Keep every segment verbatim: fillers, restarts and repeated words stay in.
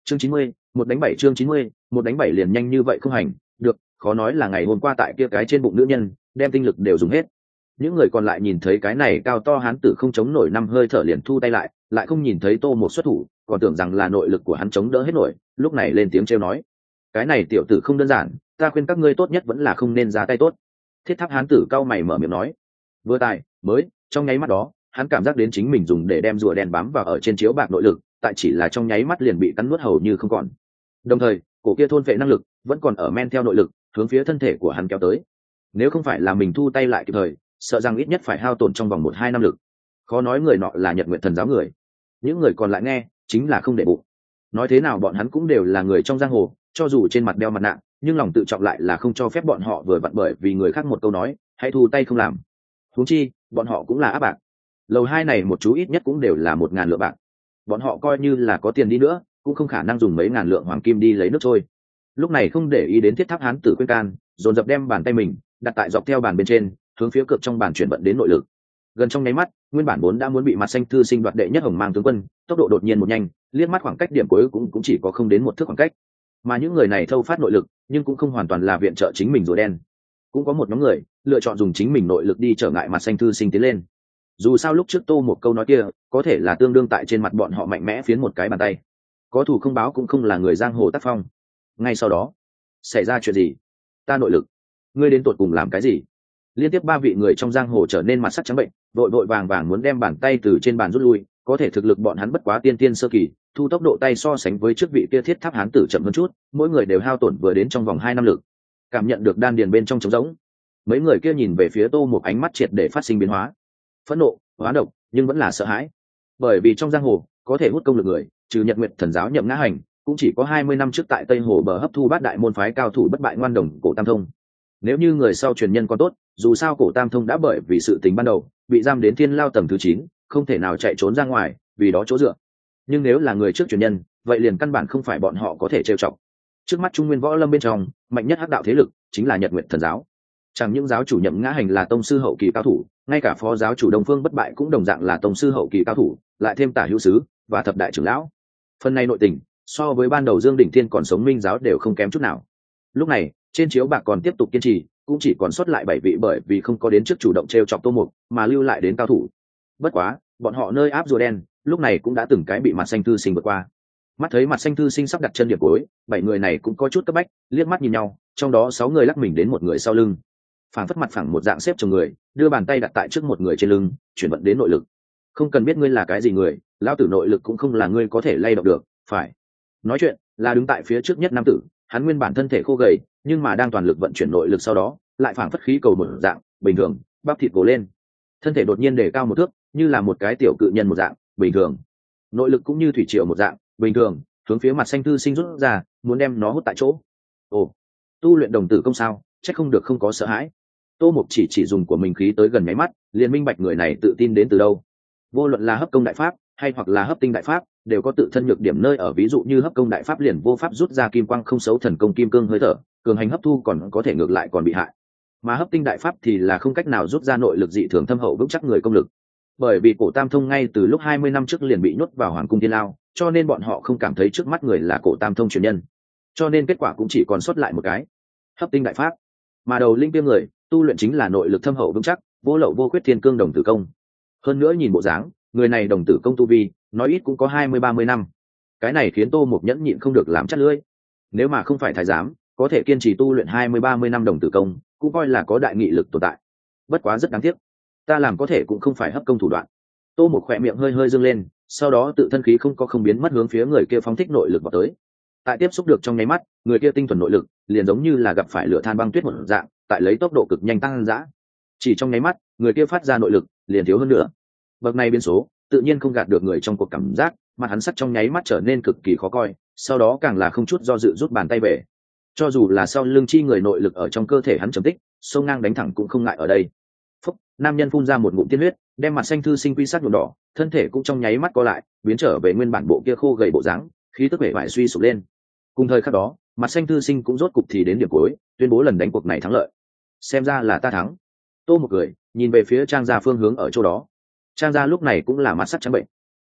chương chín mươi, một đánh bảy chương chín mươi, một đánh bảy liền nhanh như vậy không hành được, khó nói là ngày hôm qua tại kia cái trên bụng nữ nhân đem tinh lực đều dùng hết. Những người còn lại nhìn thấy cái này cao to hán tử không chống nổi năm hơi thở liền thu tay lại, lại không nhìn thấy Tô Một xuất thủ, còn tưởng rằng là nội lực của hắn chống đỡ hết nổi, lúc này lên tiếng trêu nói: cái này tiểu tử không đơn giản, ta khuyên các ngươi tốt nhất vẫn là không nên ra tay tốt. Thiết Tháp hán tử cao mày mở miệng nói. Vừa tài mới trong nháy mắt đó, hắn cảm giác đến chính mình dùng để đem rùa đen bám vào ở trên chiếu bạc nội lực, tại chỉ là trong nháy mắt liền bị cắn nuốt hầu như không còn. Đồng thời, cổ kia thôn vệ năng lực vẫn còn ở men theo nội lực, hướng phía thân thể của hắn kéo tới. Nếu không phải là mình thu tay lại kịp thời, sợ rằng ít nhất phải hao tổn trong vòng một hai năm lực. Khó nói người nọ là Nhật Nguyện Thần giáo người. Những người còn lại nghe, chính là không để bụng. Nói thế nào bọn hắn cũng đều là người trong giang hồ, cho dù trên mặt đeo mặt nạ, nhưng lòng tự trọng lại là không cho phép bọn họ vừa vặn bởi vì người khác một câu nói, hãy thu tay không làm. Huống chi, bọn họ cũng là áp bạc. Lầu hai này một chú ít nhất cũng đều là một ngàn lượng bạc. Bọn họ coi như là có tiền đi nữa, cũng không khả năng dùng mấy ngàn lượng hoàng kim đi lấy nước trôi. Lúc này không để ý đến Thiết Tháp hán tử khuyên can, dồn dập đem bàn tay mình đặt tại dọc theo bàn bên trên, hướng phía cược trong bàn chuyển vận đến nội lực. Gần trong nháy mắt, nguyên bản vốn đã muốn bị Mặt Xanh thư sinh đoạt đệ nhất hồng mang tướng quân, tốc độ đột nhiên một nhanh, liếc mắt khoảng cách điểm cuối cũng cũng chỉ có không đến một thước khoảng cách. Mà những người này thâu phát nội lực, nhưng cũng không hoàn toàn là viện trợ chính mình rùa đen. Cũng có một nhóm người lựa chọn dùng chính mình nội lực đi trở ngại Mặt Xanh thư sinh tiến lên. Dù sao lúc trước Tô một câu nói kia, có thể là tương đương tại trên mặt bọn họ mạnh mẽ phiến một cái bàn tay. Có thù không báo cũng không là người giang hồ tác phong. Ngay sau đó, xảy ra chuyện gì? Ta nội lực, ngươi đến tột cùng làm cái gì? Liên tiếp ba vị người trong giang hồ trở nên mặt sắc trắng bệnh, vội vội vàng vàng muốn đem bàn tay từ trên bàn rút lui. Có thể thực lực bọn hắn bất quá tiên tiên sơ kỳ, thu tốc độ tay so sánh với trước vị kia Thiết Tháp hán tử chậm hơn chút, mỗi người đều hao tổn vừa đến trong vòng hai năm lực. Cảm nhận được đan điền bên trong trống rỗng, mấy người kia nhìn về phía Tô một ánh mắt triệt để phát sinh biến hóa, phẫn nộ, hóa độc, nhưng vẫn là sợ hãi. Bởi vì trong giang hồ có thể hút công lực người, trừ Nhật Nguyệt Thần giáo Nhậm Ngã Hành, cũng chỉ có hai mươi năm trước tại Tây Hồ bờ hấp thu bát đại môn phái cao thủ bất bại ngoan đồng Cổ Tam Thông. Nếu như người sau truyền nhân còn tốt, dù sao Cổ Tam Thông đã bởi vì sự tình ban đầu bị giam đến thiên lao tầng thứ chín, không thể nào chạy trốn ra ngoài, vì đó chỗ dựa. Nhưng nếu là người trước truyền nhân, vậy liền căn bản không phải bọn họ có thể trêu chọc. Trước mắt Trung Nguyên võ lâm bên trong, mạnh nhất hắc đạo thế lực chính là Nhật Nguyệt Thần giáo. Chẳng những giáo chủ Nhậm Ngã Hành là tông sư hậu kỳ cao thủ, ngay cả phó giáo chủ Đông Phương Bất Bại cũng đồng dạng là tông sư hậu kỳ cao thủ, lại thêm Tả Hữu Sứ và thập đại trưởng lão. Phần này nội tình, so với ban đầu Dương Đỉnh Thiên còn sống Minh giáo đều không kém chút nào. Lúc này, trên chiếu bạc còn tiếp tục kiên trì, cũng chỉ còn sót lại bảy vị bởi vì không có đến trước chủ động trêu chọc Tô Mục, mà lưu lại đến cao thủ. Bất quá, bọn họ nơi áp rùa đen, lúc này cũng đã từng cái bị Mặt Xanh thư sinh vượt qua. Mắt thấy Mặt Xanh thư sinh sắp đặt chân điểm cuối, bảy người này cũng có chút cấp bách, liếc mắt nhìn nhau, trong đó sáu người lắc mình đến một người sau lưng. Phảng phất mặt phẳng một dạng xếp chồng người, đưa bàn tay đặt tại trước một người trên lưng, chuyển vận đến nội lực. Không cần biết ngươi là cái gì người, lão tử nội lực cũng không là ngươi có thể lay động được, phải. Nói chuyện là đứng tại phía trước nhất nam tử, hắn nguyên bản thân thể khô gầy, nhưng mà đang toàn lực vận chuyển nội lực sau đó, lại phảng phất khí cầu một dạng, bình thường, bắp thịt gồ lên. Thân thể đột nhiên đề cao một thước, như là một cái tiểu cự nhân một dạng, bình thường. Nội lực cũng như thủy triều một dạng, bình thường, hướng phía Mặt Xanh thư sinh rút ra, muốn đem nó hút tại chỗ. Ồ, tu luyện đồng tử công sao, chắc không được không có sợ hãi. Tô Mục chỉ chỉ dùng của mình khí tới gần máy mắt, liền minh bạch người này tự tin đến từ đâu. Vô luận là hấp công đại pháp hay hoặc là hấp tinh đại pháp, đều có tự thân nhược điểm nơi ở, ví dụ như hấp công đại pháp liền vô pháp rút ra kim quang không xấu thần công kim cương hơi thở, cường hành hấp thu còn có thể ngược lại còn bị hại. Mà hấp tinh đại pháp thì là không cách nào rút ra nội lực dị thường thâm hậu vững chắc người công lực. Bởi vì Cổ Tam Thông ngay từ lúc hai mươi năm trước liền bị nhốt vào Hoàng cung Thiên Lao, cho nên bọn họ không cảm thấy trước mắt người là Cổ Tam Thông truyền nhân. Cho nên kết quả cũng chỉ còn sót lại một cái, hấp tinh đại pháp. Mà đầu linh tiêm người tu luyện chính là nội lực thâm hậu vững chắc, vô lậu vô khuyết thiên cương đồng tử công. Hơn nữa nhìn bộ dáng, người này đồng tử công tu vi, nói ít cũng có hai mươi ba mươi năm. Cái này khiến Tô Mục nhẫn nhịn không được làm chắt lưỡi. Nếu mà không phải thái giám, có thể kiên trì tu luyện hai mươi ba mươi năm đồng tử công, cũng coi là có đại nghị lực tồn tại. Bất quá rất đáng tiếc, ta làm có thể cũng không phải hấp công thủ đoạn. Tô Mục khỏe miệng hơi hơi dương lên, sau đó tự thân khí không có không biến mất hướng phía người kia phóng thích nội lực vào tới. Tại tiếp xúc được trong nháy mắt, người kia tinh thuần nội lực liền giống như là gặp phải lửa than băng tuyết một dạng, tại lấy tốc độ cực nhanh tăng dã. Chỉ trong nháy mắt, người kia phát ra nội lực liền thiếu hơn nữa. Bậc này biến số, tự nhiên không gạt được người trong cuộc cảm giác, mà hắn sắc trong nháy mắt trở nên cực kỳ khó coi, sau đó càng là không chút do dự rút bàn tay về. Cho dù là sau lưng chi người nội lực ở trong cơ thể hắn trầm tích, sâu ngang đánh thẳng cũng không ngại ở đây. Phúc, nam nhân phun ra một ngụm tiên huyết, đem Mặt Xanh thư sinh quy sát nhuộm đỏ, thân thể cũng trong nháy mắt co lại, biến trở về nguyên bản bộ kia khô gầy bộ dáng, khí tức vẻ vải suy sụp lên. Cùng thời khắc đó, Mặt Xanh thư sinh cũng rốt cục thì đến điểm cuối, tuyên bố lần đánh cuộc này thắng lợi. Xem ra là ta thắng. Tô một cười, nhìn về phía Trang gia phương hướng ở chỗ đó. Trang gia lúc này cũng là mặt sắc trắng bệnh.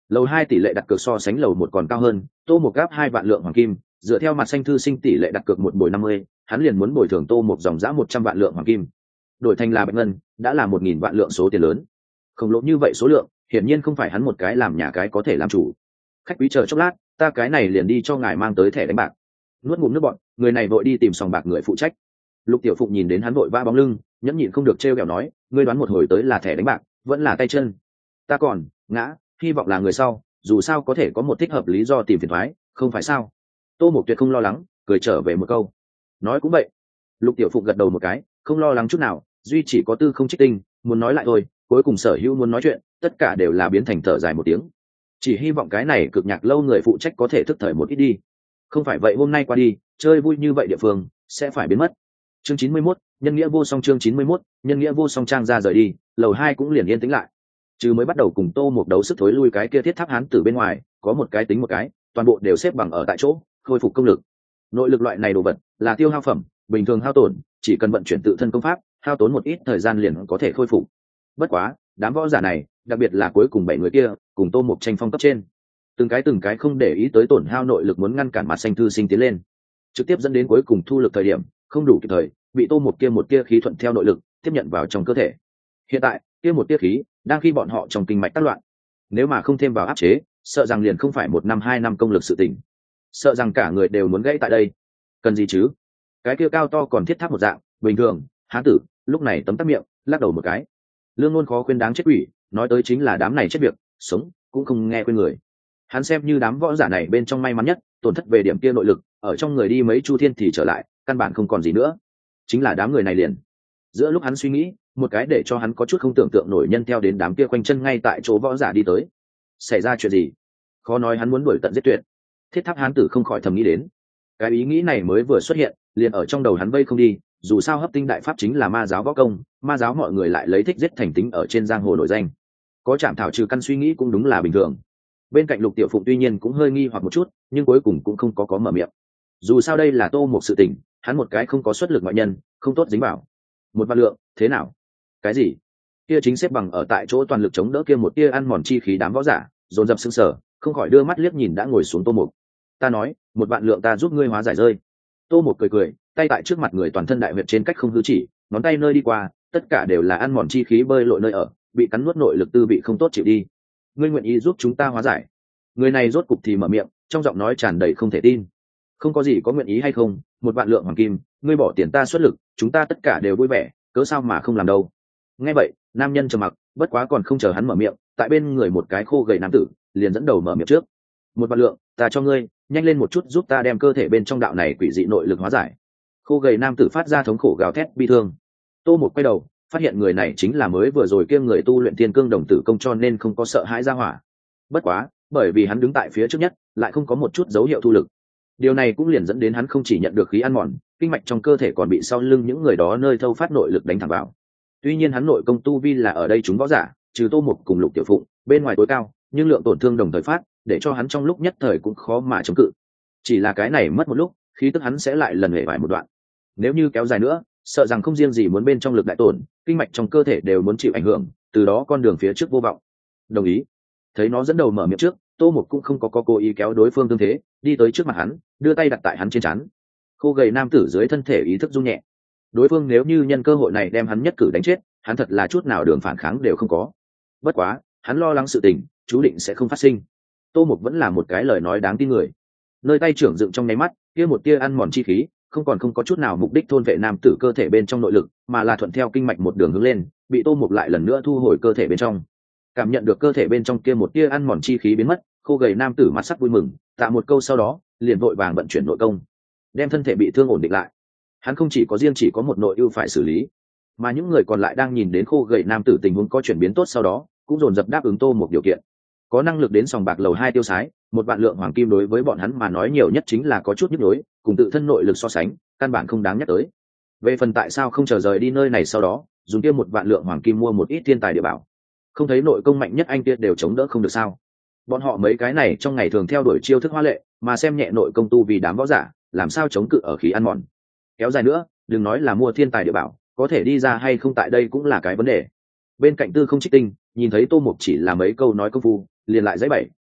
Lầu hai tỷ lệ đặt cược so sánh lầu một còn cao hơn, tô một gáp hai vạn lượng hoàng kim, dựa theo mặt xanh thư sinh tỷ lệ đặt cược một bồi năm mươi, hắn liền muốn bồi thường tô một dòng giã một trăm vạn lượng hoàng kim, đổi thành là bạch ngân đã là một nghìn vạn lượng số tiền lớn. Khổng lồ như vậy số lượng, hiển nhiên không phải hắn một cái làm nhà cái có thể làm chủ. Khách quý chờ chốc lát, ta cái này liền đi cho ngài mang tới thẻ đánh bạc. Nuốt ngụm nước bọn, người này vội đi tìm sòng bạc người phụ trách. Lục Tiểu Phụng nhìn đến hắn vội vã bóng lưng, nhẫn nhịn không được trêu ghẹo nói, ngươi đoán một hồi tới là thẻ đánh bạc vẫn là tay chân? Ta còn ngã, hy vọng là người sau, dù sao có thể có một thích hợp lý do tìm phiền thoái, không phải sao? Tô Mộc Tuyệt không lo lắng, cười trở về một câu, nói cũng vậy. Lục Tiểu Phụng gật đầu một cái, không lo lắng chút nào, duy chỉ có tư không trích tinh muốn nói lại thôi, cuối cùng sở hữu muốn nói chuyện tất cả đều là biến thành thở dài một tiếng, chỉ hy vọng cái này cực nhạc lâu người phụ trách có thể thức thời một ít đi, không phải vậy hôm nay qua đi chơi vui như vậy địa phương sẽ phải biến mất. Chương chín mươi mốt, nhân nghĩa vô song. Chương chín mươi mốt, nhân nghĩa vô song. Trang ra rời đi, lầu hai cũng liền yên tĩnh lại, chứ mới bắt đầu cùng Tô một đấu sức thối lui cái kia thiết tháp hán tử bên ngoài, có một cái tính một cái, toàn bộ đều xếp bằng ở tại chỗ khôi phục công lực. Nội lực loại này đồ vật là tiêu hao phẩm, bình thường hao tổn chỉ cần vận chuyển tự thân công pháp, hao tốn một ít thời gian liền có thể khôi phục. Bất quá đám võ giả này, đặc biệt là cuối cùng bảy người kia cùng Tô Mộc tranh phong cấp trên, từng cái từng cái không để ý tới tổn hao nội lực, muốn ngăn cản mặt xanh thư sinh tiến lên, trực tiếp dẫn đến cuối cùng thu lực thời điểm không đủ kịp thời, bị Tô Mộc kia một tia khí thuận theo nội lực tiếp nhận vào trong cơ thể. Hiện tại kia một tia khí đang khi bọn họ trong kinh mạch tác loạn, nếu mà không thêm vào áp chế, sợ rằng liền không phải một năm hai năm công lực sự tỉnh, sợ rằng cả người đều muốn gãy tại đây. Cần gì chứ? Cái kia cao to còn thiết tháp một dạng bình thường hán tử lúc này tấm tắc miệng lắc đầu một cái, lương ngôn khó khuyên đáng chết quỷ, nói tới chính là đám này chết việc sống cũng không nghe khuyên người. Hắn xem như đám võ giả này bên trong may mắn nhất, tổn thất về điểm kia nội lực ở trong người đi mấy chu thiên thì trở lại, căn bản không còn gì nữa, chính là đám người này liền. Giữa lúc hắn suy nghĩ, một cái để cho hắn có chút không tưởng tượng nổi nhân theo đến đám kia quanh chân ngay tại chỗ võ giả đi tới. Xảy ra chuyện gì? Khó nói hắn muốn đuổi tận giết tuyệt. Thiết tháp hán tử không khỏi thầm nghĩ đến. Cái ý nghĩ này mới vừa xuất hiện, liền ở trong đầu hắn vây không đi, dù sao hấp tinh đại pháp chính là ma giáo võ công, ma giáo mọi người lại lấy thích giết thành tính ở trên giang hồ nổi danh, có chạm thảo trừ căn suy nghĩ cũng đúng là bình thường. Bên cạnh Lục Tiểu Phụng tuy nhiên cũng hơi nghi hoặc một chút, nhưng cuối cùng cũng không có có mở miệng. Dù sao đây là Tô một sự tình, hắn một cái không có xuất lực ngoại nhân, không tốt dính vào. Một vạn lượng, thế nào? Cái gì? Kia chính xếp bằng ở tại chỗ toàn lực chống đỡ kia một tia ăn mòn chi khí đám võ giả, dồn dập sững sờ, không khỏi đưa mắt liếc nhìn đã ngồi xuống Tô Mục. Ta nói, một vạn lượng ta giúp ngươi hóa giải rơi. Tô Mục cười cười, tay tại trước mặt người toàn thân đại huyệt trên cách không hư chỉ, ngón tay nơi đi qua, tất cả đều là ăn mòn chi khí bơi lội nơi ở, bị cắn nuốt nội lực tư vị không tốt chịu đi. Ngươi nguyện ý giúp chúng ta hóa giải? Người này rốt cục thì mở miệng, trong giọng nói tràn đầy không thể tin. Không có gì có nguyện ý hay không, một vạn lượng hoàng kim, ngươi bỏ tiền ta xuất lực, chúng ta tất cả đều vui vẻ, cớ sao mà không làm đâu. Nghe vậy, nam nhân trầm mặc, bất quá còn không chờ hắn mở miệng, tại bên người một cái khô gầy nam tử liền dẫn đầu mở miệng trước. Một vạn lượng, ta cho ngươi, nhanh lên một chút giúp ta đem cơ thể bên trong đạo này quỷ dị nội lực hóa giải. Khô gầy nam tử phát ra thống khổ gào thét bi thương. Tô một quay đầu, phát hiện người này chính là mới vừa rồi kia người tu luyện thiên cương đồng tử công, cho nên không có sợ hãi ra hỏa. Bất quá, bởi vì hắn đứng tại phía trước nhất, lại không có một chút dấu hiệu thu lực. Điều này cũng liền dẫn đến hắn không chỉ nhận được khí ăn mòn, kinh mạch trong cơ thể còn bị sau lưng những người đó nơi thâu phát nội lực đánh thẳng vào. Tuy nhiên hắn nội công tu vi là ở đây chúng võ giả, trừ Tô Mục cùng Lục Tiểu Phụng, bên ngoài tối cao, nhưng lượng tổn thương đồng thời phát, để cho hắn trong lúc nhất thời cũng khó mà chống cự. Chỉ là cái này mất một lúc, khí tức hắn sẽ lại lần hề vải một đoạn. Nếu như kéo dài nữa, sợ rằng không riêng gì muốn bên trong lực đại tổn, kinh mạch trong cơ thể đều muốn chịu ảnh hưởng, từ đó con đường phía trước vô vọng. Đồng ý. Thấy nó dẫn đầu mở miệng trước, Tô Mục cũng không có, có cố ý kéo đối phương tương thế, đi tới trước mặt hắn, đưa tay đặt tại hắn trên trán. Khô gầy nam tử dưới thân thể ý thức rung nhẹ. Đối phương nếu như nhân cơ hội này đem hắn nhất cử đánh chết, hắn thật là chút nào đường phản kháng đều không có. Bất quá, hắn lo lắng sự tình chú định sẽ không phát sinh. Tô Mục vẫn là một cái lời nói đáng tin người. Nơi tay trưởng dựng trong nháy mắt, kia một tia ăn mòn chi khí, không còn không có chút nào mục đích thôn vệ nam tử cơ thể bên trong nội lực, mà là thuận theo kinh mạch một đường hướng lên, bị Tô Mục lại lần nữa thu hồi cơ thể bên trong. Cảm nhận được cơ thể bên trong kia một tia ăn mòn chi khí biến mất, khô gầy nam tử mặt sắc vui mừng, tạ một câu sau đó, liền vội vàng vận chuyển nội công, đem thân thể bị thương ổn định lại. Hắn không chỉ có riêng chỉ có một nội ưu phải xử lý, mà những người còn lại đang nhìn đến khô gầy nam tử tình huống có chuyển biến tốt sau đó, cũng dồn dập đáp ứng Tô một điều kiện. Có năng lực đến sòng bạc lầu hai tiêu sái, một vạn lượng hoàng kim đối với bọn hắn mà nói nhiều nhất chính là có chút nhức nhối, cùng tự thân nội lực so sánh, căn bản không đáng nhắc tới. Về phần tại sao không chờ rời đi nơi này sau đó, dùng kia một vạn lượng hoàng kim mua một ít thiên tài địa bảo, không thấy nội công mạnh nhất anh kia đều chống đỡ không được sao? Bọn họ mấy cái này trong ngày thường theo đuổi chiêu thức hoa lệ, mà xem nhẹ nội công tu vì đám võ giả, làm sao chống cự ở khí ăn mòn. Kéo dài nữa, đừng nói là mua thiên tài địa bảo, có thể đi ra hay không tại đây cũng là cái vấn đề. Bên cạnh Tư Không Trích Tinh nhìn thấy Tô Mục chỉ là mấy câu nói công phu, liền lại giấy bảy,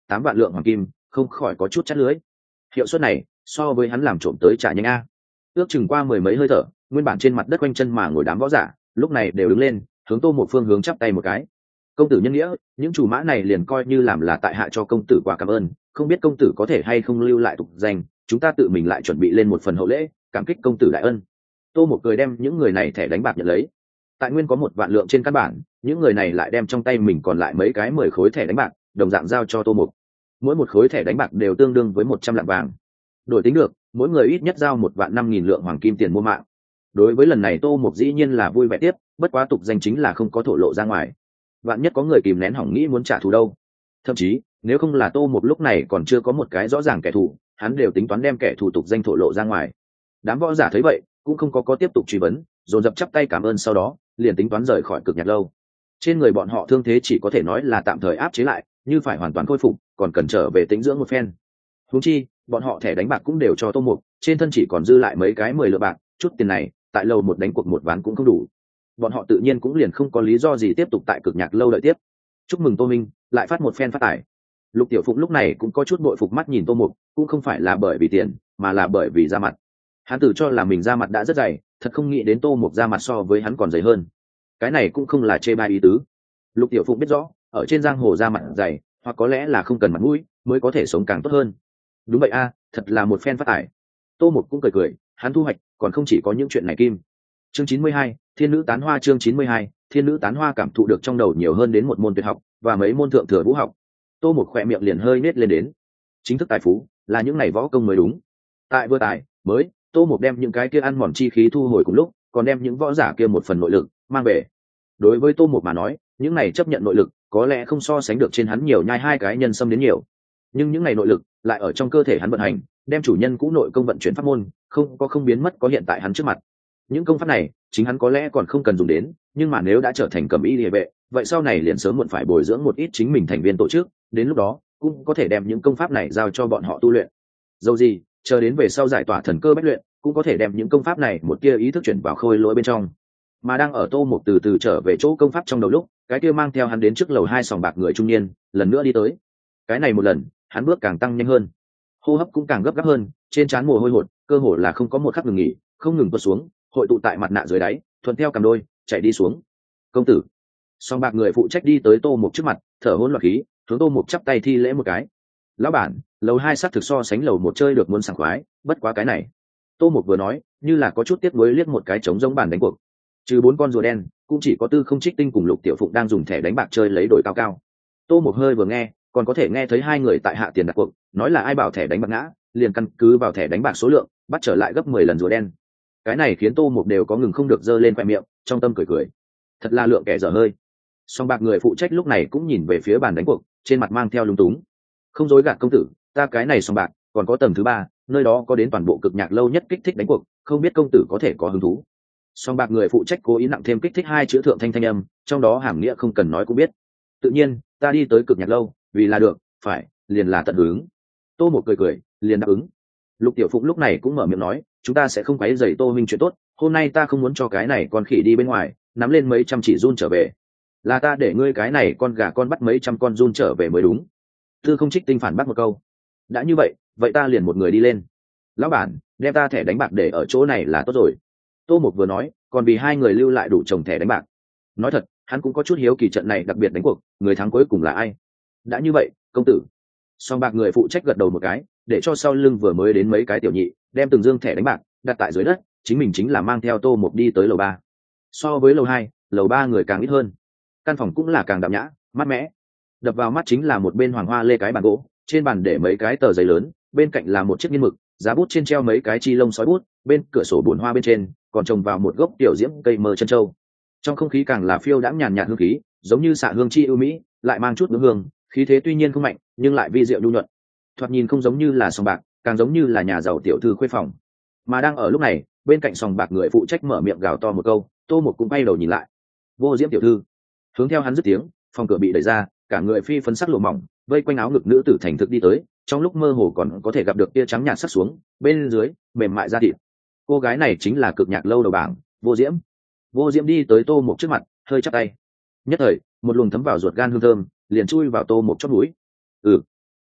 tám vạn lượng hoàng kim không khỏi có chút chắt lưới. Hiệu suất này so với hắn làm trộm tới trả nhanh a. Ước chừng qua mười mấy hơi thở, nguyên bản trên mặt đất quanh chân mà ngồi đám võ giả lúc này đều đứng lên, hướng Tô Một phương hướng chắp tay một cái. Công tử nhân nghĩa, những chủ mã này liền coi như làm là tại hạ cho công tử quà cảm ơn, không biết công tử có thể hay không lưu lại tục danh, chúng ta tự mình lại chuẩn bị lên một phần hậu lễ, cảm kích công tử đại ân. Tô Một cười đem những người này thẻ đánh bạc nhận lấy. Tại nguyên có một vạn lượng trên căn bản, những người này lại đem trong tay mình còn lại mấy cái mười khối thẻ đánh bạc đồng dạng giao cho Tô Một. Mỗi một khối thẻ đánh bạc đều tương đương với một trăm lạng vàng. Đổi tính được, mỗi người ít nhất giao một vạn năm nghìn lượng hoàng kim tiền mua mạng. Đối với lần này Tô Một dĩ nhiên là vui vẻ tiếp, bất quá tục danh chính là không có thổ lộ ra ngoài. Vạn nhất có người kìm nén hỏng nghĩ muốn trả thù đâu. Thậm chí, nếu không là Tô Một lúc này còn chưa có một cái rõ ràng kẻ thù, hắn đều tính toán đem kẻ thù tục danh thổ lộ ra ngoài. Đám võ giả thấy vậy, cũng không có có tiếp tục truy vấn, dồn dập chắp tay cảm ơn, sau đó liền tính toán rời khỏi Cực Nhạc lâu. Trên người bọn họ thương thế chỉ có thể nói là tạm thời áp chế lại, như phải hoàn toàn khôi phục, còn cần trở về tĩnh dưỡng một phen. Huống chi, bọn họ thẻ đánh bạc cũng đều cho Tô Mục, trên thân chỉ còn dư lại mấy cái mười lượng bạc, chút tiền này, tại lâu một đánh cuộc một ván cũng không đủ. Bọn họ tự nhiên cũng liền không có lý do gì tiếp tục tại Cực Nhạc lâu đợi tiếp. Chúc mừng Tô Minh, lại phát một phen phát tài. Lục Tiểu Phụng lúc này cũng có chút bội phục mắt nhìn Tô Mục, cũng không phải là bởi vì tiền, mà là bởi vì da mặt. Hắn tự cho là mình da mặt đã rất dày, thật không nghĩ đến Tô Mục da mặt so với hắn còn dày hơn. Cái này cũng không là chê bai ý tứ. Lục Tiểu Phụng biết rõ, ở trên giang hồ da mặt dày, hoặc có lẽ là không cần mặt mũi, mới có thể sống càng tốt hơn. Đúng vậy a, thật là một phen phát tài. Tô Mục cũng cười cười, hắn thu hoạch còn không chỉ có những chuyện này kim. Chương chín mươi hai, Thiên nữ tán hoa. Chương chín mươi hai, Thiên nữ tán hoa. Cảm thụ được trong đầu nhiều hơn đến một môn tuyệt học và mấy môn thượng thừa vũ học. Tô Mục khỏe miệng liền hơi nết lên đến. Chính thức tài phú là những này võ công mới đúng. Tại vừa tài mới, Tô Mục đem những cái kia ăn mòn chi khí thu hồi cùng lúc, còn đem những võ giả kia một phần nội lực mang về. Đối với Tô Mục mà nói, những này chấp nhận nội lực có lẽ không so sánh được trên hắn nhiều nhai hai cái nhân xâm đến nhiều, nhưng những này nội lực lại ở trong cơ thể hắn vận hành, đem chủ nhân cũ nội công vận chuyển pháp môn không có không biến mất có hiện tại hắn trước mặt. Những công pháp này chính hắn có lẽ còn không cần dùng đến, nhưng mà nếu đã trở thành cầm y địa vệ, vậy sau này liền sớm muộn phải bồi dưỡng một ít chính mình thành viên tổ chức, đến lúc đó cũng có thể đem những công pháp này giao cho bọn họ tu luyện. Dầu gì, chờ đến về sau giải tỏa thần cơ bách luyện, cũng có thể đem những công pháp này một tia ý thức chuyển vào khôi lỗi bên trong. Mà đang ở Tô Mục từ từ trở về chỗ công pháp trong đầu lúc, cái kia mang theo hắn đến trước lầu hai sòng bạc người trung niên lần nữa đi tới. Cái này một lần, hắn bước càng tăng nhanh hơn, hô hấp cũng càng gấp gáp hơn, trên trán mồ hôi hột cơ hồ là không có một khắc ngừng nghỉ, không ngừng tuột xuống, hội tụ tại mặt nạ dưới đáy, thuận theo cằm đôi chạy đi xuống. Công tử. Song bạc người phụ trách đi tới Tô Mục trước mặt, thở hổn loạn khí, hướng Tô Mục chắp tay thi lễ một cái. Lão bản, lầu hai sắc thực so sánh lầu một chơi được muốn sảng khoái, bất quá cái này. Tô Mục vừa nói, như là có chút tiếc nuối liếc một cái trống giống bàn đánh cuộc. Trừ bốn con rùa đen, cũng chỉ có Tư Không Trích Tinh cùng Lục Tiểu Phụng đang dùng thẻ đánh bạc chơi lấy đổi cao cao. Tô Mục hơi vừa nghe, còn có thể nghe thấy hai người tại hạ tiền đặt cuộc, nói là ai bảo thẻ đánh bạc ngã, liền căn cứ vào thẻ đánh bạc số lượng, bắt trở lại gấp mười lần rùa đen. Cái này khiến Tô Mục đều có ngừng không được giơ lên khoe miệng, trong tâm cười cười. Thật là lượng kẻ dở hơi. Song bạc người phụ trách lúc này cũng nhìn về phía bàn đánh cuộc, trên mặt mang theo lúng túng. Không dối gạt công tử, ta cái này song bạc, còn có tầng thứ ba, nơi đó có đến toàn bộ Cực Nhạc lâu nhất kích thích đánh cuộc, không biết công tử có thể có hứng thú. Song bạc người phụ trách cố ý nặng thêm kích thích hai chữ thượng thanh thanh âm, trong đó hàm nghĩa không cần nói cũng biết. Tự nhiên, ta đi tới Cực Nhạc lâu, vì là được, phải, liền là tận hứng. Tô Mục cười cười, liền đáp ứng. Lục Tiểu Phụng lúc này cũng mở miệng nói, chúng ta sẽ không quấy rầy Tô Minh chuyện tốt, hôm nay ta không muốn cho cái này con khỉ đi bên ngoài, nắm lên mấy trăm chỉ run trở về. Là ta để ngươi cái này con gà con bắt mấy trăm con run trở về mới đúng. Tư Không Trích Tinh phản bác một câu. Đã như vậy, vậy ta liền một người đi lên. Lão bản, đem ta thẻ đánh bạc để ở chỗ này là tốt rồi. Tô Mục vừa nói, còn vì hai người lưu lại đủ chồng thẻ đánh bạc. Nói thật, hắn cũng có chút hiếu kỳ trận này đặc biệt đánh cuộc, người thắng cuối cùng là ai. Đã như vậy, công tử. Song bạc người phụ trách gật đầu một cái, để cho sau lưng vừa mới đến mấy cái tiểu nhị đem từng dương thẻ đánh bạc đặt tại dưới đất, chính mình chính là mang theo Tô Mục đi tới lầu ba. So với lầu hai, lầu ba người càng ít hơn, căn phòng cũng là càng đạm nhã mát mẻ. Đập vào mắt chính là một bên hoàng hoa lê cái bàn gỗ, trên bàn để mấy cái tờ giấy lớn, bên cạnh là một chiếc nghiên mực, giá bút trên treo mấy cái chi lông sói bút, bên cửa sổ bồn hoa bên trên còn trồng vào một gốc tiểu diễm cây mơ chân châu. Trong không khí càng là phiêu đãng nhàn nhạt hương khí, giống như xạ hương chi ưu mỹ, lại mang chút ngưỡng hương, khí thế tuy nhiên không mạnh, nhưng lại vi diệu nhu nhuận. Thoạt nhìn không giống như là sòng bạc, càng giống như là nhà giàu tiểu thư khuê phòng. Mà đang ở lúc này, bên cạnh sòng bạc người phụ trách mở miệng gào to một câu, Tô Mục cũng bay đầu nhìn lại. Vô Diễm tiểu thư. Hướng theo hắn dứt tiếng, phòng cửa bị đẩy ra, cả người phi phấn sắc lụa mỏng, vây quanh áo ngực nữ tử thành thực đi tới, trong lúc mơ hồ còn có thể gặp được tia trắng nhạt sắc xuống, bên dưới mềm mại da thịt. Cô gái này chính là Cực Nhạc lâu đầu bảng, Vô Diễm. Vô Diễm đi tới Tô Mục trước mặt, hơi chắp tay. Nhất thời, một luồng thấm vào ruột gan hương thơm, liền chui vào Tô Mục chóp mũi. Ừ,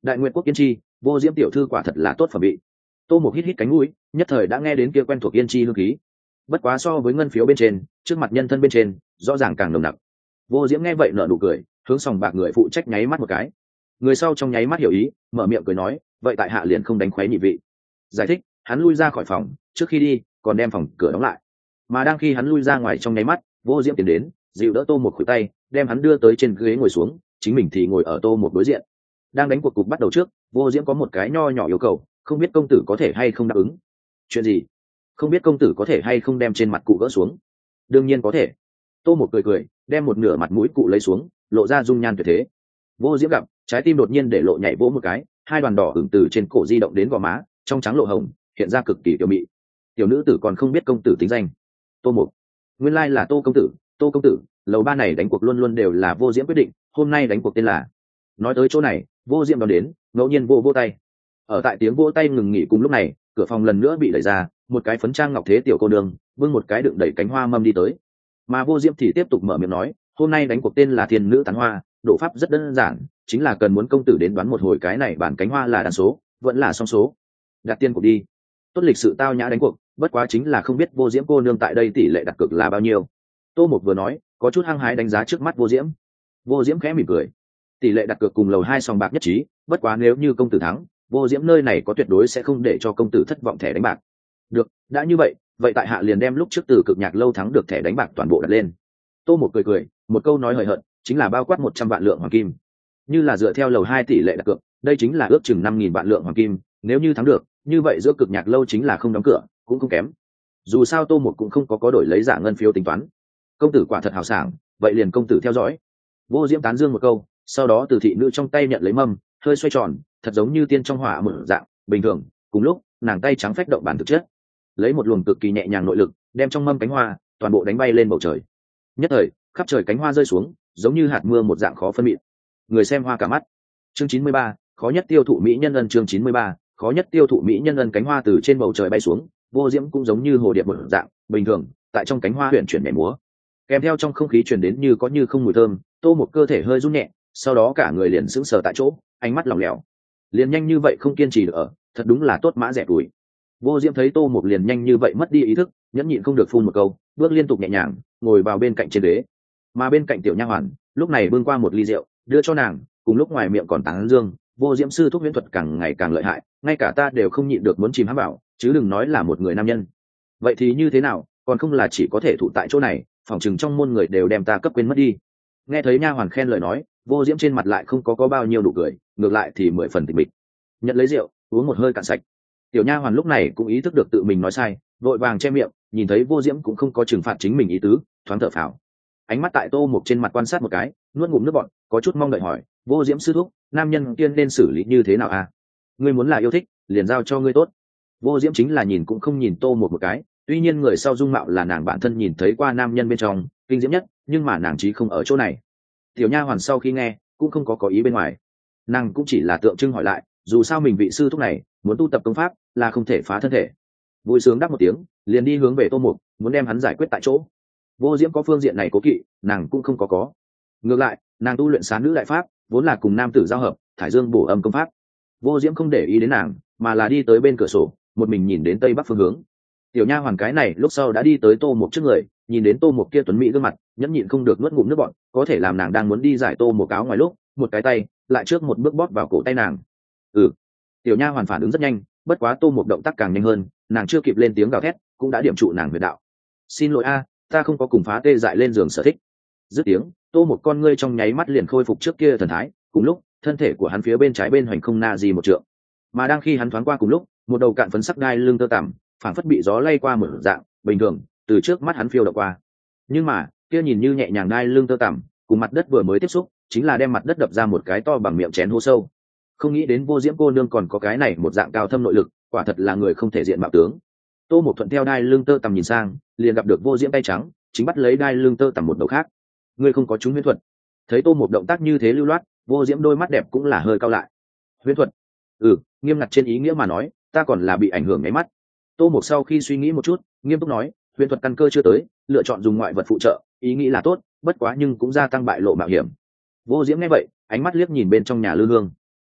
Đại Nguyệt quốc Yên Chi, vô diễm tiểu thư quả thật là tốt phẩm vị. Tô Mục hít hít cánh mũi, nhất thời đã nghe đến kia quen thuộc Yên Chi hương khí. Bất quá so với ngân phiếu bên trên, trước mặt nhân thân bên trên rõ ràng càng nồng nặc. Vô diễm nghe vậy nở nụ cười, hướng sòng bạc người phụ trách nháy mắt một cái. Người sau trong nháy mắt hiểu ý, mở miệng cười nói, vậy tại hạ liền không đánh khoái nhị vị. Giải thích, hắn lui ra khỏi phòng, trước khi đi còn đem phòng cửa đóng lại. Mà đang khi hắn lui ra ngoài trong nháy mắt, vô diễm tiến đến, dịu đỡ Tô Mục khuỷu tay, đem hắn đưa tới trên ghế ngồi xuống, chính mình thì ngồi ở Tô Mục đối diện. Đang đánh cuộc cục bắt đầu trước, vô diễm có một cái nho nhỏ yêu cầu, không biết công tử có thể hay không đáp ứng. Chuyện gì? Không biết công tử có thể hay không đem trên mặt cụ gỡ xuống. Đương nhiên có thể. Tô Mục cười cười, đem một nửa mặt mũi cụ lấy xuống, lộ ra dung nhan tuyệt thế. Vô diễm gặp, trái tim đột nhiên để lộ nhảy vỗ một cái, hai đoàn đỏ ửng từ trên cổ di động đến gò má, trong trắng lộ hồng, hiện ra cực kỳ tiểu mị. Tiểu nữ tử còn không biết công tử tính danh. Tô Mục. Nguyên lai là Tô công tử. Tô công tử, lầu ba này đánh cuộc luôn luôn đều là vô diễm quyết định, hôm nay đánh cuộc tên là. Nói tới chỗ này, vô diễm đón đến, ngẫu nhiên vô vô tay. Ở tại tiếng vỗ tay ngừng nghỉ cùng lúc này, cửa phòng lần nữa bị đẩy ra, một cái phấn trang ngọc thế tiểu cô nương vương một cái đựng đầy cánh hoa mâm đi tới. Mà vô diễm thì tiếp tục mở miệng nói, hôm nay đánh cuộc tên là thiên nữ tán hoa, độ pháp rất đơn giản, chính là cần muốn công tử đến đoán một hồi cái này bản cánh hoa là đan số vẫn là song số. Đặt tiền cuộc đi. Tốt lịch sự tao nhã đánh cuộc, bất quá chính là không biết vô diễm cô nương tại đây tỷ lệ đặt cược là bao nhiêu. Tô Mục vừa nói, có chút hăng hái đánh giá trước mắt vô diễm. Vô diễm khẽ mỉm cười. Tỷ lệ đặt cược cùng lầu hai sòng bạc nhất trí, bất quá nếu như công tử thắng, vô diễm nơi này có tuyệt đối sẽ không để cho công tử thất vọng thẻ đánh bạc. Được, đã như vậy, vậy tại hạ liền đem lúc trước từ cực nhạc lâu thắng được thẻ đánh bạc toàn bộ đặt lên. Tô Mục cười cười, một câu nói hời hợt, chính là bao quát một trăm vạn lượng hoàng kim. Như là dựa theo lầu hai tỷ lệ đặt cược, đây chính là ước chừng năm nghìn vạn lượng hoàng kim, nếu như thắng được, như vậy giữa cực nhạc lâu chính là không đóng cửa, cũng không kém. Dù sao Tô Mục cũng không có có đổi lấy giả ngân phiếu tính toán. Công tử quả thật hào sảng, vậy liền công tử theo dõi. Vô diễm tán dương một câu, sau đó từ thị nữ trong tay nhận lấy mâm, hơi xoay tròn, thật giống như tiên trong hỏa mở dạng bình thường. Cùng lúc, nàng tay trắng phách động bản thực chất, lấy một luồng cực kỳ nhẹ nhàng nội lực, đem trong mâm cánh hoa toàn bộ đánh bay lên bầu trời. Nhất thời, khắp trời cánh hoa rơi xuống, giống như hạt mưa một dạng khó phân biệt. Người xem hoa cả mắt. Chương chín mươi ba, khó nhất tiêu thụ mỹ nhân ân. Chương chín mươi ba, khó nhất tiêu thụ mỹ nhân ân. Cánh hoa từ trên bầu trời bay xuống, vô diễm cũng giống như hồ điệp một dạng bình thường, tại trong cánh hoa huyền chuyển nhảy múa, kèm theo trong không khí truyền đến như có như không mùi thơm. Tô Một cơ thể hơi run nhẹ, sau đó cả người liền sững sờ tại chỗ, ánh mắt lỏng lẻo. Liền nhanh như vậy không kiên trì được ở, thật đúng là tốt mã rẻ tuổi. Vô diễm thấy Tô Một liền nhanh như vậy mất đi ý thức, nhẫn nhịn không được phun một câu, bước liên tục nhẹ nhàng ngồi vào bên cạnh trên ghế. Mà bên cạnh tiểu nha hoàn lúc này bưng qua một ly rượu đưa cho nàng, cùng lúc ngoài miệng còn tán dương vô diễm sư thúc huyễn thuật càng ngày càng lợi hại, ngay cả ta đều không nhịn được muốn chìm hãm bảo, chứ đừng nói là một người nam nhân. Vậy thì như thế nào, còn không là chỉ có thể thủ tại chỗ này, phỏng chừng trong môn người đều đem ta cấp quên mất đi. Nghe thấy nha hoàn khen lời nói, vô diễm trên mặt lại không có có bao nhiêu nụ cười, ngược lại thì mười phần tịch mịch. Nhận lấy rượu uống một hơi cạn sạch. Tiểu nha hoàn lúc này cũng ý thức được tự mình nói sai, vội vàng che miệng, nhìn thấy vô diễm cũng không có trừng phạt chính mình ý tứ, thoáng thở phào. Ánh mắt tại Tô Mục trên mặt quan sát một cái, nuốt ngụm nước bọt, có chút mong đợi hỏi, vô diễm sư thúc, nam nhân tiên nên xử lý như thế nào à? Ngươi muốn là yêu thích, liền giao cho ngươi tốt. Vô diễm chính là nhìn cũng không nhìn Tô Mục một cái, tuy nhiên người sau dung mạo là nàng bản thân nhìn thấy qua nam nhân bên trong kinh diễm nhất, nhưng mà nàng chí không ở chỗ này. Tiểu nha hoàn sau khi nghe cũng không có có ý bên ngoài, nàng cũng chỉ là tượng trưng hỏi lại, dù sao mình vị sư thúc này muốn tu tập công pháp là không thể phá thân thể. Vui sướng đáp một tiếng, liền đi hướng về Tô Mục, muốn đem hắn giải quyết tại chỗ. Vô diễm có phương diện này cố kỵ, nàng cũng không có có. Ngược lại, nàng tu luyện xá nữ đại pháp vốn là cùng nam tử giao hợp, thải dương bổ âm công pháp. Vô diễm không để ý đến nàng, mà là đi tới bên cửa sổ, một mình nhìn đến tây bắc phương hướng. Tiểu nha hoàn cái này lúc sau đã đi tới Tô Mục trước người, nhìn đến Tô Mục kia tuấn mỹ gương mặt, nhẫn nhịn không được nuốt ngụm nước bọt, có thể làm nàng đang muốn đi giải Tô Mục áo ngoài lúc, một cái tay lại trước một bước bóp vào cổ tay nàng. Ừ. Tiểu nha hoàn phản ứng rất nhanh, bất quá Tô Mục động tác càng nhanh hơn, nàng chưa kịp lên tiếng gào thét, cũng đã điểm trụ nàng huyệt đạo. Xin lỗi a, ta không có cùng phá tê dại lên giường sở thích. Dứt tiếng, Tô Mục con ngươi trong nháy mắt liền khôi phục trước kia thần thái, cùng lúc thân thể của hắn phía bên trái bên hoành không na gì một trượng. Mà đang khi hắn thoáng qua cùng lúc, một đầu cạn phấn sắc đai lưng tơ tằm phảng phất bị gió lay qua một dạng bình thường từ trước mắt hắn phiêu đậu qua. Nhưng mà kia nhìn như nhẹ nhàng đai lưng tơ tằm cùng mặt đất vừa mới tiếp xúc chính là đem mặt đất đập ra một cái to bằng miệng chén hố sâu. Không nghĩ đến vô diễm cô nương còn có cái này một dạng cao thâm nội lực, quả thật là người không thể diện mạo tướng. Tô Mục thuận theo đai lưng tơ tằm nhìn sang, liền gặp được vô diễm tay trắng chính bắt lấy đai lưng tơ tằm một đầu khác. Ngươi không có trúng huyễn thuật. Thấy Tô Mục động tác như thế lưu loát, vô diễm đôi mắt đẹp cũng là hơi cao lại. Huyễn thuật? Ừ, nghiêm ngặt trên ý nghĩa mà nói, ta còn là bị ảnh hưởng nháy mắt. Tô Mục sau khi suy nghĩ một chút, nghiêm túc nói, huyễn thuật căn cơ chưa tới, lựa chọn dùng ngoại vật phụ trợ, ý nghĩ là tốt, bất quá nhưng cũng gia tăng bại lộ mạo hiểm. Vô diễm nghe vậy, ánh mắt liếc nhìn bên trong nhà lư hương.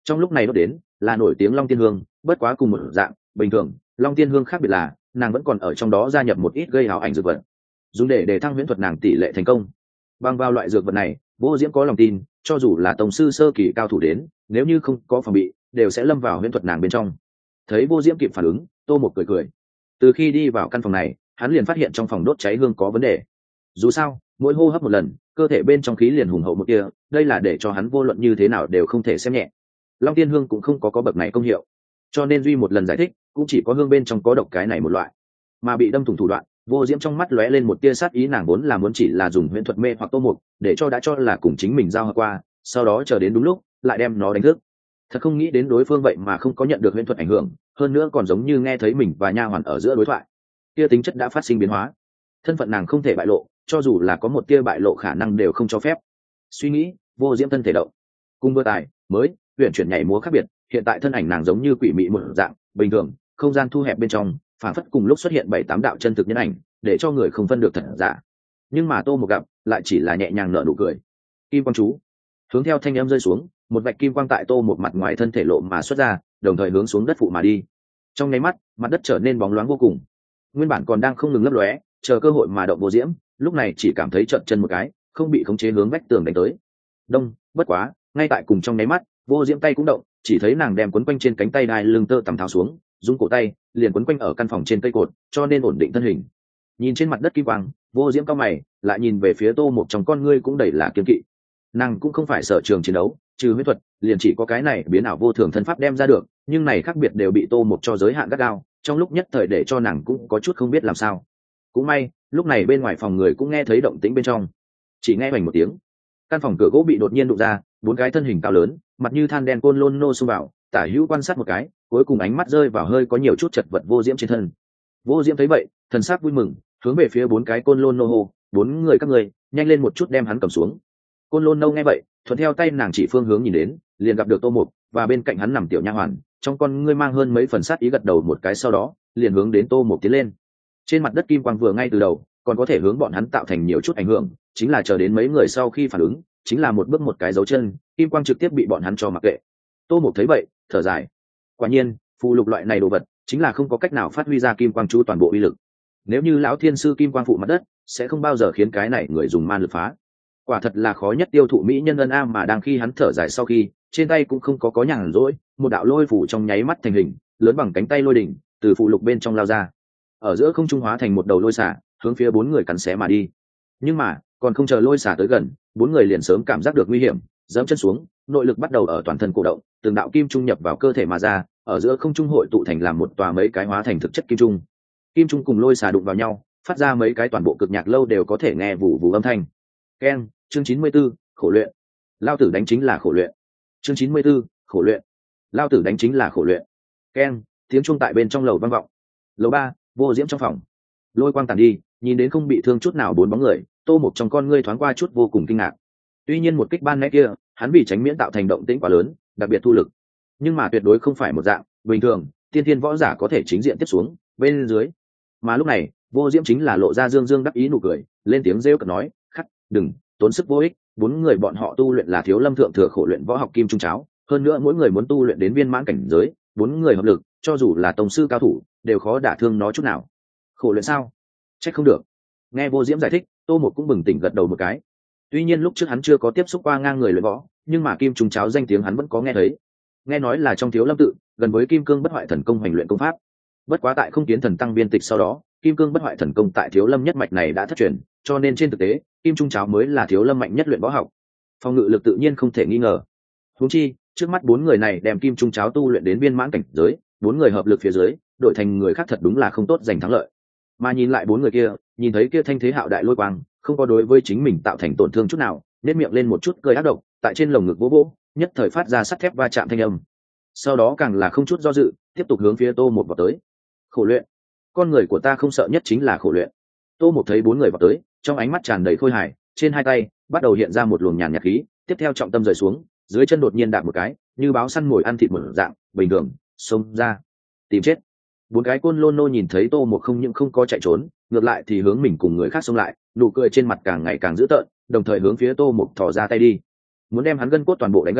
trong lúc này đốt đến là nổi tiếng long tiên hương, bất quá cùng một dạng bình thường. Long tiên hương khác biệt là nàng vẫn còn ở trong đó gia nhập một ít gây hào ảnh dược vật, dùng để để thăng huyễn thuật nàng tỷ lệ thành công. Bằng vào loại dược vật này, vô diễm có lòng tin cho dù là tổng sư sơ kỳ cao thủ đến, nếu như không có phòng bị đều sẽ lâm vào huyễn thuật nàng bên trong. Thấy vô diễm kịp phản ứng, tô một cười cười. Từ khi đi vào căn phòng này, hắn liền phát hiện trong phòng đốt cháy hương có vấn đề. Dù sao mỗi hô hấp một lần, cơ thể bên trong khí liền hùng hậu một kia, đây là để cho hắn vô luận như thế nào đều không thể xem nhẹ. Long tiên hương cũng không có có bậc này công hiệu, cho nên duy một lần giải thích cũng chỉ có hương bên trong có độc cái này một loại. Mà bị đâm thủng thủ đoạn, vô diễm trong mắt lóe lên một tia sát ý, nàng vốn là muốn chỉ là dùng huyễn thuật mê hoặc tô mục, để cho đã cho là cùng chính mình giao hợp qua, sau đó chờ đến đúng lúc lại đem nó đánh thức. Thật không nghĩ đến đối phương vậy mà không có nhận được huyễn thuật ảnh hưởng, hơn nữa còn giống như nghe thấy mình và nha hoàn ở giữa đối thoại. Tia tính chất đã phát sinh biến hóa, thân phận nàng không thể bại lộ, cho dù là có một tia bại lộ khả năng đều không cho phép. Suy nghĩ, vô diễm thân thể động, cung vừa tài mới huyền chuyển nhảy múa khác biệt. Hiện tại thân ảnh nàng giống như quỷ mị một dạng bình thường, không gian thu hẹp bên trong phản phất cùng lúc xuất hiện bảy tám đạo chân thực nhân ảnh, để cho người không phân được thật giả. Nhưng mà tô một gặp lại chỉ là nhẹ nhàng nở nụ cười. Kim quang chú hướng theo thanh âm rơi xuống, một vạch kim quang tại tô một mặt ngoài thân thể lộ mà xuất ra, đồng thời hướng xuống đất phụ mà đi. Trong nháy mắt, mặt đất trở nên bóng loáng vô cùng. Nguyên bản còn đang không ngừng lấp lóe chờ cơ hội mà động vô diễm, lúc này chỉ cảm thấy trợn chân một cái, không bị khống chế hướng vách tường đánh tới. Đông, bất quá ngay tại cùng trong nháy mắt, vô diễm tay cũng động, chỉ thấy nàng đem quấn quanh trên cánh tay đai lưng tơ tằm tháo xuống, dùng cổ tay liền quấn quanh ở căn phòng trên cây cột, cho nên ổn định thân hình. Nhìn trên mặt đất kim quang, vô diễm cao mày, lại nhìn về phía tô một trong con ngươi cũng đầy là kiên kỵ. Nàng cũng không phải sở trường chiến đấu, trừ huyết thuật liền chỉ có cái này biến ảo vô thường thân pháp đem ra được, nhưng này khác biệt đều bị tô một cho giới hạn gắt gao, trong lúc nhất thời để cho nàng cũng có chút không biết làm sao. Cũng may lúc này bên ngoài phòng người cũng nghe thấy động tĩnh bên trong, chỉ nghe hoành một tiếng, căn phòng cửa gỗ bị đột nhiên đụng ra, bốn cái thân hình cao lớn, mặt như than đen côn lôn nô xông vào, tả hữu quan sát một cái, cuối cùng ánh mắt rơi vào hơi có nhiều chút chật vật vô diễm trên thân. Vô diễm thấy vậy, thần sắc vui mừng, hướng về phía bốn cái côn lôn nô hô, bốn người các người nhanh lên một chút đem hắn cầm xuống. Côn lôn nô nghe vậy, thuận theo tay nàng chỉ phương hướng nhìn đến, liền gặp được tô mục và bên cạnh hắn nằm tiểu nha hoàn, trong con ngươi mang hơn mấy phần sát ý, gật đầu một cái sau đó liền hướng đến tô mục tiến lên. Trên mặt đất kim quang vừa ngay từ đầu còn có thể hướng bọn hắn tạo thành nhiều chút ảnh hưởng, chính là chờ đến mấy người sau khi phản ứng, chính là một bước một cái dấu chân, kim quang trực tiếp bị bọn hắn cho mặc kệ. Tô mục thấy vậy thở dài, quả nhiên phù lục loại này đồ vật chính là không có cách nào phát huy ra kim quang chú toàn bộ uy lực. Nếu như lão thiên sư kim quang phụ mặt đất, sẽ không bao giờ khiến cái này người dùng man lực phá. Quả thật là khó nhất tiêu thụ mỹ nhân ân a. Mà đang khi hắn thở dài sau khi, trên tay cũng không có có nhàn rỗi, một đạo lôi phủ trong nháy mắt thành hình, lớn bằng cánh tay lôi đỉnh từ phụ lục bên trong lao ra, ở giữa không trung hóa thành một đầu lôi xả, hướng phía bốn người cắn xé mà đi. Nhưng mà còn không chờ lôi xả tới gần, bốn người liền sớm cảm giác được nguy hiểm, giẫm chân xuống, nội lực bắt đầu ở toàn thân cổ động, từng đạo kim trung nhập vào cơ thể mà ra, ở giữa không trung hội tụ thành làm một tòa mấy cái hóa thành thực chất kim trung. Kim trung cùng lôi xả đụng vào nhau, phát ra mấy cái toàn bộ cực nhạc lâu đều có thể nghe vù vù âm thanh. Keng, chương chín mươi 94, khổ luyện. Lao tử đánh chính là khổ luyện. Chương chín mươi 94, khổ luyện. Lao tử đánh chính là khổ luyện. Keng, tiếng chuông tại bên trong lầu vang vọng. Lầu ba, vô diễm trong phòng. Lôi quang tàn đi, nhìn đến không bị thương chút nào bốn bóng người, tô một trong con ngươi thoáng qua chút vô cùng kinh ngạc. Tuy nhiên một kích ban nãy kia, hắn vì tránh miễn tạo thành động tĩnh quá lớn, đặc biệt thu lực, nhưng mà tuyệt đối không phải một dạng bình thường tiên thiên võ giả có thể chính diện tiếp xuống bên dưới. Mà lúc này vô diễm chính là lộ ra dương dương đắc ý nụ cười, lên tiếng rêu cợt nói, khắc, đừng tốn sức vô ích, bốn người bọn họ tu luyện là thiếu lâm thượng thừa khổ luyện võ học kim trung cháo, hơn nữa mỗi người muốn tu luyện đến viên mãn cảnh giới, bốn người hợp lực cho dù là tông sư cao thủ đều khó đả thương nó chút nào. Khổ luyện sao? Trách không được. Nghe vô diễm giải thích, tô một cũng bừng tỉnh gật đầu một cái. Tuy nhiên lúc trước hắn chưa có tiếp xúc qua ngang người luyện võ, nhưng mà kim trung cháo danh tiếng hắn vẫn có nghe thấy. Nghe nói là trong thiếu lâm tự gần với kim cương bất hoại thần công hành luyện công pháp. Bất quá tại không kiến thần tăng biên tịch sau đó, kim cương bất hoại thần công tại thiếu lâm nhất mạch này đã thất truyền, cho nên trên thực tế kim trung cháo mới là thiếu lâm mạnh nhất luyện võ học, phòng ngự lực tự nhiên không thể nghi ngờ. Huống chi trước mắt bốn người này đem kim trung cháo tu luyện đến viên mãn cảnh giới, bốn người hợp lực phía dưới đội thành người khác thật đúng là không tốt giành thắng lợi. Mà nhìn lại bốn người kia, nhìn thấy kia thanh thế hạo đại lôi quang không có đối với chính mình tạo thành tổn thương chút nào, nếp miệng lên một chút cười ác độc, tại trên lồng ngực vỗ vỗ, nhất thời phát ra sắt thép va chạm thanh âm. Sau đó càng là không chút do dự tiếp tục hướng phía tô một vào tới. Khổ luyện, con người của ta không sợ nhất chính là khổ luyện. Tô một thấy bốn người vào tới, trong ánh mắt tràn đầy khôi hài, trên hai tay bắt đầu hiện ra một luồng nhàn nhạt khí, tiếp theo trọng tâm rời xuống, dưới chân đột nhiên đạp một cái, như báo săn mồi ăn thịt một dạng bình thường xông ra tìm chết. Bốn cái côn lôn nô nhìn thấy tô một không những không có chạy trốn, ngược lại thì hướng mình cùng người khác xông lại, nụ cười trên mặt càng ngày càng dữ tợn, đồng thời hướng phía tô một thò ra tay đi, muốn đem hắn gân cốt toàn bộ đánh gãy,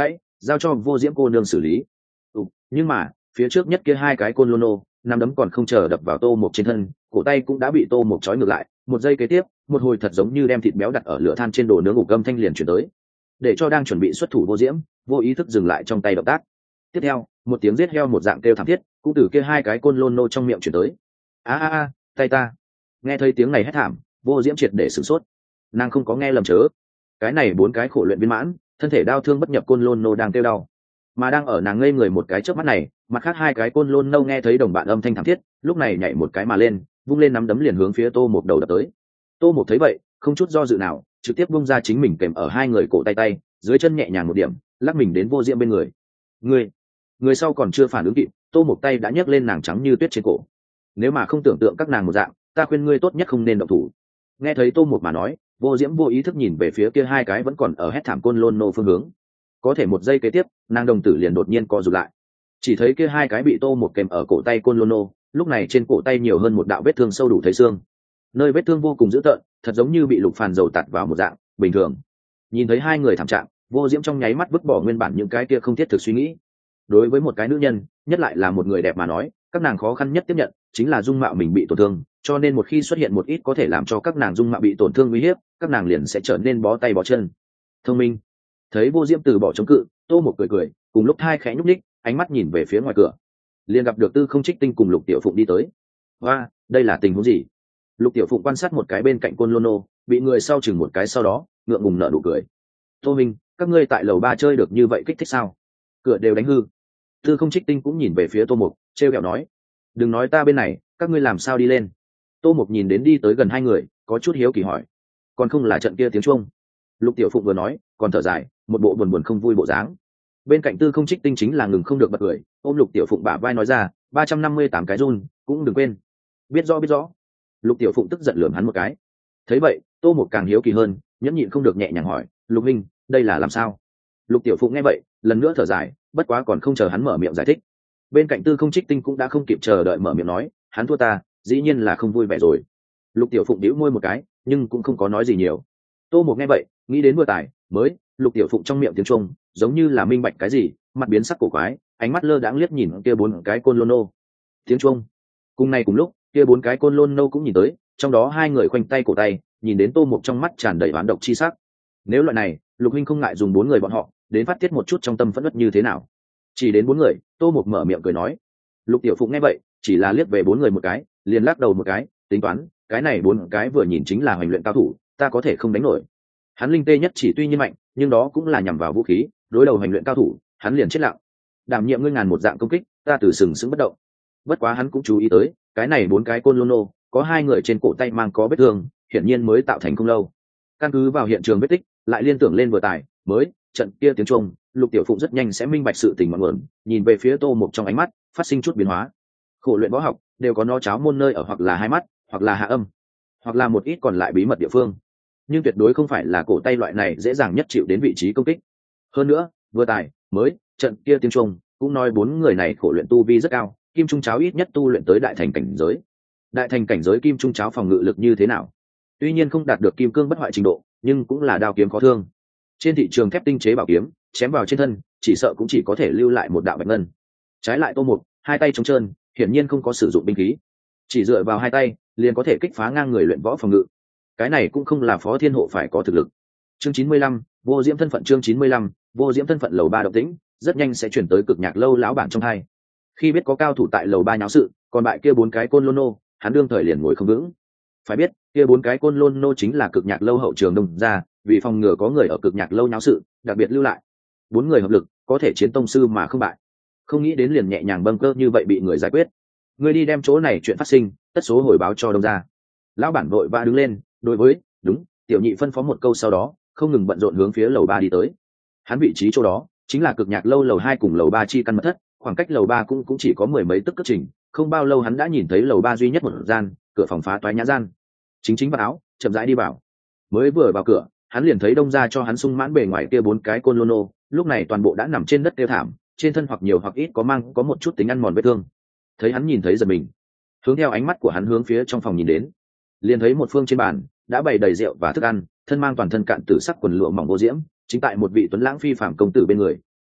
giao cho vô diễm cô nương xử lý. Ừ, nhưng mà phía trước nhất kia hai cái côn lôn nô nắm đấm còn không chờ đập vào tô một trên thân, cổ tay cũng đã bị tô một trói ngược lại. Một giây kế tiếp, một hồi thật giống như đem thịt béo đặt ở lửa than trên đồ nướng ngủ cơm thanh liền chuyển tới, để cho đang chuẩn bị xuất thủ vô diễm vô ý thức dừng lại trong tay động tác. Tiếp theo, một tiếng giết heo một dạng kêu thảm thiết cũng từ kia hai cái côn lôn nô trong miệng chuyển tới. A a a, tay ta! Nghe thấy tiếng này hét thảm, vô diễm triệt để sửng sốt. Nàng không có nghe lầm chớ, cái này bốn cái khổ luyện viên mãn thân thể đau thương bất nhập côn lôn nô đang kêu đau, mà đang ở nàng ngây người một cái chớp mắt này, mặt khác hai cái côn lôn nô nghe thấy đồng bạn âm thanh thảm thiết, lúc này nhảy một cái mà lên, vung lên nắm đấm liền hướng phía tô một đầu đập tới. Tô một thấy vậy, không chút do dự nào, trực tiếp bung ra chính mình kèm ở hai người cổ tay tay, dưới chân nhẹ nhàng một điểm, lắc mình đến vô diễm bên người. Người, người sau còn chưa phản ứng kịp, tô một tay đã nhấc lên nàng trắng như tuyết trên cổ. Nếu mà không tưởng tượng các nàng một dạng, ta khuyên ngươi tốt nhất không nên động thủ. Nghe thấy tô một mà nói, vô diễm vô ý thức nhìn về phía kia hai cái vẫn còn ở hét thảm côn lôn nô phương hướng. Có thể một giây kế tiếp, nàng đồng tử liền đột nhiên co rụt lại, chỉ thấy kia hai cái bị tô một kèm ở cổ tay côn lôn nô, lúc này trên cổ tay nhiều hơn một đạo vết thương sâu đủ thấy xương, nơi vết thương vô cùng dữ tợn, thật giống như bị lục phàn dầu tạt vào một dạng bình thường. Nhìn thấy hai người thảm trạng, vô diễm trong nháy mắt vứt bỏ nguyên bản những cái kia không thiết thực suy nghĩ. Đối với một cái nữ nhân, nhất lại là một người đẹp mà nói, các nàng khó khăn nhất tiếp nhận chính là dung mạo mình bị tổn thương, cho nên một khi xuất hiện một ít có thể làm cho các nàng dung mạo bị tổn thương uy hiếp, các nàng liền sẽ trở nên bó tay bó chân. Thông minh. Thấy vô diễm từ bỏ chống cự, tô một cười cười, cùng lúc hai khẽ nhúc ních, ánh mắt nhìn về phía ngoài cửa, liền gặp được Tư Không Trích Tinh cùng Lục Tiểu Phụng đi tới. Và đây là tình huống gì? Lục Tiểu Phụng quan sát một cái bên cạnh côn lôn nô, bị người sau chừng một cái sau đó ngượng ngùng nở nụ cười. Tô minh, các ngươi tại lầu ba chơi được như vậy kích thích sao? Cửa đều đánh hư. Tư Không Trích Tinh cũng nhìn về phía tô mục, trêu ghẹo nói, đừng nói ta bên này, các ngươi làm sao đi lên? Tô mục nhìn đến đi tới gần hai người, có chút hiếu kỳ hỏi, còn không là trận kia tiếng chuông? Lục Tiểu Phụng vừa nói còn thở dài, một bộ buồn buồn không vui bộ dáng. Bên cạnh Tư Không Trích Tinh chính là ngừng không được bật cười, ôm Lục Tiểu Phụng bả vai nói ra, ba trăm năm mươi tám cái run cũng đừng quên. Biết rõ biết rõ. Lục Tiểu Phụng tức giận lườm hắn một cái. Thấy vậy, tô mục càng hiếu kỳ hơn, nhẫn nhịn không được nhẹ nhàng hỏi, Lục minh, đây là làm sao? Lục Tiểu Phụng nghe vậy, lần nữa thở dài, bất quá còn không chờ hắn mở miệng giải thích, bên cạnh Tư Không Trích Tinh cũng đã không kịp chờ đợi mở miệng nói, hắn thua ta, dĩ nhiên là không vui vẻ rồi. Lục Tiểu Phụng đĩu môi một cái, nhưng cũng không có nói gì nhiều. Tô Mục nghe vậy, nghĩ đến vừa tài mới, Lục Tiểu Phụng trong miệng tiếng Trung, giống như là minh bạch cái gì, mặt biến sắc cổ quái, ánh mắt lơ đãng liếc nhìn kia bốn cái côn lôn nô. Tiếng Trung. Cùng này cùng lúc, kia bốn cái côn lôn nô cũng nhìn tới, trong đó hai người khoanh tay cổ tay, nhìn đến Tô Mục trong mắt tràn đầy oán độc chi sắc. Nếu loại này, Lục huynh không ngại dùng bốn người bọn họ, đến phát tiết một chút trong tâm phẫn uất như thế nào? Chỉ đến bốn người, Tô Mục mở miệng cười nói. Lục Tiểu Phụng nghe vậy, chỉ là liếc về bốn người một cái, liền lắc đầu một cái, tính toán, cái này bốn cái vừa nhìn chính là hoành luyện cao thủ, ta có thể không đánh nổi. Hắn linh tê nhất chỉ tuy nhiên mạnh, nhưng đó cũng là nhằm vào vũ khí, đối đầu hoành luyện cao thủ, hắn liền chết lặng. Đảm nhiệm ngươi ngàn một dạng công kích, ta từ sừng sững bất động. Bất quá hắn cũng chú ý tới, cái này bốn cái côn lôn nô, có hai người trên cổ tay mang có vết thương, hiển nhiên mới tạo thành không lâu. Căn cứ vào hiện trường vết tích, lại liên tưởng lên vừa tài mới trận kia tiếng chuông, Lục Tiểu Phụng rất nhanh sẽ minh bạch sự tình ngọn nguồn, nhìn về phía Tô Mục trong ánh mắt phát sinh chút biến hóa. Khổ luyện võ học đều có nó cháo môn nơi ở, hoặc là hai mắt, hoặc là hạ âm, hoặc là một ít còn lại bí mật địa phương, nhưng tuyệt đối không phải là cổ tay loại này dễ dàng nhất chịu đến vị trí công kích. Hơn nữa, vừa tài mới trận kia tiếng chuông cũng nói bốn người này khổ luyện tu vi rất cao, kim trung cháo ít nhất tu luyện tới đại thành cảnh giới. Đại thành cảnh giới kim trung cháo phòng ngự lực như thế nào? Tuy nhiên không đạt được kim cương bất hoại trình độ, nhưng cũng là đao kiếm khó thương. Trên thị trường thép tinh chế bảo kiếm, chém vào trên thân, chỉ sợ cũng chỉ có thể lưu lại một đạo bạch ngân. Trái lại Tô Mục, hai tay trống trơn, hiển nhiên không có sử dụng binh khí, chỉ dựa vào hai tay liền có thể kích phá ngang người luyện võ phòng ngự. Cái này cũng không là Phó Thiên Hộ phải có thực lực. Chương chín mươi lăm, vô diễm thân phận. Chương chín mươi lăm, vô diễm thân phận. Lầu ba động tĩnh rất nhanh sẽ chuyển tới Cực Nhạc lâu lão bản trong hai. Khi biết có cao thủ tại lầu ba nháo sự, còn bại kia bốn cái côn lôn nô, hắn đương thời liền ngồi không vững. Phải biết, kia bốn cái côn lôn nô chính là Cực Nhạc lâu hậu trường đông ra, vì phòng ngừa có người ở Cực Nhạc lâu nháo sự, đặc biệt lưu lại bốn người hợp lực, có thể chiến tông sư mà không bại. Không nghĩ đến liền nhẹ nhàng bâng cơ như vậy bị người giải quyết. Người đi đem chỗ này chuyện phát sinh, tất số hồi báo cho đông ra. Lão bản vội vã đứng lên, đối với đúng tiểu nhị phân phó một câu, sau đó không ngừng bận rộn hướng phía lầu ba đi tới. Hắn vị trí chỗ đó chính là Cực Nhạc lâu lầu hai cùng lầu ba chi căn mật thất, khoảng cách lầu ba cũng cũng chỉ có mười mấy tức cất trình. Không bao lâu hắn đã nhìn thấy lầu ba duy nhất một gian cửa phòng phá toái nhã gian, chính chính vào áo chậm rãi đi vào. Mới vừa vào cửa, hắn liền thấy đông ra cho hắn sung mãn bề ngoài kia bốn cái côn lôn nô, lúc này toàn bộ đã nằm trên đất tiêu thảm, trên thân hoặc nhiều hoặc ít có mang có một chút tính ăn mòn vết thương. Thấy hắn nhìn thấy giật mình, hướng theo ánh mắt của hắn hướng phía trong phòng nhìn đến, liền thấy một phương trên bàn đã bày đầy rượu và thức ăn, thân mang toàn thân cạn tử sắc quần lụa mỏng vô diễm, chính tại một vị tuấn lãng phi phàm công tử bên người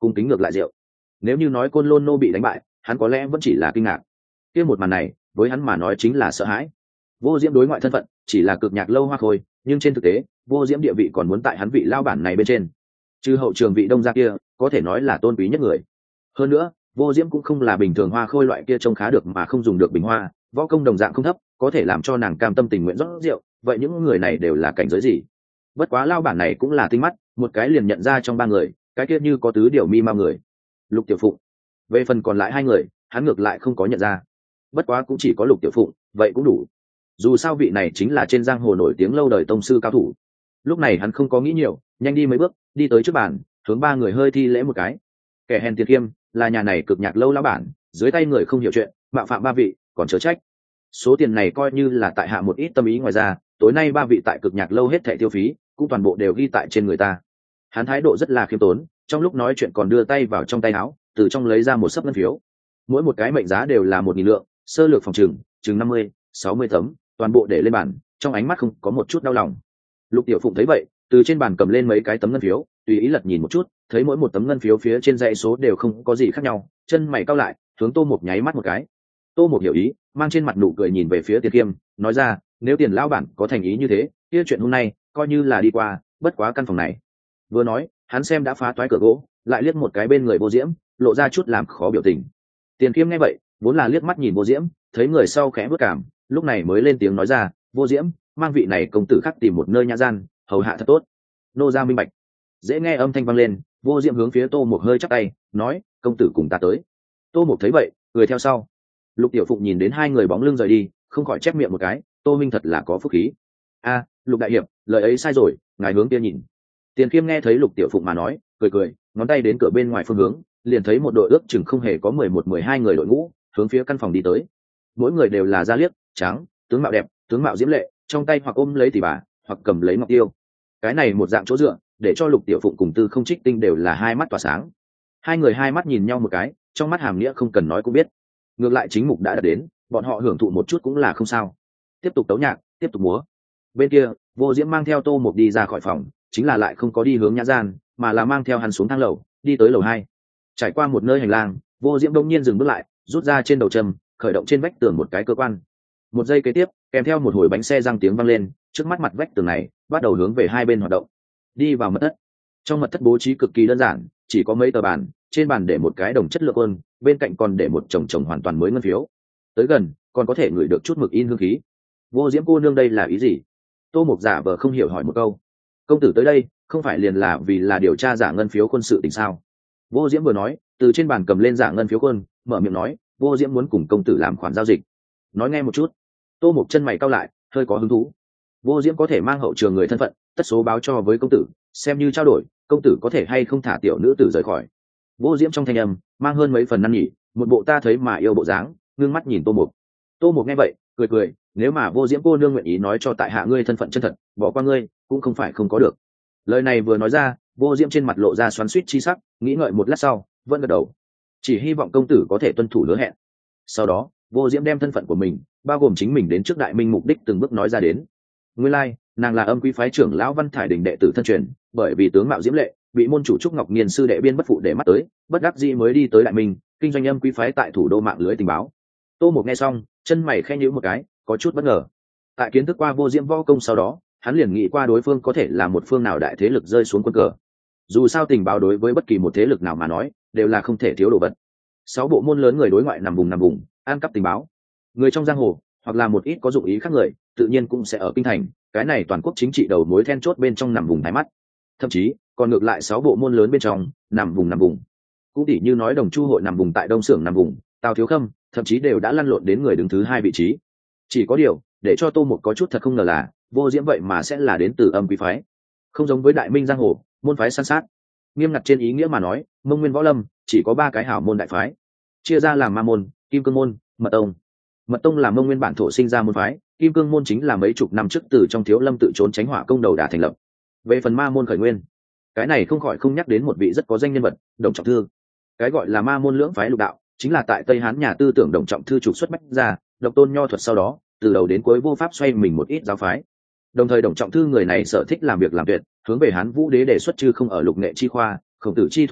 cung kính ngược lại rượu. Nếu như nói Côn Lôn Nô bị đánh bại, hắn có lẽ vẫn chỉ là kinh ngạc. Kia một màn này với hắn mà nói chính là sợ hãi. Vô Diễm đối ngoại thân phận chỉ là cực nhạc lâu hoa khôi, nhưng trên thực tế Vô Diễm địa vị còn muốn tại hắn vị lao bản này bên trên. Trừ hậu trường vị đông gia kia có thể nói là tôn quý nhất người. Hơn nữa Vô Diễm cũng không là bình thường hoa khôi loại kia trông khá được mà không dùng được bình hoa, võ công đồng dạng không thấp, có thể làm cho nàng cam tâm tình nguyện rót rượu. Vậy những người này đều là cảnh giới gì? Bất quá lao bản này cũng là tinh mắt, một cái liền nhận ra trong ba người, cái kia như có tứ điều mi mau người, Lục Tiểu Phụng. Về phần còn lại hai người, hắn ngược lại không có nhận ra. Bất quá cũng chỉ có Lục Tiểu Phụng, vậy cũng đủ. Dù sao vị này chính là trên giang hồ nổi tiếng lâu đời tông sư cao thủ. Lúc này hắn không có nghĩ nhiều, nhanh đi mấy bước, đi tới trước bàn, hướng ba người hơi thi lễ một cái. Kẻ hèn Tiền Kiêm là nhà này cực nhạc lâu lão bản, dưới tay người không hiểu chuyện, mạo phạm ba vị, còn chớ trách. Số tiền này coi như là tại hạ một ít tâm ý, ngoài ra tối nay ba vị tại cực nhạc lâu hết thảy tiêu phí cũng toàn bộ đều ghi tại trên người ta. Hắn thái độ rất là khiêm tốn, trong lúc nói chuyện còn đưa tay vào trong tay áo, từ trong lấy ra một sấp ngân phiếu. Mỗi một cái mệnh giá đều là một nghìn lượng, sơ lược phòng trừng chừng năm mươi sáu mươi tấm, toàn bộ để lên bàn, trong ánh mắt không có một chút đau lòng. Lục Tiểu Phụng thấy vậy, từ trên bàn cầm lên mấy cái tấm ngân phiếu, tùy ý lật nhìn một chút, thấy mỗi một tấm ngân phiếu phía trên dãy số đều không có gì khác nhau, chân mày cau lại, hướng Tô Mục nháy mắt một cái. Tô Mục hiểu ý, mang trên mặt nụ cười nhìn về phía Tiền Kiêm, nói ra, nếu Tiền lão bản có thành ý như thế, kia chuyện hôm nay coi như là đi qua, bất quá căn phòng này. Vừa nói, hắn xem đã phá toái cửa gỗ, lại liếc một cái bên người Vô Diễm, lộ ra chút làm khó biểu tình. Tiền Kiêm nghe vậy, vốn là liếc mắt nhìn Vô Diễm, thấy người sau khẽ bước cảm, lúc này mới lên tiếng nói ra, Vô Diễm, mang vị này công tử khác tìm một nơi nhã gian, hầu hạ thật tốt. Nô gia minh bạch. Dễ nghe âm thanh vang lên, Vô Diễm hướng phía Tô Mục hơi chắp tay, nói, công tử cùng ta tới. Tô Mục thấy vậy, cười theo sau. Lục Tiểu Phụng nhìn đến hai người bóng lưng rời đi, không khỏi chép miệng một cái, Tô minh thật là có phúc khí. A, Lục đại hiệp, lời ấy sai rồi, ngài hướng kia nhìn. Tiền Kiêm nghe thấy Lục Tiểu Phụng mà nói, cười cười, ngón tay đến cửa bên ngoài phương hướng, liền thấy một đội ước chừng không hề có mười một mười hai người đội ngũ, hướng phía căn phòng đi tới. Mỗi người đều là da liếc, trắng, tướng mạo đẹp, tướng mạo diễm lệ, trong tay hoặc ôm lấy tỷ bà, hoặc cầm lấy ngọc tiêu. Cái này một dạng chỗ dựa, để cho Lục Tiểu Phụng cùng Tư Không Trích Tinh đều là hai mắt tỏa sáng. Hai người hai mắt nhìn nhau một cái, trong mắt hàm nghĩa không cần nói cũng biết. Ngược lại chính mục đã đạt đến, bọn họ hưởng thụ một chút cũng là không sao. Tiếp tục tấu nhạc, tiếp tục múa. Bên kia, Vô Diễm mang theo Tô Mục đi ra khỏi phòng, chính là lại không có đi hướng nhã gian, mà là mang theo hắn xuống thang lầu, đi tới lầu hai. Trải qua một nơi hành lang, Vô Diễm đông nhiên dừng bước lại, rút ra trên đầu châm, khởi động trên vách tường một cái cơ quan. Một giây kế tiếp, kèm theo một hồi bánh xe răng tiếng vang lên, trước mắt mặt vách tường này bắt đầu hướng về hai bên hoạt động. Đi vào mật thất. Trong mật thất bố trí cực kỳ đơn giản, chỉ có mấy tờ bàn, trên bàn để một cái đồng chất lượng ơn, bên cạnh còn để một chồng chồng hoàn toàn mới ngân phiếu. Tới gần, còn có thể ngửi được chút mực in hương khí. Vô Diễm cô nương đây là ý gì? Tô Mục giả vờ không hiểu hỏi một câu. Công tử tới đây, không phải liền là vì là điều tra giả ngân phiếu quân sự tình sao? Vô Diễm vừa nói, từ trên bàn cầm lên giả ngân phiếu quân, mở miệng nói, Vô Diễm muốn cùng công tử làm khoản giao dịch. Nói nghe một chút. Tô Mục chân mày cau lại, hơi có hứng thú. Vô Diễm có thể mang hậu trường người thân phận, tất số báo cho với công tử, xem như trao đổi, công tử có thể hay không thả tiểu nữ tử rời khỏi. Vô Diễm trong thanh âm mang hơn mấy phần năn nỉ, một bộ ta thấy mà yêu bộ dáng, ngưng mắt nhìn Tô Mục. Tô Mục nghe vậy, cười cười, nếu mà Vô Diễm cô nương nguyện ý nói cho tại hạ ngươi thân phận chân thật, bỏ qua ngươi cũng không phải không có được. Lời này vừa nói ra, Vô Diễm trên mặt lộ ra xoắn xuýt chi sắc, nghĩ ngợi một lát sau, vẫn gật đầu. Chỉ hy vọng công tử có thể tuân thủ hứa hẹn. Sau đó, Vô Diễm đem thân phận của mình, bao gồm chính mình đến trước đại minh mục đích từng bước nói ra đến. Nguyên lai, like, nàng là Âm Quý phái trưởng lão Văn Thải Đình đệ tử thân truyền, bởi vì tướng mạo diễm lệ, bị môn chủ Trúc Ngọc Nghiên sư đệ biên bất phụ để mắt tới, bất đắc dĩ mới đi tới đại minh, kinh doanh Âm Quý phái tại thủ đô mạng lưới tình báo. Tô Mục nghe xong, chân mày khẽ nhíu một cái, có chút bất ngờ. Tại kiến thức qua Vô Diễm võ công sau đó, hắn liền nghĩ qua đối phương có thể là một phương nào đại thế lực rơi xuống quân cờ. Dù sao tình báo đối với bất kỳ một thế lực nào mà nói, đều là không thể thiếu đồ vật. Sáu bộ môn lớn người đối ngoại nằm vùng nằm vùng, ăn cắp tình báo. Người trong giang hồ, hoặc là một ít có dụng ý khác người, tự nhiên cũng sẽ ở kinh thành, cái này toàn quốc chính trị đầu mối then chốt bên trong nằm vùng thái mắt. Thậm chí, còn ngược lại sáu bộ môn lớn bên trong, nằm vùng nằm vùng. Cũng tỉ như nói Đồng Chu hội nằm vùng tại Đông Xưởng nằm vùng, Tào Thiếu Khâm, thậm chí đều đã lăn lộn đến người đứng thứ hai vị trí. Chỉ có điều, để cho Tô Mục có chút thật không ngờ là, Vô Diễm vậy mà sẽ là đến từ Âm Quý phái. Không giống với Đại Minh giang hồ, môn phái san sát. Nghiêm ngặt trên ý nghĩa mà nói, Mông Nguyên Võ Lâm chỉ có ba cái hảo môn đại phái, chia ra làm Ma môn, Kim Cương môn, Mật tông. Mật tông là Mông Nguyên bản thổ sinh ra môn phái, Kim Cương môn chính là mấy chục năm trước từ trong Thiếu Lâm tự trốn tránh hỏa công đầu đà thành lập. Về phần Ma môn khởi nguyên, cái này không khỏi không nhắc đến một vị rất có danh nhân vật, Đồng Trọng Thư. Cái gọi là Ma môn lưỡng phái lục đạo, chính là tại Tây Hán nhà tư tưởng Đồng Trọng Thư trục xuất bách ra, độc tôn nho thuật sau đó, từ đầu đến cuối vô pháp xoay mình một ít giáo phái. Đồng thời Đồng Trọng Thư người này sở thích làm việc làm tuyệt, hướng về Hán Vũ Đế đề xuất chư không ở lục nghệ chi khoa, khổng tử chi thuật người,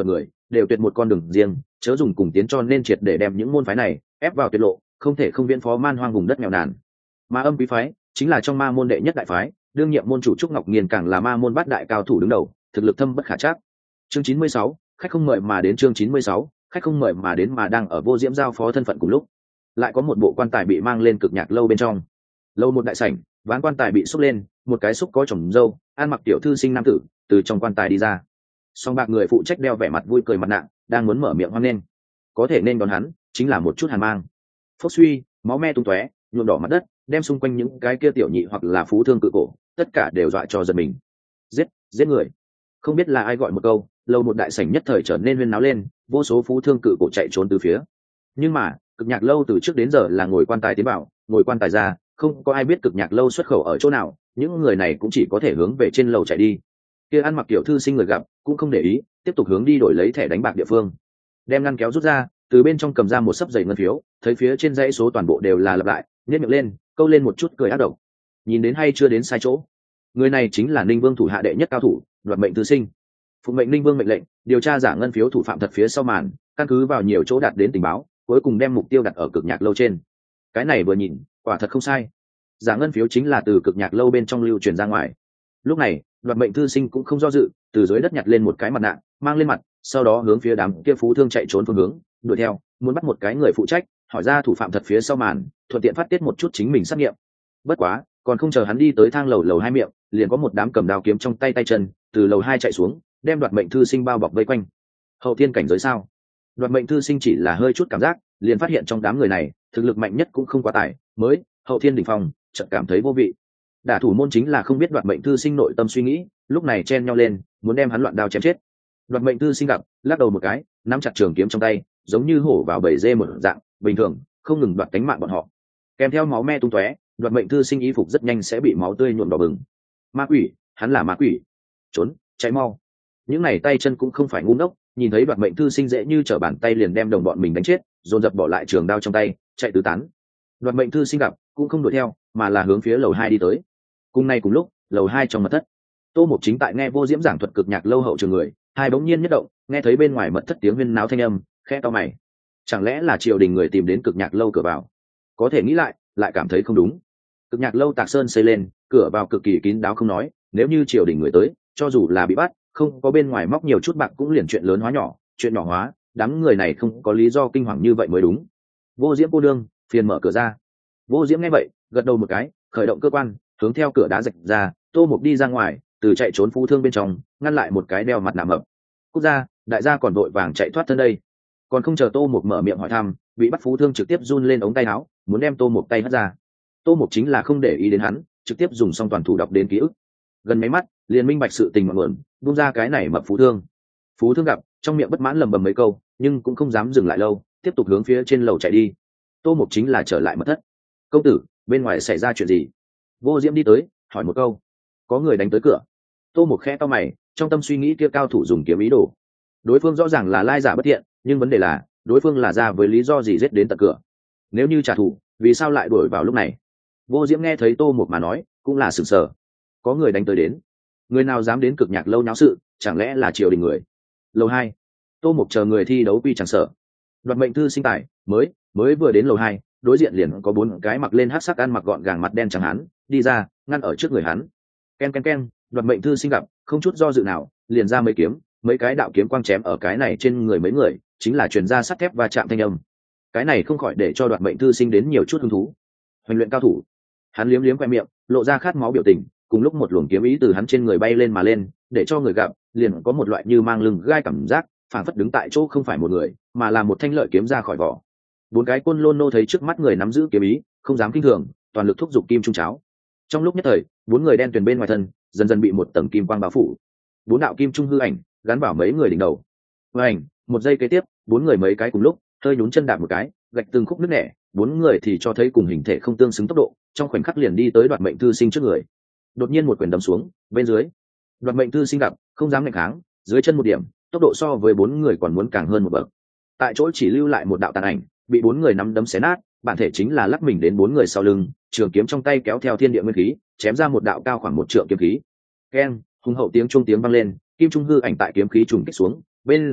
đều tuyệt một con đường riêng, chớ dùng cùng tiến cho nên triệt để đem những môn phái này ép vào tuyệt lộ, không thể không viễn phó man hoang vùng đất nghèo nàn. Mà Âm Quý phái chính là trong ma môn đệ nhất đại phái, đương nhiệm môn chủ Trúc Ngọc Nghiên càng là ma môn bát đại cao thủ đứng đầu, thực lực thâm bất khả trắc. Chương chín mươi sáu, khách không mời mà đến. Chương chín mươi sáu, khách không mời mà đến. Mà đang ở Vô Diễm giao phó thân phận cùng lúc, lại có một bộ quan tài bị mang lên Cực Nhạc lâu bên trong. Lâu một đại sảnh, ván quan tài bị xúc lên, một cái xúc có chồng râu, ăn mặc tiểu thư sinh nam tử từ trong quan tài đi ra. Song bạc người phụ trách đeo vẻ mặt vui cười mặt nạ, đang muốn mở miệng hoan nghênh, có thể nên đón hắn chính là một chút hàn mang. Phốc suy, máu me tung tóe, nhuộm đỏ mặt đất, đem xung quanh những cái kia tiểu nhị hoặc là phú thương cự cổ, tất cả đều dọa cho giật mình. Giết, giết người! Không biết là ai gọi một câu, lâu một đại sảnh nhất thời trở nên huyên náo lên, vô số phú thương cự cổ chạy trốn từ phía. Nhưng mà Cực Nhạc lâu từ trước đến giờ là ngồi quan tài tiến bảo, ngồi quan tài ra, không có ai biết Cực Nhạc lâu xuất khẩu ở chỗ nào, những người này cũng chỉ có thể hướng về trên lầu chạy đi. Kia ăn mặc tiểu thư sinh người gặp cũng không để ý, tiếp tục hướng đi đổi lấy thẻ đánh bạc địa phương. Đem ngăn kéo rút ra, từ bên trong cầm ra một sấp giày ngân phiếu, thấy phía trên dãy số toàn bộ đều là lặp lại, nhếch miệng lên, câu lên một chút cười ác độc. Nhìn đến hay chưa đến sai chỗ. Người này chính là Ninh Vương thủ hạ đệ nhất cao thủ, Đoạt Mệnh thư sinh. Phụng mệnh Ninh Vương mệnh lệnh, điều tra giả ngân phiếu thủ phạm thật phía sau màn, căn cứ vào nhiều chỗ đạt đến tình báo, cuối cùng đem mục tiêu đặt ở Cực Nhạc lâu trên. Cái này vừa nhìn, quả thật không sai. Giả ngân phiếu chính là từ Cực Nhạc lâu bên trong lưu truyền ra ngoài. Lúc này, Đoạt Mệnh thư sinh cũng không do dự, từ dưới đất nhặt lên một cái mặt nạ, mang lên mặt, sau đó hướng phía đám kia phú thương chạy trốn phương hướng đuổi theo, muốn bắt một cái người phụ trách, hỏi ra thủ phạm thật phía sau màn, thuận tiện phát tiết một chút chính mình xét nghiệm. Bất quá, còn không chờ hắn đi tới thang lầu lầu hai miệng, liền có một đám cầm đao kiếm trong tay tay chân, từ lầu hai chạy xuống, đem Đoạt Mệnh thư sinh bao bọc vây quanh. Hậu thiên cảnh giới sao? Đoạt Mệnh thư sinh chỉ là hơi chút cảm giác, liền phát hiện trong đám người này, thực lực mạnh nhất cũng không quá tải, mới hậu thiên đỉnh phong, chợt cảm thấy vô vị. Đả thủ môn chính là không biết Đoạt Mệnh thư sinh nội tâm suy nghĩ, lúc này chen nhau lên, muốn đem hắn loạn đao chém chết. Đoạt Mệnh thư sinh gặp, lắc đầu một cái, nắm chặt trường kiếm trong tay, giống như hổ vào bầy dê một dạng, bình thường, không ngừng đoạt tính mạng bọn họ. Kèm theo máu me tung tóe, Đoạt Mệnh thư sinh y phục rất nhanh sẽ bị máu tươi nhuộm đỏ bừng. Ma quỷ, hắn là ma quỷ. Trốn, chạy mau. Những này tay chân cũng không phải ngu ngốc, nhìn thấy Đoạt Mệnh thư sinh dễ như trở bàn tay liền đem đồng bọn mình đánh chết, dồn dập bỏ lại trường đao trong tay, chạy tứ tán. Đoạt Mệnh thư sinh gặp, cũng không đuổi theo, mà là hướng phía lầu hai đi tới. Cùng nay cùng lúc, lầu hai trong mật thất, Tô Mục chính tại nghe Vô Diễm giảng thuật Cực Nhạc lâu hậu trường người, hai bỗng nhiên nhất động, nghe thấy bên ngoài mật thất tiếng huyên náo thanh âm, khẽ to mày. Chẳng lẽ là triều đình người tìm đến Cực Nhạc lâu cửa vào? Có thể nghĩ lại, lại cảm thấy không đúng. Cực Nhạc lâu Tạc Sơn xây lên, cửa vào cực kỳ kín đáo không nói, nếu như triều đình người tới, cho dù là bị bắt, không có bên ngoài móc nhiều chút bạc cũng liền chuyện lớn hóa nhỏ, chuyện nhỏ hóa, đám người này không có lý do kinh hoàng như vậy mới đúng. Vô Diễm cô đương, phiền mở cửa ra. Vô Diễm nghe vậy, gật đầu một cái, khởi động cơ quan, hướng theo cửa đá rạch ra. Tô Mục đi ra ngoài, từ chạy trốn phú thương bên trong, ngăn lại một cái đeo mặt nạ mập. Cút ra, đại gia còn vội vàng chạy thoát thân đây. Còn không chờ Tô Mục mở miệng hỏi thăm, bị bắt phú thương trực tiếp run lên ống tay áo, muốn đem Tô Mục tay hất ra. Tô Mục chính là không để ý đến hắn, trực tiếp dùng song toàn thủ đọc đến ký ức. Gần mấy mắt, liền minh bạch sự tình ngọn nguồn, buông ra cái này mập phú thương. Phú thương gặp, trong miệng bất mãn lầm bầm mấy câu, nhưng cũng không dám dừng lại lâu, tiếp tục hướng phía trên lầu chạy đi. Tô Mục chính là trở lại mật thất. Công tử, bên ngoài xảy ra chuyện gì? Vô Diễm đi tới, hỏi một câu. Có người đánh tới cửa. Tô Mục khẽ to mày, trong tâm suy nghĩ kia cao thủ dùng kiếm ý đồ. Đối phương rõ ràng là lai giả bất thiện, nhưng vấn đề là, đối phương là ra với lý do gì giết đến tận cửa? Nếu như trả thù, vì sao lại đuổi vào lúc này? Vô Diễm nghe thấy Tô Mục mà nói, cũng là sửng sở. Có người đánh tới đến. Người nào dám đến Cực Nhạc lâu nháo sự, chẳng lẽ là triều đình người? Lầu hai, Tô Mục chờ người thi đấu quy chẳng sợ. Đoạt Mệnh thư sinh tài, mới mới vừa đến lầu hai, đối diện liền có bốn cái mặc lên hắc sắc ăn mặc gọn gàng mặt đen chẳng hắn, đi ra, ngăn ở trước người hắn. Ken ken ken, Đoạt Mệnh thư sinh gặp, không chút do dự nào, liền ra mấy kiếm, mấy cái đạo kiếm quang chém ở cái này trên người mấy người, chính là truyền ra sắt thép và chạm thanh âm. Cái này không khỏi để cho Đoạt Mệnh thư sinh đến nhiều chút hứng thú. Hoành luyện cao thủ. Hắn liếm liếm khoe miệng, lộ ra khát máu biểu tình, cùng lúc một luồng kiếm ý từ hắn trên người bay lên mà lên, để cho người gặp, liền có một loại như mang lưng gai cảm giác, phảng phất đứng tại chỗ không phải một người, mà là một thanh lợi kiếm ra khỏi vỏ. Bốn cái côn lôn nô thấy trước mắt người nắm giữ kiếm ý, không dám kinh thường, toàn lực thúc giục kim trung cháo. Trong lúc nhất thời, bốn người đen tuyền bên ngoài thân, dần dần bị một tầng kim quang bao phủ. Bốn đạo kim trung hư ảnh gắn vào mấy người đỉnh đầu. Với ảnh, một giây kế tiếp, bốn người mấy cái cùng lúc, hơi nhún chân đạp một cái, gạch từng khúc nứt nẻ, bốn người thì cho thấy cùng hình thể không tương xứng tốc độ, trong khoảnh khắc liền đi tới Đoạt Mệnh thư sinh trước người. Đột nhiên một quyền đấm xuống, bên dưới. Đoạt Mệnh thư sinh gặp, không dám nghịch kháng, dưới chân một điểm, tốc độ so với bốn người còn muốn càng hơn một bậc. Tại chỗ chỉ lưu lại một đạo tàn ảnh, bị bốn người nắm đấm xé nát, bản thể chính là lắc mình đến bốn người sau lưng, trường kiếm trong tay kéo theo thiên địa nguyên khí, chém ra một đạo cao khoảng một trượng kiếm khí. Keng, hùng hậu tiếng trung tiếng vang lên, kim trung hư ảnh tại kiếm khí trùng kích xuống, bên dưới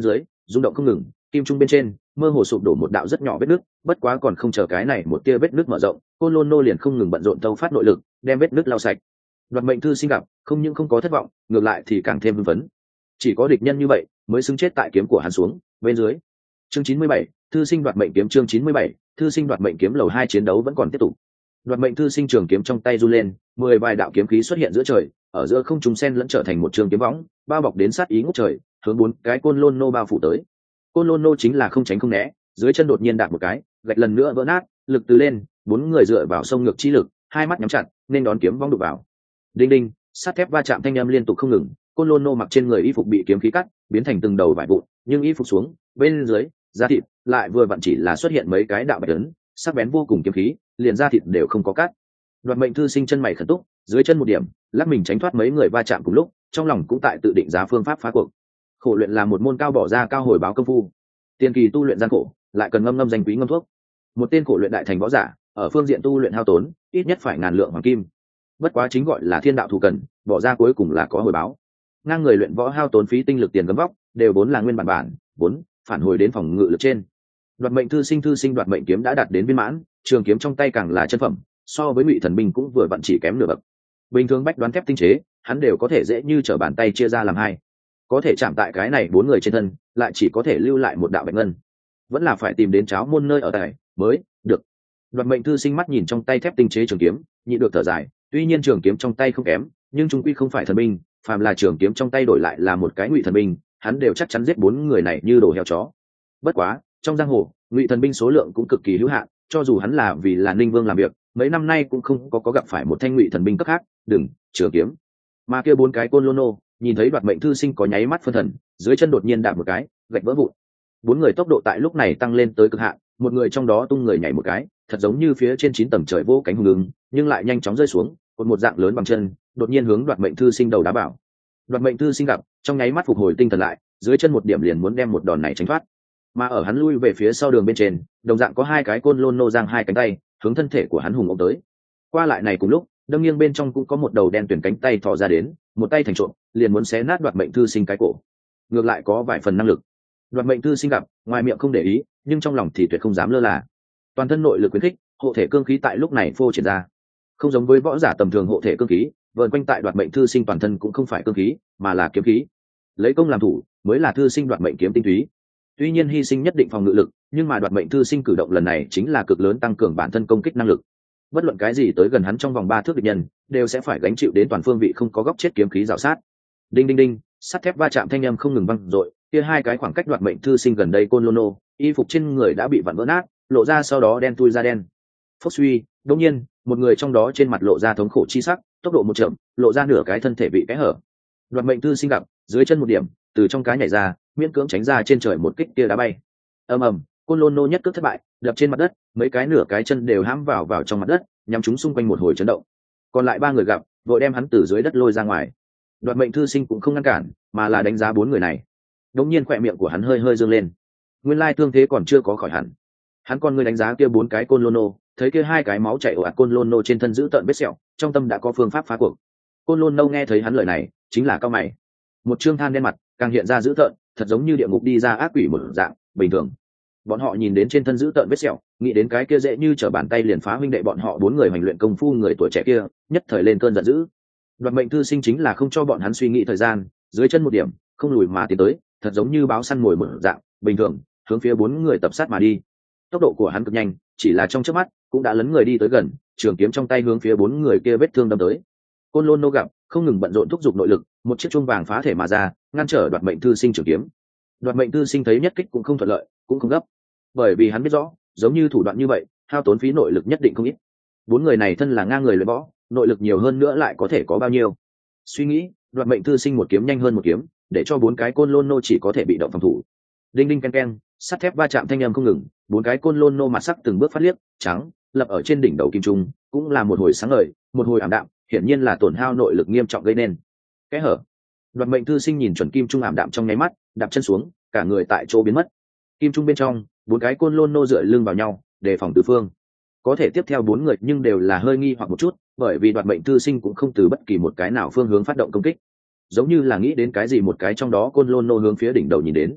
rung động không ngừng, kim trung bên trên mơ hồ sụp đổ một đạo rất nhỏ vết nứt, bất quá còn không chờ cái này một tia vết nứt mở rộng, côn lôn nô liền không ngừng bận rộn tâu phát nội lực đem vết nứt lau sạch. Đoạt mệnh thư sinh gặp không những không có thất vọng, ngược lại thì càng thêm hưng phấn. Chỉ có địch nhân như vậy mới xứng chết tại kiếm của hắn xuống bên dưới. Chương chín mươi bảy, thư sinh đoạt mệnh kiếm. Chương chín mươi bảy, thư sinh đoạt mệnh kiếm. Lầu hai chiến đấu vẫn còn tiếp tục. Đoạt mệnh thư sinh trường kiếm trong tay du lên, mười vài đạo kiếm khí xuất hiện giữa trời, ở giữa không trung sen lẫn trở thành một trường kiếm võng, bao bọc đến sát ý ngút trời, hướng bốn cái côn lôn nô bao phủ tới. Côn lôn nô chính là không tránh không né, dưới chân đột nhiên đạp một cái, gạch lần nữa vỡ nát, lực từ lên, bốn người dựa vào sông ngược chi lực, hai mắt nhắm chặt nên đón kiếm vong đục vào. Đinh đinh, sắt thép va chạm thanh âm liên tục không ngừng, côn lôn nô mặc trên người y phục bị kiếm khí cắt biến thành từng đầu vải vụn, nhưng y phục xuống bên dưới da thịt lại vừa vặn chỉ là xuất hiện mấy cái đạo bạch ấn, sắc bén vô cùng kiếm khí liền da thịt đều không có cắt. Đoạt mệnh thư sinh chân mày khẩn túc, dưới chân một điểm lắc mình tránh thoát mấy người va chạm cùng lúc, trong lòng cũng tại tự định giá phương pháp phá cuộc. Khổ luyện là một môn cao bỏ ra cao hồi báo công phu, tiền kỳ tu luyện gian khổ lại cần ngâm ngâm danh quý ngâm thuốc. Một tên khổ luyện đại thành võ giả ở phương diện tu luyện hao tốn ít nhất phải ngàn lượng hoàng kim, bất quá chính gọi là thiên đạo thù cần, bỏ ra cuối cùng là có hồi báo. Ngang người luyện võ hao tốn phí tinh lực tiền gấm vóc đều vốn là nguyên bản bản vốn phản hồi đến phòng ngự lực trên. Đoạt mệnh thư sinh thư sinh đoạt mệnh kiếm đã đạt đến viên mãn, trường kiếm trong tay càng là chân phẩm, so với ngụy thần binh cũng vừa vặn chỉ kém nửa bậc. Bình thường bách đoán thép tinh chế hắn đều có thể dễ như trở bàn tay chia ra làm hai, có thể chạm tại cái này bốn người trên thân lại chỉ có thể lưu lại một đạo bạch ngân, vẫn là phải tìm đến cháo môn nơi ở tài mới được. Đoạt mệnh thư sinh mắt nhìn trong tay thép tinh chế trường kiếm, nhị được thở dài, tuy nhiên trường kiếm trong tay không kém, nhưng trung quy không phải thần binh, phàm là trường kiếm trong tay đổi lại là một cái ngụy thần binh, hắn đều chắc chắn giết bốn người này như đồ heo chó. Bất quá trong giang hồ ngụy thần binh số lượng cũng cực kỳ hữu hạn, cho dù hắn là vì là ninh vương làm việc mấy năm nay cũng không có, có gặp phải một thanh ngụy thần binh cấp khác đừng trường kiếm. Mà kia bốn cái côn lôn nô nhìn thấy đoạt mệnh thư sinh có nháy mắt phân thần, dưới chân đột nhiên đạp một cái gạch vỡ vụn. Bốn người tốc độ tại lúc này tăng lên tới cực hạn, một người trong đó tung người nhảy một cái thật giống như phía trên chín tầng trời vô cánh hùng ứng, nhưng lại nhanh chóng rơi xuống một một dạng lớn bằng chân, đột nhiên hướng đoạt mệnh thư sinh đầu đá bảo. Đoạt mệnh thư sinh gặp trong nháy mắt phục hồi tinh thần lại, dưới chân một điểm liền muốn đem một đòn này tránh thoát. Mà ở hắn lui về phía sau đường bên trên, đồng dạng có hai cái côn lôn nô giang hai cánh tay hướng thân thể của hắn hùng ôm tới. Qua lại này cùng lúc, đâm nghiêng bên trong cũng có một đầu đen tuyển cánh tay thò ra đến, một tay thành trộm liền muốn xé nát đoạt mệnh thư sinh cái cổ. Ngược lại có vài phần năng lực. Đoạt mệnh thư sinh gặp ngoài miệng không để ý, nhưng trong lòng thì tuyệt không dám lơ là. Toàn thân nội lực khuyến khích, hộ thể cương khí tại lúc này phô triển ra. Không giống với võ giả tầm thường hộ thể cương khí, vờn quanh tại đoạt mệnh thư sinh toàn thân cũng không phải cương khí mà là kiếm khí. Lấy công làm thủ mới là thư sinh đoạt mệnh kiếm tinh túy. Tuy nhiên hy sinh nhất định phòng ngự lực, nhưng mà đoạt mệnh thư sinh cử động lần này chính là cực lớn tăng cường bản thân công kích năng lực. Bất luận cái gì tới gần hắn trong vòng ba thước địch nhân đều sẽ phải gánh chịu đến toàn phương vị không có góc chết kiếm khí rào sát. Đinh đinh đinh, sắt thép va chạm thanh âm không ngừng vang dội, kia hai cái khoảng cách đoạt mệnh thư sinh gần đây côn lôn nô, y phục trên người đã bị vặn vỡ nát, lộ ra sau đó đen tui ra đen. Phốc suy, đột nhiên, một người trong đó trên mặt lộ ra thống khổ chi sắc, tốc độ một chậm, lộ ra nửa cái thân thể bị kẽ hở. Đoạt mệnh thư sinh gặp, dưới chân một điểm, từ trong cái nhảy ra, miễn cưỡng tránh ra trên trời một kích kia đá bay. Ầm ầm, côn lôn nô nhất cước thất bại, đập trên mặt đất, mấy cái nửa cái chân đều hãm vào vào trong mặt đất, nhắm chúng xung quanh một hồi chấn động. Còn lại ba người gặp, vội đem hắn từ dưới đất lôi ra ngoài. Đoạt mệnh thư sinh cũng không ngăn cản, mà là đánh giá bốn người này. Đống nhiên khỏe miệng của hắn hơi hơi dương lên. Nguyên lai thương thế còn chưa có khỏi hẳn. Hắn còn người đánh giá kia bốn cái côn lôn nô, thấy kia hai cái máu chảy ồ ạt côn lôn nô trên thân giữ tợn vết sẹo, trong tâm đã có phương pháp phá cuộc. Côn lôn nô nghe thấy hắn lời này, chính là cao mày. Một trương than đen mặt, càng hiện ra dữ tợn, thật giống như địa ngục đi ra ác quỷ một dạng, bình thường. Bọn họ nhìn đến trên thân dữ tợn vết sẹo, nghĩ đến cái kia dễ như trở bàn tay liền phá huynh đệ bọn họ bốn người hành luyện công phu người tuổi trẻ kia, nhất thời lên cơn giận dữ. Đoạt mệnh thư sinh chính là không cho bọn hắn suy nghĩ thời gian, dưới chân một điểm, không lùi mà tiến tới, thật giống như báo săn ngồi một dạng, bình thường, hướng phía bốn người tập sát mà đi. Tốc độ của hắn cực nhanh, chỉ là trong chớp mắt, cũng đã lấn người đi tới gần, trường kiếm trong tay hướng phía bốn người kia vết thương đâm tới. Côn lôn nô gặp, không ngừng bận rộn thúc giục nội lực, một chiếc chuông vàng phá thể mà ra, ngăn trở đoạt mệnh thư sinh trường kiếm. Đoạt mệnh thư sinh thấy nhất kích cũng không thuận lợi, cũng không gấp, bởi vì hắn biết rõ, giống như thủ đoạn như vậy, hao tốn phí nội lực nhất định không ít. Bốn người này thân là ngang người luyện võ, nội lực nhiều hơn nữa lại có thể có bao nhiêu? Suy nghĩ, đoạt mệnh thư sinh một kiếm nhanh hơn một kiếm, để cho bốn cái côn lôn nô chỉ có thể bị động phòng thủ. Đinh đinh ken ken, sắt thép va chạm thanh âm không ngừng, bốn cái côn lôn nô mặt sắc từng bước phát liếc, trắng, lập ở trên đỉnh đầu kim trung, cũng là một hồi sáng ngời, một hồi ảm đạm, hiển nhiên là tổn hao nội lực nghiêm trọng gây nên. Kẽ hở. Đoạt mệnh thư sinh nhìn chuẩn kim trung ảm đạm trong nháy mắt, đạp chân xuống, cả người tại chỗ biến mất. Kim trung bên trong, bốn cái côn lôn nô dựa lưng vào nhau, đề phòng tứ phương. Có thể tiếp theo bốn người nhưng đều là hơi nghi hoặc một chút, bởi vì đoạt mệnh thư sinh cũng không từ bất kỳ một cái nào phương hướng phát động công kích, giống như là nghĩ đến cái gì một cái trong đó côn lôn nô hướng phía đỉnh đầu nhìn đến.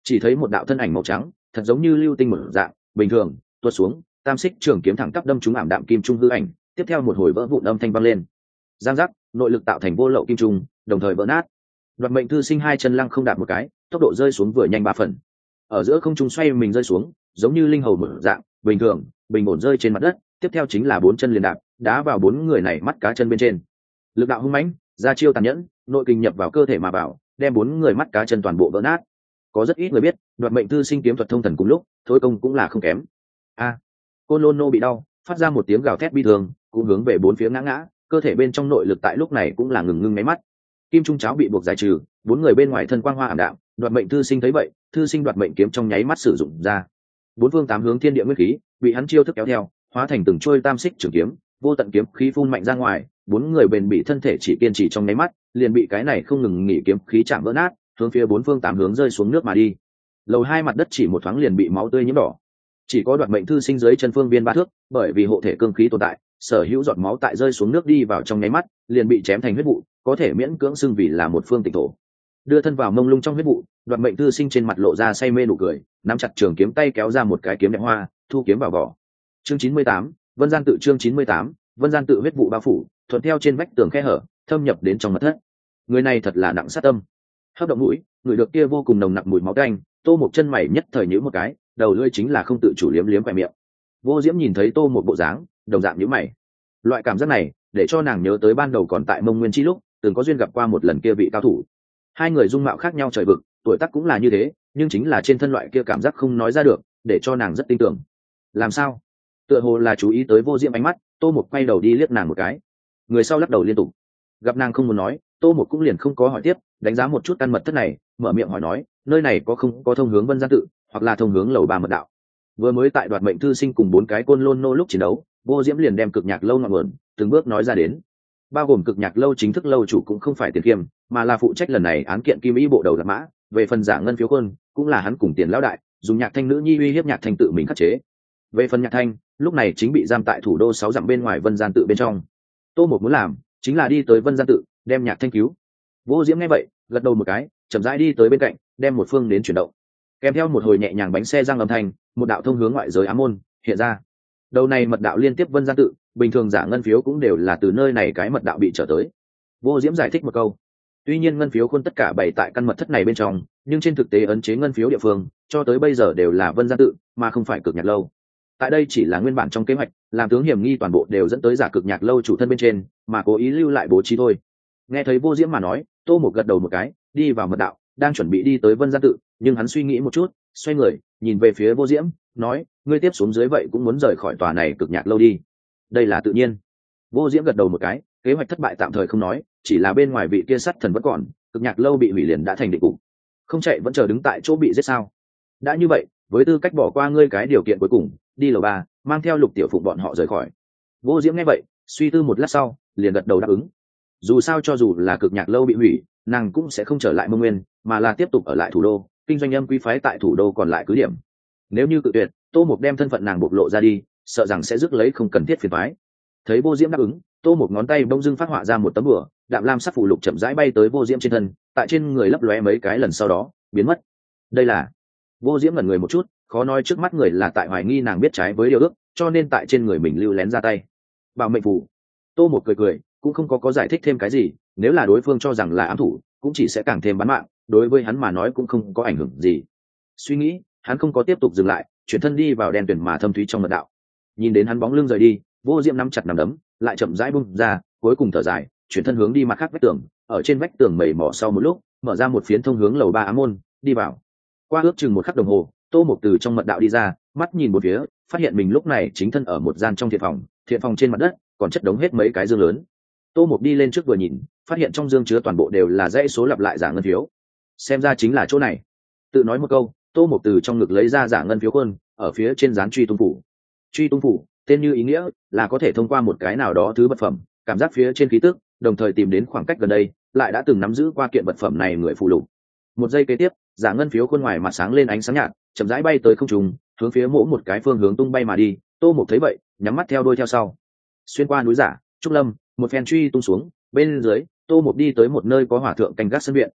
chỉ thấy một đạo thân ảnh màu trắng thật giống như lưu tinh một dạng bình thường tuột xuống, tam xích trường kiếm thẳng tắp đâm trúng ảm đạm kim trung hư ảnh, tiếp theo một hồi vỡ vụn âm thanh vang lên. Giang giác, nội lực tạo thành vô lậu kim trung, đồng thời vỡ nát. Đoạt mệnh thư sinh hai chân lăng không đạp một cái, tốc độ rơi xuống vừa nhanh ba phần. Ở giữa không trung xoay mình rơi xuống, giống như linh hầu mở dạng, bình thường, bình ổn rơi trên mặt đất, tiếp theo chính là bốn chân liền đạp, đá vào bốn người này mắt cá chân bên trên. Lực đạo hung mãnh, ra chiêu tàn nhẫn, nội kình nhập vào cơ thể mà vào, đem bốn người mắt cá chân toàn bộ vỡ nát. Có rất ít người biết, đoạt mệnh thư sinh kiếm thuật thông thần cùng lúc, thối công cũng là không kém. A, Côn Lôn Nô bị đau, phát ra một tiếng gào thét bi thương, cũng hướng về bốn phía ngã ngã, cơ thể bên trong nội lực tại lúc này cũng là ngừng ngưng mấy mắt. Kim trung cháo bị buộc giải trừ, bốn người bên ngoài thân quang hoa ảm đạm, đoạt mệnh thư sinh thấy vậy, thư sinh đoạt mệnh kiếm trong nháy mắt sử dụng ra. Bốn phương tám hướng thiên địa nguyên khí, bị hắn chiêu thức kéo theo, hóa thành từng trôi tam xích trường kiếm, vô tận kiếm khí phun mạnh ra ngoài, bốn người bền bị thân thể chỉ kiên trì trong nháy mắt, liền bị cái này không ngừng nghỉ kiếm khí chạm vỡ nát, hướng phía bốn phương tám hướng rơi xuống nước mà đi. Lầu hai mặt đất chỉ một thoáng liền bị máu tươi nhiễm đỏ. Chỉ có đoạt mệnh thư sinh dưới chân phương viên ba thước, bởi vì hộ thể cương khí tồn tại, sở hữu giọt máu tại rơi xuống nước đi vào trong nháy mắt, liền bị chém thành huyết vụ, có thể miễn cưỡng xưng vì là một phương tịnh thổ. Đưa thân vào mông lung trong huyết vụ, đoạt mệnh thư sinh trên mặt lộ ra say mê nụ cười, nắm chặt trường kiếm tay kéo ra một cái kiếm đẹp hoa, thu kiếm vào vỏ. Chương chín mươi tám, Vân Gian tự chương chín mươi tám, Vân Gian tự huyết vụ bao phủ, thuận theo trên vách tường khe hở, thâm nhập đến trong mật thất. Người này thật là nặng sát tâm. Hấp động mũi, người được kia vô cùng nồng nặc mùi máu tanh, Tô một chân mày nhất thời nhíu một cái, đầu lưỡi chính là không tự chủ liếm liếm quẹt miệng. Vô Diễm nhìn thấy Tô một bộ dáng, đồng dạng nhíu mày. Loại cảm giác này, để cho nàng nhớ tới ban đầu còn tại Mông Nguyên chi lúc, từng có duyên gặp qua một lần kia vị cao thủ. Hai người dung mạo khác nhau trời vực, tuổi tác cũng là như thế, nhưng chính là trên thân loại kia cảm giác không nói ra được, để cho nàng rất tin tưởng. Làm sao? Tựa hồ là chú ý tới Vô Diễm ánh mắt, Tô một quay đầu đi liếc nàng một cái. Người sau lắc đầu liên tục. Gặp nàng không muốn nói, Tô một cũng liền không có hỏi tiếp, đánh giá một chút căn mật thất này, mở miệng hỏi nói, nơi này có không có thông hướng Vân Gian tự, hoặc là thông hướng lầu ba mật đạo. Vừa mới tại đoạt mệnh thư sinh cùng bốn cái Côn Lôn Nô lúc chiến đấu, Vô Diễm liền đem cực nhạc lâu ngọn nguồn từng bước nói ra đến. Bao gồm cực nhạc lâu chính thức lâu chủ cũng không phải Tiền Kiêm, mà là phụ trách lần này án kiện Kim Ý bộ đầu Đạt Mã, về phần giả ngân phiếu quân, cũng là hắn cùng Tiền lão đại, dùng Nhạc Thanh nữ nhi uy hiếp Nhạc Thanh tự mình khắc chế. Về phần Nhạc Thanh, lúc này chính bị giam tại thủ đô sáu dặm bên ngoài Vân Gian tự bên trong. Tô một muốn làm, chính là đi tới Vân Gian tự, đem Nhạc Thanh cứu. Vô Diễm nghe vậy, gật đầu một cái, chậm rãi đi tới bên cạnh, đem một phương đến chuyển động. Kèm theo một hồi nhẹ nhàng bánh xe răng âm thanh, một đạo thông hướng ngoại giới ám môn hiện ra. Đầu này mật đạo liên tiếp Vân Gian tự, bình thường giả ngân phiếu cũng đều là từ nơi này cái mật đạo bị trở tới. Vô Diễm giải thích một câu. Tuy nhiên ngân phiếu quân tất cả bày tại căn mật thất này bên trong, nhưng trên thực tế ấn chế ngân phiếu địa phương, cho tới bây giờ đều là Vân Gian tự, mà không phải cực nhạc lâu. Tại đây chỉ là nguyên bản trong kế hoạch, làm tướng hiểm nghi toàn bộ đều dẫn tới giả cực nhạc lâu chủ thân bên trên, mà cố ý lưu lại bố trí thôi. Nghe thấy Vô Diễm mà nói, Tô một gật đầu một cái, đi vào mật đạo, đang chuẩn bị đi tới Vân Gian tự, nhưng hắn suy nghĩ một chút, xoay người, nhìn về phía Vô Diễm, nói, ngươi tiếp xuống dưới vậy cũng muốn rời khỏi tòa này cực nhạc lâu đi. Đây là tự nhiên. Vô Diễm gật đầu một cái, kế hoạch thất bại tạm thời không nói, chỉ là bên ngoài vị kia sắt thần vẫn còn, cực nhạc lâu bị hủy liền đã thành định cục. Không chạy vẫn chờ đứng tại chỗ bị giết sao? Đã như vậy, với tư cách bỏ qua ngươi cái điều kiện cuối cùng, đi lầu ba, mang theo Lục Tiểu Phụng bọn họ rời khỏi. Vô Diễm nghe vậy, suy tư một lát sau, liền gật đầu đáp ứng. Dù sao cho dù là cực nhạc lâu bị hủy, nàng cũng sẽ không trở lại Mông Nguyên, mà là tiếp tục ở lại thủ đô, kinh doanh âm quý phái tại thủ đô còn lại cứ điểm. Nếu như cự tuyệt, Tô Mục đem thân phận nàng bộc lộ ra đi, sợ rằng sẽ rước lấy không cần thiết phiền toái. Thấy Vô Diễm đáp ứng, Tô Mục ngón tay bỗng dưng phát họa ra một tấm bùa, đạm lam sắc phù lục chậm rãi bay tới Vô Diễm trên thân, tại trên người lấp lóe mấy cái lần sau đó biến mất. Đây là Vô Diễm ngẩn người một chút, khó nói trước mắt người là tại hoài nghi nàng biết trái với điều ước, cho nên tại trên người mình lưu lén ra tay. Bảo mệnh phù. Tô Mục cười cười, cũng không có có giải thích thêm cái gì, nếu là đối phương cho rằng là ám thủ, cũng chỉ sẽ càng thêm bán mạng, đối với hắn mà nói cũng không có ảnh hưởng gì. Suy nghĩ, hắn không có tiếp tục dừng lại, chuyển thân đi vào đèn tuyển mà thâm thúy trong mật đạo. Nhìn đến hắn bóng lưng rời đi, Vô Diễm nắm chặt nắm đấm, lại chậm rãi bung ra, cuối cùng thở dài, chuyển thân hướng đi mặt khác vách tường, ở trên vách tường mẩy mỏ sau một lúc, mở ra một phiến thông hướng lầu ba ám môn, đi vào. Qua ước chừng một khắc đồng hồ, Tô Mục từ trong mật đạo đi ra, mắt nhìn một phía, phát hiện mình lúc này chính thân ở một gian trong thiện phòng, thiện phòng trên mặt đất còn chất đống hết mấy cái dương lớn. Tô Mục đi lên trước vừa nhìn, phát hiện trong dương chứa toàn bộ đều là dãy số lặp lại giả ngân phiếu. Xem ra chính là chỗ này. Tự nói một câu, Tô Mục từ trong ngực lấy ra giả ngân phiếu quân, ở phía trên dán truy tung phủ. Truy tung phủ, tên như ý nghĩa, là có thể thông qua một cái nào đó thứ vật phẩm, cảm giác phía trên khí tức, đồng thời tìm đến khoảng cách gần đây, lại đã từng nắm giữ qua kiện vật phẩm này người phụ lục. Một giây kế tiếp, giả ngân phiếu quân ngoài mặt sáng lên ánh sáng nhạt, chậm rãi bay tới không trung, hướng phía mỗi một cái phương hướng tung bay mà đi. Tô Mục thấy vậy, nhắm mắt theo đuôi theo sau. Xuyên qua núi giả, trúc lâm, một phen truy tung xuống, bên dưới, Tô Mục đi tới một nơi có hỏa thượng canh gác sân viện.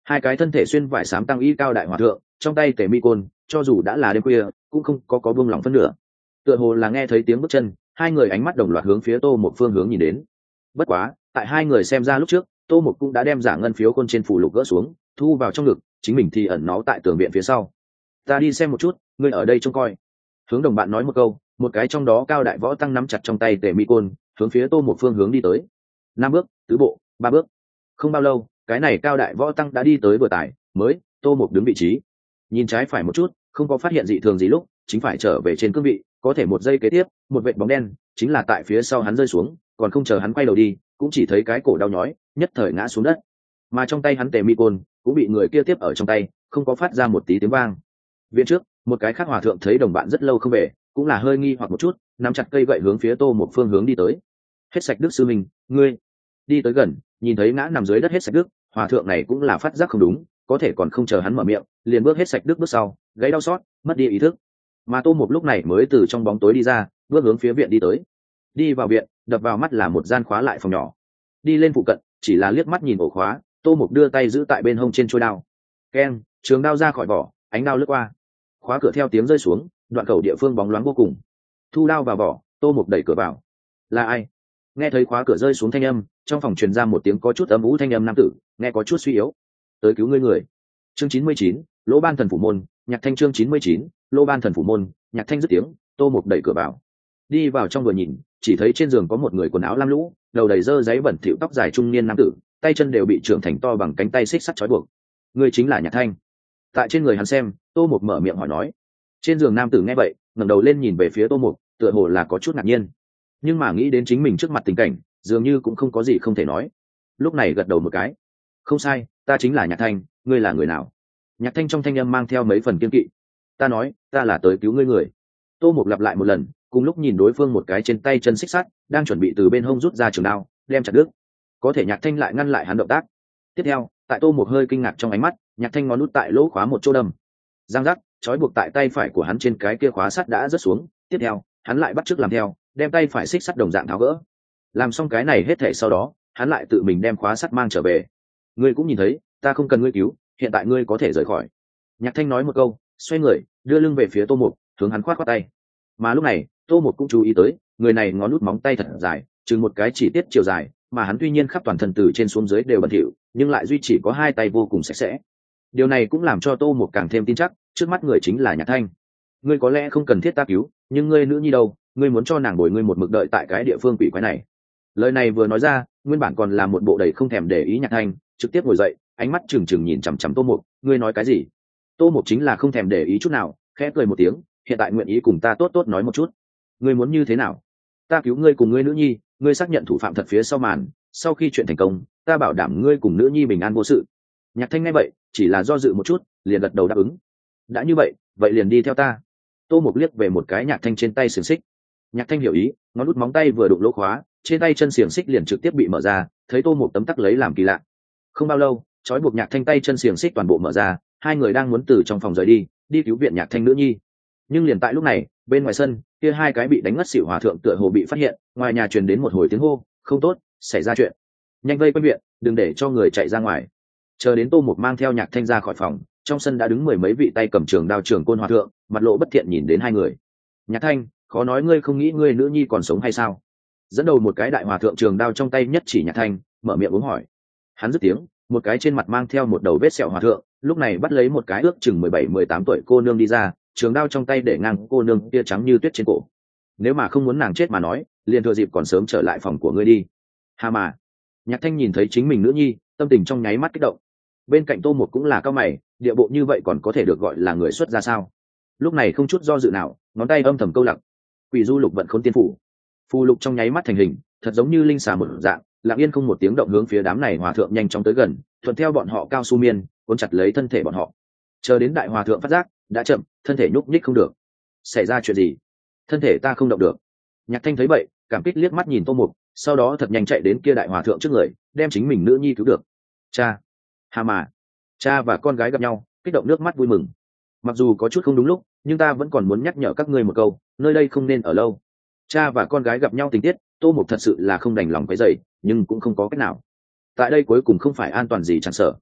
hai cái thân thể xuyên vải xám tăng y cao đại hòa thượng trong tay tề mi côn, cho dù đã là đêm khuya cũng không có có buông lỏng phân nửa. Tựa hồ là nghe thấy tiếng bước chân, hai người ánh mắt đồng loạt hướng phía Tô một phương hướng nhìn đến. Bất quá tại hai người xem ra lúc trước, Tô một cũng đã đem giả ngân phiếu côn trên phủ lục gỡ xuống, thu vào trong ngực, chính mình thì ẩn nó tại tường viện phía sau. Ta đi xem một chút, ngươi ở đây trông coi. Hướng đồng bạn nói một câu, một cái trong đó cao đại võ tăng nắm chặt trong tay tề mi côn, hướng phía Tô một phương hướng đi tới. Năm bước, tứ bộ, ba bước. Không bao lâu, cái này cao đại võ tăng đã đi tới bờ tải, mới Tô một đứng vị trí, nhìn trái phải một chút, không có phát hiện dị thường gì lúc, chính phải trở về trên cương vị, có thể một giây kế tiếp, một vệt bóng đen chính là tại phía sau hắn rơi xuống, còn không chờ hắn quay đầu đi, cũng chỉ thấy cái cổ đau nhói, nhất thời ngã xuống đất. Mà trong tay hắn tề mi côn cũng bị người kia tiếp ở trong tay, không có phát ra một tí tiếng vang. Viện trước, một cái khác hòa thượng thấy đồng bạn rất lâu không về, cũng là hơi nghi hoặc một chút, nắm chặt cây gậy hướng phía Tô một phương hướng đi tới. Hết sạch đức sư minh, ngươi đi tới gần, nhìn thấy ngã nằm dưới đất hết sạch đức, hòa thượng này cũng là phát giác không đúng, có thể còn không chờ hắn mở miệng, liền bước hết sạch đức bước sau, gáy đau xót, mất đi ý thức. Mà Tô một lúc này mới từ trong bóng tối đi ra, bước hướng phía viện đi tới. Đi vào viện, đập vào mắt là một gian khóa lại phòng nhỏ. Đi lên phụ cận, chỉ là liếc mắt nhìn ổ khóa, Tô một đưa tay giữ tại bên hông trên chuôi đao. Keng, trường đao ra khỏi vỏ, ánh đao lướt qua. Khóa cửa theo tiếng rơi xuống, đoạn cầu địa phương bóng loáng vô cùng. Thu đao vào vỏ, Tô một đẩy cửa vào. Là ai? Nghe thấy khóa cửa rơi xuống thanh âm, trong phòng truyền ra một tiếng có chút ấm ú thanh âm nam tử, nghe có chút suy yếu. Tới cứu ngươi người. Chương chín mươi chín, Lỗ Ban thần phủ môn, Nhạc Thanh. Chương chín mươi chín, Lỗ Ban thần phủ môn, Nhạc Thanh dứt tiếng, Tô một đẩy cửa vào. Đi vào trong vừa nhìn, chỉ thấy trên giường có một người quần áo lam lũ, đầu đầy dơ giấy bẩn thỉu, tóc dài trung niên nam tử, tay chân đều bị trưởng thành to bằng cánh tay xích sắt trói buộc. Ngươi chính là Nhạc Thanh. Tại trên người hắn xem, Tô một mở miệng hỏi nói. Trên giường nam tử nghe vậy, ngẩng đầu lên nhìn về phía Tô một, tựa hồ là có chút ngạc nhiên, nhưng mà nghĩ đến chính mình trước mặt tình cảnh, dường như cũng không có gì không thể nói. Lúc này gật đầu một cái. Không sai, ta chính là Nhạc Thanh, ngươi là người nào? Nhạc Thanh trong thanh âm mang theo mấy phần kiên kỵ. Ta nói, ta là tới cứu ngươi người. Tô một lặp lại một lần, cùng lúc nhìn đối phương một cái trên tay chân xích sắt, đang chuẩn bị từ bên hông rút ra trường đao, đem chặt đứt. Có thể Nhạc Thanh lại ngăn lại hắn động tác. Tiếp theo, tại Tô một hơi kinh ngạc trong ánh mắt, Nhạc Thanh ngón nút tại lỗ khóa một chỗ đâm. Giang giác, trói buộc tại tay phải của hắn trên cái kia khóa sắt đã rớt xuống. Tiếp theo, hắn lại bắt chước làm theo, đem tay phải xích sắt đồng dạng tháo gỡ. Làm xong cái này hết thảy sau đó, hắn lại tự mình đem khóa sắt mang trở về. Ngươi cũng nhìn thấy, ta không cần ngươi cứu, hiện tại ngươi có thể rời khỏi. Nhạc Thanh nói một câu, xoay người, đưa lưng về phía Tô Mục, hướng hắn khoát khoát tay. Mà lúc này, Tô Mục cũng chú ý tới, người này ngón nút móng tay thật dài, chừng một cái chỉ tiết chiều dài, mà hắn tuy nhiên khắp toàn thân từ trên xuống dưới đều bẩn thỉu, nhưng lại duy chỉ có hai tay vô cùng sạch sẽ. Điều này cũng làm cho Tô Mục càng thêm tin chắc, trước mắt người chính là Nhạc Thanh. Ngươi có lẽ không cần thiết ta cứu, nhưng ngươi nữ nhi đâu, ngươi muốn cho nàng bồi ngươi một mực đợi tại cái địa phương quỷ quái này. Lời này vừa nói ra, nguyên bản còn là một bộ đầy không thèm để ý Nhạc Thanh, trực tiếp ngồi dậy, ánh mắt trừng trừng nhìn chằm chằm Tô Mục, ngươi nói cái gì? Tô Mục chính là không thèm để ý chút nào, khẽ cười một tiếng, hiện tại nguyện ý cùng ta tốt tốt nói một chút. Ngươi muốn như thế nào? Ta cứu ngươi cùng ngươi nữ nhi, ngươi xác nhận thủ phạm thật phía sau màn, sau khi chuyện thành công, ta bảo đảm ngươi cùng nữ nhi bình an vô sự. Nhạc Thanh nghe vậy, chỉ là do dự một chút, liền gật đầu đáp ứng. Đã như vậy, vậy liền đi theo ta. Tô Mục liếc về một cái Nhạc Thanh trên tay xiềng xích. Nhạc Thanh hiểu ý, ngón út móng tay vừa đụng lỗ khóa, trên tay chân xiềng xích liền trực tiếp bị mở ra, thấy Tô Mục tấm tắc lấy làm kỳ lạ. Không bao lâu, trói buộc Nhạc Thanh tay chân xiềng xích toàn bộ mở ra, hai người đang muốn từ trong phòng rời đi, đi cứu viện Nhạc Thanh nữ nhi. Nhưng liền tại lúc này, bên ngoài sân, kia hai cái bị đánh ngất xỉu hòa thượng tựa hồ bị phát hiện, ngoài nhà truyền đến một hồi tiếng hô, không tốt, xảy ra chuyện. Nhanh vây quanh viện, đừng để cho người chạy ra ngoài. Chờ đến Tô Mục mang theo Nhạc Thanh ra khỏi phòng, trong sân đã đứng mười mấy vị tay cầm trường đao trường côn hòa thượng, mặt lộ bất thiện nhìn đến hai người. Nhạc Thanh, khó nói ngươi không nghĩ ngươi nữ nhi còn sống hay sao? Dẫn đầu một cái đại hòa thượng trường đao trong tay nhất chỉ Nhạc Thanh, mở miệng uống hỏi. Hắn dứt tiếng, một cái trên mặt mang theo một đầu vết sẹo hòa thượng, lúc này bắt lấy một cái ước chừng mười bảy mười tám tuổi cô nương đi ra, trường đao trong tay để ngang cô nương kia trắng như tuyết trên cổ. Nếu mà không muốn nàng chết mà nói, liền thừa dịp còn sớm trở lại phòng của ngươi đi. Hà mà. Nhạc Thanh nhìn thấy chính mình nữ nhi, tâm tình trong nháy mắt kích động. Bên cạnh Tô Mục cũng là cao mày, địa bộ như vậy còn có thể được gọi là người xuất ra sao? Lúc này không chút do dự nào, ngón tay âm thầm câu lặng. Quỷ du lục vận khôn tiên phủ. Phù lục trong nháy mắt thành hình, thật giống như linh xà một dạng, lặng yên không một tiếng động hướng phía đám này hòa thượng nhanh chóng tới gần, thuận theo bọn họ cao su miên, cuốn chặt lấy thân thể bọn họ. Chờ đến đại hòa thượng phát giác, đã chậm, thân thể nhúc nhích không được. Xảy ra chuyện gì? Thân thể ta không động được. Nhạc Thanh thấy vậy, cảm kích liếc mắt nhìn Tô Mục, sau đó thật nhanh chạy đến kia đại hòa thượng trước người, đem chính mình nữ nhi cứu được. Cha, hà mà, cha và con gái gặp nhau, kích động nước mắt vui mừng. Mặc dù có chút không đúng lúc, nhưng ta vẫn còn muốn nhắc nhở các ngươi một câu, nơi đây không nên ở lâu. Cha và con gái gặp nhau tình tiết, Tô Mục thật sự là không đành lòng quấy rầy, nhưng cũng không có cách nào. Tại đây cuối cùng không phải an toàn gì chẳng sợ.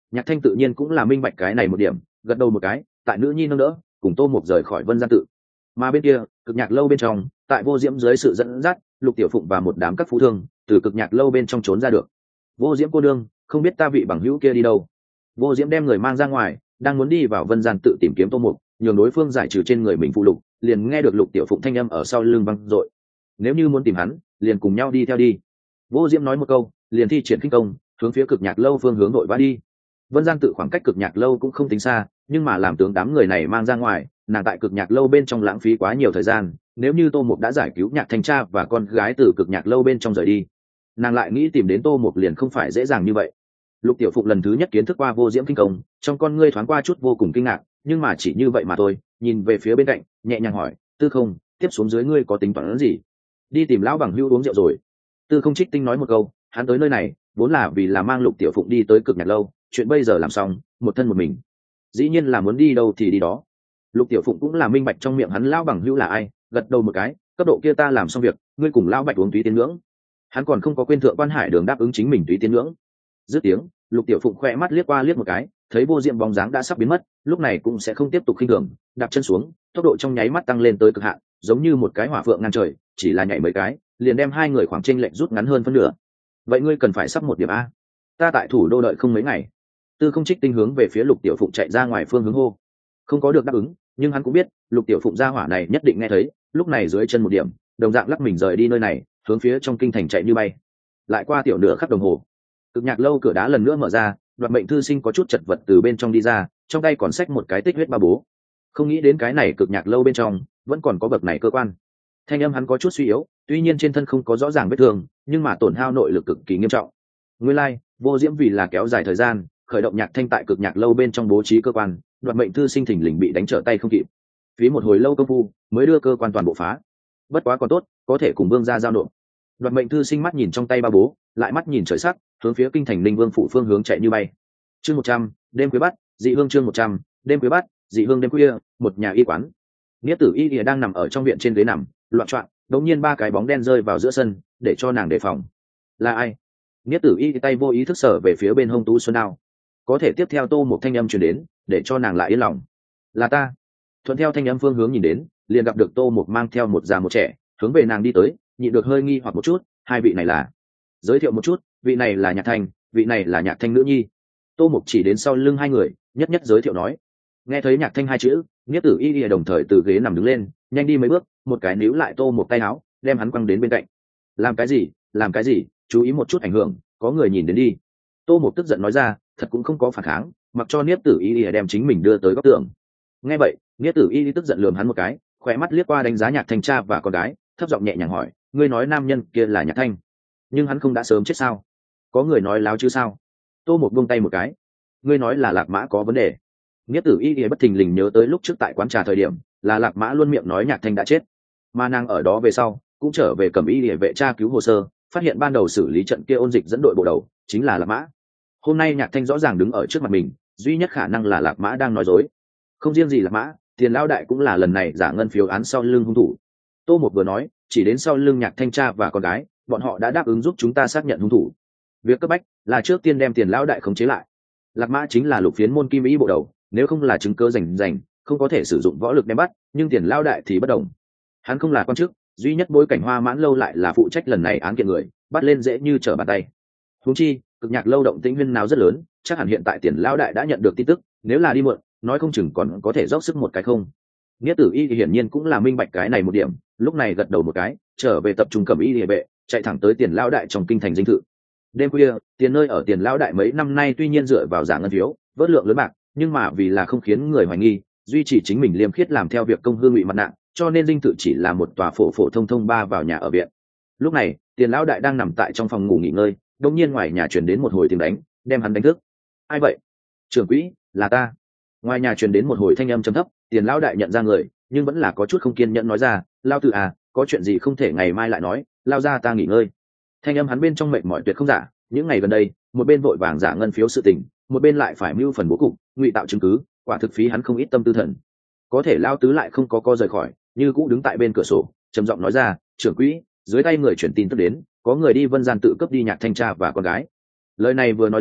Nhạc Thanh tự nhiên cũng là minh bạch cái này một điểm, gật đầu một cái, tại nữ nhi nâng đỡ cùng Tô Mục rời khỏi Vân Gian tự. Mà bên kia cực nhạc lâu bên trong, tại Vô Diễm dưới sự dẫn dắt, Lục Tiểu Phụng và một đám các phú thương từ cực nhạc lâu bên trong trốn ra được. Vô Diễm cô đương, không biết ta vị bằng hữu kia đi đâu. Vô Diễm đem người mang ra ngoài, đang muốn đi vào Vân Gian tự tìm kiếm Tô Mục, nhường đối phương giải trừ trên người mình phụ lục, liền nghe được Lục Tiểu Phụng thanh âm ở sau lưng vang dội. Nếu như muốn tìm hắn, liền cùng nhau đi theo đi. Vô Diễm nói một câu, liền thi triển khinh công, hướng phía cực nhạc lâu phương hướng đội vã đi. Vân Gian tự khoảng cách cực nhạc lâu cũng không tính xa, nhưng mà làm tướng đám người này mang ra ngoài, nàng tại cực nhạc lâu bên trong lãng phí quá nhiều thời gian. Nếu như Tô Mục đã giải cứu Nhạc Thanh cha và con gái từ cực nhạc lâu bên trong rời đi, nàng lại nghĩ tìm đến Tô Mục liền không phải dễ dàng như vậy. Lục Tiểu Phụng lần thứ nhất kiến thức qua Vô Diễm kinh công, trong con ngươi thoáng qua chút vô cùng kinh ngạc, nhưng mà chỉ như vậy mà thôi. Nhìn về phía bên cạnh, nhẹ nhàng hỏi, Tư Không, tiếp xuống dưới ngươi có tính toán gì? Đi tìm lão bằng hữu uống rượu rồi. Tư Không trích tinh nói một câu, hắn tới nơi này vốn là vì là mang Lục Tiểu Phụng đi tới cực nhạc lâu, chuyện bây giờ làm xong, một thân một mình, dĩ nhiên là muốn đi đâu thì đi đó. Lục Tiểu Phụng cũng là minh bạch trong miệng hắn lão bằng hữu là ai, gật đầu một cái, cấp độ kia ta làm xong việc, ngươi cùng lão Bạch uống túy tiên ngưỡng. Hắn còn không có quên thượng quan Hải Đường đáp ứng chính mình túy tiên ngưỡng. Dứt tiếng, Lục Tiểu Phụng khoe mắt liếc qua liếc một cái, thấy Vô Diệm bóng dáng đã sắp biến mất, lúc này cũng sẽ không tiếp tục khinh thường, đạp chân xuống, tốc độ trong nháy mắt tăng lên tới cực hạn, giống như một cái hỏa phượng ngang trời, chỉ là nhảy mấy cái, liền đem hai người khoảng chênh lệch rút ngắn hơn phân nửa. Vậy ngươi cần phải sắp một điểm a? Ta tại thủ đô đợi không mấy ngày. Tư Không trích tinh hướng về phía Lục Tiểu Phụng chạy ra ngoài phương hướng hô. Không có được đáp ứng, nhưng hắn cũng biết, Lục Tiểu Phụng gia hỏa này nhất định nghe thấy, lúc này dưới chân một điểm, đồng dạng lắc mình rời đi nơi này, hướng phía trong kinh thành chạy như bay. Lại qua tiểu nửa khắc đồng hồ, cực nhạc lâu cửa đá lần nữa mở ra, Đoạt Mệnh thư sinh có chút chật vật từ bên trong đi ra, trong tay còn xách một cái tích huyết ba bố. Không nghĩ đến cái này cực nhạc lâu bên trong vẫn còn có bậc này cơ quan. Thanh âm hắn có chút suy yếu, tuy nhiên trên thân không có rõ ràng vết thương, nhưng mà tổn hao nội lực cực kỳ nghiêm trọng. Nguyên lai, like, Vô Diễm vì là kéo dài thời gian, khởi động Nhạc Thanh tại cực nhạc lâu bên trong bố trí cơ quan, Đoạt Mệnh thư sinh thình lình bị đánh trở tay không kịp. Phí một hồi lâu công phu, mới đưa cơ quan toàn bộ phá. Bất quá còn tốt, có thể cùng Vương gia giao nộp. Đoạt Mệnh thư sinh mắt nhìn trong tay ba bố, lại mắt nhìn trời sắc, hướng phía kinh thành Ninh Vương phủ phương hướng chạy như bay. Chương một trăm, đêm khuya bắt, dị hương chương một trăm, đêm khuya bắt, dị hương đêm khuya, một nhà y quán. Nghĩa Tử Y Lìa đang nằm ở trong viện trên ghế nằm, loạn choạng, đột nhiên ba cái bóng đen rơi vào giữa sân, để cho nàng đề phòng. Là ai? Nghĩa Tử Y tay vô ý thức sở về phía bên hông Tú Xuân Đao. Có thể tiếp theo Tô một thanh âm truyền đến, để cho nàng lại yên lòng. Là ta. Thuận theo thanh âm phương hướng nhìn đến, liền gặp được Tô một mang theo một già một trẻ, hướng về nàng đi tới, nhịn được hơi nghi hoặc một chút, hai vị này là? Giới thiệu một chút, vị này là Nhạc Thanh, vị này là Nhạc Thanh nữ nhi. Tô Mục chỉ đến sau lưng hai người, nhất nhất giới thiệu nói. Nghe thấy Nhạc Thanh hai chữ, Nghĩa Tử Y Lìa đồng thời từ ghế nằm đứng lên, nhanh đi mấy bước, một cái níu lại Tô Mục tay áo, đem hắn quăng đến bên cạnh. Làm cái gì? Làm cái gì? Chú ý một chút ảnh hưởng, có người nhìn đến đi. Tô Mục tức giận nói ra, thật cũng không có phản kháng, mặc cho Nghĩa Tử Y Lìa đem chính mình đưa tới góc tường. Nghe vậy, Nghĩa Tử Y Lìa tức giận lườm hắn một cái, khỏe mắt liếc qua đánh giá Nhạc Thanh cha và con gái, thấp giọng nhẹ nhàng hỏi, ngươi nói nam nhân kia là Nhạc Thanh, nhưng hắn không đã sớm chết sao? Có người nói láo chứ sao? Tô Mục buông tay một cái, ngươi nói là Lạc Mã có vấn đề. Nghĩa Tử Y Lìa bất thình lình nhớ tới lúc trước tại quán trà thời điểm, là Lạc Mã luôn miệng nói Nhạc Thanh đã chết, mà nàng ở đó về sau cũng trở về Cẩm Y Lìa vệ tra cứu hồ sơ, phát hiện ban đầu xử lý trận kia ôn dịch dẫn đội bộ đầu chính là Lạc Mã. Hôm nay Nhạc Thanh rõ ràng đứng ở trước mặt mình, duy nhất khả năng là Lạc Mã đang nói dối. Không riêng gì Lạc Mã, Tiền lão đại cũng là lần này giả ngân phiếu án sau lưng hung thủ. Tô Một vừa nói, chỉ đến sau lưng Nhạc Thanh cha và con gái, bọn họ đã đáp ứng giúp chúng ta xác nhận hung thủ. Việc cấp bách là trước tiên đem Tiền lão đại khống chế lại. Lạc Mã chính là lục phiến môn kim ý bộ đầu, nếu không là chứng cứ rành rành, không có thể sử dụng võ lực đem bắt, nhưng Tiền lão đại thì bất đồng. Hắn không là quan chức, duy nhất bối cảnh Hoa Mãn lâu lại là phụ trách lần này án kiện người, bắt lên dễ như trở bàn tay. Huống chi, cực nhạc lâu động tĩnh huyên nào rất lớn, chắc hẳn hiện tại Tiền lão đại đã nhận được tin tức, nếu là đi muộn, nói không chừng còn có thể dốc sức một cái không. Nghĩa Tử Y thì hiển nhiên cũng là minh bạch cái này một điểm, lúc này gật đầu một cái, trở về tập trung Cẩm Y Lìa vệ, chạy thẳng tới Tiền lão đại trong kinh thành dinh thự. Đêm khuya, tiền nơi ở Tiền lão đại mấy năm nay tuy nhiên dựa vào giả ngân phiếu, vớt lượng lớn bạc, nhưng mà vì là không khiến người hoài nghi, duy trì chính mình liêm khiết làm theo việc công hương ngụy mặt nạ, cho nên dinh thự chỉ là một tòa phổ phổ thông thông ba vào nhà ở viện. Lúc này, Tiền lão đại đang nằm tại trong phòng ngủ nghỉ ngơi, đột nhiên ngoài nhà truyền đến một hồi tiếng đánh, đem hắn đánh thức. Ai vậy? Trưởng quỹ, là ta. Ngoài nhà truyền đến một hồi thanh âm trầm thấp, Tiền lão đại nhận ra người, nhưng vẫn là có chút không kiên nhẫn nói ra, lao tử à, có chuyện gì không thể ngày mai lại nói, lao ra ta nghỉ ngơi. Thanh âm hắn bên trong mệt mỏi tuyệt không giả, những ngày gần đây, một bên vội vàng giả ngân phiếu sự tình, một bên lại phải mưu phần bố cục, ngụy tạo chứng cứ, quả thực phí hắn không ít tâm tư thần. Có thể lao tứ lại không có co rời khỏi, như cũ đứng tại bên cửa sổ, trầm giọng nói ra, trưởng quỹ, dưới tay người chuyển tin tức đến, có người đi Vân Gian tự cướp đi Nhạc Thanh cha và con gái. Lời này vừa nói ra,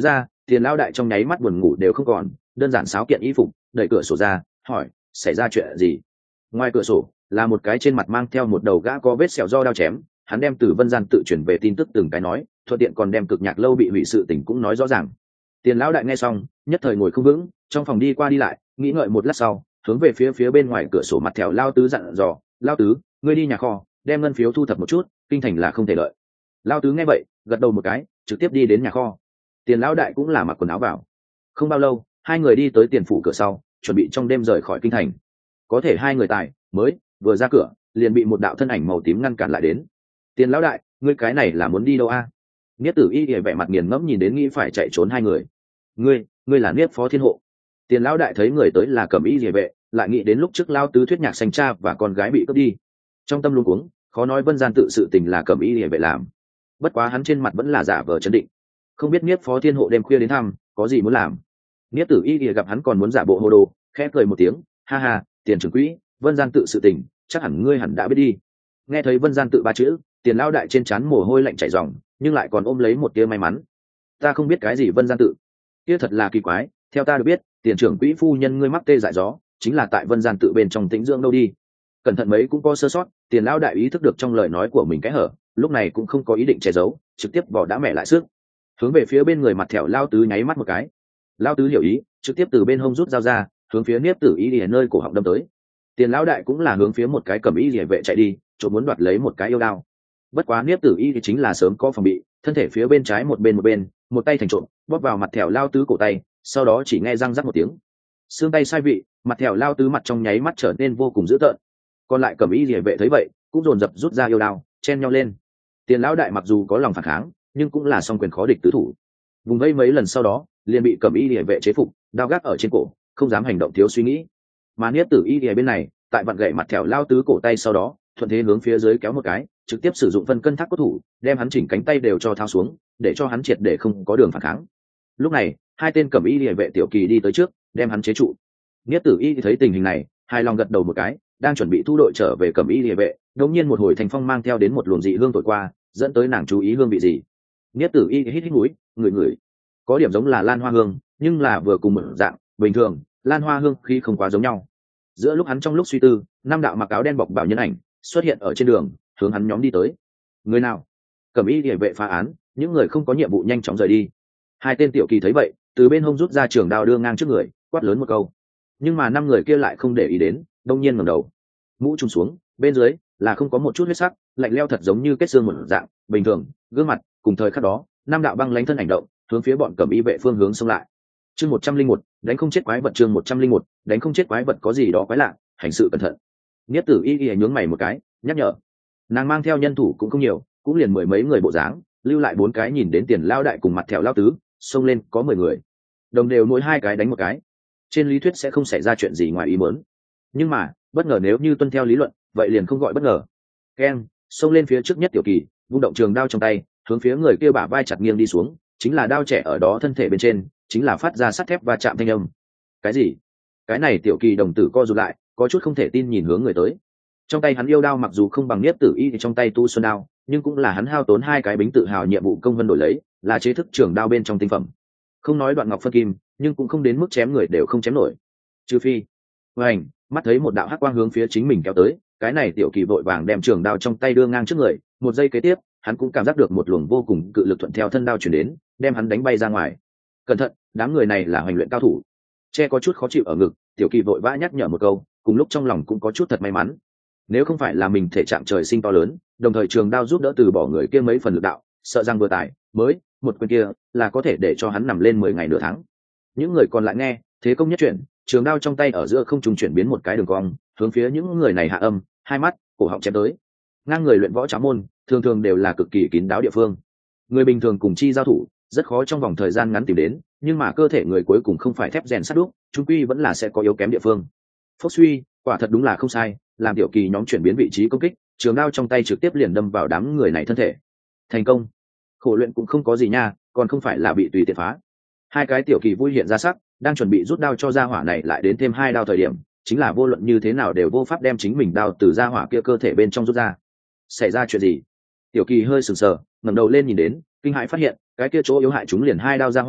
Tiền lão đại trong nháy mắt buồn ngủ đều không còn, đơn giản xáo kiện y phục, đẩy cửa sổ ra, hỏi xảy ra chuyện gì. Ngoài cửa sổ là một cái trên mặt mang theo một đầu gã có vết sẹo do đao chém, hắn đem từ Vân Gian tự chuyển về tin tức từng cái nói, thuận tiện còn đem Cực Nhạc lâu bị hủy sự tình cũng nói rõ ràng. Tiền lão đại nghe xong nhất thời ngồi không vững, trong phòng đi qua đi lại, nghĩ ngợi một lát sau, hướng về phía phía bên ngoài cửa sổ mặt thèo Lao Tứ dặn dò, Lao Tứ, ngươi đi nhà kho đem ngân phiếu thu thập một chút, kinh thành là không thể lợi. Lao Tứ nghe vậy gật đầu một cái, trực tiếp đi đến nhà kho. Tiền lão đại cũng là mặc quần áo vào. Không bao lâu hai người đi tới tiền phủ cửa sau, chuẩn bị trong đêm rời khỏi kinh thành. Có thể hai người tài mới vừa ra cửa liền bị một đạo thân ảnh màu tím ngăn cản lại đến. Tiền lão đại, ngươi cái này là muốn đi đâu a? À? Niết Tử Y vẻ mặt nghiền ngẫm nhìn đến nghĩ phải chạy trốn hai người. Ngươi, ngươi là Niết Phó Thiên Hộ. Tiền lão đại thấy người tới là Cẩm Y Liễu vệ, lại nghĩ đến lúc trước Lao Tứ thuyết nhạc sanh cha và con gái bị cướp đi, trong tâm luống cuống, khó nói Vân Gian tự sự tình là Cẩm Y Liễu vệ làm. Bất quá hắn trên mặt vẫn là giả vờ trấn định, không biết Niết Phó Thiên Hộ đêm khuya đến thăm, có gì muốn làm. Niết Tử Y gặp hắn còn muốn giả bộ hồ đồ, khẽ cười một tiếng, ha ha, Tiền trưởng quỹ, Vân Gian tự sự tình, chắc hẳn ngươi hẳn đã biết đi. Nghe thấy Vân Gian tự ba chữ, Tiền lão đại trên trán mồ hôi lạnh chảy ròng, nhưng lại còn ôm lấy một tia may mắn. Ta không biết cái gì Vân Gian tự, kia thật là kỳ quái, theo ta được biết, Tiền trưởng quỹ phu nhân ngươi mắc tê dại gió, chính là tại Vân Gian tự bên trong tĩnh dưỡng đâu đi. Cẩn thận mấy cũng có sơ sót, Tiền lão đại ý thức được trong lời nói của mình cái hở, lúc này cũng không có ý định che giấu, trực tiếp bỏ đã mẹ lại sức, hướng về phía bên người mặt thẹo Lao Tứ nháy mắt một cái. Lao Tứ hiểu ý, trực tiếp từ bên hông rút dao ra, hướng phía Niết Tử Y ở nơi cổ họng đâm tới. Tiền lão đại cũng là hướng phía một cái Cẩm Y Liễu vệ chạy đi, trộm muốn đoạt lấy một cái yêu đao. Bất quá Niết Tử Y thì chính là sớm có phòng bị, thân thể phía bên trái một bên một bên, một tay thành trộm, bóp vào mặt thẹo Lao Tứ cổ tay, sau đó chỉ nghe răng rắc một tiếng, xương tay sai vị, mặt thẹo Lao Tứ mặt trong nháy mắt trở nên vô cùng dữ tợn. Còn lại Cẩm Y Liễu vệ thấy vậy, cũng dồn dập rút ra yêu đao, chen nhau lên. Tiền lão đại mặc dù có lòng phản kháng, nhưng cũng là song quyền khó địch tứ thủ. Vùng vây mấy lần sau đó, liền bị Cẩm Y Liễu vệ chế phục, đao gác ở trên cổ, không dám hành động thiếu suy nghĩ. Mà Niết Tử Y Liễu bên này, tại vặn gậy mặt thẹo Lao Tứ cổ tay sau đó, thuận thế hướng phía dưới kéo một cái, trực tiếp sử dụng phân cân thác cốt thủ, đem hắn chỉnh cánh tay đều cho thao xuống, để cho hắn triệt để không có đường phản kháng. Lúc này, hai tên Cẩm Y Liễu vệ tiểu kỳ đi tới trước, đem hắn chế trụ. Niết Tử Y thấy tình hình này, hài lòng gật đầu một cái, đang chuẩn bị thu đội trở về Cẩm Y Liễu vệ, đột nhiên một hồi thành phong mang theo đến một luồng dị hương thổi qua, dẫn tới nàng chú ý hương vị gì. Niết Tử Y hít hít mũi, ngửi ngửi, có điểm giống là lan hoa hương, nhưng là vừa cùng một dạng, bình thường, lan hoa hương khí không quá giống nhau. Giữa lúc hắn trong lúc suy tư, năm đạo mặc áo đen bọc bảo nhân ảnh xuất hiện ở trên đường, hướng hắn nhóm đi tới. Người nào? Cẩm Y Liễu vệ phá án, những người không có nhiệm vụ nhanh chóng rời đi. Hai tên tiểu kỳ thấy vậy, từ bên hông rút ra trường đao đưa ngang trước người, quát lớn một câu. Nhưng mà năm người kia lại không để ý đến, đông nhiên ngẩng đầu, mũ trùm xuống, bên dưới là không có một chút huyết sắc, lạnh lẽo thật giống như kết xương một dạng, bình thường, gương mặt, cùng thời khắc đó, năm đạo băng lãnh thân ảnh động, hướng phía bọn Cẩm Y vệ phương hướng xông lại. Chương một trăm linh một, đánh không chết quái vật. Chương một trăm linh một, đánh không chết quái vật, có gì đó quái lạ, hành sự cẩn thận. Niết Tử Y Y nhướng mày một cái, nhắc nhở. Nàng mang theo nhân thủ cũng không nhiều, cũng liền mười mấy người bộ dáng, lưu lại bốn cái nhìn đến Tiền lao đại cùng mặt thẹo Lao Tứ, xông lên có mười người, đồng đều mỗi hai cái đánh một cái. Trên lý thuyết sẽ không xảy ra chuyện gì ngoài ý muốn, nhưng mà bất ngờ nếu như tuân theo lý luận, vậy liền không gọi bất ngờ. Ken xông lên phía trước nhất tiểu kỳ, vung động trường đao trong tay, hướng phía người kia bả vai chặt nghiêng đi xuống, chính là đao trẻ ở đó thân thể bên trên, chính là phát ra sắt thép va chạm thanh âm. Cái gì? Cái này tiểu kỳ đồng tử co rụt lại, có chút không thể tin nhìn hướng người tới. Trong tay hắn yêu đao mặc dù không bằng Niết Tử Y thì trong tay tu xuân đao, nhưng cũng là hắn hao tốn hai cái bính tự hào nhiệm vụ công vân đổi lấy, là chế thức trường đao bên trong tinh phẩm. Không nói đoạn ngọc phân kim, nhưng cũng không đến mức chém người đều không chém nổi. Trừ phi, hoành, mắt thấy một đạo hắc quang hướng phía chính mình kéo tới, cái này tiểu kỳ vội vàng đem trường đao trong tay đưa ngang trước người, một giây kế tiếp, hắn cũng cảm giác được một luồng vô cùng cự lực thuận theo thân đao chuyển đến, đem hắn đánh bay ra ngoài. Cẩn thận, đám người này là hoành luyện cao thủ. Che có chút khó chịu ở ngực, tiểu kỳ vội vã nhắc nhở một câu, cùng lúc trong lòng cũng có chút thật may mắn. Nếu không phải là mình thể trạng trời sinh to lớn, đồng thời trường đao giúp đỡ từ bỏ người kia mấy phần lực đạo, sợ rằng vừa tải mới một quyền kia là có thể để cho hắn nằm lên mười ngày nửa tháng. Những người còn lại nghe thế công nhất chuyển, trường đao trong tay ở giữa không trung chuyển biến một cái đường cong, hướng phía những người này hạ âm, hai mắt cổ họng chém tới. Ngang người luyện võ trá môn thường thường đều là cực kỳ kín đáo địa phương, người bình thường cùng chi giao thủ rất khó trong vòng thời gian ngắn tìm đến, nhưng mà cơ thể người cuối cùng không phải thép rèn sắt đúc, chung quy vẫn là sẽ có yếu kém địa phương. Phốc suy, quả thật đúng là không sai, làm tiểu kỳ nhóm chuyển biến vị trí công kích, trường đao trong tay trực tiếp liền đâm vào đám người này thân thể. Thành công. Khổ luyện cũng không có gì nha, còn không phải là bị tùy tiện phá. Hai cái tiểu kỳ vui hiện ra sắc, đang chuẩn bị rút đao cho gia hỏa này lại đến thêm hai đao thời điểm, chính là vô luận như thế nào đều vô pháp đem chính mình đao từ gia hỏa kia cơ thể bên trong rút ra. Xảy ra chuyện gì? Tiểu kỳ hơi sừng sờ, ngẩng đầu lên nhìn đến, kinh hãi phát hiện cái kia chỗ yếu hại chúng liền hai đao gia hỏa,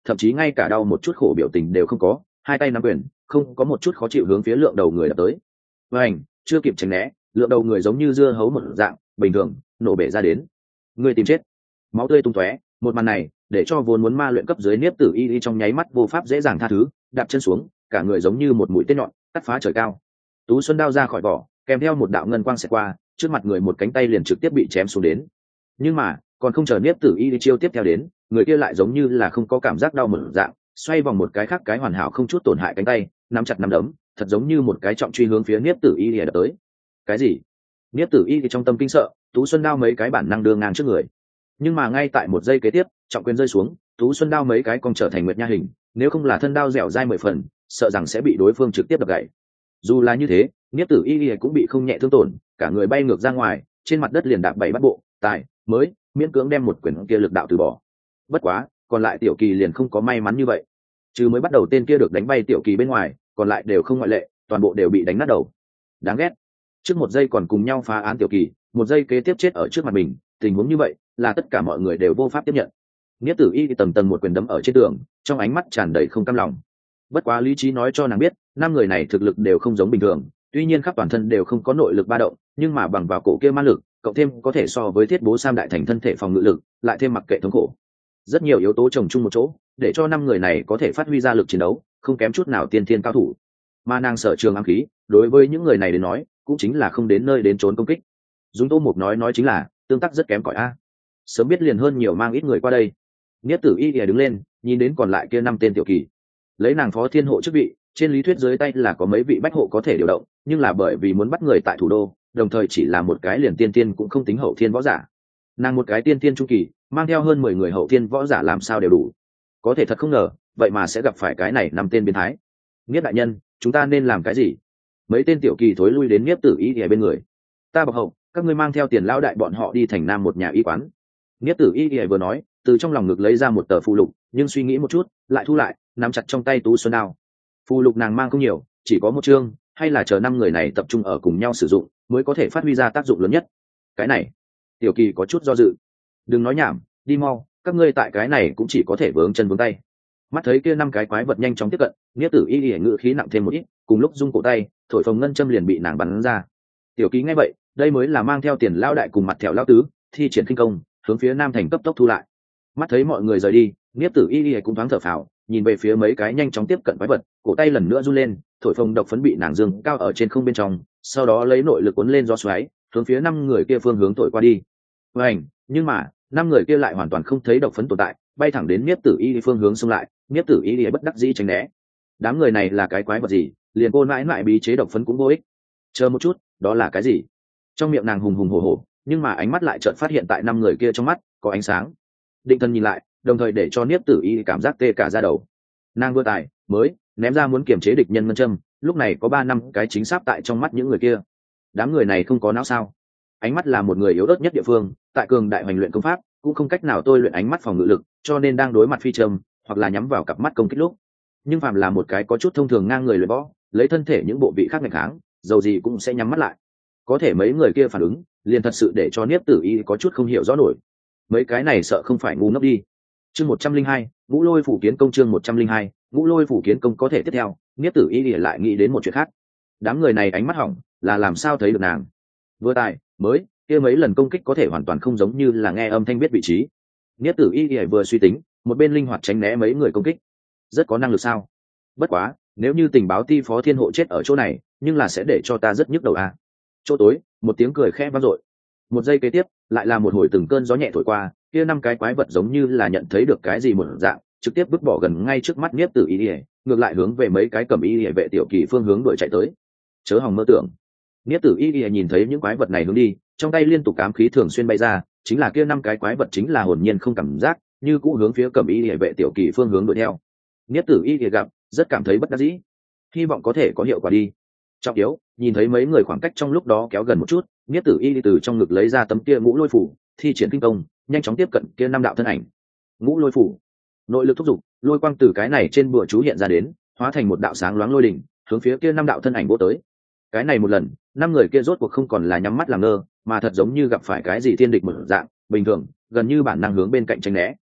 thậm chí ngay cả đau một chút khổ biểu tình đều không có, hai tay nắm quyền, không có một chút khó chịu hướng phía lượng đầu người đập tới. Và ảnh chưa kịp tránh né, lượng đầu người giống như dưa hấu một dạng bình thường nổ bể ra đến. Người tìm chết, máu tươi tung tóe. Một màn này để cho vốn muốn ma luyện cấp dưới Niếp Tử Y Y trong nháy mắt vô pháp dễ dàng tha thứ, đạp chân xuống, cả người giống như một mũi tên nhọn cắt phá trời cao. Tú xuân đao ra khỏi vỏ, kèm theo một đạo ngân quang xẹt qua, trước mặt người một cánh tay liền trực tiếp bị chém xuống đến. Nhưng mà còn không chờ Niếp Tử Y Y chiêu tiếp theo đến, người kia lại giống như là không có cảm giác đau mở dạng, xoay vòng một cái khác cái hoàn hảo không chút tổn hại cánh tay, nắm chặt nắm đấm, thật giống như một cái trọng truy hướng phía Niếp Tử Y Y đập tới. Cái gì? Niếp Tử Y Y trong tâm kinh sợ, Tú xuân đao mấy cái bản năng đưa ngang trước người. Nhưng mà ngay tại một giây kế tiếp, trọng quyền rơi xuống, Tú xuân đao mấy cái cong trở thành nguyệt nha hình, nếu không là thân đao dẻo dai mười phần, sợ rằng sẽ bị đối phương trực tiếp đập gãy. Dù là như thế, Niếp Tử Y Y cũng bị không nhẹ thương tổn, cả người bay ngược ra ngoài, trên mặt đất liền đạp bảy bắt bộ, tài mới miễn cưỡng đem một quyền kia lực đạo từ bỏ. Bất quá, còn lại tiểu kỳ liền không có may mắn như vậy. Chứ mới bắt đầu tên kia được đánh bay tiểu kỳ bên ngoài, còn lại đều không ngoại lệ, toàn bộ đều bị đánh nát đầu. Đáng ghét. Trước một giây còn cùng nhau phá án tiểu kỳ, một giây kế tiếp chết ở trước mặt mình, tình huống như vậy là tất cả mọi người đều vô pháp tiếp nhận. Niếp Tử Y tầng tầng một quyền đấm ở trên tường, trong ánh mắt tràn đầy không cam lòng. Bất quá lý trí nói cho nàng biết, năm người này thực lực đều không giống bình thường, tuy nhiên khắp toàn thân đều không có nội lực ba động, nhưng mà bằng vào cổ kia ma lực, cộng thêm có thể so với thiết bố sam đại thành thân thể phòng ngự lực, lại thêm mặc kệ thống khổ. Rất nhiều yếu tố chồng chung một chỗ, để cho năm người này có thể phát huy ra lực chiến đấu, không kém chút nào tiên thiên cao thủ. Mà nàng sở trường ám khí, đối với những người này đến nói, cũng chính là không đến nơi đến trốn công kích. Dung Tô Mục nói nói chính là, tương tác rất kém cỏi a. Sớm biết liền hơn nhiều mang ít người qua đây. Niếp Tử Y đứng lên, nhìn đến còn lại kia năm tên tiểu kỳ, lấy nàng phó thiên hộ chức vị, trên lý thuyết dưới tay là có mấy vị bách hộ có thể điều động, nhưng là bởi vì muốn bắt người tại thủ đô, đồng thời chỉ là một cái liền tiên tiên cũng không tính hậu thiên võ giả. Nàng một cái tiên tiên trung kỳ, mang theo hơn mười người hậu thiên võ giả làm sao đều đủ. Có thể thật không ngờ, vậy mà sẽ gặp phải cái này năm tên biến thái. Niếp đại nhân, chúng ta nên làm cái gì? Mấy tên tiểu kỳ thối lui đến Niếp Tử Y ở bên người. Ta bọc hậu, các ngươi mang theo tiền lão đại bọn họ đi thành nam một nhà y quán. Niếp Tử Y vừa nói, từ trong lòng ngực lấy ra một tờ phù lục, nhưng suy nghĩ một chút, lại thu lại, nắm chặt trong tay Tú xuân đao. Phù lục nàng mang không nhiều, chỉ có một chương, hay là chờ năm người này tập trung ở cùng nhau sử dụng, mới có thể phát huy ra tác dụng lớn nhất. Cái này, tiểu kỳ có chút do dự. Đừng nói nhảm, đi mau, các ngươi tại cái này cũng chỉ có thể vướng chân vướng tay. Mắt thấy kia năm cái quái vật nhanh chóng tiếp cận, Niếp Tử Y Y ngự khí nặng thêm một ít, cùng lúc rung cổ tay, thổi phồng ngân châm liền bị nàng bắn ra. Tiểu kỳ nghe vậy, đây mới là mang theo tiền lão đại cùng mặt thẹo lão tứ, thi triển khinh công, hướng phía nam thành cấp tốc thu lại. Mắt thấy mọi người rời đi, Niếp Tử Y Y cũng thoáng thở phào, nhìn về phía mấy cái nhanh chóng tiếp cận quái vật, cổ tay lần nữa run lên, thổi phồng độc phấn bị nàng dương cao ở trên không bên trong, sau đó lấy nội lực cuốn lên gió xoáy, hướng phía năm người kia phương hướng thổi qua đi. Vành, nhưng mà năm người kia lại hoàn toàn không thấy độc phấn tồn tại, bay thẳng đến Niếp Tử Y phương hướng xông lại. Niếp Tử Y bất đắc dĩ tránh né. Đám người này là cái quái vật gì, liền cô mãi mãi bí chế độc phấn cũng vô ích. Chờ một chút, đó là cái gì? Trong miệng nàng hùng hùng hổ hổ, nhưng mà ánh mắt lại chợt phát hiện tại năm người kia trong mắt có ánh sáng. Định thần nhìn lại, đồng thời để cho Niếp Tử Y cảm giác tê cả da đầu. Nàng vừa tài mới ném ra muốn kiềm chế địch nhân ngân châm, lúc này có ba năm cái chính xác tại trong mắt những người kia. Đám người này không có não sao? Ánh mắt là một người yếu ớt nhất địa phương, tại cường đại hoành luyện công pháp cũng không cách nào tôi luyện ánh mắt phòng ngự lực, cho nên đang đối mặt phi châm hoặc là nhắm vào cặp mắt công kích lúc, nhưng phàm là một cái có chút thông thường ngang người luyện võ, lấy thân thể những bộ vị khác ngày kháng, dầu gì cũng sẽ nhắm mắt lại. Có thể mấy người kia phản ứng, liền thật sự để cho Niếp Tử Y có chút không hiểu rõ nổi. Mấy cái này sợ không phải ngu ngốc đi. Chương một trăm linh hai, Ngũ Lôi phủ kiến công. Chương một trăm linh hai, Ngũ Lôi phủ kiến công. Có thể tiếp theo, Niếp Tử Y lại nghĩ đến một chuyện khác. Đám người này ánh mắt hỏng, là làm sao thấy được nàng? Vừa tài mới kia mấy lần công kích có thể hoàn toàn không giống như là nghe âm thanh biết vị trí. Niếp Tử Y vừa suy tính, một bên linh hoạt tránh né mấy người công kích. Rất có năng lực sao? Bất quá, nếu như tình báo ti phó thiên hộ chết ở chỗ này, nhưng là sẽ để cho ta rất nhức đầu à. Chỗ tối, một tiếng cười khẽ vang dội. Một giây kế tiếp, lại là một hồi từng cơn gió nhẹ thổi qua, kia năm cái quái vật giống như là nhận thấy được cái gì một dạng, trực tiếp vứt bỏ gần ngay trước mắt Niếp Tử Y, ngược lại hướng về mấy cái cầm y vệ tiểu kỳ phương hướng đuổi chạy tới. Chớ hòng mơ tưởng. Niếp Tử Y nhìn thấy những quái vật này hướng đi, trong tay liên tục ám khí thường xuyên bay ra, chính là kia năm cái quái vật chính là hồn nhiên không cảm giác, như cũ hướng phía cầm y vệ tiểu kỳ phương hướng đuổi theo. Niếp Tử Y gặp, rất cảm thấy bất đắc dĩ, hy vọng có thể có hiệu quả đi. Trọng yếu, nhìn thấy mấy người khoảng cách trong lúc đó kéo gần một chút, Niếp Tử Y từ trong ngực lấy ra tấm kia Ngũ Lôi phủ, thi triển kinh công, nhanh chóng tiếp cận kia năm đạo thân ảnh. Ngũ Lôi phủ, nội lực thúc giục, lôi quang từ cái này trên bùa chú hiện ra đến, hóa thành một đạo sáng loáng lôi đỉnh, hướng phía kia năm đạo thân ảnh vỗ tới. Cái này một lần, năm người kia rốt cuộc không còn là nhắm mắt làm ngơ, mà thật giống như gặp phải cái gì thiên địch một dạng, bình thường, gần như bản năng hướng bên cạnh tránh né.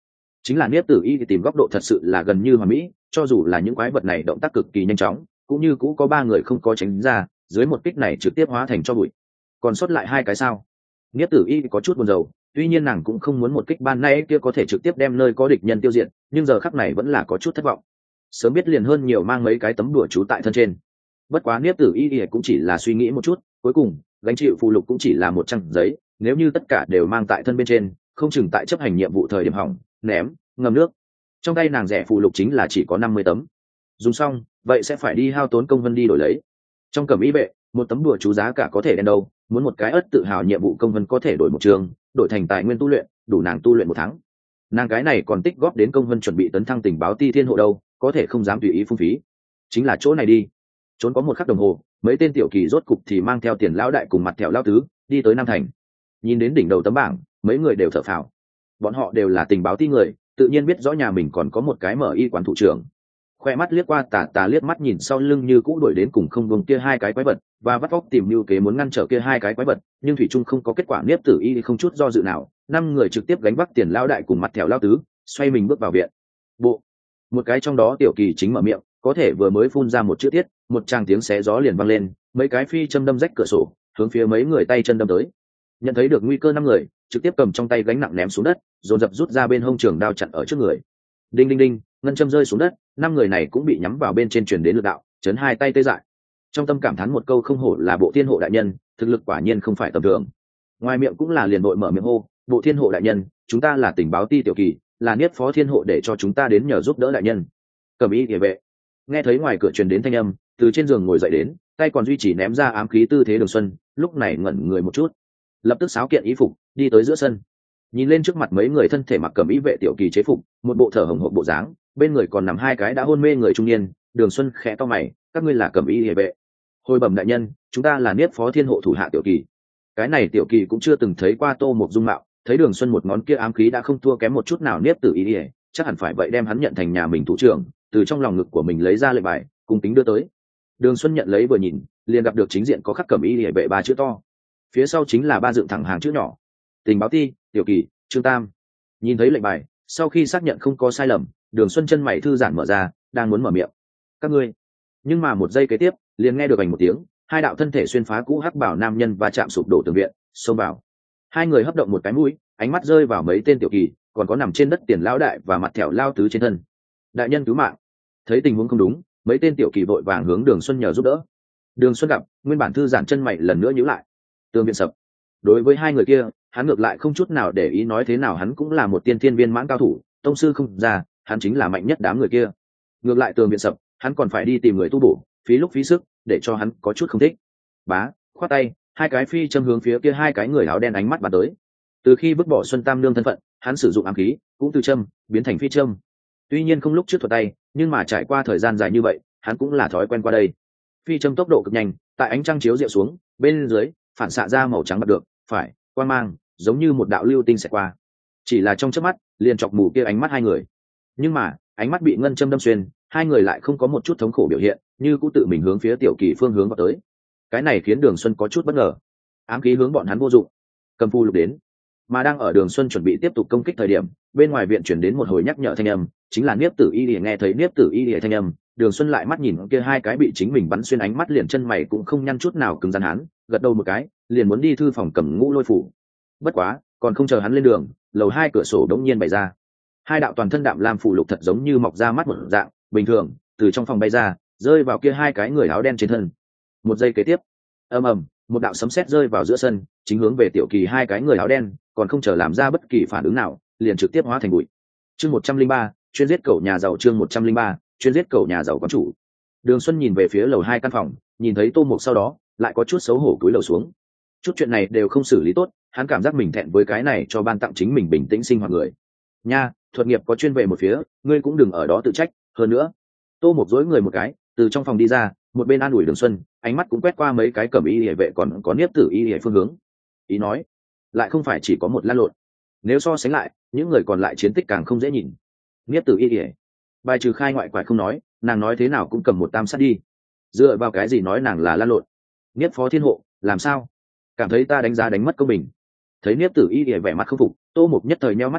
chính là Niếp Tử Y thì tìm góc độ thật sự là gần như hoàn mỹ, cho dù là những quái vật này động tác cực kỳ nhanh chóng, cũng như cũ có ba người không có tránh ra, dưới một kích này trực tiếp hóa thành cho bụi. Còn sót lại hai cái sao? Niếp Tử Y có chút buồn rầu, tuy nhiên nàng cũng không muốn một kích ban nay kia có thể trực tiếp đem nơi có địch nhân tiêu diệt, nhưng giờ khắc này vẫn là có chút thất vọng. Sớm biết liền hơn nhiều mang mấy cái tấm đùa chú tại thân trên. Bất quá Niếp Tử Y cũng chỉ là suy nghĩ một chút, cuối cùng gánh chịu phù lục cũng chỉ là một trang giấy, nếu như tất cả đều mang tại thân bên trên, không chừng tại chấp hành nhiệm vụ thời điểm hỏng, ném, ngâm nước. Trong tay nàng rẻ phù lục chính là chỉ có năm mươi tấm. Dùng xong, vậy sẽ phải đi hao tốn công vân đi đổi lấy. Trong cẩm y vệ, một tấm đùa chú giá cả có thể đen đâu, muốn một cái ất tự hào nhiệm vụ công vân có thể đổi một trường, đổi thành tài nguyên tu luyện, đủ nàng tu luyện một tháng. Nàng cái này còn tích góp đến công vân chuẩn bị tấn thăng tình báo ti thiên hộ đâu, có thể không dám tùy ý phung phí. Chính là chỗ này đi. Trốn có một khắc đồng hồ, mấy tên tiểu kỳ rốt cục thì mang theo tiền lão đại cùng mặt thẹo lão tứ đi tới Nam Thành. Nhìn đến đỉnh đầu tấm bảng, mấy người đều thở phào. Bọn họ đều là tình báo ti người, tự nhiên biết rõ nhà mình còn có một cái mở y quán thủ trưởng. Khoe mắt liếc qua tà tà liếc mắt nhìn sau lưng như cũ đuổi đến cùng không buông kia hai cái quái vật, và vắt vóc tìm mưu kế muốn ngăn trở kia hai cái quái vật, nhưng thủy trung không có kết quả. Niếp Tử Y không chút do dự nào, năm người trực tiếp gánh vác tiền lão đại cùng mặt thẹo lão tứ, xoay mình bước vào viện. Bộ, một cái trong đó tiểu kỳ chính mở miệng, có thể vừa mới phun ra một chữ tiết, một tràng tiếng xé gió liền vang lên, mấy cái phi châm đâm rách cửa sổ, hướng phía mấy người tay chân đâm tới. Nhận thấy được nguy cơ, năm người trực tiếp cầm trong tay gánh nặng ném xuống đất, dồn dập rút ra bên hông trường đao chặn ở trước người. Đinh đinh đinh, ngân châm rơi xuống đất, năm người này cũng bị nhắm vào bên trên truyền đến lực đạo, chấn hai tay tê dại. Trong tâm cảm thán một câu không hổ là bộ thiên hộ đại nhân, thực lực quả nhiên không phải tầm thường. Ngoài miệng cũng là liền đội mở miệng hô, bộ thiên hộ đại nhân, chúng ta là tình báo ti tiểu kỳ, là Niếp phó thiên hộ để cho chúng ta đến nhờ giúp đỡ đại nhân. Cẩm y địa vệ nghe thấy ngoài cửa truyền đến thanh âm, từ trên giường ngồi dậy đến, tay còn duy trì ném ra ám khí tư thế Đường Xuân, lúc này ngẩn người một chút, lập tức sáo kiện y phục đi tới giữa sân, nhìn lên trước mặt mấy người thân thể mặc cẩm y vệ tiểu kỳ chế phục, một bộ thở hổn hộc bộ dáng, bên người còn nằm hai cái đã hôn mê người trung niên. Đường Xuân khẽ to mày, các ngươi là cẩm y địa vệ? Hồi bẩm đại nhân, chúng ta là Niếp phó thiên hộ thủ hạ tiểu kỳ. Cái này tiểu kỳ cũng chưa từng thấy qua Tô Mục dung mạo, thấy Đường Xuân một ngón kia ám khí đã không thua kém một chút nào Niếp Tử Y, chắc hẳn phải vậy đem hắn nhận thành nhà mình thủ trưởng, từ trong lòng ngực của mình lấy ra lệnh bài, cùng tính đưa tới. Đường Xuân nhận lấy vừa nhìn, liền gặp được chính diện có khắc cẩm y địa vệ ba chữ to, phía sau chính là ba dựng thẳng hàng chữ nhỏ: tình báo ti tiểu kỳ Trương Tam. Nhìn thấy lệnh bài, sau khi xác nhận không có sai lầm, Đường Xuân chân mày thư giãn mở ra, đang muốn mở miệng: các ngươi. Nhưng mà một giây kế tiếp, liền nghe được ảnh một tiếng, hai đạo thân thể xuyên phá cũ hắc bảo nam nhân và chạm sụp đổ tường viện, xông vào. Hai người hấp động một cái mũi, ánh mắt rơi vào mấy tên tiểu kỳ, còn có nằm trên đất tiền lão đại và mặt thẹo lao tứ trên thân. Đại nhân cứu mạng. Thấy tình huống không đúng, mấy tên tiểu kỳ vội vàng hướng Đường Xuân nhờ giúp đỡ. Đường Xuân gặp, nguyên bản thư giãn chân mày lần nữa nhíu lại. Tường viện sập. Đối với hai người kia, hắn ngược lại không chút nào để ý, nói thế nào hắn cũng là một tiên thiên viên mãn cao thủ, tông sư không ra, hắn chính là mạnh nhất đám người kia. Ngược lại tường viện sập, hắn còn phải đi tìm người tu bổ, phí lúc phí sức, để cho hắn có chút không thích. Bá, khoát tay, hai cái phi châm hướng phía kia hai cái người áo đen ánh mắt bắn tới. Từ khi vứt bỏ Xuân Tam nương thân phận, hắn sử dụng ám khí cũng từ châm biến thành phi châm. Tuy nhiên không lúc trước thuật tay, nhưng mà trải qua thời gian dài như vậy, hắn cũng là thói quen qua đây. Phi châm tốc độ cực nhanh, tại ánh trăng chiếu rọi xuống, bên dưới phản xạ ra màu trắng bạc được, phải quang mang giống như một đạo lưu tinh xẹt qua, chỉ là trong chớp mắt liền chọc mù kia ánh mắt hai người. Nhưng mà ánh mắt bị ngân châm đâm xuyên, hai người lại không có một chút thống khổ biểu hiện, như cũng tự mình hướng phía tiểu kỳ phương hướng vào tới. Cái này khiến Đường Xuân có chút bất ngờ. Ám khí hướng bọn hắn vô dụng, cầm phù lục đến. Mà đang ở Đường Xuân chuẩn bị tiếp tục công kích thời điểm, bên ngoài viện chuyển đến một hồi nhắc nhở thanh âm, chính là Niếp Tử Y. Để nghe thấy Niếp Tử Y thanh âm, Đường Xuân lại mắt nhìn kia hai cái bị chính mình bắn xuyên ánh mắt, liền chân mày cũng không nhăn chút nào, cứng rắn hắn gật đầu một cái, liền muốn đi thư phòng cầm ngũ lôi phủ. Bất quá còn không chờ hắn lên đường, lầu hai cửa sổ đống nhiên bày ra, hai đạo toàn thân đạm lam phủ lục thật giống như mọc ra mắt một dạng bình thường từ trong phòng bay ra, rơi vào kia hai cái người áo đen trên thân. Một giây kế tiếp, ầm ầm, một đạo sấm sét rơi vào giữa sân, chính hướng về tiểu kỳ hai cái người áo đen, còn không chờ làm ra bất kỳ phản ứng nào, liền trực tiếp hóa thành bụi. Chương một trăm linh ba, chuyên giết cậu nhà giàu. Chương một trăm linh ba, chuyên giết cậu nhà giàu quán chủ. Đường Xuân nhìn về phía lầu hai căn phòng, nhìn thấy Tô Mục sau đó, lại có chút xấu hổ cúi lầu xuống. Chút chuyện này đều không xử lý tốt, hắn cảm giác mình thẹn với cái này cho ban tặng chính mình bình tĩnh sinh hoạt người. Nha, thuật nghiệp có chuyên về một phía, ngươi cũng đừng ở đó tự trách. Hơn nữa, Tô Mục dối người một cái, từ trong phòng đi ra, một bên an ủi Đường Xuân, ánh mắt cũng quét qua mấy cái cẩm y liề vệ còn có Niếp Tử Y liề phương hướng. Ý nói, lại không phải chỉ có một lan lộn. Nếu so sánh lại, những người còn lại chiến tích càng không dễ nhìn. Niếp Tử Y liề, bài trừ khai ngoại quải không nói, nàng nói thế nào cũng cầm một tam sát đi. Dựa vào cái gì nói nàng là lan lộn? Niếp phó thiên hộ, làm sao? Cảm thấy ta đánh giá đánh mất công bình. Thấy Niếp Tử Y liề vẻ mặt không phục, Tô Mục nhất thời nheo mắt lại,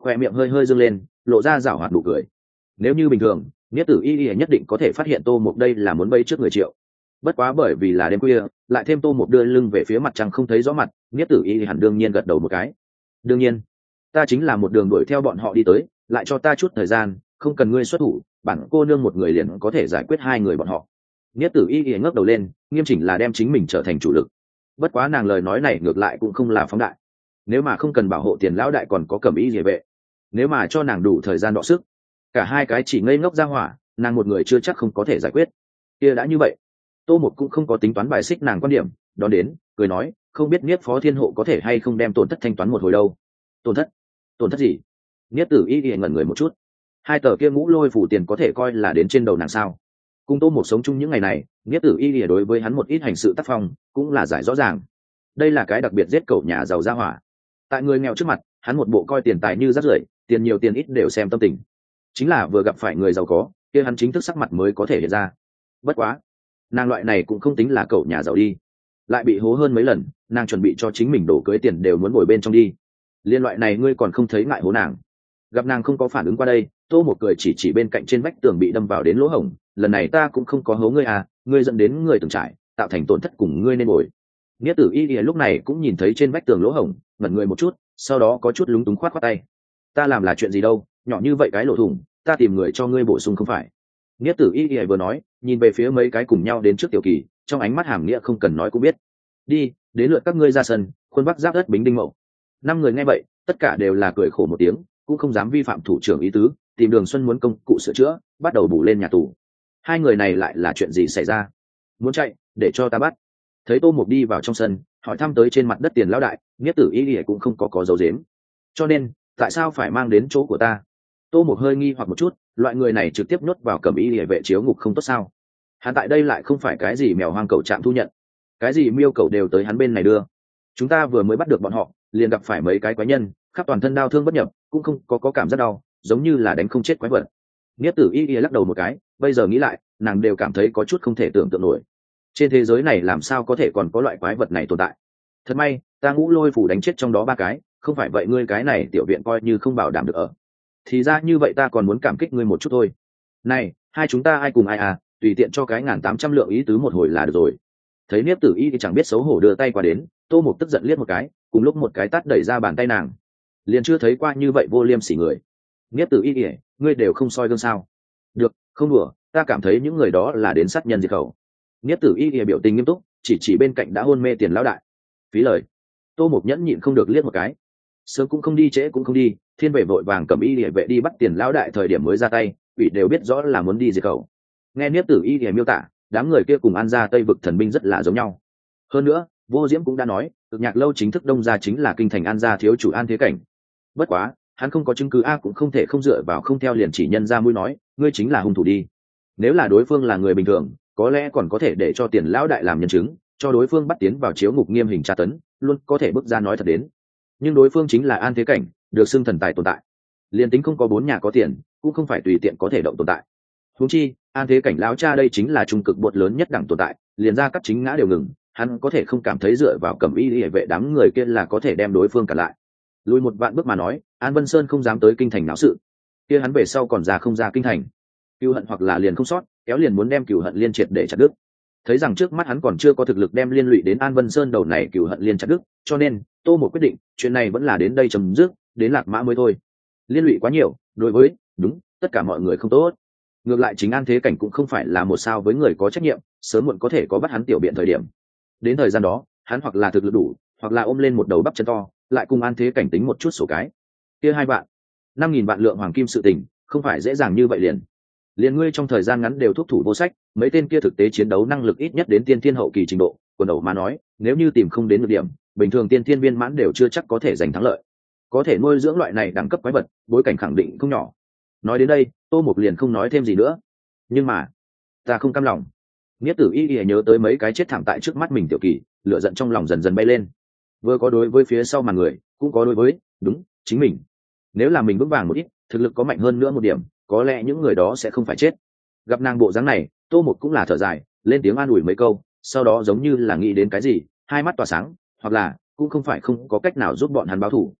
khoe miệng hơi hơi dâng lên, lộ ra rảo hoạt nụ cười. Nếu như bình thường, Niết Tử Y Y nhất định có thể phát hiện Tô Mục đây là muốn bẫy trước người Triệu. Bất quá bởi vì là đêm khuya, lại thêm Tô Mục đưa lưng về phía mặt trăng không thấy rõ mặt, Niết Tử Y hẳn đương nhiên gật đầu một cái. Đương nhiên, ta chính là một đường đuổi theo bọn họ đi tới, lại cho ta chút thời gian, không cần ngươi xuất thủ, bản cô nương một người liền có thể giải quyết hai người bọn họ. Niết Tử Y Y ngước đầu lên, nghiêm chỉnh là đem chính mình trở thành chủ lực. Bất quá nàng lời nói này ngược lại cũng không là phóng đại. Nếu mà không cần bảo hộ Tiền lão đại còn có Cẩm Y Liề vệ, nếu mà cho nàng đủ thời gian đọ sức, cả hai cái chỉ ngây ngốc ra hỏa, nàng một người chưa chắc không có thể giải quyết. Kia đã như vậy, Tô Mục cũng không có tính toán bài xích nàng quan điểm, đón đến, cười nói, không biết Niết Phó Thiên Hộ có thể hay không đem tổn thất thanh toán một hồi đâu. Tổn thất? Tổn thất gì? Niết Tử Y Y ngẩn người một chút. Hai tờ kia ngũ lôi phủ tiền có thể coi là đến trên đầu nàng sao? Cùng Tô Mục sống chung những ngày này, Niết Tử Y Y đối với hắn một ít hành sự tác phong cũng là giải rõ ràng. Đây là cái đặc biệt giết cẩu nhà giàu gia hỏa. Tại người nghèo trước mặt, hắn một bộ coi tiền tài như rác rưởi, tiền nhiều tiền ít đều xem tâm tình. Chính là vừa gặp phải người giàu có, kia hắn chính thức sắc mặt mới có thể hiện ra. Bất quá, nàng loại này cũng không tính là cậu nhà giàu đi, lại bị hố hơn mấy lần, nàng chuẩn bị cho chính mình đổ cưới tiền đều muốn ngồi bên trong đi. Liên loại này ngươi còn không thấy ngại hố nàng? Gặp nàng không có phản ứng qua đây, Tô Một cười chỉ chỉ bên cạnh trên vách tường bị đâm vào đến lỗ hổng, lần này ta cũng không có hố ngươi à, ngươi dẫn đến người từng trải, tạo thành tổn thất cùng ngươi nên bồi. Nghĩa Tử Y Y lúc này cũng nhìn thấy trên vách tường lỗ hổng, ngẩn người một chút, sau đó có chút lúng túng khoát khoát tay. Ta làm là chuyện gì đâu, nhỏ như vậy cái lỗ thủng, ta tìm người cho ngươi bổ sung không phải. Nghĩa Tử Y Y vừa nói, nhìn về phía mấy cái cùng nhau đến trước Tiểu Kỳ, trong ánh mắt hàm nghĩa không cần nói cũng biết. Đi, đến lượt các ngươi ra sân, khuôn bắc giáp đất bính đinh mậu. Năm người nghe vậy, tất cả đều là cười khổ một tiếng, cũng không dám vi phạm thủ trưởng ý tứ, tìm Đường Xuân muốn công cụ sửa chữa, bắt đầu bù lên nhà tù. Hai người này lại là chuyện gì xảy ra? Muốn chạy, để cho ta bắt. Thấy Tô Mục đi vào trong sân, hỏi thăm tới trên mặt đất Tiền lão đại, Nghĩa Tử Y Y cũng không có có dấu dếm. Cho nên, tại sao phải mang đến chỗ của ta? Tô Mục hơi nghi hoặc một chút, loại người này trực tiếp nhốt vào Cẩm Y Liề vệ chiếu ngục không tốt sao? Hắn tại đây lại không phải cái gì mèo hoang cẩu trạm thu nhận, cái gì miêu cẩu đều tới hắn bên này đưa. Chúng ta vừa mới bắt được bọn họ, liền gặp phải mấy cái quái nhân, khắp toàn thân đau thương bất nhập, cũng không có có cảm giác đau, giống như là đánh không chết quái vật. Nghĩa Tử Y Y lắc đầu một cái, bây giờ nghĩ lại, nàng đều cảm thấy có chút không thể tưởng tượng nổi. Trên thế giới này làm sao có thể còn có loại quái vật này tồn tại? Thật may, ta Ngũ Lôi phủ đánh chết trong đó ba cái, không phải vậy ngươi cái này tiểu viện coi như không bảo đảm được ở. Thì ra như vậy ta còn muốn cảm kích ngươi một chút thôi. Này, hai chúng ta ai cùng ai à, tùy tiện cho cái ngàn tám trăm lượng ý tứ một hồi là được rồi. Thấy Niếp Tử Y thì chẳng biết xấu hổ đưa tay qua đến, Tô Mục tức giận liếc một cái, cùng lúc một cái tát đẩy ra bàn tay nàng. Liền chưa thấy qua như vậy vô liêm sỉ người. Niếp Tử Y, ngươi đều không soi gương sao? Được, không đùa, ta cảm thấy những người đó là đến sát nhân diệt khẩu. Niếp Tử Y biểu tình nghiêm túc, chỉ chỉ bên cạnh đã hôn mê Tiền lão đại. Phí lời. Tô Mục nhẫn nhịn không được liếc một cái. Sớm cũng không đi trễ cũng không đi, thiên vệ vội vàng cầm y địa vệ đi bắt Tiền lão đại thời điểm mới ra tay, ủy đều biết rõ là muốn đi diệt khẩu. Nghe Niếp Tử Y miêu tả, đám người kia cùng An gia Tây vực thần binh rất là giống nhau. Hơn nữa, Vô Diễm cũng đã nói, Cực Nhạc lâu chính thức đông gia chính là kinh thành An gia thiếu chủ An Thế Cảnh. Bất quá, hắn không có chứng cứ a cũng không thể không dựa vào không theo liền chỉ nhân ra mũi nói, ngươi chính là hung thủ đi. Nếu là đối phương là người bình thường, có lẽ còn có thể để cho Tiền lão đại làm nhân chứng, cho đối phương bắt tiến vào chiếu ngục nghiêm hình tra tấn, luôn có thể bước ra nói thật đến. Nhưng đối phương chính là An Thế Cảnh, được xưng thần tài tồn tại. Liên tính không có bốn nhà có tiền, cũng không phải tùy tiện có thể động tồn tại. Huống chi, An Thế Cảnh lão cha đây chính là trung cực bột lớn nhất đẳng tồn tại, liền ra các chính ngã đều ngừng, hắn có thể không cảm thấy dựa vào Cẩm Y Liề vệ đám người kia là có thể đem đối phương cản lại. Lùi một vạn bước mà nói, An Vân Sơn không dám tới kinh thành náo sự, kia hắn về sau còn ra không ra kinh thành. Cừu hận hoặc là liền không sót, kéo liền muốn đem cừu hận liên triệt để chặt đứt. Thấy rằng trước mắt hắn còn chưa có thực lực đem liên lụy đến An Vân Sơn đầu này cừu hận liên chặt đứt, cho nên Tô Một quyết định, chuyện này vẫn là đến đây chấm dứt, đến Lạc Mã mới thôi. Liên lụy quá nhiều, đối với đúng tất cả mọi người không tốt. Ngược lại chính An Thế Cảnh cũng không phải là một sao với người có trách nhiệm, sớm muộn có thể có bắt hắn tiểu biện thời điểm. Đến thời gian đó, hắn hoặc là thực lực đủ, hoặc là ôm lên một đầu bắp chân to, lại cùng An Thế Cảnh tính một chút sổ cái. Kia hai vạn, năm nghìn vạn lượng hoàng kim sự tình, không phải dễ dàng như vậy liền. Liền ngươi trong thời gian ngắn đều thúc thủ vô sách, mấy tên kia thực tế chiến đấu năng lực ít nhất đến tiên thiên hậu kỳ trình độ, quần đầu mà nói, nếu như tìm không đến được điểm, bình thường tiên thiên viên mãn đều chưa chắc có thể giành thắng lợi. Có thể nuôi dưỡng loại này đẳng cấp quái vật, bối cảnh khẳng định không nhỏ. Nói đến đây, Tô Mục liền không nói thêm gì nữa. Nhưng mà, ta không cam lòng. Nghĩa Tử Y Y nhớ tới mấy cái chết thảm tại trước mắt mình Tiểu Kỳ, lửa giận trong lòng dần dần bay lên. Vừa có đối với phía sau màn người, cũng có đối với, đúng, chính mình. Nếu là mình vững vàng một ít, thực lực có mạnh hơn nữa một điểm, có lẽ những người đó sẽ không phải chết. Gặp nàng bộ dáng này, Tô Mục cũng là thở dài, lên tiếng an ủi mấy câu, sau đó giống như là nghĩ đến cái gì, hai mắt tỏa sáng, hoặc là cũng không phải không có cách nào giúp bọn hắn báo thù.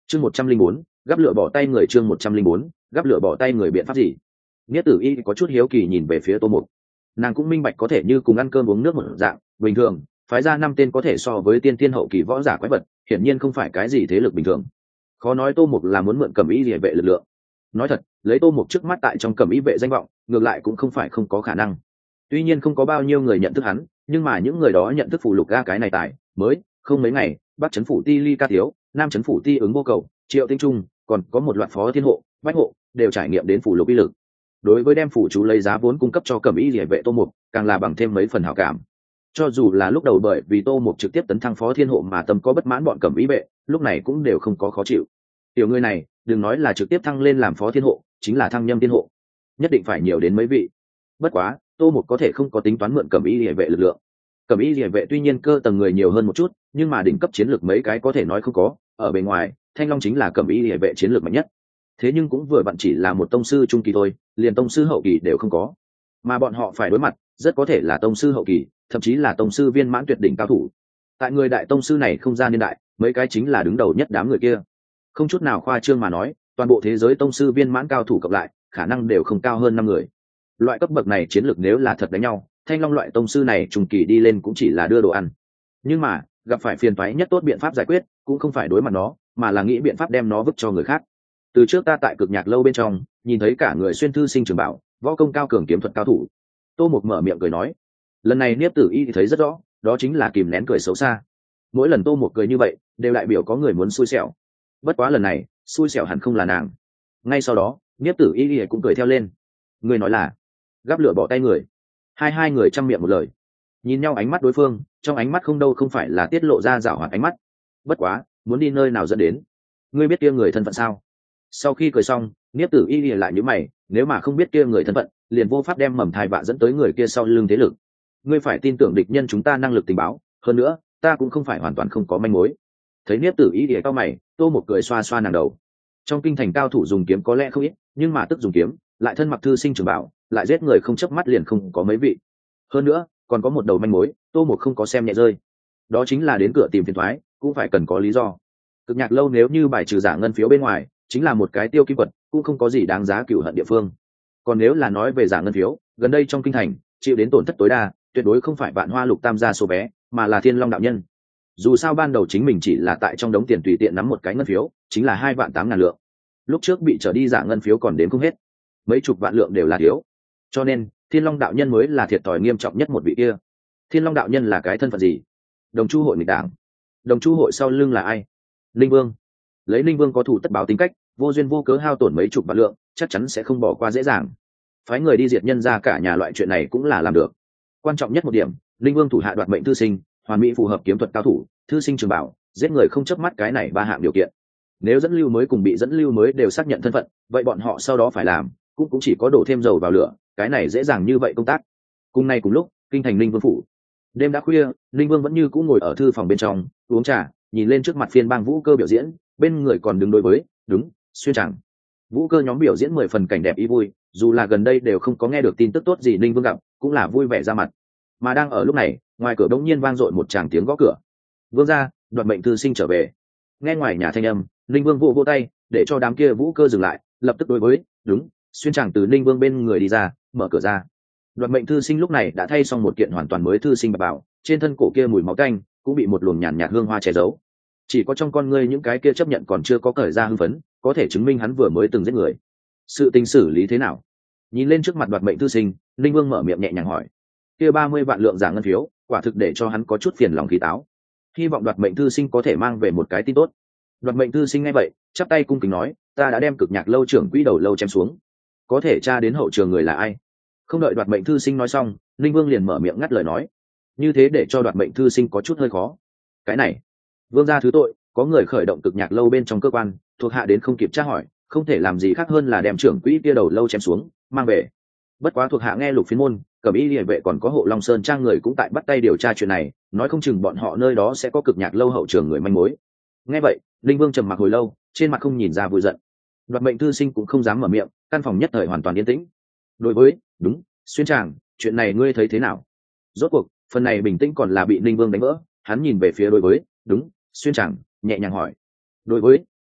chương một trăm linh bốn gắp lửa bỏ tay người chương một trăm linh bốn gắp lửa bỏ tay người biện pháp gì? Nghĩa Tử Y có chút hiếu kỳ nhìn về phía Tô Mục. Nàng cũng minh bạch có thể như cùng ăn cơm uống nước một dạng bình thường, phái ra năm tên có thể so với tiên tiên hậu kỳ võ giả quái vật, hiển nhiên không phải cái gì thế lực bình thường. Khó nói Tô Mục là muốn mượn Cẩm Y Liễu vệ lực lượng. Nói thật, lấy Tô Mục trước mắt tại trong Cẩm Y vệ danh vọng, ngược lại cũng không phải không có khả năng. Tuy nhiên không có bao nhiêu người nhận thức hắn, nhưng mà những người đó nhận thức phụ lục ga cái này tài mới không mấy ngày, Bắc trấn phủ Ti Ly Ca Thiếu, Nam trấn phủ Ti ứng vô cầu, Triệu Tinh Trung, còn có một loạt phó thiên hộ, bách hộ, đều trải nghiệm đến phụ lục uy lực. Đối với đem phủ chú lấy giá vốn cung cấp cho Cẩm Y Liễu vệ Tô Mục, càng là bằng thêm mấy phần hảo cảm. Cho dù là lúc đầu bởi vì Tô Mục trực tiếp tấn thăng phó thiên hộ mà tâm có bất mãn bọn Cẩm Y vệ, lúc này cũng đều không có khó chịu. Tiểu người này, đừng nói là trực tiếp thăng lên làm phó thiên hộ, chính là thăng nhâm thiên hộ, nhất định phải nhiều đến mấy vị. Bất quá, Tô Mục có thể không có tính toán mượn Cẩm Y Liễu vệ lực lượng. Cẩm Y Liễu vệ tuy nhiên cơ tầng người nhiều hơn một chút, nhưng mà đỉnh cấp chiến lược mấy cái có thể nói không có, ở bề ngoài, Thanh Long chính là Cẩm Y Liễu vệ chiến lược mạnh nhất. Thế nhưng cũng vừa vặn chỉ là một tông sư trung kỳ thôi, liền tông sư hậu kỳ đều không có. Mà bọn họ phải đối mặt, rất có thể là tông sư hậu kỳ, thậm chí là tông sư viên mãn tuyệt đỉnh cao thủ. Tại người đại tông sư này không ra niên đại, mấy cái chính là đứng đầu nhất đám người kia. Không chút nào khoa trương mà nói, toàn bộ thế giới tông sư viên mãn cao thủ cộng lại, khả năng đều không cao hơn năm người. Loại cấp bậc này chiến lược nếu là thật đánh nhau, Thanh Long loại tông sư này trùng kỳ đi lên cũng chỉ là đưa đồ ăn. Nhưng mà, gặp phải phiền toái nhất tốt biện pháp giải quyết, cũng không phải đối mặt nó, mà là nghĩ biện pháp đem nó vứt cho người khác. Từ trước ta tại Cực Nhạc lâu bên trong, nhìn thấy cả người xuyên thư sinh trường bảo, võ công cao cường kiếm thuật cao thủ. Tô Mục mở miệng cười nói. Lần này Niếp Tử Y thì thấy rất rõ, đó chính là kìm nén cười xấu xa. Mỗi lần Tô Mục cười như vậy, đều đại biểu có người muốn xui xẻo. Bất quá lần này, xui xẻo hẳn không là nàng. Ngay sau đó, Niếp Tử Y cũng cười theo lên. Người nói là gắp lửa bỏ tay người. Hai hai người chăm miệng một lời, nhìn nhau ánh mắt đối phương, trong ánh mắt không đâu không phải là tiết lộ ra giảo hoạt ánh mắt. Bất quá, muốn đi nơi nào dẫn đến? Ngươi biết kia người thân phận sao? Sau khi cười xong, Niếp Tử Y lại nhíu mày, nếu mà không biết kia người thân phận, liền vô pháp đem mầm thai vạ dẫn tới người kia sau lưng thế lực. Ngươi phải tin tưởng địch nhân chúng ta năng lực tình báo, hơn nữa, ta cũng không phải hoàn toàn không có manh mối. Thấy Niếp Tử Y địa cao mày, Tô Mục cười xoa xoa nàng đầu. Trong kinh thành cao thủ dùng kiếm có lẽ không ít, nhưng mà tức dùng kiếm, lại thân mặc thư sinh trường bảo, lại giết người không chớp mắt liền không có mấy vị. Hơn nữa, còn có một đầu manh mối, Tô Mục không có xem nhẹ rơi. Đó chính là đến cửa tìm phiền toái, cũng phải cần có lý do. Cực Nhạc lâu nếu như bài trừ giả ngân phiếu bên ngoài, chính là một cái tiêu kim quật, cũng không có gì đáng giá cửu hận địa phương. Còn nếu là nói về giả ngân phiếu, gần đây trong kinh thành chịu đến tổn thất tối đa, tuyệt đối không phải Vạn Hoa Lục Tam gia số vé, mà là Thiên Long đạo nhân. Dù sao ban đầu chính mình chỉ là tại trong đống tiền tùy tiện nắm một cái ngân phiếu, chính là hai vạn tám ngàn lượng. Lúc trước bị trở đi giả ngân phiếu còn đến không hết, mấy chục vạn lượng đều là thiếu. Cho nên, Thiên Long đạo nhân mới là thiệt thòi nghiêm trọng nhất một vị kia. Thiên Long đạo nhân là cái thân phận gì? Đồng Chu hội nghịch đảng. Đồng Chu hội sau lưng là ai? Linh Vương. Lấy Linh Vương có thủ tất báo tính cách, vô duyên vô cớ hao tổn mấy chục vạn lượng, chắc chắn sẽ không bỏ qua dễ dàng. Phái người đi diệt nhân ra cả nhà loại chuyện này cũng là làm được. Quan trọng nhất một điểm, Linh Vương thủ hạ đoạt mệnh thư sinh, hoàn mỹ phù hợp kiếm thuật cao thủ, thư sinh trường bảo, giết người không chớp mắt, cái này ba hạng điều kiện. Nếu dẫn lưu mới cùng bị dẫn lưu mới đều xác nhận thân phận, vậy bọn họ sau đó phải làm cũng cũng chỉ có đổ thêm dầu vào lửa, cái này dễ dàng như vậy công tác. Cùng nay cùng lúc, kinh thành Linh Vương phủ. Đêm đã khuya, Linh Vương vẫn như cũ ngồi ở thư phòng bên trong, uống trà, nhìn lên trước mặt phiên bang vũ cơ biểu diễn, bên người còn đứng đối với, đúng, xuyên chẳng. Vũ cơ nhóm biểu diễn mười phần cảnh đẹp ý vui, dù là gần đây đều không có nghe được tin tức tốt gì Linh Vương gặp, cũng là vui vẻ ra mặt. Mà đang ở lúc này, ngoài cửa đột nhiên vang dội một tràng tiếng gõ cửa. Vương gia, đoạt mệnh thư sinh trở về. Nghe ngoài nhà thanh âm, Linh Vương vỗ vỗ tay, để cho đám kia vũ cơ dừng lại, lập tức đối với, đúng, xuyên chẳng từ Linh Vương bên người đi ra, mở cửa ra. Đoạt mệnh thư sinh lúc này đã thay xong một kiện hoàn toàn mới thư sinh bạc bảo, trên thân cổ kia mùi máu tanh cũng bị một luồng nhàn nhạt hương hoa che giấu. Chỉ có trong con ngươi những cái kia chấp nhận còn chưa có cởi ra hưng phấn, có thể chứng minh hắn vừa mới từng giết người. Sự tình xử lý thế nào? Nhìn lên trước mặt đoạt mệnh thư sinh, Linh Vương mở miệng nhẹ nhàng hỏi. Kia ba mươi vạn lượng giả ngân phiếu, quả thực để cho hắn có chút phiền lòng khí táo. Hy vọng đoạt mệnh thư sinh có thể mang về một cái tin tốt. Đoạt mệnh thư sinh nghe vậy, chắp tay cung kính nói, ta đã đem Cực Nhạc lâu trưởng quỹ đầu lâu chém xuống, có thể tra đến hậu trường người là ai? Không đợi đoạt mệnh thư sinh nói xong, Linh Vương liền mở miệng ngắt lời nói, như thế để cho đoạt mệnh thư sinh có chút hơi khó. Cái này, vương gia thứ tội, có người khởi động Cực Nhạc lâu bên trong cơ quan, thuộc hạ đến không kịp tra hỏi, không thể làm gì khác hơn là đem trưởng quỹ kia đầu lâu chém xuống, mang về. Bất quá thuộc hạ nghe Lục Phiến môn, Cẩm Y Liễu vệ còn có Hộ Long Sơn trang người cũng tại bắt tay điều tra chuyện này, nói không chừng bọn họ nơi đó sẽ có Cực Nhạc lâu hậu trường người manh mối. Nghe vậy, Linh Vương trầm mặc hồi lâu, trên mặt không nhìn ra vui giận. Đoạt mệnh thư sinh cũng không dám mở miệng, căn phòng nhất thời hoàn toàn yên tĩnh. Đối với, đúng, xuyên tràng, chuyện này ngươi thấy thế nào? Rốt cuộc, phần này bình tĩnh còn là bị Linh Vương đánh vỡ, hắn nhìn về phía đối với, đúng, xuyên tràng, nhẹ nhàng hỏi. Đối với, đúng,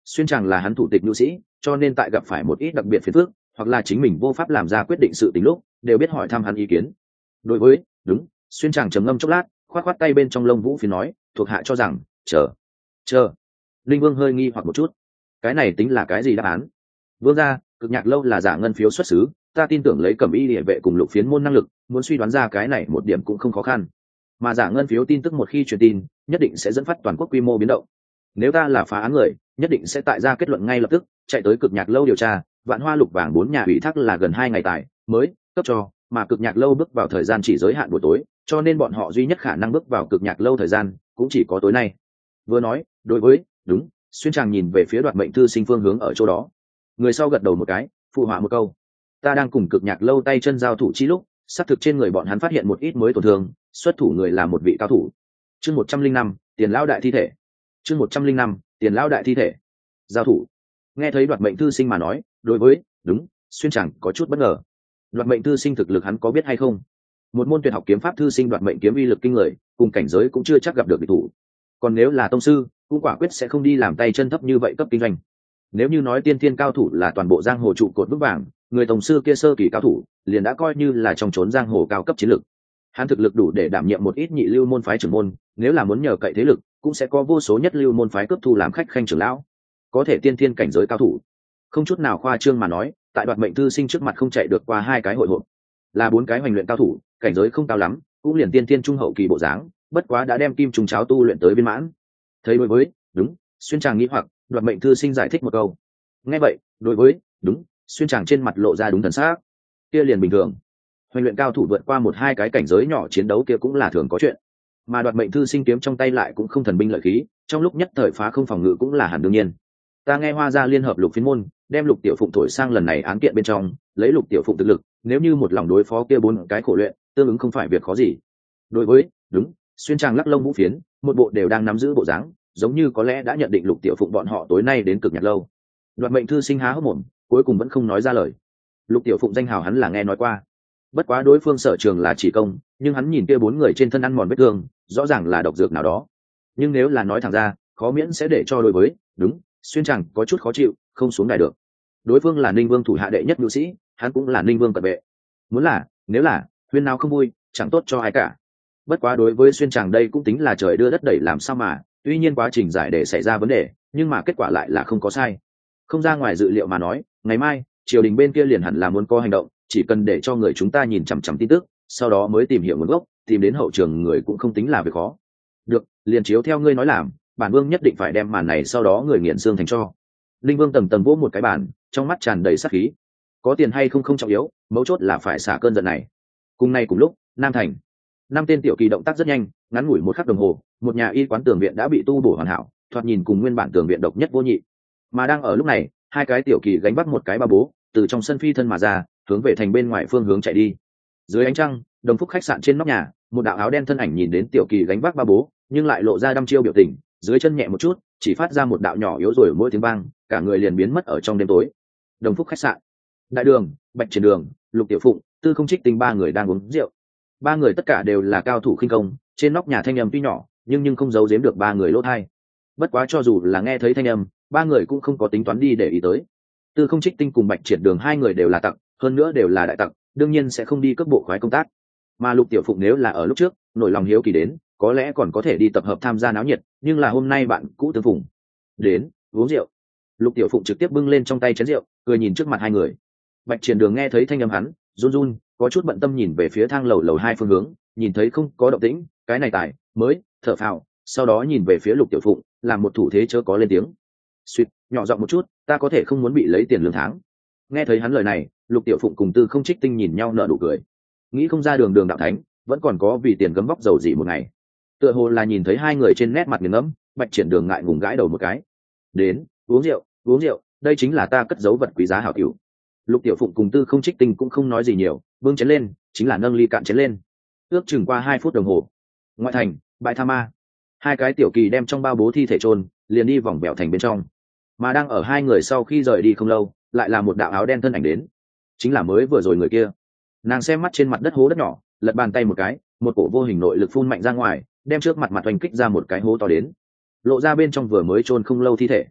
xuyên tràng là hắn thủ tịch nữ sĩ, cho nên tại gặp phải một ít đặc biệt phiền phức hoặc là chính mình vô pháp làm ra quyết định sự tình lúc đều biết hỏi thăm hắn ý kiến. Đối với đúng, xuyên tràng trầm ngâm chốc lát, khoát khoát tay bên trong lông vũ phiến nói, thuộc hạ cho rằng chờ chờ. Linh Vương hơi nghi hoặc một chút, cái này tính là cái gì đáp án? Vương gia, cực nhạc lâu là giả ngân phiếu xuất xứ, ta tin tưởng lấy cẩm y địa vệ cùng lục phiến môn năng lực, muốn suy đoán ra cái này một điểm cũng không khó khăn. Mà giả ngân phiếu tin tức một khi truyền tin, nhất định sẽ dẫn phát toàn quốc quy mô biến động. Nếu ta là phá án người, nhất định sẽ tại ra kết luận ngay lập tức, chạy tới cực nhạc lâu điều tra. Vạn Hoa Lục Vàng bốn nhà ủy thác là gần hai ngày tài mới cấp cho, mà cực nhạc lâu bước vào thời gian chỉ giới hạn buổi tối, cho nên bọn họ duy nhất khả năng bước vào cực nhạc lâu thời gian cũng chỉ có tối nay. Vừa nói, đối với đúng, xuyên tràng nhìn về phía Đoạt Mệnh thư sinh phương hướng ở chỗ đó. Người sau gật đầu một cái, phụ họa một câu. Ta đang cùng cực nhạc lâu tay chân giao thủ chi lúc, xác thực trên người bọn hắn phát hiện một ít mới tổn thương, xuất thủ người là một vị cao thủ. Chương một trăm linh năm, tiền lão đại thi thể. Chương một trăm linh năm, tiền lão đại thi thể. Giao thủ. Nghe thấy Đoạt Mệnh thư sinh mà nói, đối với đúng, xuyên tràng có chút bất ngờ. Đoạt Mệnh thư sinh thực lực hắn có biết hay không? Một môn tuyệt học kiếm pháp thư sinh đoạt mệnh kiếm uy lực kinh người, cùng cảnh giới cũng chưa chắc gặp được địch thủ. Còn nếu là tông sư, cũng quả quyết sẽ không đi làm tay chân thấp như vậy cấp kinh doanh. Nếu như nói tiên thiên cao thủ là toàn bộ giang hồ trụ cột vững vàng, người tổng sư kia sơ kỳ cao thủ liền đã coi như là trong chốn giang hồ cao cấp chiến lực. Hắn thực lực đủ để đảm nhiệm một ít nhị lưu môn phái trưởng môn, nếu là muốn nhờ cậy thế lực, cũng sẽ có vô số nhất lưu môn phái cấp thu làm khách khanh trưởng lão. Có thể tiên thiên cảnh giới cao thủ, không chút nào khoa trương mà nói, tại Đoạt Mệnh thư sinh trước mặt không chạy được qua hai cái hội họp, là bốn cái hoành luyện cao thủ, cảnh giới không cao lắm, cũng liền tiên thiên trung hậu kỳ bộ dáng, bất quá đã đem kim trùng cháo tu luyện tới viên mãn. Thấy đối với đúng, xuyên tràng nghĩ hoặc, Đoạt Mệnh thư sinh giải thích một câu. Nghe vậy, đối với đúng, xuyên tràng trên mặt lộ ra đúng thần sắc. Kia liền bình thường, hoành luyện cao thủ vượt qua một hai cái cảnh giới nhỏ chiến đấu kia cũng là thường có chuyện. Mà Đoạt Mệnh thư sinh kiếm trong tay lại cũng không thần binh lợi khí, trong lúc nhất thời phá không phòng ngự cũng là hẳn đương nhiên. Ta nghe Hoa gia liên hợp Lục Phiến môn, đem Lục Tiểu Phụng thổi sang lần này án kiện bên trong, lấy Lục Tiểu Phụng thực lực, nếu như một lòng đối phó kia bốn cái khổ luyện, tương ứng không phải việc khó gì. Đối với đúng, xuyên tràng lắc lông vũ phiến, một bộ đều đang nắm giữ bộ dáng, giống như có lẽ đã nhận định Lục Tiểu Phụng bọn họ tối nay đến cực nhạc lâu. Đoạt Mệnh thư sinh há hốc mồm, cuối cùng vẫn không nói ra lời. Lục Tiểu Phụng danh hào hắn là nghe nói qua, bất quá đối phương sở trường là chỉ công, nhưng hắn nhìn kia bốn người trên thân ăn mòn vết thương, rõ ràng là độc dược nào đó. Nhưng nếu là nói thẳng ra, khó miễn sẽ để cho đối với đúng, xuyên tràng có chút khó chịu, không xuống đài được. Đối phương là Ninh Vương thủ hạ đệ nhất nữ sĩ, hắn cũng là Ninh Vương cận vệ. Muốn là, nếu là, huyên nào không vui, chẳng tốt cho ai cả. Bất quá đối với xuyên tràng đây cũng tính là trời đưa đất đẩy làm sao mà, tuy nhiên quá trình giải để xảy ra vấn đề, nhưng mà kết quả lại là không có sai. Không ra ngoài dự liệu mà nói, ngày mai, triều đình bên kia liền hẳn là muốn có hành động, chỉ cần để cho người chúng ta nhìn chằm chằm tin tức, sau đó mới tìm hiểu nguồn gốc, tìm đến hậu trường người cũng không tính là việc khó. Được, liền chiếu theo ngươi nói làm, bản vương nhất định phải đem màn này sau đó người nghiện xương thành cho. Linh Vương tầng tầng vỗ một cái bàn, trong mắt tràn đầy sát khí. Có tiền hay không không trọng yếu, mấu chốt là phải xả cơn giận này. Cùng nay cùng lúc, Nam Thành, năm tên tiểu kỳ động tác rất nhanh, ngắn ngủi một khắc đồng hồ, một nhà y quán tường viện đã bị tu bổ hoàn hảo, thoạt nhìn cùng nguyên bản tường viện độc nhất vô nhị. Mà đang ở lúc này, hai cái tiểu kỳ gánh vác một cái ba bố, từ trong sân phi thân mà ra, hướng về thành bên ngoài phương hướng chạy đi. Dưới ánh trăng, Đồng Phúc khách sạn trên nóc nhà, một đạo áo đen thân ảnh nhìn đến tiểu kỳ gánh vác ba bố, nhưng lại lộ ra đăm chiêu biểu tình, dưới chân nhẹ một chút, chỉ phát ra một đạo nhỏ yếu rồi mỗi tiếng vang, cả người liền biến mất ở trong đêm tối. Đồng Phúc khách sạn, Đại Đường, Bạch Triển Đường, Lục Tiểu Phụng, Tư Không Trích Tinh ba người đang uống rượu. Ba người tất cả đều là cao thủ khinh công, trên nóc nhà thanh âm tuy nhỏ, nhưng nhưng không giấu giếm được ba người lỗ tai. Bất quá cho dù là nghe thấy thanh âm, ba người cũng không có tính toán đi để ý tới. Tư Không Trích Tinh cùng Bạch Triển Đường hai người đều là tặc, hơn nữa đều là đại tặc, đương nhiên sẽ không đi cướp bộ khoái công tác. Mà Lục Tiểu Phụng nếu là ở lúc trước, nổi lòng hiếu kỳ đến, có lẽ còn có thể đi tập hợp tham gia náo nhiệt, nhưng là hôm nay bạn cũ tương phùng. Đến, uống rượu. Lục Tiểu Phụng trực tiếp bưng lên trong tay chén rượu, cười nhìn trước mặt hai người. Bạch Triển Đường nghe thấy thanh âm hắn, run run, có chút bận tâm nhìn về phía thang lầu lầu hai phương hướng, nhìn thấy không có động tĩnh, cái này tài mới thở phào, sau đó nhìn về phía Lục Tiểu Phụng, làm một thủ thế chớ có lên tiếng. Suýt, nhỏ giọng một chút, ta có thể không muốn bị lấy tiền lương tháng. Nghe thấy hắn lời này, Lục Tiểu Phụng cùng Tư Không Trích Tinh nhìn nhau nở nụ cười. Nghĩ không ra Đường Đường đạo thánh, vẫn còn có vì tiền gấm vóc dầu gì một ngày. Tựa hồ là nhìn thấy hai người trên nét mặt nghiền ngẫm, Bạch Triển Đường ngại ngùng gãi đầu một cái. Đến, uống rượu, uống rượu, đây chính là ta cất giấu vật quý giá hảo cửu. Lục Tiểu Phụng cùng Tư Không Trích Tinh cũng không nói gì nhiều, bưng chén lên, chính là nâng ly cạn chén lên. Ước chừng qua hai phút đồng hồ, ngoại thành, bãi tha ma, hai cái tiểu kỳ đem trong bao bố thi thể chôn, liền đi vòng bèo thành bên trong. Mà đang ở hai người sau khi rời đi không lâu, lại là một đạo áo đen thân ảnh đến, chính là mới vừa rồi người kia. Nàng xem mắt trên mặt đất hố đất nhỏ, lật bàn tay một cái, một cổ vô hình nội lực phun mạnh ra ngoài, đem trước mặt mặt oanh kích ra một cái hố to đến, lộ ra bên trong vừa mới chôn không lâu thi thể.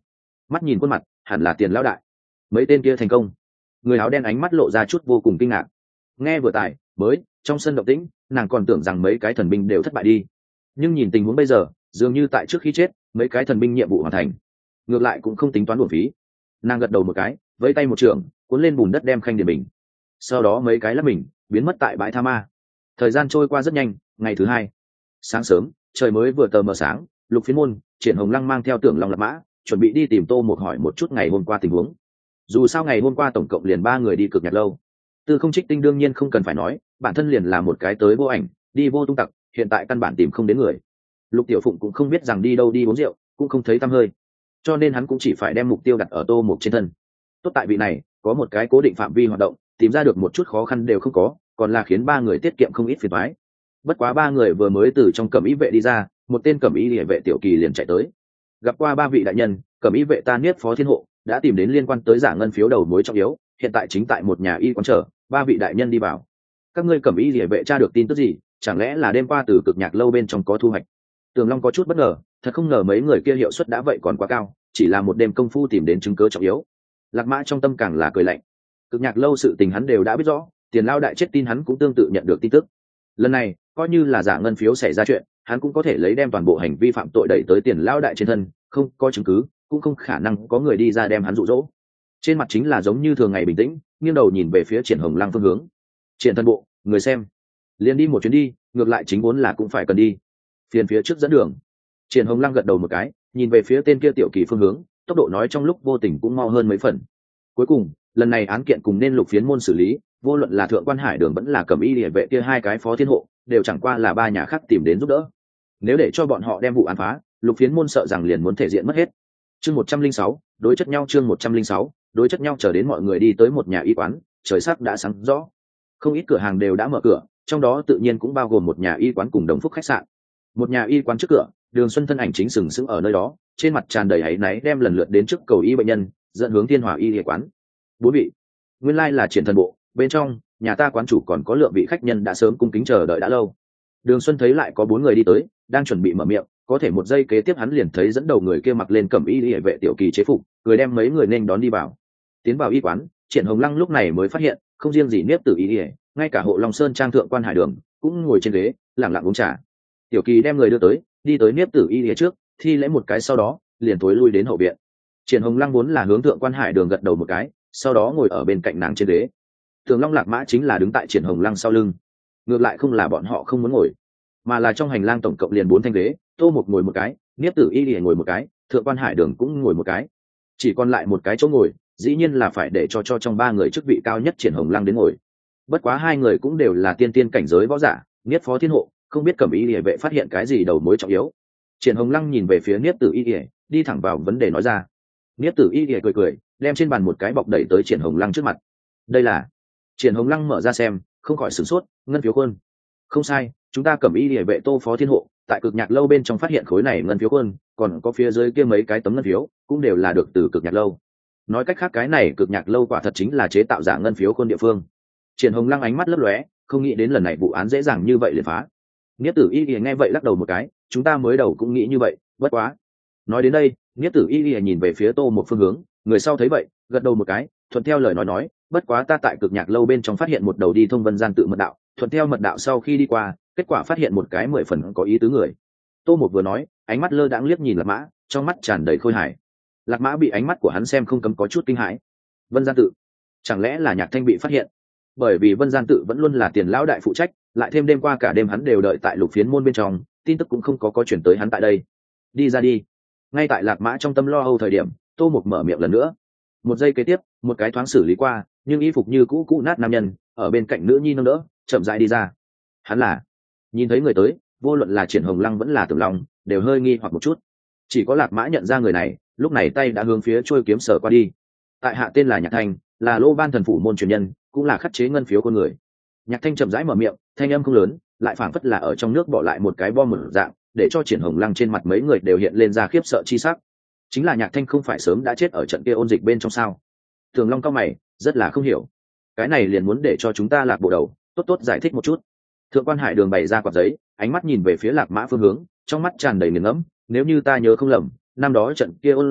mắt nhìn khuôn mặt hẳn là Tiền lão đại. Mấy tên kia thành công. Người áo đen ánh mắt lộ ra chút vô cùng kinh ngạc. Nghe vừa tài mới trong sân động tĩnh, nàng còn tưởng rằng mấy cái thần binh đều thất bại đi, nhưng nhìn tình huống bây giờ dường như tại trước khi chết mấy cái thần binh nhiệm vụ hoàn thành, ngược lại cũng không tính toán uổng phí. Nàng gật đầu một cái, vẫy tay một trường cuốn lên bùn đất đem khanh điền bình, sau đó mấy cái lắp mình biến mất tại bãi tha ma. Thời gian trôi qua rất nhanh. Ngày thứ hai sáng sớm, trời mới vừa tờ mờ sáng, Lục Phiến Môn, Triển Hồng Lăng mang theo Tưởng Long Lạc Mã chuẩn bị đi tìm Tô Một hỏi một chút ngày hôm qua tình huống. Dù sao ngày hôm qua tổng cộng liền ba người đi Cực Nhạc lâu. Tư Không Trích Tinh đương nhiên không cần phải nói, bản thân liền là một cái tới vô ảnh đi vô tung tặc, hiện tại căn bản tìm không đến người. Lục Tiểu Phụng cũng không biết rằng đi đâu đi uống rượu, cũng không thấy tăm hơi, cho nên hắn cũng chỉ phải đem mục tiêu đặt ở Tô Một trên thân. Tốt tại vị này có một cái cố định phạm vi hoạt động, tìm ra được một chút khó khăn đều không có, còn là khiến ba người tiết kiệm không ít phiền toái. Bất quá ba người vừa mới từ trong cẩm ý vệ đi ra, một tên cẩm ý liề vệ tiểu kỳ liền chạy tới. Gặp qua ba vị đại nhân, cẩm ý vệ ta Niết Phó Thiên Hộ đã tìm đến liên quan tới giả ngân phiếu đầu mối trọng yếu, hiện tại chính tại một nhà y quán chờ, ba vị đại nhân đi vào. Các ngươi cẩm ý liề vệ tra được tin tức gì? Chẳng lẽ là đêm qua từ Cực Nhạc lâu bên trong có thu hoạch? Tường Long có chút bất ngờ, thật không ngờ mấy người kia hiệu suất đã vậy còn quá cao, chỉ là một đêm công phu tìm đến chứng cứ trọng yếu. Lạc Mã trong tâm càng là cười lạnh. Cực Nhạc lâu sự tình hắn đều đã biết rõ, Tiền lao đại chết tin hắn cũng tương tự nhận được tin tức. Lần này coi như là giả ngân phiếu xảy ra chuyện, hắn cũng có thể lấy đem toàn bộ hành vi phạm tội đẩy tới Tiền lao đại trên thân, không có chứng cứ cũng không khả năng có người đi ra đem hắn dụ dỗ. Trên mặt chính là giống như thường ngày bình tĩnh, nghiêng đầu nhìn về phía Triển Hồng Lăng phương hướng. Triển thân bộ, người xem, liền đi một chuyến đi, ngược lại chính vốn là cũng phải cần đi. Phiền phía trước dẫn đường. Triển Hồng Lăng gật đầu một cái, nhìn về phía tên kia tiểu kỳ phương hướng, tốc độ nói trong lúc vô tình cũng mau hơn mấy phần. Cuối cùng lần này án kiện cùng nên Lục Phiến Môn xử lý, vô luận là Thượng Quan Hải Đường vẫn là Cẩm Y Liề vệ kia hai cái phó thiên hộ, đều chẳng qua là ba nhà khác tìm đến giúp đỡ. Nếu để cho bọn họ đem vụ án phá, Lục Phiến Môn sợ rằng liền muốn thể diện mất hết. Chương một trăm linh sáu, đối chất nhau. Chương một trăm linh sáu, đối chất nhau. Chờ đến mọi người đi tới một nhà y quán, trời sắc đã sáng rõ, không ít cửa hàng đều đã mở cửa, trong đó tự nhiên cũng bao gồm một nhà y quán cùng Đồng Phúc khách sạn. Một nhà y quán trước cửa, Đường Xuân thân ảnh chính sừng sững ở nơi đó, trên mặt tràn đầy áy náy đem lần lượt đến trước cầu y bệnh nhân dẫn hướng Thiên Hòa y y quán. Bốn vị, nguyên lai là Triển thần bộ, bên trong nhà ta quán chủ còn có lượng vị khách nhân đã sớm cung kính chờ đợi đã lâu. Đường Xuân thấy lại có bốn người đi tới, đang chuẩn bị mở miệng, có thể một giây kế tiếp hắn liền thấy dẫn đầu người kia mặc lên cẩm y y vệ tiểu kỳ chế phục, người đem mấy người nên đón đi vào. Tiến vào y quán, Triển Hồng Lăng lúc này mới phát hiện, không riêng gì Niếp Tử y y, ngay cả Hộ Long Sơn trang Thượng Quan Hải Đường cũng ngồi trên ghế, lặng lặng uống trà. Tiểu kỳ đem người đưa tới, đi tới Niếp Tử y y trước, thi lễ một cái sau đó liền tối lui đến hậu viện. Triển Hồng Lăng vốn là hướng Thượng Quan Hải Đường gật đầu một cái, sau đó ngồi ở bên cạnh nàng trên ghế. Tường Long Lạc Mã chính là đứng tại Triển Hồng Lăng sau lưng. Ngược lại không là bọn họ không muốn ngồi, mà là trong hành lang tổng cộng liền bốn thanh ghế, Tô Một ngồi một cái, Niếp Tử y y ngồi một cái, Thượng Quan Hải Đường cũng ngồi một cái, chỉ còn lại một cái chỗ ngồi, dĩ nhiên là phải để cho cho trong ba người chức vị cao nhất Triển Hồng Lăng đến ngồi. Bất quá hai người cũng đều là tiên tiên cảnh giới võ giả, Niếp Phó Thiên Hộ không biết Cẩm Y Liề vệ phát hiện cái gì đầu mối trọng yếu. Triển Hồng Lăng nhìn về phía Niếp Tử y y, đi thẳng vào vấn đề nói ra. Niếp Tử y y cười cười, đem trên bàn một cái bọc đẩy tới Triển Hồng Lăng trước mặt. Đây là. Triển Hồng Lăng mở ra xem, không khỏi sửng sốt, ngân phiếu quân. Không sai, chúng ta Cẩm Y Liề vệ Tô Phó Thiên Hộ tại Cực Nhạc lâu bên trong phát hiện khối này ngân phiếu quân, còn có phía dưới kia mấy cái tấm ngân phiếu cũng đều là được từ Cực Nhạc lâu. Nói cách khác cái này Cực Nhạc lâu quả thật chính là chế tạo giả ngân phiếu quân địa phương. Triển Hồng Lăng ánh mắt lấp lóe, không nghĩ đến lần này vụ án dễ dàng như vậy liền phá. Niếp Tử y y nghe vậy lắc đầu một cái, chúng ta mới đầu cũng nghĩ như vậy, bất quá. Nói đến đây, Niếp Tử y y nhìn về phía Tô Một phương hướng, người sau thấy vậy gật đầu một cái, thuận theo lời nói nói, bất quá ta tại Cực Nhạc lâu bên trong phát hiện một đầu đi thông Vân Gian tự mật đạo, thuận theo mật đạo sau khi đi qua, kết quả phát hiện một cái mười phần có ý tứ người. Tô Một vừa nói, ánh mắt lơ đãng liếc nhìn Lạc Mã, trong mắt tràn đầy khôi hài. Lạc Mã bị ánh mắt của hắn xem không cấm có chút kinh hãi. Vân Gian tự, chẳng lẽ là Nhạc Thanh bị phát hiện? Bởi vì Vân Gian tự vẫn luôn là Tiền lão đại phụ trách, lại thêm đêm qua cả đêm hắn đều đợi tại Lục Phiến môn bên trong, tin tức cũng không có có chuyển tới hắn tại đây. Đi ra đi. Ngay tại Lạc Mã trong tâm lo âu thời điểm, Tô Mục mở miệng lần nữa. Một giây kế tiếp, một cái thoáng xử lý qua, nhưng y phục như cũ cũ nát nam nhân ở bên cạnh nữ nhi nâng đỡ, chậm rãi đi ra. Hắn là. Nhìn thấy người tới, vô luận là Triển Hồng Lăng vẫn là Tưởng Long, đều hơi nghi hoặc một chút. Chỉ có Lạc Mã nhận ra người này, lúc này tay đã hướng phía trôi kiếm sở qua đi. Tại hạ tên là Nhạc Thanh, là Lô Ban thần phủ môn truyền nhân, cũng là khắc chế ngân phiếu con người. Nhạc Thanh chậm rãi mở miệng, thanh âm không lớn, lại phảng phất là ở trong nước bỏ lại một cái bom mở dạng, để cho Triển Hồng Lăng trên mặt mấy người đều hiện lên ra khiếp sợ chi sắc. Chính là Nhạc Thanh không phải sớm đã chết ở trận kia ôn dịch bên trong sao? Thường Long cao mày, rất là không hiểu. Cái này liền muốn để cho chúng ta Lạc bộ đầu tốt tốt giải thích một chút. Thượng Quan Hải Đường bày ra quạt giấy, ánh mắt nhìn về phía Lạc Mã phương hướng, trong mắt tràn đầy nghiền ngẫm. Nếu như ta nhớ không lầm, năm đó trận kia ôn dịch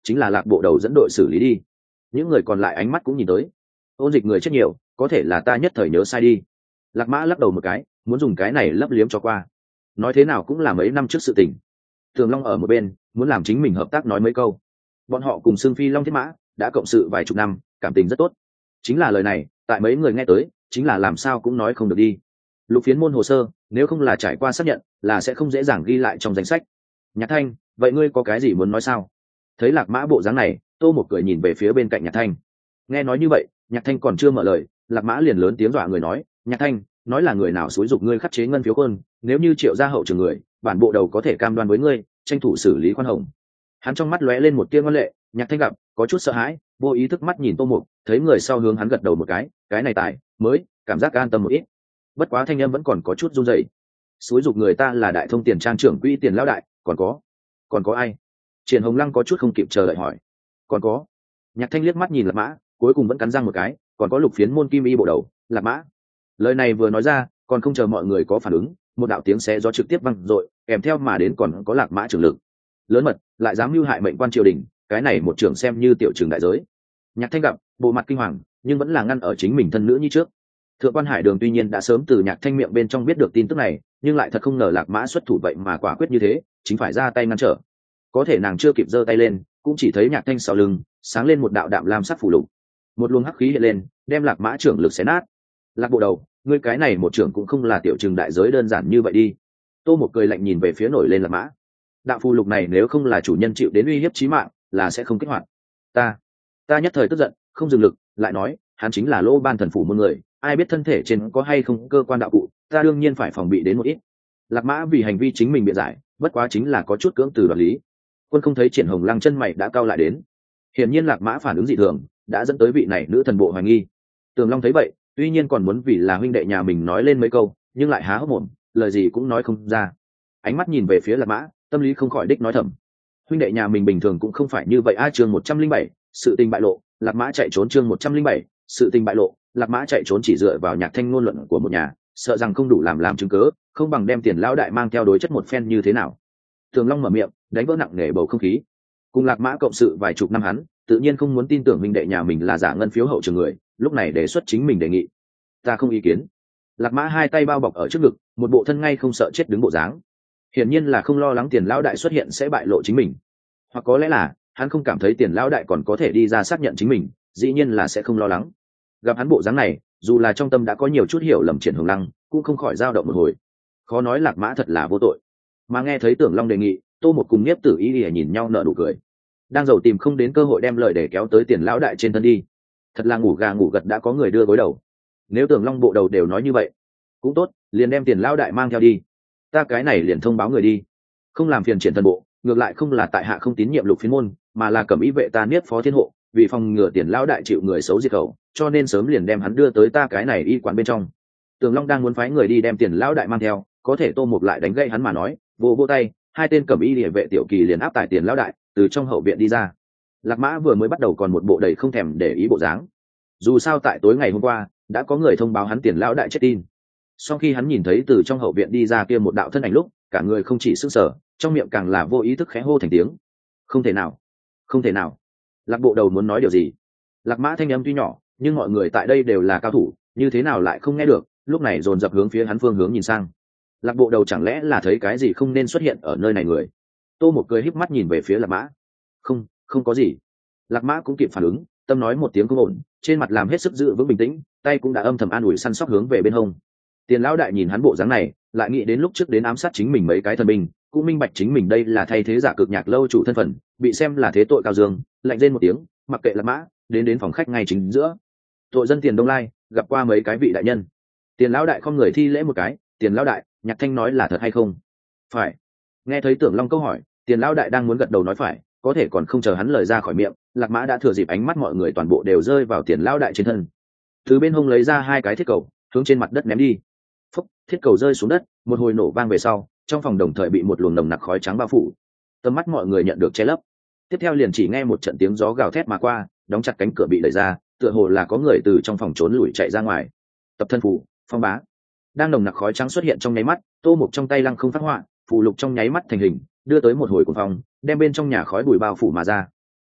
chính là lạc bộ đầu dẫn đội xử lý đi. Những người còn lại ánh mắt cũng nhìn tới. Ôn dịch người chết nhiều, có thể là ta nhất thời nhớ sai đi. Lạc Mã lắc đầu một cái, muốn dùng cái này lấp liếm cho qua. Nói thế nào cũng là mấy năm trước sự tình. Tường Long ở một bên muốn làm chính mình hợp tác nói mấy câu. Bọn họ cùng xương phi Long Thiết Mã đã cộng sự vài chục năm, cảm tình rất tốt. Chính là lời này tại mấy người nghe tới chính là làm sao cũng nói không được đi. Lục phiến môn hồ sơ nếu không là trải qua xác nhận là sẽ không dễ dàng ghi lại trong danh sách. Nhạc Thanh, vậy ngươi có cái gì muốn nói sao? Thấy Lạc Mã bộ dáng này, Tô một cười nhìn về phía bên cạnh Nhạc Thanh. Nghe nói như vậy, Nhạc Thanh còn chưa mở lời, Lạc Mã liền lớn tiếng dọa người nói, Nhạc Thanh, nói là người nào xúi giục ngươi khắc chế ngân phiếu quân, nếu như Triệu gia hậu trường người, bản bộ đầu có thể cam đoan với ngươi, tranh thủ xử lý khoan hồng. Hắn trong mắt lóe lên một tia ngoan lệ. Nhạc Thanh gặp có chút sợ hãi, vô ý thức mắt nhìn Tô Mục, thấy người sau hướng hắn gật đầu một cái, cái này tài mới cảm giác an tâm một ít. Bất quá thanh âm vẫn còn có chút run rẩy. Xúi giục người ta là đại thông tiền trang trưởng quỹ Tiền lão đại, còn có còn có ai? Triển Hồng Lăng có chút không kịp chờ đợi hỏi. Còn có. Nhạc Thanh liếc mắt nhìn Lạc Mã, cuối cùng vẫn cắn răng một cái, còn có Lục phiến môn kim y bộ đầu, Lạc Mã. Lời này vừa nói ra, còn không chờ mọi người có phản ứng, một đạo tiếng xé gió trực tiếp vang dội, kèm theo mà đến còn có Lạc Mã trưởng lực. Lớn mật, lại dám mưu hại mệnh quan triều đình, cái này một trưởng xem như tiểu trưởng đại giới. Nhạc Thanh gặp, bộ mặt kinh hoàng, nhưng vẫn là ngăn ở chính mình thân nữ như trước. Thượng quan Hải Đường tuy nhiên đã sớm từ Nhạc Thanh miệng bên trong biết được tin tức này, nhưng lại thật không ngờ Lạc Mã xuất thủ vậy mà quả quyết như thế, chính phải ra tay ngăn trở. Có thể nàng chưa kịp giơ tay lên, cũng chỉ thấy Nhạc Thanh sau lưng sáng lên một đạo đạm lam sắc phủ lục, một luồng hắc khí hiện lên, đem Lạc Mã trưởng lực xé nát. Lạc bộ đầu, ngươi cái này một trưởng cũng không là tiểu trừng đại giới đơn giản như vậy đi. Tô một cười lạnh nhìn về phía nổi lên Lạc Mã. Đạo phù lục này nếu không là chủ nhân chịu đến uy hiếp chí mạng, là sẽ không kích hoạt. Ta, ta nhất thời tức giận, không dừng lực, lại nói, hắn chính là Lô Ban thần phủ môn người, ai biết thân thể trên có hay không cơ quan đạo cụ, ta đương nhiên phải phòng bị đến một ít. Lạc Mã vì hành vi chính mình biện giải, bất quá chính là có chút cưỡng từ đoạt lý. Quân không thấy Triển Hồng Lăng chân mày đã cao lại đến. Hiển nhiên Lạc Mã phản ứng dị thường, đã dẫn tới vị này nữ thần bộ hoài nghi. Tường Long thấy vậy, tuy nhiên còn muốn vì là huynh đệ nhà mình nói lên mấy câu, nhưng lại há hốc mồm, lời gì cũng nói không ra. Ánh mắt nhìn về phía Lạc Mã, tâm lý không khỏi đích nói thầm. Huynh đệ nhà mình bình thường cũng không phải như vậy a. Chương một trăm linh bảy, sự tình bại lộ, Lạc Mã chạy trốn. Chương một trăm linh bảy, sự tình bại lộ, Lạc Mã chạy trốn chỉ dựa vào Nhạc Thanh ngôn luận của một nhà, sợ rằng không đủ làm làm chứng cớ, không bằng đem Tiền lão đại mang theo đối chất một phen như thế nào. Tường Long mở miệng, đánh vỡ nặng nề bầu không khí. Cùng Lạc Mã cộng sự vài chục năm hắn, tự nhiên không muốn tin tưởng huynh đệ nhà mình là giả ngân phiếu hậu trường người, lúc này đề xuất chính mình đề nghị. Ta không ý kiến. Lạc Mã hai tay bao bọc ở trước ngực, một bộ thân ngay không sợ chết đứng bộ dáng. Hiển nhiên là không lo lắng Tiền lão đại xuất hiện sẽ bại lộ chính mình, hoặc có lẽ là hắn không cảm thấy Tiền lão đại còn có thể đi ra xác nhận chính mình, dĩ nhiên là sẽ không lo lắng. Gặp hắn bộ dáng này, dù là trong tâm đã có nhiều chút hiểu lầm Triển Hồng Lăng, cũng không khỏi dao động một hồi. Khó nói Lạc Mã thật là vô tội. Mà nghe thấy Tưởng Long đề nghị, Tô một cùng Nhiếp Tử Ý lìa nhìn nhau nở nụ cười. Đang giàu tìm không đến cơ hội đem lời để kéo tới Tiền lão đại trên thân đi. Thật là ngủ gà ngủ gật đã có người đưa gối đầu. Nếu Tưởng Long bộ đầu đều nói như vậy, cũng tốt, liền đem Tiền lão đại mang theo đi. Ta cái này liền thông báo người đi, không làm phiền Triển thần bộ, ngược lại không là tại hạ không tín nhiệm Lục phiến môn, mà là cẩm ý vệ ta Niết phó thiên hộ, vì phòng ngừa Tiền lão đại chịu người xấu diệt khẩu, cho nên sớm liền đem hắn đưa tới ta cái này y quán bên trong. Tường Long đang muốn phái người đi đem Tiền lão đại mang theo, có thể Tô Mục lại đánh gậy hắn mà nói, vô vô tay, hai tên cẩm y liề vệ tiểu kỳ liền áp tải Tiền lão đại từ trong hậu viện đi ra. Lạc Mã vừa mới bắt đầu còn một bộ đầy không thèm để ý bộ dáng. Dù sao tại tối ngày hôm qua đã có người thông báo hắn Tiền lão đại chết tin. Sau khi hắn nhìn thấy từ trong hậu viện đi ra kia một đạo thân ảnh lúc, cả người không chỉ sững sờ, trong miệng càng là vô ý thức khẽ hô thành tiếng. Không thể nào, không thể nào. Lạc bộ đầu muốn nói điều gì? Lạc Mã thanh âm tuy nhỏ, nhưng mọi người tại đây đều là cao thủ, như thế nào lại không nghe được, lúc này dồn dập hướng phía hắn phương hướng nhìn sang. Lạc bộ đầu chẳng lẽ là thấy cái gì không nên xuất hiện ở nơi này người? Tô một cười híp mắt nhìn về phía Lạc Mã. Không, không có gì. Lạc Mã cũng kịp phản ứng, tâm nói một tiếng không ổn, trên mặt làm hết sức giữ vững bình tĩnh, tay cũng đã âm thầm an ủi săn sóc hướng về bên hông. Tiền lão đại nhìn hắn bộ dáng này, lại nghĩ đến lúc trước đến ám sát chính mình mấy cái thần binh, cũng minh bạch chính mình đây là thay thế giả cực nhạc lâu chủ thân phận, bị xem là thế tội cao dương, lạnh rên một tiếng, mặc kệ Lạc Mã, đến đến phòng khách ngay chính giữa. Tội dân Tiền Đông Lai gặp qua mấy cái vị đại nhân. Tiền lão đại không người thi lễ một cái. Tiền lão đại, Nhạc Thanh nói là thật hay không? Phải. Nghe thấy Tưởng Long câu hỏi, Tiền lão đại đang muốn gật đầu nói phải, có thể còn không chờ hắn lời ra khỏi miệng, Lạc Mã đã thừa dịp ánh mắt mọi người toàn bộ đều rơi vào Tiền lão đại trên thân. Từ bên hông lấy ra hai cái thiết cầu, hướng trên mặt đất ném đi. Phúc, thiết cầu rơi xuống đất, một hồi nổ vang về sau, trong phòng đồng thời bị một luồng nồng nặc khói trắng bao phủ. Tầm mắt mọi người nhận được che lấp. Tiếp theo liền chỉ nghe một trận tiếng gió gào thét mà qua, đóng chặt cánh cửa bị đẩy ra, tựa hồ là có người từ trong phòng trốn lủi chạy ra ngoài. Tập thân phù, phong bá. Đang nồng nặc khói trắng xuất hiện trong nháy mắt, Tô Mục trong tay lăng không phát họa, phù lục trong nháy mắt thành hình, đưa tới một hồi cuồng phong, đem bên trong nhà khói bụi bao phủ mà ra.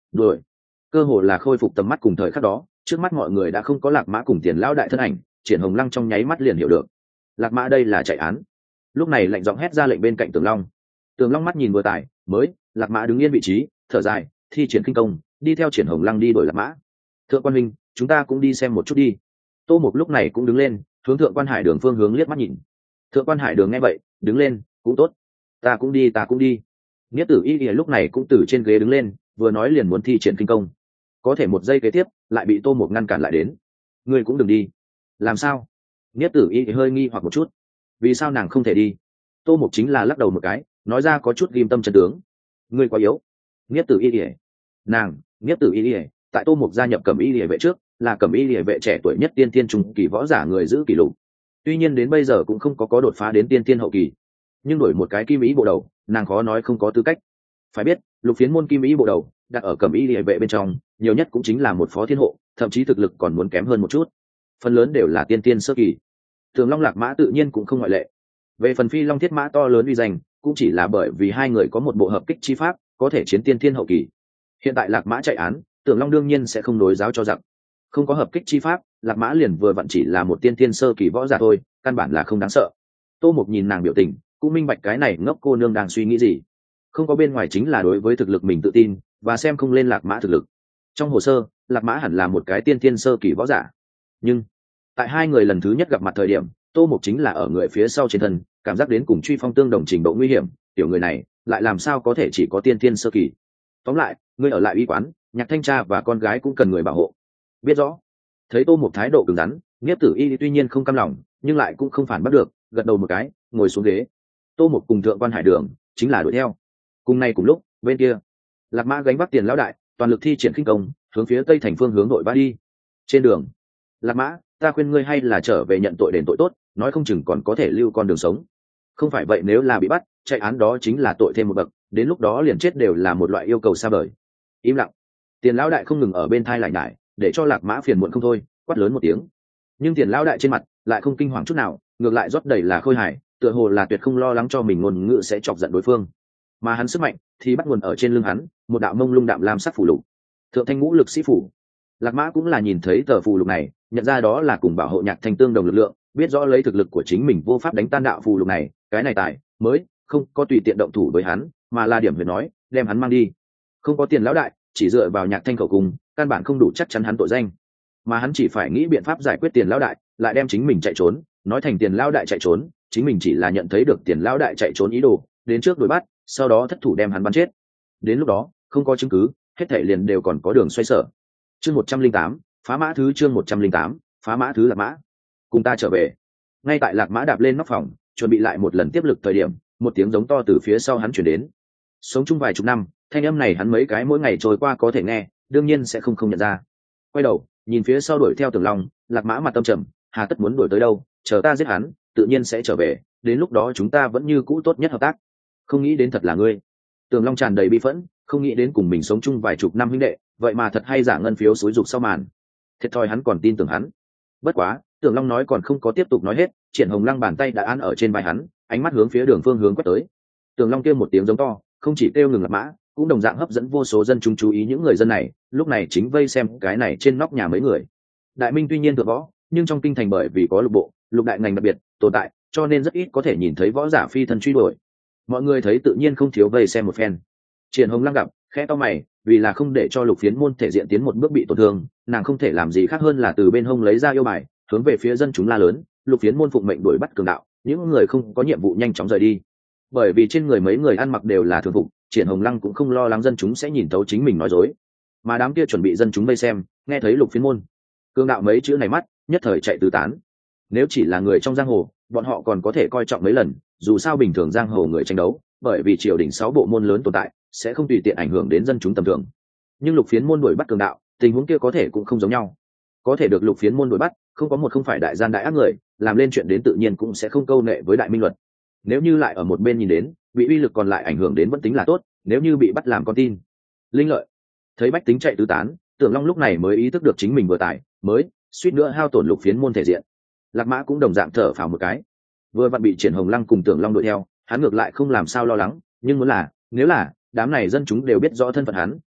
đuổi. Cơ hồ là khôi phục tầm mắt cùng thời khắc đó, trước mắt mọi người đã không có Lạc Mã cùng Tiền lão đại thân ảnh. Triển Hồng Lăng trong nháy mắt liền hiểu được, Lạc Mã đây là chạy án. Lúc này lạnh giọng hét ra lệnh bên cạnh Tường Long. Tường Long mắt nhìn vừa tải mới, Lạc Mã đứng yên vị trí, thở dài, thi triển kinh công, đi theo Triển Hồng Lăng đi đuổi Lạc Mã. Thượng quan huynh, chúng ta cũng đi xem một chút đi. Tô Mục lúc này cũng đứng lên, hướng Thượng quan Hải Đường phương hướng liếc mắt nhìn. Thượng quan Hải Đường nghe vậy, đứng lên, cũng tốt, ta cũng đi, ta cũng đi. Nghĩa Tử Y Y lúc này cũng từ trên ghế đứng lên, vừa nói liền muốn thi triển kinh công. Có thể một giây kế tiếp, lại bị Tô Mục ngăn cản lại đến. Ngươi cũng đừng đi. Làm sao? Nghĩa Tử Y hơi nghi hoặc một chút. Vì sao nàng không thể đi? Tô Mục chính là lắc đầu một cái, nói ra có chút ghim tâm chân tướng. Ngươi quá yếu. Nghĩa Tử Y, nàng, Nghĩa Tử Y, tại Tô Mục gia nhập Cẩm Y vệ trước, là Cẩm Y vệ trẻ tuổi nhất tiên tiên trung kỳ võ giả người giữ kỷ lục. Tuy nhiên đến bây giờ cũng không có có đột phá đến tiên tiên hậu kỳ, nhưng đổi một cái kim ý bộ đầu, nàng khó nói không có tư cách. Phải biết, lục phiến môn kim ý bộ đầu đặt ở Cẩm Y vệ bên trong, nhiều nhất cũng chính là một phó thiên hộ, thậm chí thực lực còn muốn kém hơn một chút. Phần lớn đều là tiên tiên sơ kỳ. Thường Long Lạc Mã tự nhiên cũng không ngoại lệ. Về phần Phi Long Thiết Mã to lớn uy danh, cũng chỉ là bởi vì hai người có một bộ hợp kích chi pháp, có thể chiến tiên thiên hậu kỳ. Hiện tại Lạc Mã chạy án, Tưởng Long đương nhiên sẽ không đối giáo cho giặc. Không có hợp kích chi pháp, Lạc Mã liền vừa vặn chỉ là một tiên thiên sơ kỳ võ giả thôi, căn bản là không đáng sợ. Tô Mục nhìn nàng biểu tình, cũng minh bạch cái này ngốc cô nương đang suy nghĩ gì. Không có bên ngoài chính là đối với thực lực mình tự tin, và xem không lên Lạc Mã thực lực. Trong hồ sơ, Lạc Mã hẳn là một cái tiên thiên sơ kỳ võ giả. Nhưng tại hai người lần thứ nhất gặp mặt thời điểm, Tô Mục chính là ở người phía sau trên thân, cảm giác đến cùng Truy Phong tương đồng trình độ nguy hiểm, tiểu người này lại làm sao có thể chỉ có tiên thiên sơ kỳ. Tóm lại, ngươi ở lại y quán, Nhạc Thanh Tra và con gái cũng cần người bảo hộ. Biết rõ. Thấy Tô Mục thái độ cứng rắn, Niếp Tử Y tuy nhiên không cam lòng, nhưng lại cũng không phản bắt được, gật đầu một cái, ngồi xuống ghế. Tô Mục cùng Thượng quan Hải Đường chính là đuổi theo. Cùng nay cùng lúc, bên kia, Lạc Mã gánh vác Tiền lão đại, toàn lực thi triển khinh công, hướng phía tây thành phương hướng đội ba đi. Trên đường, Lạc Mã, ta khuyên ngươi hay là trở về nhận tội đền tội tốt, nói không chừng còn có thể lưu con đường sống. Không phải vậy nếu là bị bắt, chạy án đó chính là tội thêm một bậc, đến lúc đó liền chết đều là một loại yêu cầu xa vời. Im lặng. Tiền lão đại không ngừng ở bên thai lại nhải, để cho Lạc Mã phiền muộn không thôi, quát lớn một tiếng. Nhưng Tiền lão đại trên mặt lại không kinh hoàng chút nào, ngược lại rót đầy là khôi hài, tựa hồ là tuyệt không lo lắng cho mình ngôn ngữ sẽ chọc giận đối phương. Mà hắn sức mạnh thì bắt nguồn ở trên lưng hắn, một đạo mông lung đạm lam sắc phù lục. Thượng thanh ngũ lực sĩ phủ. Lạc Mã cũng là nhìn thấy tờ phù lục này, nhận ra đó là cùng bảo hộ Nhạc Thanh tương đồng lực lượng, biết rõ lấy thực lực của chính mình vô pháp đánh tan đạo phù lục này, cái này tài mới không có tùy tiện động thủ với hắn, mà là điểm huyền nói, đem hắn mang đi. Không có Tiền lão đại, chỉ dựa vào Nhạc Thanh khẩu cung, căn bản không đủ chắc chắn hắn tội danh, mà hắn chỉ phải nghĩ biện pháp giải quyết Tiền lão đại, lại đem chính mình chạy trốn, nói thành Tiền lão đại chạy trốn, chính mình chỉ là nhận thấy được Tiền lão đại chạy trốn ý đồ, đến trước đuổi bắt, sau đó thất thủ đem hắn bắn chết. Đến lúc đó, không có chứng cứ, hết thảy liền đều còn có đường xoay sở. Chương một trăm linh tám, phá mã thứ chương một trăm linh tám, phá mã thứ Lạc Mã. Cùng ta trở về. Ngay tại Lạc Mã đạp lên nóc phòng, chuẩn bị lại một lần tiếp lực thời điểm, một tiếng giống to từ phía sau hắn truyền đến. Sống chung vài chục năm, thanh âm này hắn mấy cái mỗi ngày trôi qua có thể nghe, đương nhiên sẽ không không nhận ra. Quay đầu, nhìn phía sau đuổi theo Tưởng Long, Lạc Mã mặt tâm trầm, hà tất muốn đuổi tới đâu, chờ ta giết hắn, tự nhiên sẽ trở về, đến lúc đó chúng ta vẫn như cũ tốt nhất hợp tác. Không nghĩ đến thật là ngươi. Tưởng Long tràn đầy bi phẫn, không nghĩ đến cùng mình sống chung vài chục năm huynh đệ, vậy mà thật hay giả ngân phiếu xúi dục sau màn. Thiệt thòi hắn còn tin tưởng hắn. Bất quá, Tưởng Long nói còn không có tiếp tục nói hết, Triển Hồng Lăng bàn tay đã án ở trên vai hắn, ánh mắt hướng phía đường phương hướng quét tới. Tưởng Long kêu một tiếng giống to, không chỉ kêu ngừng Lạc Mã, cũng đồng dạng hấp dẫn vô số dân chúng chú ý. Những người dân này lúc này chính vây xem cái này trên nóc nhà mấy người. Đại Minh tuy nhiên thượng võ, nhưng trong kinh thành bởi vì có lục bộ, lục đại ngành đặc biệt tồn tại, cho nên rất ít có thể nhìn thấy võ giả phi thân truy đuổi. Mọi người thấy tự nhiên không thiếu vây xem một phen. Triển Hồng Lăng gặp, khẽ to mày, vì là không để cho lục phiến môn thể diện tiến một bước bị tổn thương, nàng không thể làm gì khác hơn là từ bên hông lấy ra yêu bài, hướng về phía dân chúng la lớn, lục phiến môn phụng mệnh đuổi bắt cường đạo, những người không có nhiệm vụ nhanh chóng rời đi. Bởi vì trên người mấy người ăn mặc đều là thường phục, Triển Hồng Lăng cũng không lo lắng dân chúng sẽ nhìn thấu chính mình nói dối. Mà đám kia chuẩn bị dân chúng vây xem, nghe thấy lục phiến môn cường đạo mấy chữ này mắt, nhất thời chạy tứ tán. Nếu chỉ là người trong giang hồ, bọn họ còn có thể coi trọng mấy lần, dù sao bình thường giang hồ người tranh đấu, bởi vì triều đình sáu bộ môn lớn tồn tại, sẽ không tùy tiện ảnh hưởng đến dân chúng tầm thường. Nhưng lục phiến môn đuổi bắt cường đạo, tình huống kia có thể cũng không giống nhau. Có thể được lục phiến môn đuổi bắt, không có một không phải đại gian đại ác người, làm lên chuyện đến tự nhiên cũng sẽ không câu nệ với đại minh luật. Nếu như lại ở một bên nhìn đến, bị uy lực còn lại ảnh hưởng đến vẫn tính là tốt, nếu như bị bắt làm con tin. Linh lợi. Thấy bách tính chạy tứ tán, Tưởng Long lúc này mới ý thức được chính mình vừa tải mới suýt nữa hao tổn lục phiến môn thể diện. Lạc Mã cũng đồng dạng thở phào một cái. Vừa vặn bị Triển Hồng Lăng cùng Tưởng Long đuổi theo, hắn ngược lại không làm sao lo lắng, nhưng muốn là, nếu là đám này dân chúng đều biết rõ thân phận hắn,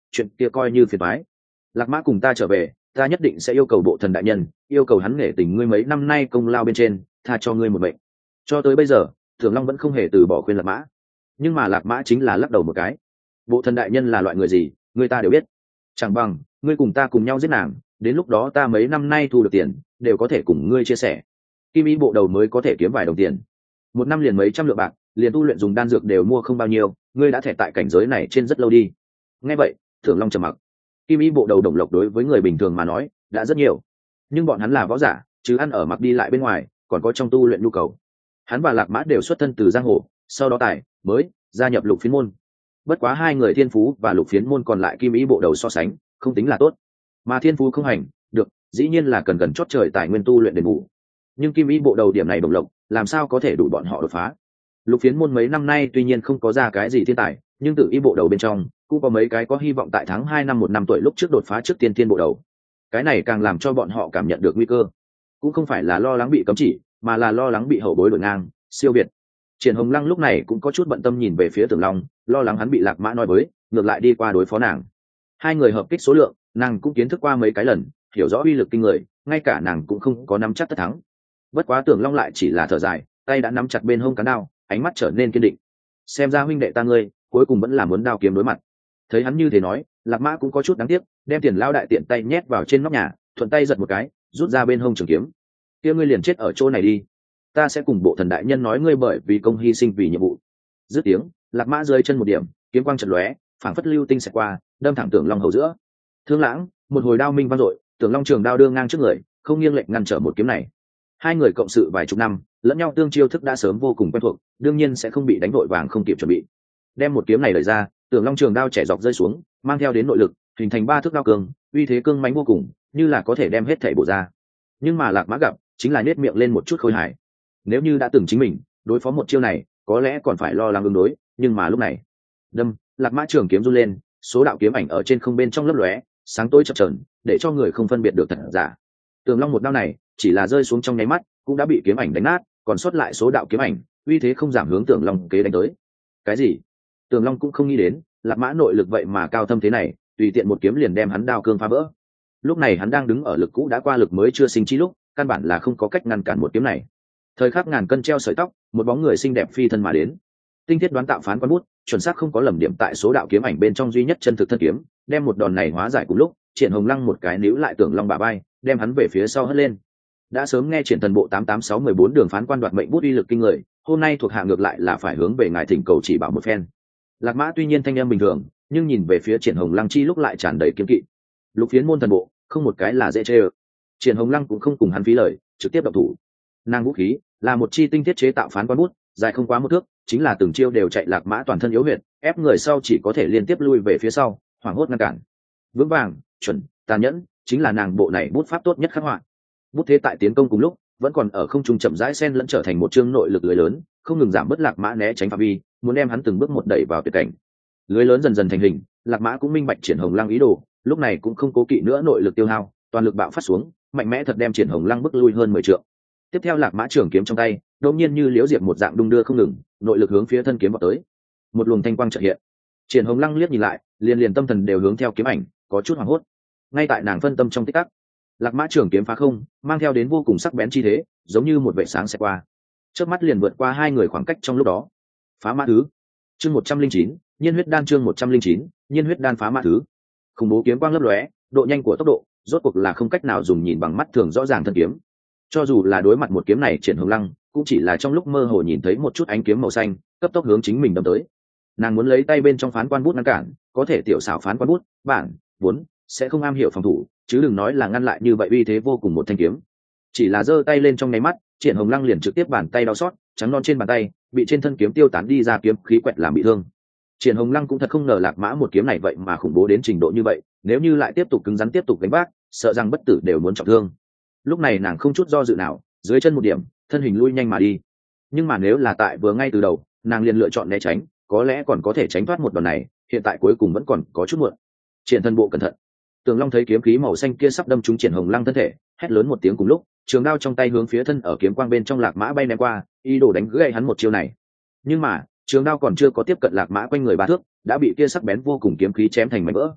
chuyện kia coi như phiền toái. Lạc Mã cùng ta trở về, ta nhất định sẽ yêu cầu bộ thần đại nhân, yêu cầu hắn nể tình ngươi mấy năm nay công lao bên trên, tha cho ngươi một mệnh. Cho tới bây giờ, Tưởng Long vẫn không hề từ bỏ khuyên Lạc Mã, nhưng mà Lạc Mã chính là lắc đầu một cái. Bộ thần đại nhân là loại người gì, người ta đều biết. Chẳng bằng ngươi cùng ta cùng nhau giết nàng, đến lúc đó ta mấy năm nay thu được tiền đều có thể cùng ngươi chia sẻ. Kim ý bộ đầu mới có thể kiếm vài đồng tiền, một năm liền mấy trăm lượng bạc, liền tu luyện dùng đan dược đều mua không bao nhiêu, ngươi đã thẻ tại cảnh giới này trên rất lâu đi. Nghe vậy, Tưởng Long trầm mặc. Kim ý bộ đầu Đồng Lộc đối với người bình thường mà nói đã rất nhiều, nhưng bọn hắn là võ giả, chứ ăn ở mặc đi lại bên ngoài còn có trong tu luyện nhu cầu. Hắn và Lạc Mã đều xuất thân từ giang hồ, sau đó tài mới gia nhập Lục Phiến môn. Bất quá hai người thiên phú và Lục Phiến môn còn lại Kim ý bộ đầu so sánh không tính là tốt, mà thiên phú không hành được, dĩ nhiên là cần gần chót trời tài nguyên tu luyện đền bù. Nhưng Kim ý bộ đầu điểm này Đồng Lộc làm sao có thể đủ bọn họ đột phá. Lục Phiến môn mấy năm nay tuy nhiên không có ra cái gì thiên tài, nhưng tự ý bộ đầu bên trong cũng có mấy cái có hy vọng tại tháng hai năm một năm tuổi lúc trước đột phá trước tiên thiên bộ đầu. Cái này càng làm cho bọn họ cảm nhận được nguy cơ, cũng không phải là lo lắng bị cấm chỉ, mà là lo lắng bị hậu bối đổi ngang siêu việt. Triển Hồng Lăng lúc này cũng có chút bận tâm nhìn về phía Tưởng Long, lo lắng hắn bị Lạc Mã nói với, ngược lại đi qua đối phó nàng. Hai người hợp kích số lượng, nàng cũng kiến thức qua mấy cái lần, hiểu rõ uy lực kinh người, ngay cả nàng cũng không có nắm chắc tất thắng. Bất quá Tưởng Long lại chỉ là thở dài, tay đã nắm chặt bên hông cán đao, ánh mắt trở nên kiên định. Xem ra huynh đệ ta ngươi, cuối cùng vẫn là muốn đao kiếm đối mặt. Thấy hắn như thế nói, Lạc Mã cũng có chút đáng tiếc, đem Tiền lao đại tiện tay nhét vào trên nóc nhà, thuận tay giật một cái, rút ra bên hông trường kiếm. Kia ngươi liền chết ở chỗ này đi, ta sẽ cùng bộ thần đại nhân nói ngươi bởi vì công hy sinh vì nhiệm vụ. Dứt tiếng, Lạc Mã rơi chân một điểm, kiếm quang chợt lóe, phảng phất lưu tinh xẹt qua, đâm thẳng Tưởng Long hầu giữa. Thương lãng, một hồi đao minh vang dội, Tưởng Long trường đao đưa ngang trước người, không nghiêng lệnh ngăn trở một kiếm này. Hai người cộng sự vài chục năm, lẫn nhau tương chiêu thức đã sớm vô cùng quen thuộc, đương nhiên sẽ không bị đánh vội vàng không kịp chuẩn bị. Đem một kiếm này đẩy ra, Tưởng Long trường đao chẻ dọc rơi xuống, mang theo đến nội lực, hình thành ba thước đao cường, uy thế cương mãnh vô cùng, như là có thể đem hết thảy bổ ra. Nhưng mà Lạc Mã gặp, chính là nhếch miệng lên một chút khôi hài. Nếu như đã từng chính mình đối phó một chiêu này, có lẽ còn phải lo lắng ứng đối, nhưng mà lúc này, đâm, Lạc Mã trường kiếm run lên, số đạo kiếm ảnh ở trên không bên trong lấp lóe, sáng tối chập chờn, để cho người không phân biệt được thật giả. Tưởng Long một đao này, chỉ là rơi xuống trong nháy mắt, cũng đã bị kiếm ảnh đánh nát, còn sót lại số đạo kiếm ảnh, uy thế không giảm hướng Tưởng Long kế đánh tới. Cái gì? Tưởng Long cũng không nghĩ đến, Lạc Mã nội lực vậy mà cao thâm thế này, tùy tiện một kiếm liền đem hắn đao cương phá vỡ. Lúc này hắn đang đứng ở lực cũ đã qua lực mới chưa sinh chi lúc, căn bản là không có cách ngăn cản một kiếm này. Thời khắc ngàn cân treo sợi tóc, một bóng người xinh đẹp phi thân mà đến. Tinh thiết đoán tạo phán quan bút, chuẩn xác không có lầm điểm tại số đạo kiếm ảnh bên trong duy nhất chân thực thân kiếm, đem một đòn này hóa giải cùng lúc, Triển Hồng Lăng một cái níu lại Tưởng Long bả vai, đem hắn về phía sau hất lên. Đã sớm nghe Triển Thần bộ tám tám sáu mười bốn đường phán quan đoạt mệnh bút uy lực kinh người, hôm nay thuộc hạ ngược lại là phải hướng về ngài thỉnh cầu chỉ bảo một phen. Lạc Mã tuy nhiên thanh em bình thường, nhưng nhìn về phía Triển Hồng Lăng chi lúc lại tràn đầy kiên kỵ. Lục Phiến môn thần bộ, không một cái là dễ chơi. Triển Hồng Lăng cũng không cùng hắn phí lời, trực tiếp động thủ. Nàng vũ khí là một chi tinh thiết chế tạo phán quan bút, dài không quá một thước, chính là từng chiêu đều chạy Lạc Mã toàn thân yếu huyệt, ép người sau chỉ có thể liên tiếp lui về phía sau, hoảng hốt ngăn cản. Vững vàng, chuẩn, tàn nhẫn, chính là nàng bộ này bút pháp tốt nhất khắc họa. Bút thế tại tiến công cùng lúc, vẫn còn ở không trung chậm rãi xen lẫn trở thành một chương nội lực lưới lớn, không ngừng giảm bớt Lạc Mã né tránh phạm vi, muốn đem hắn từng bước một đẩy vào tuyệt cảnh. Lưới lớn dần dần thành hình, Lạc Mã cũng minh bạch Triển Hồng Lăng ý đồ, lúc này cũng không cố kỵ nữa nội lực tiêu hao, toàn lực bạo phát xuống, mạnh mẽ thật đem Triển Hồng Lăng bước lui hơn mười trượng. Tiếp theo Lạc Mã trường kiếm trong tay, đột nhiên như liễu diệp một dạng đung đưa không ngừng, nội lực hướng phía thân kiếm vào tới. Một luồng thanh quang chợt hiện. Triển Hồng Lăng liếc nhìn lại, liền liền tâm thần đều hướng theo kiếm ảnh, có chút hoảng hốt. Ngay tại nàng phân tâm trong tích tắc, Lạc Mã trường kiếm phá không, mang theo đến vô cùng sắc bén chi thế, giống như một vệ sáng xẹt qua. Chớp mắt liền vượt qua hai người khoảng cách trong lúc đó. Phá mã thứ. Chương một trăm linh chín, Nhiên huyết đan chương một trăm linh chín, Nhiên huyết đan phá mã thứ. Khủng bố kiếm quang lấp lóe, độ nhanh của tốc độ, rốt cuộc là không cách nào dùng nhìn bằng mắt thường rõ ràng thân kiếm. Cho dù là đối mặt một kiếm này, Triển Hồng Lăng cũng chỉ là trong lúc mơ hồ nhìn thấy một chút ánh kiếm màu xanh, cấp tốc hướng chính mình đâm tới. Nàng muốn lấy tay bên trong phán quan bút ngăn cản, có thể tiểu xảo phán quan bút, bản vốn sẽ không am hiểu phòng thủ, chứ đừng nói là ngăn lại như vậy uy thế vô cùng một thanh kiếm. Chỉ là giơ tay lên trong nháy mắt, Triển Hồng Lăng liền trực tiếp bàn tay đau xót, trắng non trên bàn tay bị trên thân kiếm tiêu tán đi ra kiếm khí quẹt làm bị thương. Triển Hồng Lăng cũng thật không ngờ Lạc Mã một kiếm này vậy mà khủng bố đến trình độ như vậy, nếu như lại tiếp tục cứng rắn tiếp tục đánh bác, sợ rằng bất tử đều muốn trọng thương. Lúc này nàng không chút do dự nào, dưới chân một điểm, thân hình lui nhanh mà đi. Nhưng mà nếu là tại vừa ngay từ đầu, nàng liền lựa chọn né tránh, có lẽ còn có thể tránh thoát một đòn này, hiện tại cuối cùng vẫn còn có chút muộn. Triển Thần bộ cẩn thận. Tường Long thấy kiếm khí màu xanh kia sắp đâm trúng Triển Hồng Lăng thân thể, hét lớn một tiếng cùng lúc, trường đao trong tay hướng phía thân ở kiếm quang bên trong Lạc Mã bay ném qua, ý đồ đánh gãy hắn một chiêu này. Nhưng mà, trường đao còn chưa có tiếp cận Lạc Mã quanh người ba thước, đã bị kia sắc bén vô cùng kiếm khí chém thành mảnh vỡ.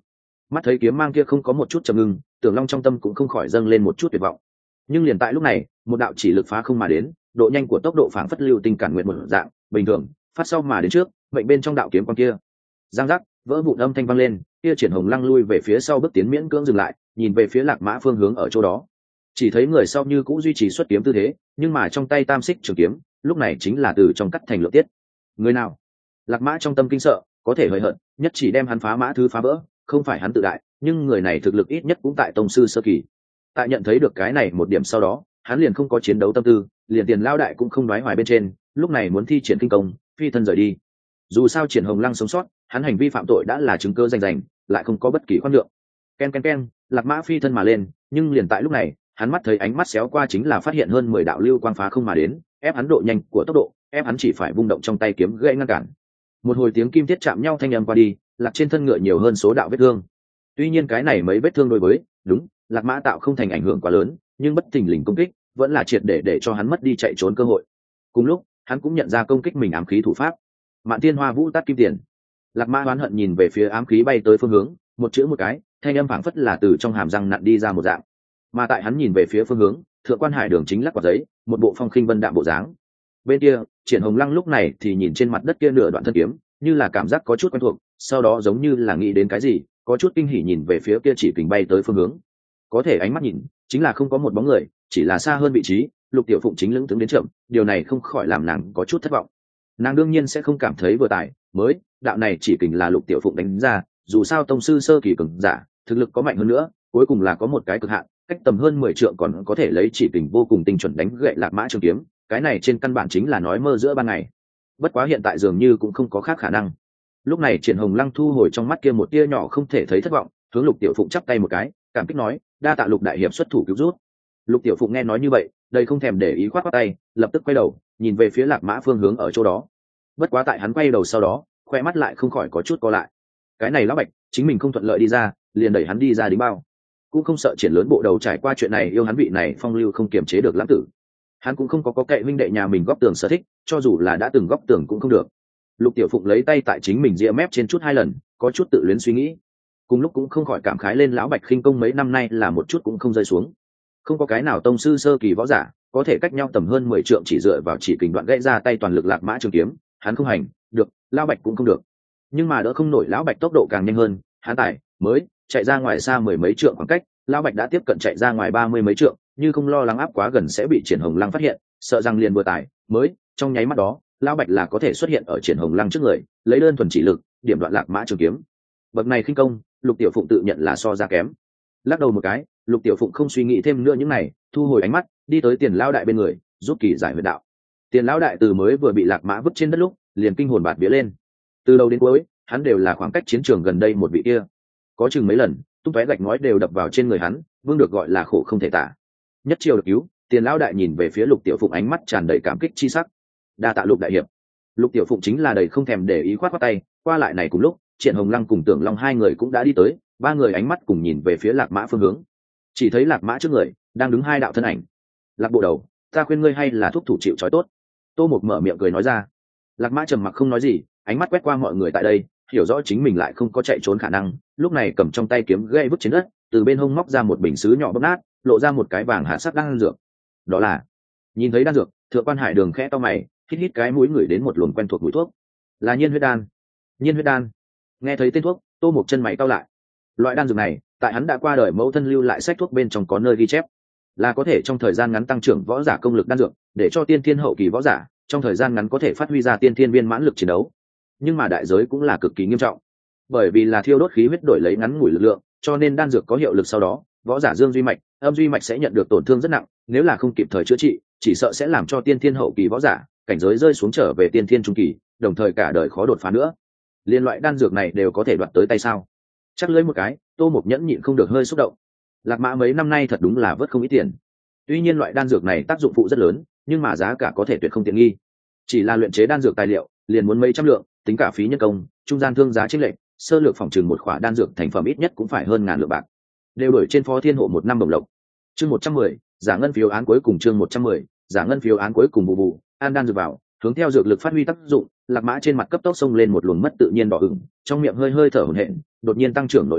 Mắt thấy kiếm mang kia không có một chút trầm ngưng, Tưởng Long trong tâm cũng không khỏi dâng lên một chút tuyệt vọng. Nhưng liền tại lúc này, một đạo chỉ lực phá không mà đến, độ nhanh của tốc độ phảng phất lưu tinh cản nguyện một dạng bình thường, phát sau mà đến trước, mệnh bên trong đạo kiếm quang kia. Giang giác, vỡ vụn âm thanh vang lên, kia Triển Hồng Lăng lui về phía sau bước tiến miễn cưỡng dừng lại, nhìn về phía Lạc Mã phương hướng ở chỗ đó. Chỉ thấy người sau như cũng duy trì xuất kiếm tư thế, nhưng mà trong tay tam xích trường kiếm, lúc này chính là từ trong cắt thành lượng tiết. Người nào? Lạc Mã trong tâm kinh sợ, có thể hời hợt, nhất chỉ đem hắn phá mã thứ phá vỡ, không phải hắn tự đại, nhưng người này thực lực ít nhất cũng tại tông sư sơ kỳ. Tại nhận thấy được cái này một điểm sau đó, hắn liền không có chiến đấu tâm tư, liền tiền lao đại cũng không đoái hoài bên trên, lúc này muốn thi triển kinh công, phi thân rời đi. Dù sao Triển Hồng Lăng sống sót, hắn hành vi phạm tội đã là chứng cứ rành rành, lại không có bất kỳ khoan lượng. Ken ken ken, Lạc Mã phi thân mà lên, nhưng liền tại lúc này, hắn mắt thấy ánh mắt xéo qua chính là phát hiện hơn mười đạo lưu quang phá không mà đến, ép hắn độ nhanh của tốc độ, ép hắn chỉ phải vung động trong tay kiếm gãy ngăn cản. Một hồi tiếng kim thiết chạm nhau thanh âm qua đi, Lạc trên thân ngựa nhiều hơn số đạo vết thương. Tuy nhiên cái này mấy vết thương đối với, đúng, Lạc Mã tạo không thành ảnh hưởng quá lớn, nhưng bất thình lình công kích, vẫn là triệt để để cho hắn mất đi chạy trốn cơ hội. Cùng lúc, hắn cũng nhận ra công kích mình ám khí thủ pháp. Mạn Tiên Hoa Vũ Tát Kim Tiền. Lạc Mã oán hận nhìn về phía ám khí bay tới phương hướng, một chữ một cái, thanh âm phảng phất là từ trong hàm răng nặn đi ra một dạng. Mà tại hắn nhìn về phía phương hướng, Thượng Quan Hải Đường chính lắc quả giấy, một bộ phong khinh vân đạm bộ dáng. Bên kia, Triển Hồng Lăng lúc này thì nhìn trên mặt đất kia nửa đoạn thân kiếm, như là cảm giác có chút quen thuộc, sau đó giống như là nghĩ đến cái gì, có chút kinh hỉ nhìn về phía kia chỉ kình bay tới phương hướng. Có thể ánh mắt nhìn, chính là không có một bóng người, chỉ là xa hơn vị trí, Lục Tiểu Phụng chính lững thững đến chậm, điều này không khỏi làm nàng có chút thất vọng. Nàng đương nhiên sẽ không cảm thấy vừa tải, mới, đạo này chỉ kình là Lục Tiểu Phụng đánh ra, dù sao tông sư sơ kỳ cường giả, thực lực có mạnh hơn nữa, cuối cùng là có một cái cực hạn, cách tầm hơn mười trượng còn có thể lấy chỉ kình vô cùng tinh chuẩn đánh gậy Lạc Mã trường kiếm, cái này trên căn bản chính là nói mơ giữa ban ngày. Bất quá hiện tại dường như cũng không có khác khả năng. Lúc này Triển Hồng Lăng thu hồi trong mắt kia một tia nhỏ không thể thấy thất vọng, hướng Lục Tiểu Phụng chắp tay một cái, cảm kích nói, đa tạ Lục đại hiệp xuất thủ cứu rút. Lục Tiểu Phụng nghe nói như vậy, đây không thèm để ý khoát khoát tay, lập tức quay đầu, nhìn về phía Lạc Mã phương hướng ở chỗ đó. Bất quá tại hắn quay đầu sau đó, khoe mắt lại không khỏi có chút co lại. Cái này lão Bạch, chính mình không thuận lợi đi ra, liền đẩy hắn đi ra đính bao. Cũng không sợ Triển lớn bộ đầu trải qua chuyện này yêu hắn vị này phong lưu không kiềm chế được lãng tử. Hắn cũng không có có cậy huynh đệ nhà mình góp tường sở thích, cho dù là đã từng góp tường cũng không được. Lục Tiểu Phụng lấy tay tại chính mình ria mép trên chút hai lần, có chút tự luyến suy nghĩ. Cùng lúc cũng không khỏi cảm khái lên lão Bạch khinh công mấy năm nay là một chút cũng không rơi xuống. Không có cái nào tông sư sơ kỳ võ giả có thể cách nhau tầm hơn mười trượng chỉ dựa vào chỉ kình đoạn gãy ra tay toàn lực Lạc Mã trường kiếm, hắn không hành, được, lão Bạch cũng không được. Nhưng mà đỡ không nổi lão Bạch tốc độ càng nhanh hơn, hắn tải mới chạy ra ngoài xa mười mấy trượng khoảng cách, lão Bạch đã tiếp cận chạy ra ngoài ba mươi mấy trượng, như không lo lắng áp quá gần sẽ bị Triển Hồng Lăng phát hiện, sợ rằng liền vừa tải mới trong nháy mắt đó, lão Bạch là có thể xuất hiện ở Triển Hồng Lăng trước người, lấy đơn thuần chỉ lực điểm đoạn Lạc Mã trường kiếm. Bậc này khinh công, Lục Tiểu Phụng tự nhận là so ra kém. Lắc đầu một cái, Lục Tiểu Phụng không suy nghĩ thêm nữa những này, thu hồi ánh mắt, đi tới Tiền lão đại bên người, giúp kỳ giải huyệt đạo. Tiền lão đại từ mới vừa bị Lạc Mã vứt trên đất lúc, liền kinh hồn bạt vía lên. Từ đầu đến cuối, hắn đều là khoảng cách chiến trường gần đây một vị kia. Có chừng mấy lần, tung tóe gạch ngói đều đập vào trên người hắn, vương được gọi là khổ không thể tả. Nhất chiều được cứu, Tiền lão đại nhìn về phía Lục Tiểu Phụng ánh mắt tràn đầy cảm kích chi sắc. Đa tạ Lục đại hiệp. Lục Tiểu Phụng chính là đầy không thèm để ý khoát khoát tay, qua lại này cùng lúc, Triển Hồng Lăng cùng Tưởng Long hai người cũng đã đi tới, ba người ánh mắt cùng nhìn về phía Lạc Mã phương hướng. Chỉ thấy Lạc Mã trước người đang đứng hai đạo thân ảnh. Lạc bộ đầu, ta khuyên ngươi hay là thúc thủ chịu trói tốt. Tô Mục mở miệng cười nói ra. Lạc Mã trầm mặc không nói gì, ánh mắt quét qua mọi người tại đây, hiểu rõ chính mình lại không có chạy trốn khả năng, lúc này cầm trong tay kiếm gãy vứt trên đất, từ bên hông móc ra một bình sứ nhỏ bóp nát, lộ ra một cái vàng hạ sắc đan dược. Đó là, nhìn thấy đan dược, Thượng Quan Hải Đường khẽ to mày, hít hít cái mũi ngửi đến một luồng quen thuộc mùi thuốc. Là Nhiên huyết đan. Nhiên huyết đan. Nghe thấy tên thuốc, Tô Mục chân mày cau lại. Loại đan dược này, tại hắn đã qua đời mẫu thân lưu lại sách thuốc bên trong có nơi ghi chép, là có thể trong thời gian ngắn tăng trưởng võ giả công lực đan dược, để cho tiên thiên hậu kỳ võ giả trong thời gian ngắn có thể phát huy ra tiên thiên viên mãn lực chiến đấu. Nhưng mà đại giới cũng là cực kỳ nghiêm trọng, bởi vì là thiêu đốt khí huyết đổi lấy ngắn ngủi lực lượng, cho nên đan dược có hiệu lực sau đó, võ giả dương duy mạch, âm duy mạch sẽ nhận được tổn thương rất nặng, nếu là không kịp thời chữa trị, chỉ sợ sẽ làm cho tiên thiên hậu kỳ võ giả cảnh giới rơi xuống trở về tiên thiên trung kỳ, đồng thời cả đời khó đột phá nữa. Liên loại đan dược này đều có thể đoạt tới tay sao? Chắc lưỡi một cái, Tô Mục nhẫn nhịn không được hơi xúc động. Lạc Mã mấy năm nay thật đúng là vớt không ít tiền. Tuy nhiên loại đan dược này tác dụng phụ rất lớn, nhưng mà giá cả có thể tuyệt không tiện nghi. Chỉ là luyện chế đan dược tài liệu, liền muốn mấy trăm lượng, tính cả phí nhân công, trung gian thương giá chênh lệch, sơ lược phòng trừng một khỏa đan dược thành phẩm ít nhất cũng phải hơn ngàn lượng bạc. Đều đổi trên Phó Thiên Hộ một năm đồng lộc. Chương một trăm mười, giả ngân phiếu án cuối cùng chương một trăm mười, giả ngân phiếu án cuối cùng bù bù, an đan dược vào, hướng theo dược lực phát huy tác dụng, Lạc Mã trên mặt cấp tốc xông lên một luồng mất tự nhiên đỏ ửng, trong miệng hơi hơi thở hổn hển, đột nhiên tăng trưởng nội lực,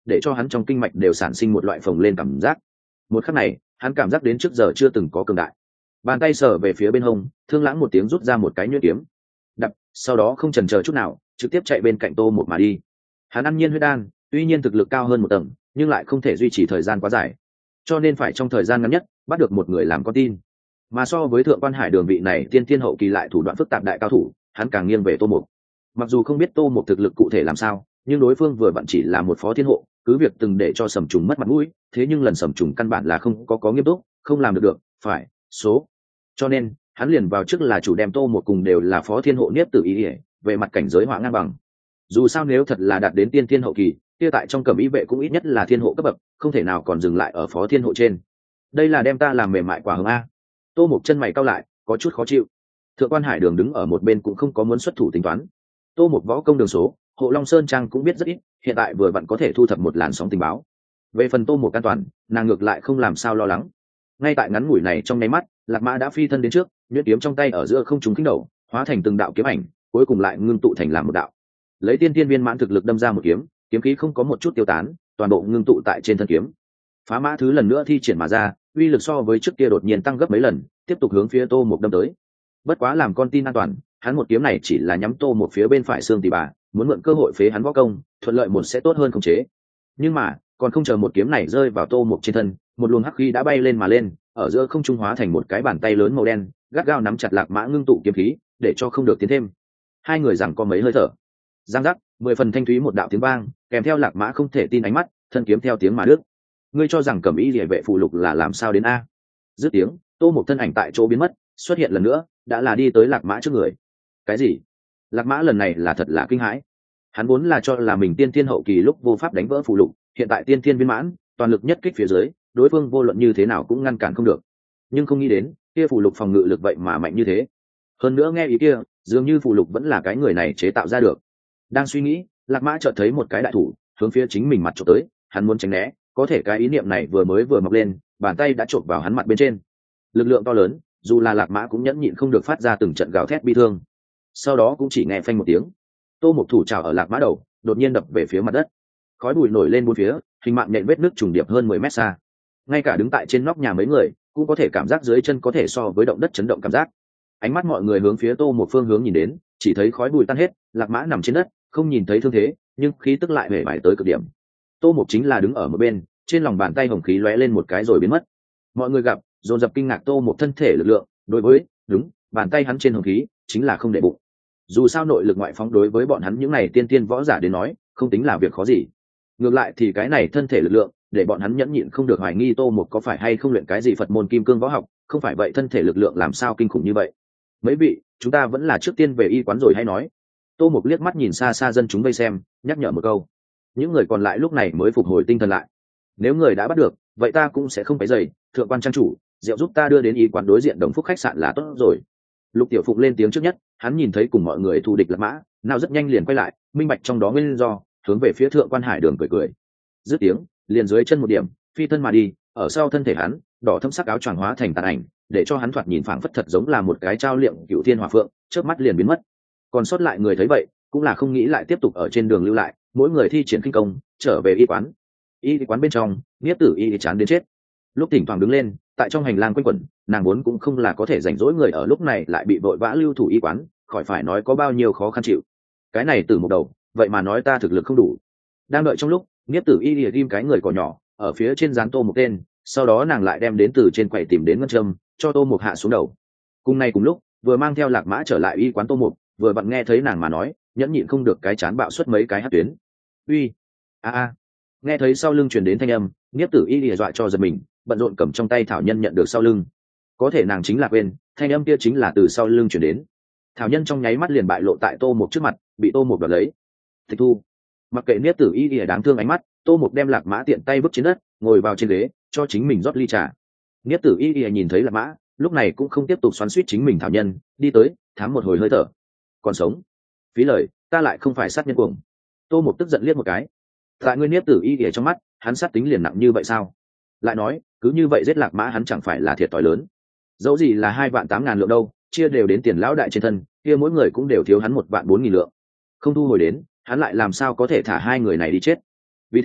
để cho hắn trong kinh mạch đều sản sinh một loại phồng lên cảm giác. Một khắc này hắn cảm giác đến trước giờ chưa từng có cường đại. Bàn tay sờ về phía bên hông, Thương Lãng một tiếng rút ra một cái nhuyễn kiếm, đập, sau đó không chần chờ chút nào trực tiếp chạy bên cạnh Tô Một mà đi. Hắn ăn nhiên huyết đan, tuy nhiên thực lực cao hơn một tầng, nhưng lại không thể duy trì thời gian quá dài, cho nên phải trong thời gian ngắn nhất bắt được một người làm con tin. Mà so với Thượng Quan Hải Đường vị này tiên tiên hậu kỳ lại thủ đoạn phức tạp đại cao thủ, hắn càng nghiêng về Tô Một. Mặc dù không biết Tô Một thực lực cụ thể làm sao, nhưng đối phương vừa vặn chỉ là một phó thiên hộ, cứ việc từng để cho Sầm Trùng mất mặt mũi, thế nhưng lần Sầm Trùng căn bản là không có có nghiêm túc, không làm được được, phải số. Cho nên hắn liền vào trước là chủ đem Tô Một cùng đều là phó thiên hộ Niếp Tử Y, về mặt cảnh giới họa ngang bằng. Dù sao nếu thật là đạt đến tiên tiên hậu kỳ, kia tại trong Cẩm Y vệ cũng ít nhất là thiên hộ cấp bậc, không thể nào còn dừng lại ở phó thiên hộ trên. Đây là đem ta làm mềm mại quả hứng a. Tô Một chân mày cau lại, có chút khó chịu. Thượng Quan Hải Đường đứng ở một bên cũng không có muốn xuất thủ tính toán. Tô Một võ công đường số, Hộ Long Sơn Trang cũng biết rất ít, hiện tại vừa vặn có thể thu thập một làn sóng tình báo. Về phần Tô Một an toàn, nàng ngược lại không làm sao lo lắng. Ngay tại ngắn ngủi này trong nháy mắt, Lạc Mã đã phi thân đến trước, nhuyễn kiếm trong tay ở giữa không trung khinh đầu, hóa thành từng đạo kiếm ảnh, cuối cùng lại ngưng tụ thành làm một đạo. Lấy tiên tiên viên mãn thực lực đâm ra một kiếm, kiếm khí không có một chút tiêu tán, toàn bộ ngưng tụ tại trên thân kiếm. Phá Mã thứ lần nữa thi triển mà ra, uy lực so với trước kia đột nhiên tăng gấp mấy lần, tiếp tục hướng phía Tô Một đâm tới. Bất quá làm con tin an toàn, hắn một kiếm này chỉ là nhắm Tô Một phía bên phải xương tỉ bà, muốn mượn cơ hội phế hắn võ công, thuận lợi một sẽ tốt hơn khống chế. Nhưng mà còn không chờ một kiếm này rơi vào Tô Một trên thân, một luồng hắc khí đã bay lên mà lên, ở giữa không trung hóa thành một cái bàn tay lớn màu đen, gắt gao nắm chặt Lạc Mã ngưng tụ kiếm khí, để cho không được tiến thêm. Hai người giằng co mấy hơi thở, giang giác, mười phần thanh thúy một đạo tiếng vang, kèm theo Lạc Mã không thể tin ánh mắt, thân kiếm theo tiếng mà đứt. Ngươi cho rằng Cẩm Y Liễu vệ phụ lục là làm sao đến a? Dứt tiếng, Tô Một thân ảnh tại chỗ biến mất, xuất hiện lần nữa, đã là đi tới Lạc Mã trước người. Cái gì? Lạc Mã lần này là thật là kinh hãi. Hắn vốn là cho là mình tiên thiên hậu kỳ lúc vô pháp đánh vỡ phụ lục, hiện tại tiên thiên viên mãn, toàn lực nhất kích phía dưới, đối phương vô luận như thế nào cũng ngăn cản không được. Nhưng không nghĩ đến, kia phụ lục phòng ngự lực vậy mà mạnh như thế. Hơn nữa nghe ý kia, dường như phụ lục vẫn là cái người này chế tạo ra được. Đang suy nghĩ, Lạc Mã chợt thấy một cái đại thủ hướng phía chính mình mặt chụp tới, hắn muốn tránh né, có thể cái ý niệm này vừa mới vừa mọc lên, bàn tay đã chộp vào hắn mặt bên trên. Lực lượng to lớn, dù là Lạc Mã cũng nhẫn nhịn không được phát ra từng trận gào thét bi thương. Sau đó cũng chỉ nghe phanh một tiếng, Tô Một thủ trào ở Lạc Mã đầu, đột nhiên đập về phía mặt đất. Khói bụi nổi lên bốn phía, hình mạng nhện vết nước trùng điệp hơn mười mét xa. Ngay cả đứng tại trên nóc nhà mấy người cũng có thể cảm giác dưới chân có thể so với động đất chấn động cảm giác. Ánh mắt mọi người hướng phía Tô Một phương hướng nhìn đến, chỉ thấy khói bụi tan hết, Lạc Mã nằm trên đất, không nhìn thấy thương thế, nhưng khí tức lại hề vải tới cực điểm. Tô Một chính là đứng ở một bên, trên lòng bàn tay hồng khí lóe lên một cái rồi biến mất. Mọi người gặp, dồn dập kinh ngạc Tô Một thân thể lực lượng, đối với, đúng, bàn tay hắn trên hồng khí chính là không để bụng. Dù sao nội lực ngoại phóng đối với bọn hắn những này tiên tiên võ giả đến nói, không tính là việc khó gì. Ngược lại thì cái này thân thể lực lượng, để bọn hắn nhẫn nhịn không được hoài nghi Tô Một có phải hay không luyện cái gì Phật môn kim cương võ học, không phải vậy thân thể lực lượng làm sao kinh khủng như vậy. Mấy vị, chúng ta vẫn là trước tiên về y quán rồi hay nói. Tô Một liếc mắt nhìn xa xa dân chúng vây xem, nhắc nhở một câu. Những người còn lại lúc này mới phục hồi tinh thần lại. Nếu người đã bắt được, vậy ta cũng sẽ không phải dày, Thượng Quan trang chủ, rượu giúp ta đưa đến y quán đối diện Đồng Phúc khách sạn là tốt rồi. Lục Tiểu Phụng lên tiếng trước nhất, hắn nhìn thấy cùng mọi người thù địch Lạc Mã, nào rất nhanh liền quay lại, minh bạch trong đó nguyên do, hướng về phía Thượng Quan Hải Đường cười cười. Dứt tiếng, liền dưới chân một điểm, phi thân mà đi, ở sau thân thể hắn, đỏ thâm sắc áo choàng hóa thành tàn ảnh, để cho hắn thoạt nhìn phảng phất thật giống là một cái trao liệm cựu thiên hỏa phượng, chớp mắt liền biến mất. Còn sót lại người thấy vậy, cũng là không nghĩ lại tiếp tục ở trên đường lưu lại, mỗi người thi triển kinh công, trở về y quán. Y quán bên trong, Niếp Tử Y chán đến chết. Lúc thỉnh thoảng đứng lên, tại trong hành lang quanh quẩn, nàng vốn cũng không là có thể rảnh rỗi người ở lúc này lại bị vội vã lưu thủ y quán, khỏi phải nói có bao nhiêu khó khăn chịu. Cái này từ một đầu, vậy mà nói ta thực lực không đủ. Đang đợi trong lúc, Niếp Tử Y lìa ghim cái người cỏ nhỏ, ở phía trên dán Tô Một tên, sau đó nàng lại đem đến từ trên quầy tìm đến ngân châm, cho Tô Một hạ xuống đầu. Cùng nay cùng lúc, vừa mang theo Lạc Mã trở lại y quán Tô Một, vừa vặn nghe thấy nàng mà nói, nhẫn nhịn không được cái chán bạo xuất mấy cái hất tuyến. Uy, a a. Nghe thấy sau lưng truyền đến thanh âm, Niếp Tử Y lìa dọa cho giật mình, bận rộn cầm trong tay thảo nhân nhận được sau lưng. Có thể nàng chính là quên, thanh âm kia chính là từ sau lưng truyền đến. Thảo nhân trong nháy mắt liền bại lộ tại Tô Một trước mặt, bị Tô Một đoạt lấy. Tịch thu. Mặc kệ Niếp Tử Y lìa đáng thương ánh mắt, Tô Một đem Lạc Mã tiện tay vứt trên đất, ngồi vào trên ghế, cho chính mình rót ly trà. Niếp Tử Y lìa nhìn thấy Lạc Mã, lúc này cũng không tiếp tục xoắn xuýt chính mình thảo nhân, đi tới, thám một hồi hơi thở. Còn sống. Phí lời, ta lại không phải sát nhân cuồng. Tô Một tức giận liếc một cái. Tại ngươi Niếp Tử Y lìa trong mắt, hắn sát tính liền nặng như vậy sao? Lại nói, cứ như vậy giết Lạc Mã hắn chẳng phải là thiệt thòi lớn. Dẫu gì là hai vạn tám ngàn lượng đâu, chia đều đến tiền lão đại trên thân, kia mỗi người cũng đều thiếu hắn một vạn bốn nghìn lượng. Không thu hồi đến, hắn lại làm sao có thể thả hai người này đi chết. Vì thế,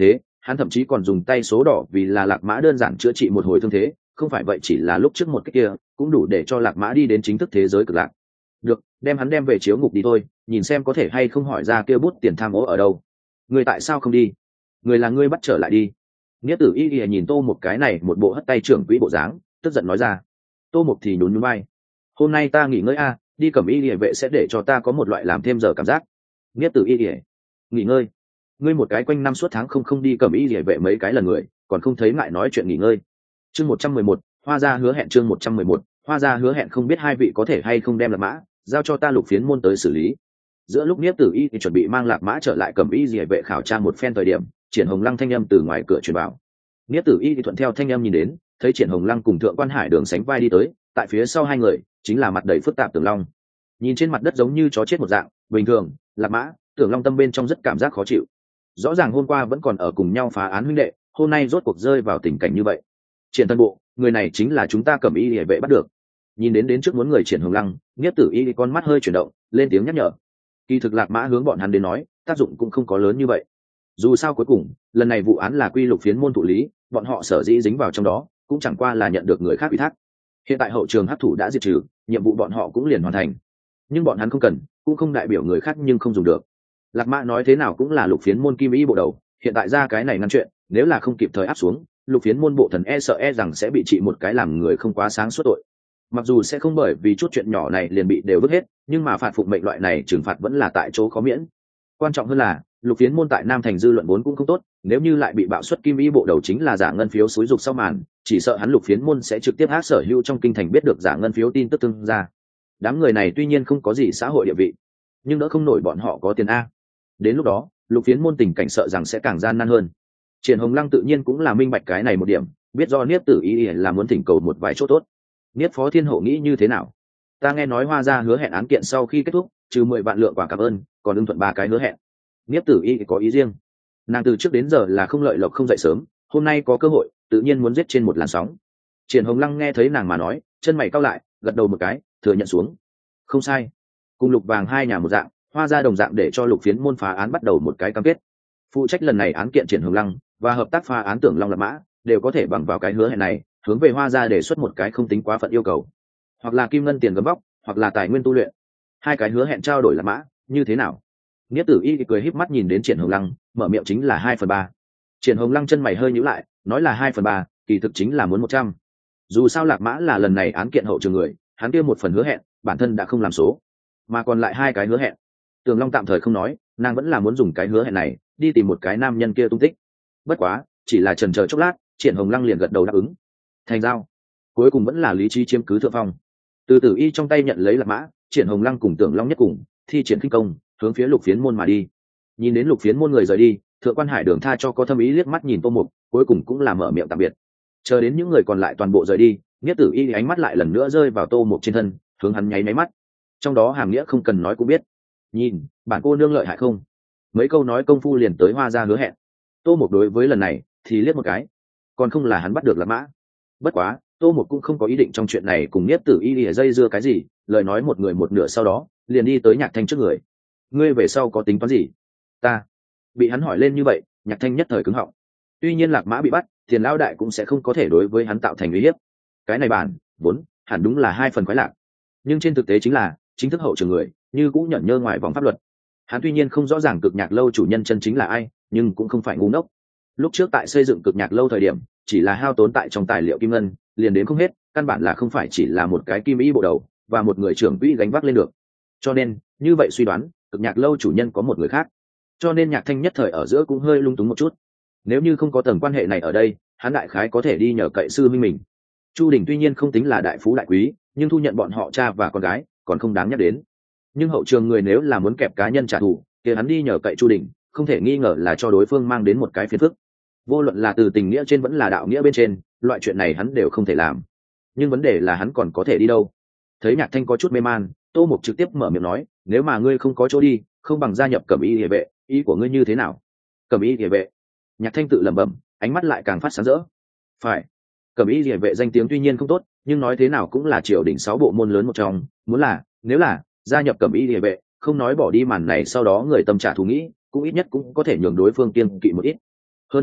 hắn thậm chí còn dùng tay số đỏ vì là Lạc Mã đơn giản chữa trị một hồi thương thế, không phải vậy chỉ là lúc trước một cái kia cũng đủ để cho Lạc Mã đi đến chính thức thế giới cực lạc. Được, đem hắn đem về chiếu ngục đi thôi, nhìn xem có thể hay không hỏi ra kia bút tiền tham ô ở đâu. Người tại sao không đi? Người là ngươi bắt trở lại đi. Nghĩa Tử Y Y nhìn Tô Mục cái này một bộ hất tay trưởng quỹ bộ dáng, tức giận nói ra. Tô Mục thì nhún nhún vai. Hôm nay ta nghỉ ngơi a, đi Cẩm Y Y vệ sẽ để cho ta có một loại làm thêm giờ cảm giác. Nghĩa Tử Y Y, nghỉ ngơi? Ngươi một cái quanh năm suốt tháng không không đi Cẩm Y Y vệ mấy cái lần người, còn không thấy ngại nói chuyện nghỉ ngơi. Chương một trăm mười một, Hoa Gia hứa hẹn chương một trăm mười một, Hoa Gia hứa hẹn không biết hai vị có thể hay không đem Lạc Mã giao cho ta Lục Phiến môn tới xử lý. Giữa lúc Niếp Tử Y thì chuẩn bị mang Lạc Mã trở lại Cẩm Y Y vệ khảo tra một phen thời điểm, Triển Hồng Lăng thanh âm từ ngoài cửa truyền vào. Niếp Tử Y thì thuận theo thanh âm nhìn đến, thấy Triển Hồng Lăng cùng Thượng Quan Hải Đường sánh vai đi tới, tại phía sau hai người chính là mặt đầy phức tạp Tưởng Long. Nhìn trên mặt đất giống như chó chết một dạng, bình thường, Lạc Mã, Tưởng Long tâm bên trong rất cảm giác khó chịu. Rõ ràng hôm qua vẫn còn ở cùng nhau phá án huynh đệ, hôm nay rốt cuộc rơi vào tình cảnh như vậy. Triển Tân Bộ, người này chính là chúng ta Cẩm Y Y vệ bắt được. Nhìn đến đến trước muốn người Triển Hồng Lăng, Niếp Tử Y con mắt hơi chuyển động, lên tiếng nhắc nhở. Kỳ thực Lạc Mã hướng bọn hắn đến nói, tác dụng cũng không có lớn như vậy. Dù sao cuối cùng, lần này vụ án là quy Lục Phiến môn thụ lý, bọn họ sở dĩ dính vào trong đó, cũng chẳng qua là nhận được người khác ủy thác. Hiện tại hậu trường hắc thủ đã diệt trừ, nhiệm vụ bọn họ cũng liền hoàn thành. Nhưng bọn hắn không cần, cũng không đại biểu người khác nhưng không dùng được. Lạc Mã nói thế nào cũng là Lục Phiến môn kim y bộ đầu, hiện tại ra cái này ngăn chuyện, nếu là không kịp thời áp xuống, Lục Phiến môn bộ thần e sợ e rằng sẽ bị trị một cái làm người không quá sáng suốt tội. Mặc dù sẽ không bởi vì chút chuyện nhỏ này liền bị đều vứt hết, nhưng mà phạt phụng mệnh loại này trừng phạt vẫn là tại chỗ khó miễn. Quan trọng hơn là Lục Phiến môn tại Nam thành dư luận vốn cũng không tốt, nếu như lại bị bạo suất kim y bộ đầu chính là giả ngân phiếu xúi dục sau màn, chỉ sợ hắn Lục Phiến môn sẽ trực tiếp ác sở hữu trong kinh thành biết được giả ngân phiếu tin tức tương ra. Đám người này tuy nhiên không có gì xã hội địa vị, nhưng đỡ không nổi bọn họ có tiền a. Đến lúc đó, Lục Phiến môn tình cảnh sợ rằng sẽ càng gian nan hơn. Triển Hồng Lăng tự nhiên cũng là minh bạch cái này một điểm, biết do Niếp Tử Y là muốn thỉnh cầu một vài chỗ tốt. Niếp phó thiên hậu nghĩ như thế nào? Ta nghe nói Hoa Gia hứa hẹn án kiện sau khi kết thúc, trừ mười vạn lượng quả cảm ơn, còn ưng thuận ba cái hứa hẹn. Niếp Tử Y có ý riêng. Nàng từ trước đến giờ là không lợi lộc không dậy sớm, hôm nay có cơ hội, tự nhiên muốn giết trên một làn sóng. Triển Hồng Lăng nghe thấy nàng mà nói, chân mày cau lại, gật đầu một cái, thừa nhận xuống. Không sai. Cùng Lục Vàng hai nhà một dạng, Hoa Gia đồng dạng để cho Lục Phiến môn phá án bắt đầu một cái cam kết. Phụ trách lần này án kiện Triển Hồng Lăng và hợp tác phá án Tưởng Long Lạc Mã đều có thể bằng vào cái hứa hẹn này, hướng về Hoa Gia đề xuất một cái không tính quá phận yêu cầu, hoặc là kim ngân tiền gấm vóc, hoặc là tài nguyên tu luyện. Hai cái hứa hẹn trao đổi Lạc Mã, như thế nào? Niếp Tử Y cười híp mắt nhìn đến Triển Hồng Lăng, mở miệng chính là hai phần ba. Triển Hồng Lăng chân mày hơi nhíu lại, nói là hai phần ba, kỳ thực chính là muốn một trăm. Dù sao Lạc Mã là lần này án kiện hậu trường người, hắn kia một phần hứa hẹn, bản thân đã không làm số, mà còn lại hai cái hứa hẹn. Tường Long tạm thời không nói, nàng vẫn là muốn dùng cái hứa hẹn này đi tìm một cái nam nhân kia tung tích. Bất quá, chỉ là chần chờ chốc lát, Triển Hồng Lăng liền gật đầu đáp ứng. Thành giao. Cuối cùng vẫn là lý trí chiếm cứ thượng phong. Từ Tử Y trong tay nhận lấy Lạc Mã, Triển Hồng Lăng cùng Tưởng Long nhất cùng thi triển khinh công, hướng phía Lục Phiến môn mà đi. Nhìn đến Lục Phiến môn người rời đi, Thượng Quan Hải Đường tha cho có thâm ý liếc mắt nhìn Tô Mục, cuối cùng cũng là mở miệng tạm biệt. Chờ đến những người còn lại toàn bộ rời đi, Niếp Tử Y ánh mắt lại lần nữa rơi vào Tô Mục trên thân, hướng hắn nháy máy mắt. Trong đó hàm nghĩa không cần nói cũng biết. Nhìn, bản cô nương lợi hại không? Mấy câu nói công phu liền tới Hoa Gia hứa hẹn. Tô Mục đối với lần này thì liếc một cái, còn không là hắn bắt được Lạc Mã. Bất quá, Tô Mục cũng không có ý định trong chuyện này cùng Niếp Tử Y lìa dây dưa cái gì, lời nói một người một nửa sau đó, liền đi tới Nhạc Thanh trước người. Ngươi về sau có tính toán gì? Ta. Bị hắn hỏi lên như vậy, Nhạc Thanh nhất thời cứng họng. Tuy nhiên Lạc Mã bị bắt, Tiền lão đại cũng sẽ không có thể đối với hắn tạo thành uy hiếp. Cái này bản, vốn, hẳn đúng là hai phần quái lạc. Nhưng trên thực tế chính là, chính thức hậu trường người, như cũng nhận nhơ ngoài vòng pháp luật. Hắn tuy nhiên không rõ ràng Cực Nhạc lâu chủ nhân chân chính là ai, nhưng cũng không phải ngu ngốc. Lúc trước tại xây dựng Cực Nhạc lâu thời điểm, chỉ là hao tốn tại trong tài liệu kim ngân, liền đến không hết, căn bản là không phải chỉ là một cái kim y bộ đầu và một người trưởng quỹ gánh vác lên được. Cho nên, như vậy suy đoán, Cực Nhạc lâu chủ nhân có một người khác. Cho nên Nhạc Thanh nhất thời ở giữa cũng hơi lung túng một chút. Nếu như không có tầng quan hệ này ở đây, hắn đại khái có thể đi nhờ cậy sư minh mình. Chu Đình tuy nhiên không tính là đại phú đại quý, nhưng thu nhận bọn họ cha và con gái, còn không đáng nhắc đến. Nhưng hậu trường người nếu là muốn kẹp cá nhân trả thù, thì hắn đi nhờ cậy Chu Đình, không thể nghi ngờ là cho đối phương mang đến một cái phiền phức. Vô luận là từ tình nghĩa trên vẫn là đạo nghĩa bên trên, loại chuyện này hắn đều không thể làm. Nhưng vấn đề là hắn còn có thể đi đâu? Thấy Nhạc Thanh có chút mê man, Tô Mục trực tiếp mở miệng nói, nếu mà ngươi không có chỗ đi, không bằng gia nhập Cẩm Y Liề vệ, ý của ngươi như thế nào? Cẩm Y Liề vệ? Nhạc Thanh tự lẩm bẩm, ánh mắt lại càng phát sáng rỡ. Phải, Cẩm Y Liề vệ danh tiếng tuy nhiên không tốt, nhưng nói thế nào cũng là triều đình sáu bộ môn lớn một trong, muốn là, nếu là gia nhập Cẩm Y Liề vệ, không nói bỏ đi màn này sau đó người tâm trả thù nghĩ, cũng ít nhất cũng có thể nhường đối phương kiêng kỵ một ít. Hơn nữa,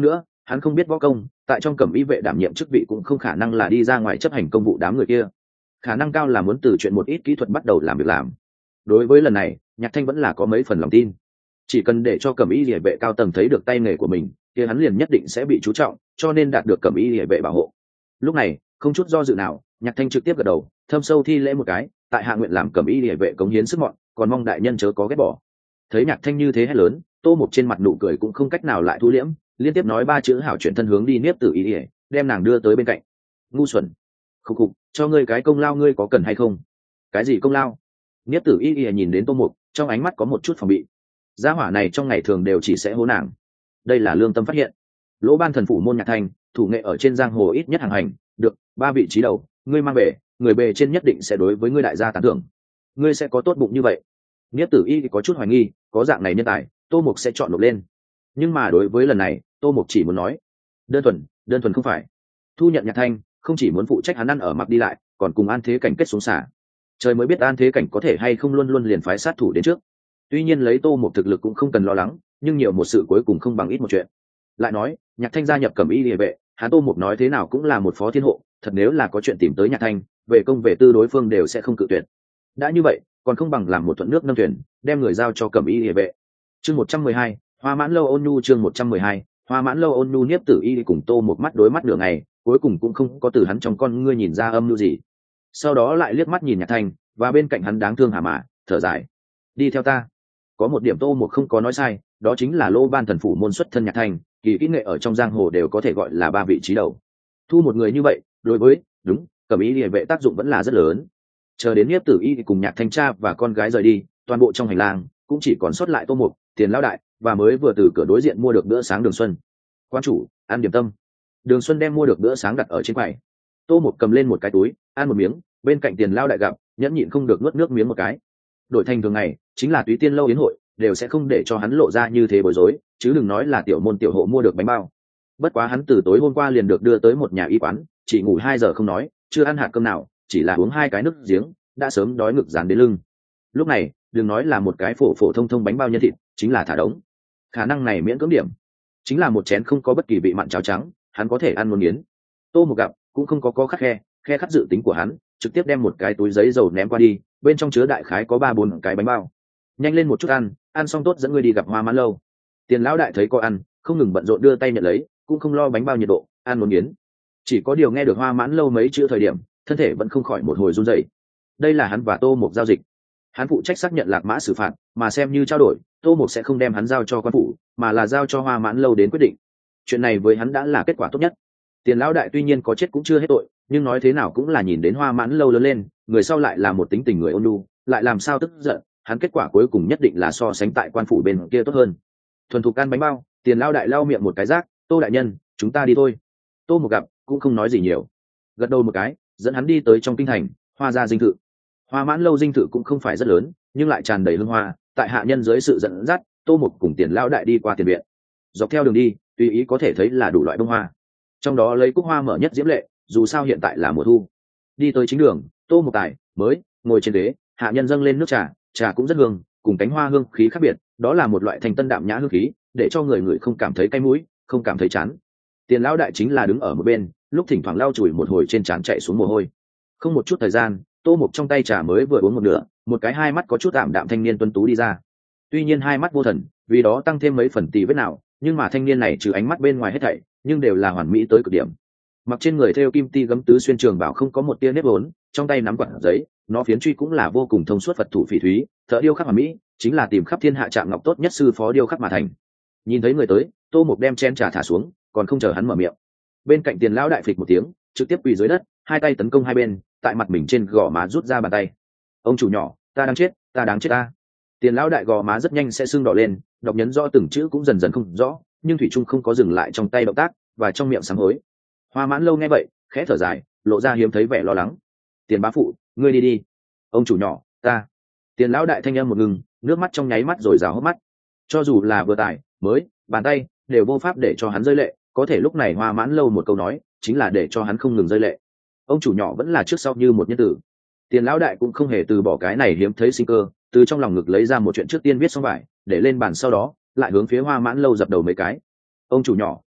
hắn không biết võ công, tại trong cẩm y vệ đảm nhiệm chức vị cũng không khả năng là đi ra ngoài chấp hành công vụ đám người kia, khả năng cao là muốn từ chuyện một ít kỹ thuật bắt đầu làm việc làm. Đối với lần này Nhạc Thanh vẫn là có mấy phần lòng tin, chỉ cần để cho cẩm y địa vệ cao tầng thấy được tay nghề của mình thì hắn liền nhất định sẽ bị chú trọng, cho nên đạt được cẩm y địa vệ bảo hộ. Lúc này không chút do dự nào, Nhạc Thanh trực tiếp gật đầu, thâm sâu thi lễ một cái, tại hạ nguyện làm cẩm y địa vệ cống hiến sức mọn, còn mong đại nhân chớ có ghét bỏ. Thấy Nhạc Thanh như thế hét lớn, Tô Mục trên mặt nụ cười cũng không cách nào lại thu liễm, liên tiếp nói ba chữ hảo chuyển thân hướng đi Niếp Tử Y ỉa, đem nàng đưa tới bên cạnh. Ngu xuẩn, khục khục, cho ngươi cái công lao ngươi có cần hay không? Cái gì công lao? Niếp Tử Y ỉa nhìn đến Tô Mục, trong ánh mắt có một chút phòng bị. Gia hỏa này trong ngày thường đều chỉ sẽ hố nàng, đây là lương tâm phát hiện. Lỗ Ban thần phủ môn Nhạc Thanh, thủ nghệ ở trên giang hồ ít nhất hàng hành, được ba vị trí đầu, ngươi mang về, người bề trên nhất định sẽ đối với ngươi đại gia tán thưởng, ngươi sẽ có tốt bụng như vậy. Niếp Tử Y có chút hoài nghi, có dạng này nhân tài, Tô Mục sẽ chọn nộp lên. Nhưng mà đối với lần này, Tô Mục chỉ muốn nói, đơn thuần, đơn thuần không phải. Thu nhận Nhạc Thanh, không chỉ muốn phụ trách hắn ăn ở mặc đi lại, còn cùng An Thế Cảnh kết xuống xả. Trời mới biết An Thế Cảnh có thể hay không luôn luôn liền phái sát thủ đến trước. Tuy nhiên lấy Tô Mục thực lực cũng không cần lo lắng, nhưng nhiều một sự cuối cùng không bằng ít một chuyện. Lại nói, Nhạc Thanh gia nhập cẩm y địa vệ, hắn Tô Mục nói thế nào cũng là một phó thiên hộ, thật nếu là có chuyện tìm tới Nhạc Thanh, về công về tư đối phương đều sẽ không cự tuyệt. Đã như vậy, còn không bằng làm một thuận nước nâng thuyền, đem người giao cho cẩm y địa vệ. Chương một trăm mười hai, Hoa Mãn Lâu Ôn Nhu. Chương một trăm mười hai, Hoa Mãn Lâu Ôn Nhu. Niếp Tử Y cùng Tô Mục mắt đối mắt nửa ngày, cuối cùng cũng không có từ hắn trong con ngươi nhìn ra âm mưu gì. Sau đó lại liếc mắt nhìn Nhạc Thanh, và bên cạnh hắn đáng thương hả mà, thở dài. Đi theo ta. Có một điểm Tô Mục không có nói sai, đó chính là Lô Ban thần phủ môn xuất thân Nhạc Thanh, kỳ kỹ nghệ ở trong giang hồ đều có thể gọi là ba vị trí đầu. Thu một người như vậy, đối với, đúng, cẩm y địa vệ tác dụng vẫn là rất lớn. Chờ đến Niếp Tử Y cùng Nhạc Thanh cha và con gái rời đi, toàn bộ trong hành lang cũng chỉ còn sót lại Tô Mục, Tiền lão đại và mới vừa từ cửa đối diện mua được bữa sáng Đường Xuân. Quan chủ, ăn điểm tâm. Đường Xuân đem mua được bữa sáng đặt ở trên quầy. Tô Mục cầm lên một cái túi, ăn một miếng, bên cạnh Tiền lão đại gặp, nhẫn nhịn không được nuốt nước miếng một cái. Đổi thành thường ngày, chính là Túy Tiên lâu yến hội, đều sẽ không để cho hắn lộ ra như thế bối rối, chứ đừng nói là tiểu môn tiểu hộ mua được bánh bao. Bất quá hắn từ tối hôm qua liền được đưa tới một nhà y quán, chỉ ngủ hai giờ không nói, chưa ăn hạt cơm nào, chỉ là uống hai cái nước giếng, đã sớm đói ngực dán đến lưng. Lúc này đừng nói là một cái phổ phổ thông thông bánh bao nhân thịt, chính là thả đống, khả năng này miễn cưỡng điểm, chính là một chén không có bất kỳ vị mặn cháo trắng, hắn có thể ăn muốn nghiến. Tô Mục gặp cũng không có có khắt khe khe khắt dự tính của hắn, trực tiếp đem một cái túi giấy dầu ném qua đi, bên trong chứa đại khái có ba bốn cái bánh bao. Nhanh lên một chút ăn, ăn xong tốt dẫn ngươi đi gặp Hoa Mãn Lâu. Tiền lão đại thấy có ăn, không ngừng bận rộn đưa tay nhận lấy, cũng không lo bánh bao nhiệt độ, ăn muốn nghiến. Chỉ có điều nghe được Hoa Mãn Lâu mấy chữ thời điểm, thân thể vẫn không khỏi một hồi run rẩy. Đây là hắn và Tô Mục giao dịch, hắn phụ trách xác nhận lạc mã xử phạt, mà xem như trao đổi, Tô Mục sẽ không đem hắn giao cho quan phủ, mà là giao cho Hoa Mãn Lâu đến quyết định. Chuyện này với hắn đã là kết quả tốt nhất. Tiền lão đại tuy nhiên có chết cũng chưa hết tội, nhưng nói thế nào cũng là nhìn đến Hoa Mãn Lâu lớn lên, người sau lại là một tính tình người ôn nhu, lại làm sao tức giận, hắn kết quả cuối cùng nhất định là so sánh tại quan phủ bên kia tốt hơn. Thuần thục ăn bánh bao, Tiền lão đại lau miệng một cái rác, Tô đại nhân, chúng ta đi thôi. Tô Mục gặp cũng không nói gì nhiều, gật đầu một cái, dẫn hắn đi tới trong kinh thành Hoa gia dinh thự. Hoa Mãn Lâu dinh thự cũng không phải rất lớn, nhưng lại tràn đầy hương hoa, tại hạ nhân dưới sự dẫn dắt, Tô Mục cùng Tiền lão đại đi qua tiền viện. Dọc theo đường đi, tùy ý có thể thấy là đủ loại bông hoa, trong đó lấy cúc hoa mở nhất diễm lệ, dù sao hiện tại là mùa thu. Đi tới chính đường, Tô Mục tài mới ngồi trên ghế, hạ nhân dâng lên nước trà, trà cũng rất hương, cùng cánh hoa hương khí khác biệt, đó là một loại thành tân đạm nhã hương khí, để cho người người không cảm thấy cay mũi, không cảm thấy chán. Tiền lão đại chính là đứng ở một bên, lúc thỉnh thoảng lau chùi một hồi trên trán chạy xuống mồ hôi. Không một chút thời gian, Tô Mục trong tay trà mới vừa uống một nửa, một cái hai mắt có chút tạm đạm thanh niên tuấn tú đi ra. Tuy nhiên hai mắt vô thần, vì đó tăng thêm mấy phần tì vết nào, nhưng mà thanh niên này trừ ánh mắt bên ngoài hết thảy, nhưng đều là hoàn mỹ tới cực điểm. Mặc trên người thêu kim ti gấm tứ xuyên trường bảo không có một tia nếp vốn, trong tay nắm quạt giấy, nó phiến truy cũng là vô cùng thông suốt Phật thủ phỉ thúy, thợ điêu khắc hoàn mỹ, chính là tìm khắp thiên hạ chạm ngọc tốt nhất sư phó điêu khắc mà thành. Nhìn thấy người tới, Tô Mục đem chén trà thả xuống, còn không chờ hắn mở miệng. Bên cạnh Tiền lão đại phịch một tiếng, trực tiếp quỳ dưới đất, hai tay tấn công hai bên, tại mặt mình trên gò má rút ra bàn tay. Ông chủ nhỏ, ta đang chết, ta đáng chết ta. Tiền lão đại gò má rất nhanh sẽ sưng đỏ lên, đọc nhấn rõ từng chữ cũng dần dần không rõ, nhưng thủy trung không có dừng lại trong tay động tác và trong miệng sám hối. Hoa Mãn Lâu nghe vậy, khẽ thở dài, lộ ra hiếm thấy vẻ lo lắng. Tiền bá phụ, ngươi đi đi. Ông chủ nhỏ, ta. Tiền lão đại thanh âm một ngừng, nước mắt trong nháy mắt rồi rào hốc mắt. Cho dù là vừa tài mới bàn tay đều vô pháp để cho hắn rơi lệ, có thể lúc này Hoa Mãn Lâu một câu nói chính là để cho hắn không ngừng rơi lệ. Ông chủ nhỏ vẫn là trước sau như một nhân tử. Tiền lão đại cũng không hề từ bỏ cái này hiếm thấy sinh cơ, từ trong lòng ngực lấy ra một chuyện trước tiên viết xong vải, để lên bàn, sau đó lại hướng phía Hoa Mãn Lâu dập đầu mấy cái. Ông chủ nhỏ,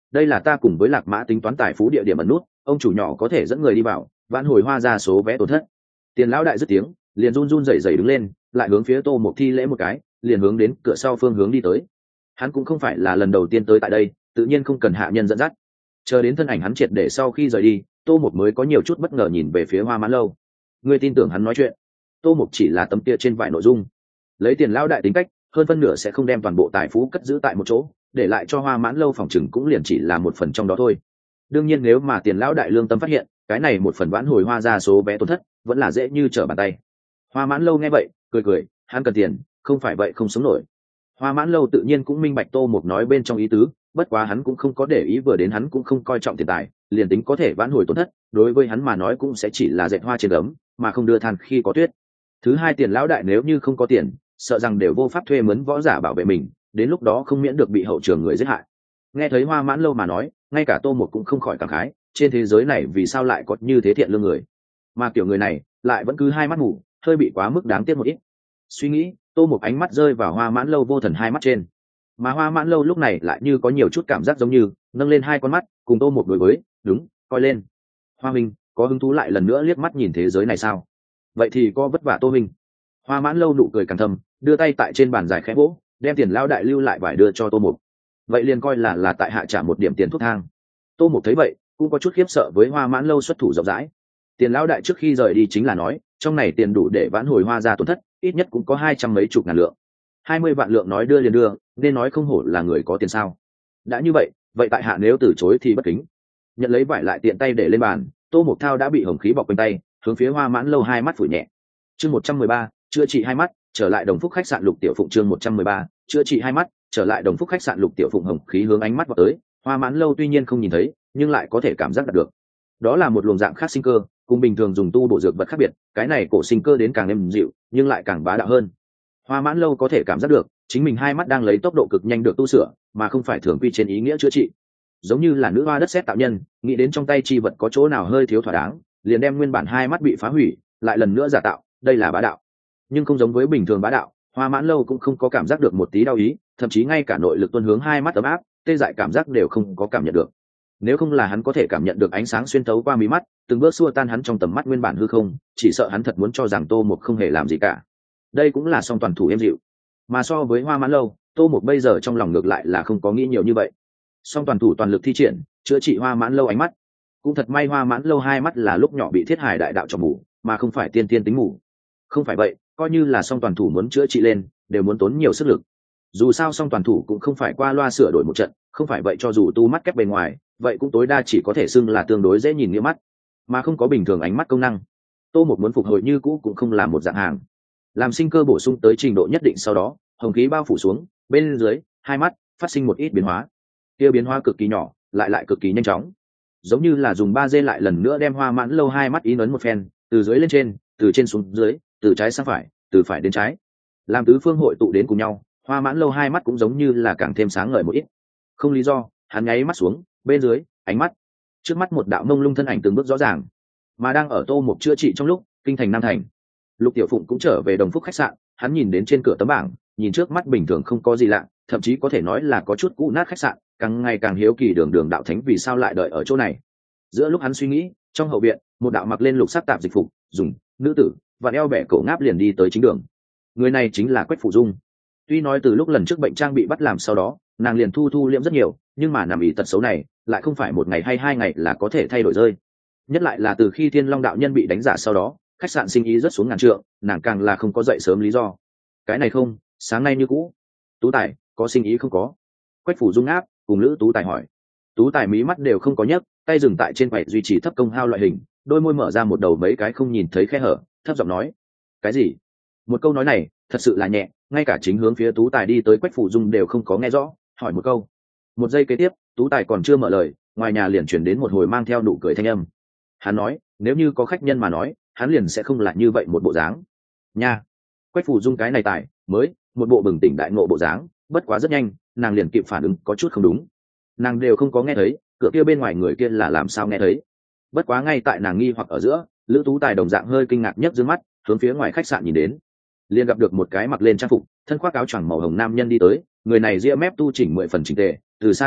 đây là ta cùng với Lạc Mã tính toán tài phú địa điểm ẩn nút, ông chủ nhỏ có thể dẫn người đi vào vãn hồi Hoa ra số vé tổn thất. Tiền lão đại dứt tiếng liền run run rẩy rẩy đứng lên, lại hướng phía Tô Mộc thi lễ một cái, liền hướng đến cửa sau phương hướng đi tới. Hắn cũng không phải là lần đầu tiên tới tại đây, tự nhiên không cần hạ nhân dẫn dắt. Chờ đến thân ảnh hắn triệt để sau khi rời đi, Tô Mộc mới có nhiều chút bất ngờ nhìn về phía Hoa Mãn Lâu. Ngươi tin tưởng hắn nói chuyện? Tô Mộc chỉ là tấm kia trên vài nội dung, lấy tiền lão đại tính cách, hơn phân nửa sẽ không đem toàn bộ tài phú cất giữ tại một chỗ, để lại cho Hoa Mãn Lâu phòng chừng cũng liền chỉ là một phần trong đó thôi. Đương nhiên nếu mà tiền lão đại lương tâm phát hiện cái này một phần vãn hồi Hoa ra số vé tổn thất, vẫn là dễ như trở bàn tay. Hoa Mãn Lâu nghe vậy cười cười, hắn cần tiền, không phải vậy không sống nổi. Hoa Mãn Lâu tự nhiên cũng minh bạch Tô Mộc nói bên trong ý tứ, bất quá hắn cũng không có để ý, vừa đến hắn cũng không coi trọng tiền tài, liền tính có thể vãn hồi tổn thất, đối với hắn mà nói cũng sẽ chỉ là dệt hoa trên gấm, mà không đưa than khi có tuyết. Thứ hai, tiền lão đại nếu như không có tiền, sợ rằng đều vô pháp thuê mướn võ giả bảo vệ mình, đến lúc đó không miễn được bị hậu trường người giết hại. Nghe thấy Hoa Mãn Lâu mà nói, ngay cả Tô Mộc cũng không khỏi cảm khái, trên thế giới này vì sao lại có như thế thiện lương người, mà kiểu người này lại vẫn cứ hai mắt mù, hơi bị quá mức đáng tiếc một ít. Suy nghĩ, Tô Mộc ánh mắt rơi vào Hoa Mãn Lâu vô thần hai mắt trên, mà Hoa Mãn Lâu lúc này lại như có nhiều chút cảm giác giống như nâng lên hai con mắt cùng Tô Mộc đối với, đúng, coi lên. Hoa Minh có hứng thú lại lần nữa liếc mắt nhìn thế giới này sao? Vậy thì có vất vả Tô Minh. Hoa Mãn Lâu nụ cười càng thầm, đưa tay tại trên bàn dài khẽ vỗ, đem tiền lao đại lưu lại vải đưa cho Tô Mộc. Vậy liền coi là là tại hạ trả một điểm tiền thuốc thang. Tô Mộc thấy vậy cũng có chút khiếp sợ với Hoa Mãn Lâu xuất thủ rộng rãi. Tiền lão đại trước khi rời đi chính là nói, trong này tiền đủ để vãn hồi Hoa ra tổn thất, ít nhất cũng có hai trăm mấy chục ngàn lượng. Hai mươi vạn lượng nói đưa liền đưa, nên nói không hổ là người có tiền sao? Đã như vậy, vậy tại hạ nếu từ chối thì bất kính. Nhận lấy vải lại tiện tay để lên bàn, Tô Mộc Thao đã bị hồng khí bọc quanh tay, hướng phía Hoa Mãn Lâu hai mắt phủi nhẹ. Chương một trăm mười ba, chữa trị hai mắt, trở lại Đồng Phúc khách sạn Lục Tiểu Phụng. Chương một trăm mười ba, chữa trị hai mắt, trở lại Đồng Phúc khách sạn Lục Tiểu Phụng hồng khí hướng ánh mắt vào tới, Hoa Mãn Lâu tuy nhiên không nhìn thấy, nhưng lại có thể cảm giác được. Đó là một luồng dạng khác sinh cơ, cùng bình thường dùng tu bổ dược vật khác biệt, cái này cổ sinh cơ đến càng êm dịu, nhưng lại càng bá đạo hơn. Hoa Mãn Lâu có thể cảm giác được, chính mình hai mắt đang lấy tốc độ cực nhanh được tu sửa, mà không phải thường quy trên ý nghĩa chữa trị. Giống như là nữ hoa đất sét tạo nhân, nghĩ đến trong tay chi vật có chỗ nào hơi thiếu thỏa đáng, liền đem nguyên bản hai mắt bị phá hủy, lại lần nữa giả tạo, đây là bá đạo. Nhưng không giống với bình thường bá đạo, Hoa Mãn Lâu cũng không có cảm giác được một tí đau ý, thậm chí ngay cả nội lực tuôn hướng hai mắt ấm áp, tê dại cảm giác đều không có cảm nhận được. Nếu không là hắn có thể cảm nhận được ánh sáng xuyên thấu qua mí mắt, từng bước xua tan hắn trong tầm mắt nguyên bản hư không, chỉ sợ hắn thật muốn cho rằng Tô Mộc không hề làm gì cả. Đây cũng là song toàn thủ êm dịu. Mà so với Hoa Mãn Lâu, Tô Mộc bây giờ trong lòng ngược lại là không có nghĩ nhiều như vậy. Song toàn thủ toàn lực thi triển, chữa trị Hoa Mãn Lâu ánh mắt. Cũng thật may Hoa Mãn Lâu hai mắt là lúc nhỏ bị Thiết Hải đại đạo cho mù, mà không phải tiên tiên tính mù. Không phải vậy, coi như là song toàn thủ muốn chữa trị lên, đều muốn tốn nhiều sức lực. Dù sao song toàn thủ cũng không phải qua loa sửa đổi một trận, không phải vậy cho dù tu mắt kép bề ngoài, vậy cũng tối đa chỉ có thể xưng là tương đối dễ nhìn nghĩa mắt, mà không có bình thường ánh mắt công năng. Tô Mộc muốn phục hồi như cũ cũng không là một dạng hàng. Làm sinh cơ bổ sung tới trình độ nhất định sau đó, hồng khí bao phủ xuống, bên dưới hai mắt phát sinh một ít biến hóa. Kia biến hóa cực kỳ nhỏ, lại lại cực kỳ nhanh chóng, giống như là dùng ba d lại lần nữa đem Hoa Mãn Lâu hai mắt ý ấn một phen, từ dưới lên trên, từ trên xuống dưới, từ trái sang phải, từ phải đến trái, làm tứ phương hội tụ đến cùng nhau. Hoa Mãn Lâu hai mắt cũng giống như là càng thêm sáng ngời một ít. Không lý do, hắn nháy mắt xuống, bên dưới ánh mắt, trước mắt một đạo mông lung thân ảnh từng bước rõ ràng. Mà đang ở Tô Mộc chữa trị trong lúc, kinh thành Nam Thành, Lục Tiểu Phụng cũng trở về Đồng Phúc khách sạn, hắn nhìn đến trên cửa tấm bảng, nhìn trước mắt bình thường không có gì lạ, thậm chí có thể nói là có chút cũ nát khách sạn, càng ngày càng hiếu kỳ Đường Đường đạo thánh vì sao lại đợi ở chỗ này. Giữa lúc hắn suy nghĩ, trong hậu viện, một đạo mặc lên lục sắc tạp dịch phục, dùng nữ tử và eo bẻ cổ ngáp liền đi tới chính đường. Người này chính là Quách Phủ Dung. Tuy nói từ lúc lần trước bệnh trang bị bắt làm sau đó, nàng liền thu thu liễm rất nhiều, nhưng mà nằm ý tật xấu này lại không phải một ngày hay hai ngày là có thể thay đổi rơi. Nhất lại là từ khi Thiên Long đạo nhân bị đánh giả sau đó, khách sạn sinh ý rất xuống ngàn trượng, nàng càng là không có dậy sớm lý do. Cái này không, sáng nay như cũ. Tú Tài, có sinh ý không có? Quách Phủ Dung áp cùng Lữ Tú Tài hỏi. Tú Tài mí mắt đều không có nhấc, tay dừng tại trên quầy duy trì thấp công hao loại hình, đôi môi mở ra một đầu mấy cái không nhìn thấy khe hở, thấp giọng nói: cái gì? Một câu nói này thật sự là nhẹ, ngay cả chính hướng phía Tú Tài đi tới Quách Phủ Dung đều không có nghe rõ, hỏi một câu. Một giây kế tiếp, Tú Tài còn chưa mở lời, ngoài nhà liền chuyển đến một hồi mang theo nụ cười thanh âm. Hắn nói, nếu như có khách nhân mà nói, hắn liền sẽ không lại như vậy một bộ dáng. Nha. Quách Phủ Dung cái này tài mới một bộ bừng tỉnh đại ngộ bộ dáng, bất quá rất nhanh, nàng liền kịp phản ứng có chút không đúng. Nàng đều không có nghe thấy, cửa kia bên ngoài người kia là làm sao nghe thấy? Bất quá ngay tại nàng nghi hoặc ở giữa, Lữ Tú Tài đồng dạng hơi kinh ngạc nhấc dương mắt, hướng phía ngoài khách sạn nhìn đến, liền gặp được một cái mặc lên trang phục, thân khoác áo choàng màu hồng nam nhân đi tới. Người này ria mép tu chỉnh mười phần chỉnh tề, từ xa nhìn lại,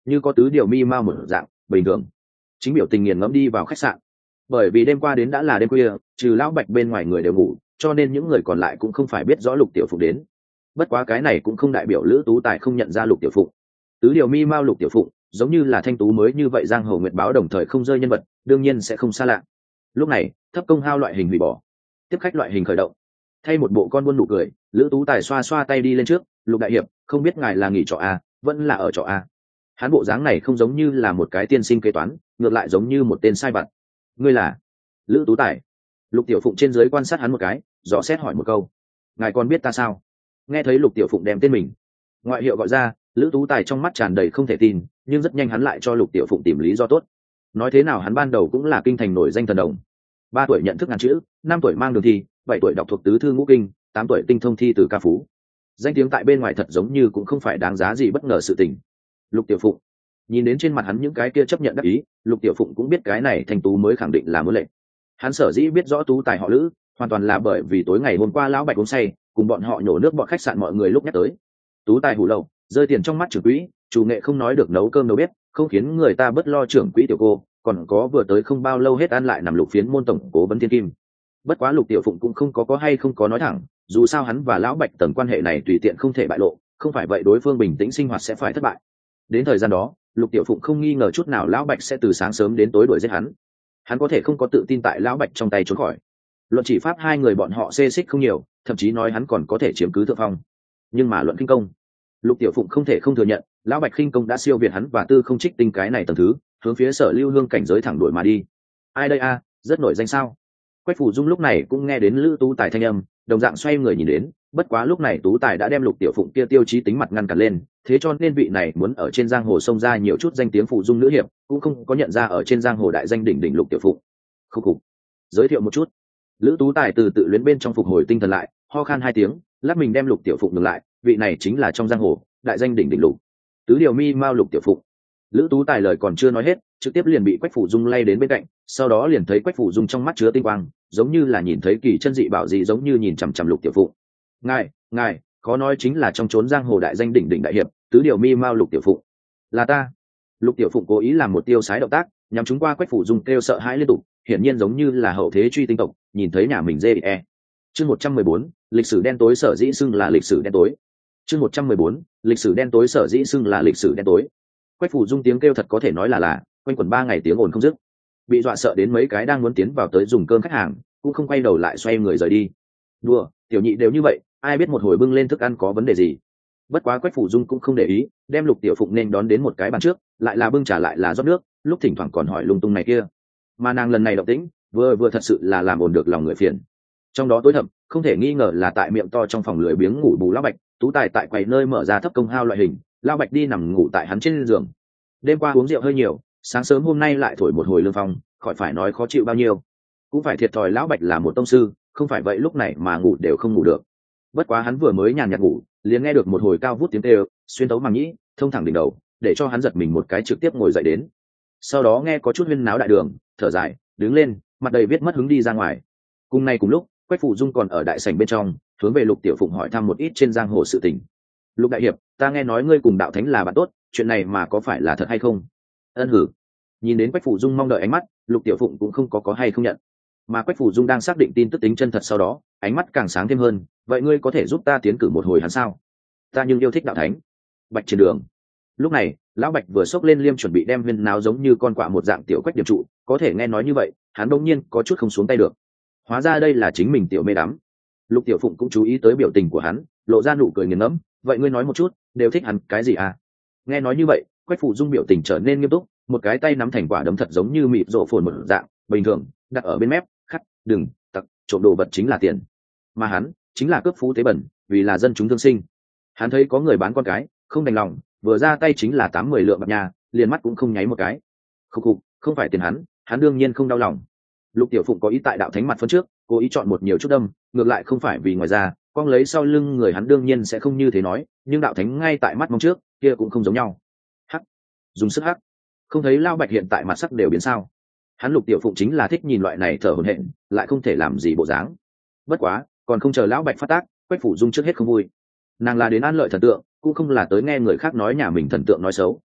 như có tứ điều mi mau một dạng bình thường. Chính biểu tình nghiền ngẫm đi vào khách sạn. Bởi vì đêm qua đến đã là đêm khuya, trừ lão Bạch bên ngoài người đều ngủ, cho nên những người còn lại cũng không phải biết rõ Lục Tiểu Phụng đến. Bất quá cái này cũng không đại biểu Lữ Tú Tài không nhận ra Lục Tiểu Phụng. Tứ điều mi mau Lục Tiểu Phụng giống như là thanh tú mới như vậy, giang hồ nguyệt báo đồng thời không rơi nhân vật, đương nhiên sẽ không xa lạ. Lúc này thấp công hao loại hình hủy bỏ, tiếp khách loại hình khởi động. Thay một bộ con buôn nụ cười, Lữ Tú Tài xoa xoa tay đi lên trước. Lục đại hiệp, không biết ngài là nghỉ trọ a vẫn là ở trọ a? Hắn bộ dáng này không giống như là một cái tiên sinh kế toán, ngược lại giống như một tên sai vặt. Ngươi là Lữ Tú Tài? Lục Tiểu Phụng trên dưới quan sát hắn một cái, dò xét hỏi một câu. Ngài còn biết ta sao? Nghe thấy Lục Tiểu Phụng đem tên mình ngoại hiệu gọi ra, Lữ Tú Tài trong mắt tràn đầy không thể tin, nhưng rất nhanh hắn lại cho Lục Tiểu Phụng tìm lý do tốt. Nói thế nào hắn ban đầu cũng là kinh thành nổi danh thần đồng. Ba tuổi nhận thức ngàn chữ, năm tuổi mang đường thi, bảy tuổi đọc thuộc tứ thư ngũ kinh, tám tuổi tinh thông thi từ ca phú. Danh tiếng tại bên ngoài thật giống như cũng không phải đáng giá gì bất ngờ sự tình. Lục Tiểu Phụng nhìn đến trên mặt hắn những cái kia chấp nhận đắc ý, Lục Tiểu Phụng cũng biết cái này thành tú mới khẳng định là muốn lệnh. Hắn sở dĩ biết rõ Tú Tài họ Lữ, hoàn toàn là bởi vì tối ngày hôm qua lão Bạch uống say, cùng bọn họ nhổ nước bọn khách sạn mọi người lúc nhắc tới. Tú Tài hủ lậu, rơi tiền trong mắt trưởng quỹ, chủ nghệ không nói được nấu cơm nấu bếp, không khiến người ta bất lo trưởng quỹ tiểu cô, còn có vừa tới không bao lâu hết ăn lại nằm Lục phiến môn tổng cố vấn thiên kim. Bất quá Lục Tiểu Phụng cũng không có có hay không có nói thẳng, dù sao hắn và lão Bạch tầng quan hệ này tùy tiện không thể bại lộ, không phải vậy đối phương bình tĩnh sinh hoạt sẽ phải thất bại. Đến thời gian đó, Lục Tiểu Phụng không nghi ngờ chút nào lão Bạch sẽ từ sáng sớm đến tối đuổi giết hắn. Hắn có thể không có tự tin tại lão Bạch trong tay trốn khỏi. Luận chỉ pháp hai người bọn họ xê xích không nhiều, thậm chí nói hắn còn có thể chiếm cứ thượng phong. Nhưng mà luận khinh công, Lục Tiểu Phụng không thể không thừa nhận, lão Bạch khinh công đã siêu việt hắn và Tư Không Trích Tinh cái này tầng thứ, hướng phía Sở Lưu Hương cảnh giới thẳng đuổi mà đi. Ai đây a, rất nổi danh sao? Quách Phủ Dung lúc này cũng nghe đến Lữ Tú Tài thanh âm, đồng dạng xoay người nhìn đến, bất quá lúc này Tú Tài đã đem Lục Tiểu Phụng kia tiêu chí tính mặt ngăn cản lên, thế cho nên vị này muốn ở trên giang hồ xông ra nhiều chút danh tiếng phụ dung nữ hiệp, cũng không có nhận ra ở trên giang hồ đại danh đỉnh đỉnh Lục Tiểu Phụng. Khúc khục. Giới thiệu một chút. Lữ Tú Tài từ tự luyến bên trong phục hồi tinh thần lại, ho khan hai tiếng, lát mình đem Lục Tiểu Phụng ngừng lại, vị này chính là trong giang hồ đại danh đỉnh đỉnh Lục tứ điều mi mao Lục Tiểu Phụng. Lữ Tú Tài lời còn chưa nói hết, trực tiếp liền bị Quách Phủ Dung lay đến bên cạnh, sau đó liền thấy Quách Phủ Dung trong mắt chứa tinh quang, giống như là nhìn thấy kỳ chân dị bảo gì, giống như nhìn chằm chằm Lục Tiểu Phụng. Ngài, ngài, khó nói chính là trong chốn giang hồ đại danh đỉnh đỉnh đại hiệp, tứ điều mi mao Lục Tiểu Phụng. Là ta. Lục Tiểu Phụng cố ý làm một tiêu sái động tác, nhằm chúng qua Quách Phủ Dung kêu sợ hãi liên tục, hiển nhiên giống như là hậu thế truy tinh tộc, nhìn thấy nhà mình dê e. Chương một trăm mười bốn, lịch sử đen tối sở dĩ xưng là lịch sử đen tối. Chương một trăm mười bốn, lịch sử đen tối sở dĩ xưng là lịch sử đen tối. Quách Phủ Dung tiếng kêu thật có thể nói là là quanh quẩn ba ngày tiếng ồn không dứt, bị dọa sợ đến mấy cái đang muốn tiến vào tới dùng cơm khách hàng cũng không quay đầu lại xoay người rời đi. Đùa, tiểu nhị đều như vậy, ai biết một hồi bưng lên thức ăn có vấn đề gì. Bất quá Quách Phủ Dung cũng không để ý, đem Lục Tiểu Phụng nên đón đến một cái bàn trước, lại là bưng trà lại là rót nước, lúc thỉnh thoảng còn hỏi lung tung này kia. Mà nàng lần này động tĩnh, vừa vừa thật sự là làm ổn được lòng người phiền. Trong đó tối thầm, không thể nghi ngờ là tại miệng to trong phòng lười biếng ngủ bù lão Bạch, Tú Tài tại quầy nơi mở ra thấp công hao loại hình, lão Bạch đi nằm ngủ tại hắn trên giường. Đêm qua uống rượu hơi nhiều, sáng sớm hôm nay lại thổi một hồi lương phong, khỏi phải nói khó chịu bao nhiêu. Cũng phải thiệt thòi lão Bạch là một tông sư, không phải vậy lúc này mà ngủ đều không ngủ được. Bất quá hắn vừa mới nhàn nhạt ngủ, liền nghe được một hồi cao vút tiếng kêu, xuyên tấu màng nhĩ, thông thẳng đỉnh đầu, để cho hắn giật mình một cái trực tiếp ngồi dậy đến. Sau đó nghe có chút huyên náo đại đường, thở dài, đứng lên, mặt đầy viết mất hứng đi ra ngoài. Cùng nay cùng lúc, Quách Phủ Dung còn ở đại sảnh bên trong, hướng về Lục Tiểu Phụng hỏi thăm một ít trên giang hồ sự tình. Lục đại hiệp, ta nghe nói ngươi cùng đạo thánh là bạn tốt, chuyện này mà có phải là thật hay không? Ân hử. Nhìn đến Quách Phủ Dung mong đợi ánh mắt, Lục Tiểu Phụng cũng không có có hay không nhận. Mà Quách Phủ Dung đang xác định tin tức tính chân thật sau đó, ánh mắt càng sáng thêm hơn. Vậy ngươi có thể giúp ta tiến cử một hồi hắn sao? Ta nhưng yêu thích đạo thánh. Bạch trên đường. Lúc này, lão Bạch vừa xốc lên liêm chuẩn bị đem viên nào giống như con quạ một dạng tiểu Quách điểm trụ, có thể nghe nói như vậy, hắn đột nhiên có chút không xuống tay được. Hóa ra đây là chính mình tiểu mê đắm. Lục Tiểu Phụng cũng chú ý tới biểu tình của hắn, lộ ra nụ cười nghiền ngẫm. Vậy ngươi nói một chút, đều thích hắn cái gì à? Nghe nói như vậy, Quách Phủ Dung biểu tình trở nên nghiêm túc, một cái tay nắm thành quả đấm thật giống như mịt rộ phồn một dạng bình thường, đặt ở bên mép, khắt, đừng, tặc, trộm đồ vật chính là tiền. Mà hắn, chính là cướp phú tế bẩn, vì là dân chúng thương sinh. Hắn thấy có người bán con cái, không đành lòng, vừa ra tay chính là tám mười lượng bạc nhà, liền mắt cũng không nháy một cái. Khục khục, không phải tiền hắn, hắn đương nhiên không đau lòng. Lục Tiểu Phụng có ý tại đạo thánh mặt phân trước, cố ý chọn một nhiều chút đâm, ngược lại không phải vì ngoài ra, con lấy sau lưng người hắn đương nhiên sẽ không như thế nói, nhưng đạo thánh ngay tại mắt mong trước, kia cũng không giống nhau. Hắc, dùng sức hắc. Không thấy Lão Bạch hiện tại mặt sắc đều biến sao? Hắn Lục Tiểu Phụng chính là thích nhìn loại này thở hổn hển, lại không thể làm gì bộ dáng. Bất quá, còn không chờ Lão Bạch phát tác, Quách Phủ Dung trước hết không vui. Nàng là đến an lợi thần tượng, cũng không là tới nghe người khác nói nhà mình thần tượng nói xấu.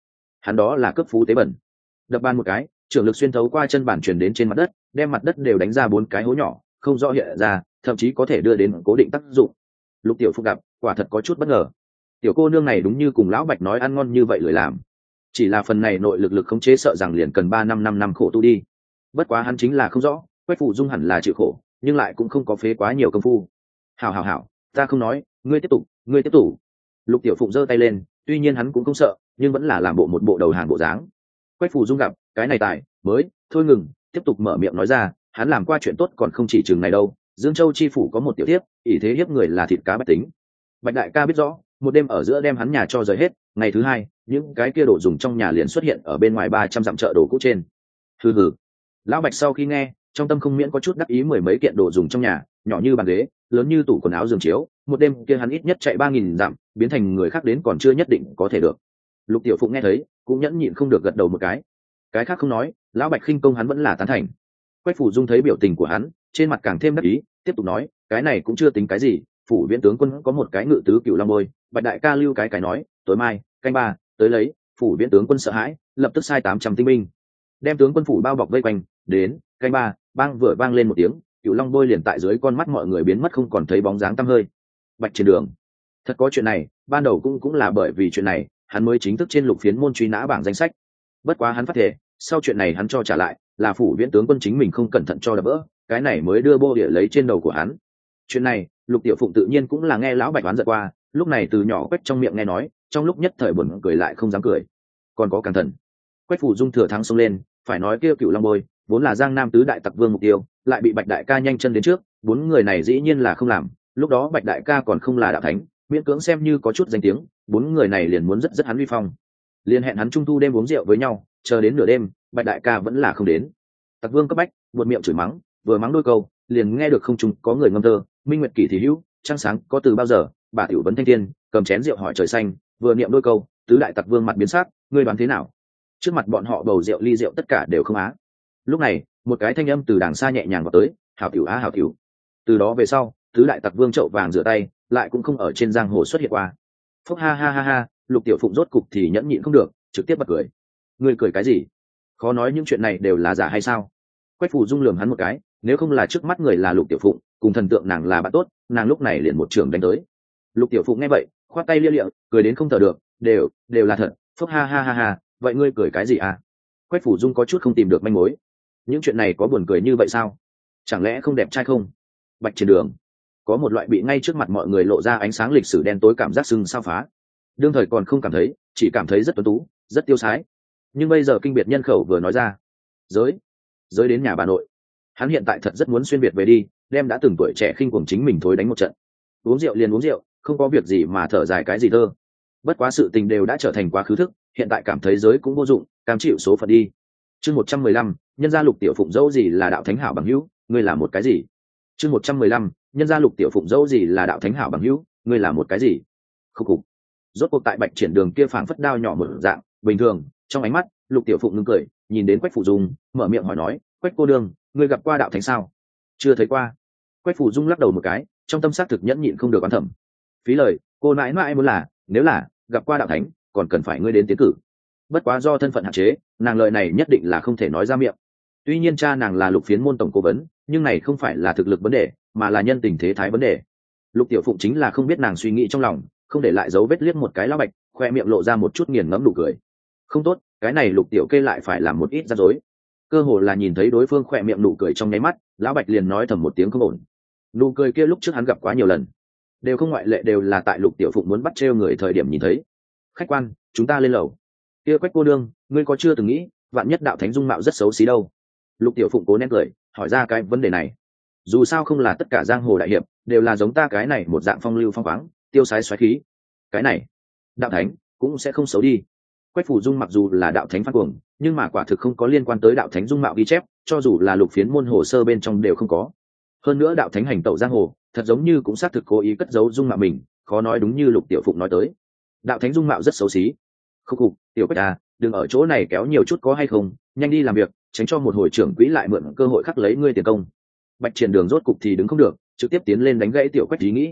hắn đó là cấp phú tế bẩn. Đập bàn một cái, trưởng lực xuyên thấu qua chân bàn truyền đến trên mặt đất, đem mặt đất đều đánh ra bốn cái hố nhỏ, không rõ hiện ra, thậm chí có thể đưa đến cố định tác dụng. Lục Tiểu Phụng gặp, quả thật có chút bất ngờ. Tiểu cô nương này đúng như cùng lão Bạch nói ăn ngon như vậy lười làm. Chỉ là phần này nội lực lực khống chế sợ rằng liền cần ba năm năm năm khổ tu đi. Bất quá hắn chính là không rõ, Quách Phủ Dung hẳn là chịu khổ, nhưng lại cũng không có phế quá nhiều công phu. Hảo hảo hảo, ta không nói, ngươi tiếp tục, ngươi tiếp tục. Lục Tiểu Phụng giơ tay lên, tuy nhiên hắn cũng không sợ, nhưng vẫn là làm bộ một bộ đầu hàng bộ dáng. Quách Phủ Dung gặp cái này tài mới thôi ngừng, tiếp tục mở miệng nói ra, hắn làm qua chuyện tốt còn không chỉ chừng này đâu. Dương Châu chi phủ có một tiểu thiếp, ỷ thế hiếp người là thịt cá bách tính. Bạch đại ca biết rõ, một đêm ở giữa đem hắn nhà cho rời hết, ngày thứ hai, những cái kia đồ dùng trong nhà liền xuất hiện ở bên ngoài ba trăm dặm chợ đồ cũ trên. Hừ hừ. Lão Bạch sau khi nghe, trong tâm không miễn có chút đắc ý, mười mấy kiện đồ dùng trong nhà, nhỏ như bàn ghế, lớn như tủ quần áo giường chiếu, một đêm kia hắn ít nhất chạy ba nghìn dặm, biến thành người khác đến còn chưa nhất định có thể được. Lục Tiểu Phụng nghe thấy, cũng nhẫn nhịn không được gật đầu một cái. Cái khác không nói, lão Bạch khinh công hắn vẫn là tán thành. Quách Phủ Dung thấy biểu tình của hắn, trên mặt càng thêm đắc ý, tiếp tục nói, cái này cũng chưa tính cái gì, phủ viễn tướng quân có một cái ngự tứ cựu long bôi, Bạch đại ca lưu cái cái nói, tối mai canh ba tới lấy. Phủ viễn tướng quân sợ hãi, lập tức sai tám trăm tinh binh, đem tướng quân phủ bao bọc vây quanh. Đến canh ba, bang vừa vang lên một tiếng, cựu long bôi liền tại dưới con mắt mọi người biến mất không còn thấy bóng dáng tăm hơi. Bạch Triển Đường, thật có chuyện này, ban đầu cũng cũng là bởi vì chuyện này, hắn mới chính thức trên lục phiến môn truy nã bảng danh sách. Bất quá hắn phát thể, sau chuyện này hắn cho trả lại, là phủ viễn tướng quân chính mình không cẩn thận cho đập vỡ, cái này mới đưa bô địa lấy trên đầu của hắn. Chuyện này, Lục Tiểu Phụng tự nhiên cũng là nghe lão Bạch đoán giật qua, lúc này từ nhỏ Quách trong miệng nghe nói, trong lúc nhất thời buồn cười lại không dám cười. Còn có càng thần. Quách Phủ Dung thừa thắng xông lên, phải nói kia cựu long bôi, vốn là Giang Nam tứ đại tặc vương mục tiêu, lại bị Bạch đại ca nhanh chân đến trước, bốn người này dĩ nhiên là không làm, lúc đó Bạch đại ca còn không là đạo thánh, miễn cưỡng xem như có chút danh tiếng, bốn người này liền muốn rất rất hắn uy phong. Liên hẹn hắn trung thu đêm uống rượu với nhau, chờ đến nửa đêm, Bạch đại ca vẫn là không đến. Tặc vương cấp bách, buột miệng chửi mắng, vừa mắng đôi câu, liền nghe được không trung có người ngâm thơ, minh nguyệt kỳ thì hữu, trăng sáng có từ bao giờ, bà tiểu vấn thanh thiên, cầm chén rượu hỏi trời xanh, vừa niệm đôi câu, tứ đại tặc vương mặt biến sắc, ngươi đoán thế nào? Trước mặt bọn họ bầu rượu ly rượu tất cả đều không á. Lúc này, một cái thanh âm từ đàng xa nhẹ nhàng vào tới, hảo tiểu á hảo tiểu. Từ đó về sau, tứ đại tặc vương chậu vàng rửa tay, lại cũng không ở trên giang hồ xuất hiện qua. Phúc ha ha ha ha, Lục Tiểu Phụng rốt cục thì nhẫn nhịn không được, trực tiếp bật cười. Ngươi cười cái gì? Khó nói những chuyện này đều là giả hay sao? Quách Phủ Dung lườm hắn một cái, nếu không là trước mắt người là Lục Tiểu Phụng, cùng thần tượng nàng là bạn tốt, nàng lúc này liền một trường đánh tới. Lục Tiểu Phụng nghe vậy, khoát tay lia lịa, cười đến không thở được, đều, đều là thật. Phúc ha ha ha ha, vậy ngươi cười cái gì à? Quách Phủ Dung có chút không tìm được manh mối. Những chuyện này có buồn cười như vậy sao? Chẳng lẽ không đẹp trai không? Bạch Triển Đường có một loại bị ngay trước mặt mọi người lộ ra ánh sáng lịch sử đen tối cảm giác sưng sao phá. Đương thời còn không cảm thấy, chỉ cảm thấy rất tuấn tú, rất tiêu sái. Nhưng bây giờ kinh biệt nhân khẩu vừa nói ra, giới, giới đến nhà bà nội. Hắn hiện tại thật rất muốn xuyên biệt về đi, đem đã từng tuổi trẻ khinh cuồng chính mình thối đánh một trận. Uống rượu liền uống rượu, không có việc gì mà thở dài cái gì thơ. Bất quá sự tình đều đã trở thành quá khứ thức, hiện tại cảm thấy giới cũng vô dụng, cam chịu số phận đi. Chương một trăm mười lăm, nhân gia Lục Tiểu Phụng dẫu gì là đạo thánh hảo bằng hữu, ngươi là một cái gì? Chương một trăm mười lăm, nhân gia Lục Tiểu Phụng dẫu gì là đạo thánh hảo bằng hữu, ngươi là một cái gì? Khúc khục. Rốt cuộc tại Bạch Triển Đường kia phảng phất đao nhỏ một dạng, bình thường, trong ánh mắt, Lục Tiểu Phụng ngưng cười, nhìn đến Quách Phủ Dung, mở miệng hỏi nói, "Quách cô đương, ngươi gặp qua đạo thánh sao?" "Chưa thấy qua." Quách Phủ Dung lắc đầu một cái, trong tâm xác thực nhẫn nhịn không được oán thầm. Phí lời, cô nãi nãi muốn là, nếu là gặp qua đạo thánh, còn cần phải ngươi đến tiến cử. Bất quá do thân phận hạn chế, nàng lời này nhất định là không thể nói ra miệng. Tuy nhiên cha nàng là Lục Phiến môn tổng cố vấn, nhưng này không phải là thực lực vấn đề, mà là nhân tình thế thái vấn đề. Lục Tiểu Phụng chính là không biết nàng suy nghĩ trong lòng, không để lại dấu vết liếc một cái lão Bạch, khoe miệng lộ ra một chút nghiền ngẫm nụ cười. Không tốt, cái này Lục Tiểu kê lại phải làm một ít rắc rối. Cơ hồ là nhìn thấy đối phương khoe miệng nụ cười trong nháy mắt, lão Bạch liền nói thầm một tiếng không ổn. Nụ cười kia lúc trước hắn gặp quá nhiều lần, đều không ngoại lệ đều là tại Lục Tiểu Phụng muốn bắt trêu người thời điểm nhìn thấy. Khách quan, chúng ta lên lầu. Kia Quách cô đương, ngươi có chưa từng nghĩ, vạn nhất đạo thánh dung mạo rất xấu xí đâu? Lục Tiểu Phụng cố nén cười, hỏi ra cái vấn đề này. Dù sao không là tất cả giang hồ đại hiệp đều là giống ta cái này một dạng phong lưu phong khoáng, tiêu sái xoáy khí. Cái này, đạo thánh cũng sẽ không xấu đi. Quách Phủ Dung mặc dù là đạo thánh phát cuồng, nhưng mà quả thực không có liên quan tới đạo thánh dung mạo ghi chép, cho dù là Lục Phiến môn hồ sơ bên trong đều không có. Hơn nữa đạo thánh hành tẩu giang hồ, thật giống như cũng xác thực cố ý cất giấu dung mạo mình, khó nói đúng như Lục Tiểu Phụng nói tới. Đạo thánh dung mạo rất xấu xí. Khúc khục, Tiểu Quách à, đừng ở chỗ này kéo nhiều chút có hay không, nhanh đi làm việc, tránh cho một hồi trưởng quỹ lại mượn cơ hội khắc lấy ngươi tiền công. Bạch Triển Đường rốt cục thì đứng không được, trực tiếp tiến lên đánh gãy Tiểu Quách ý nghĩ.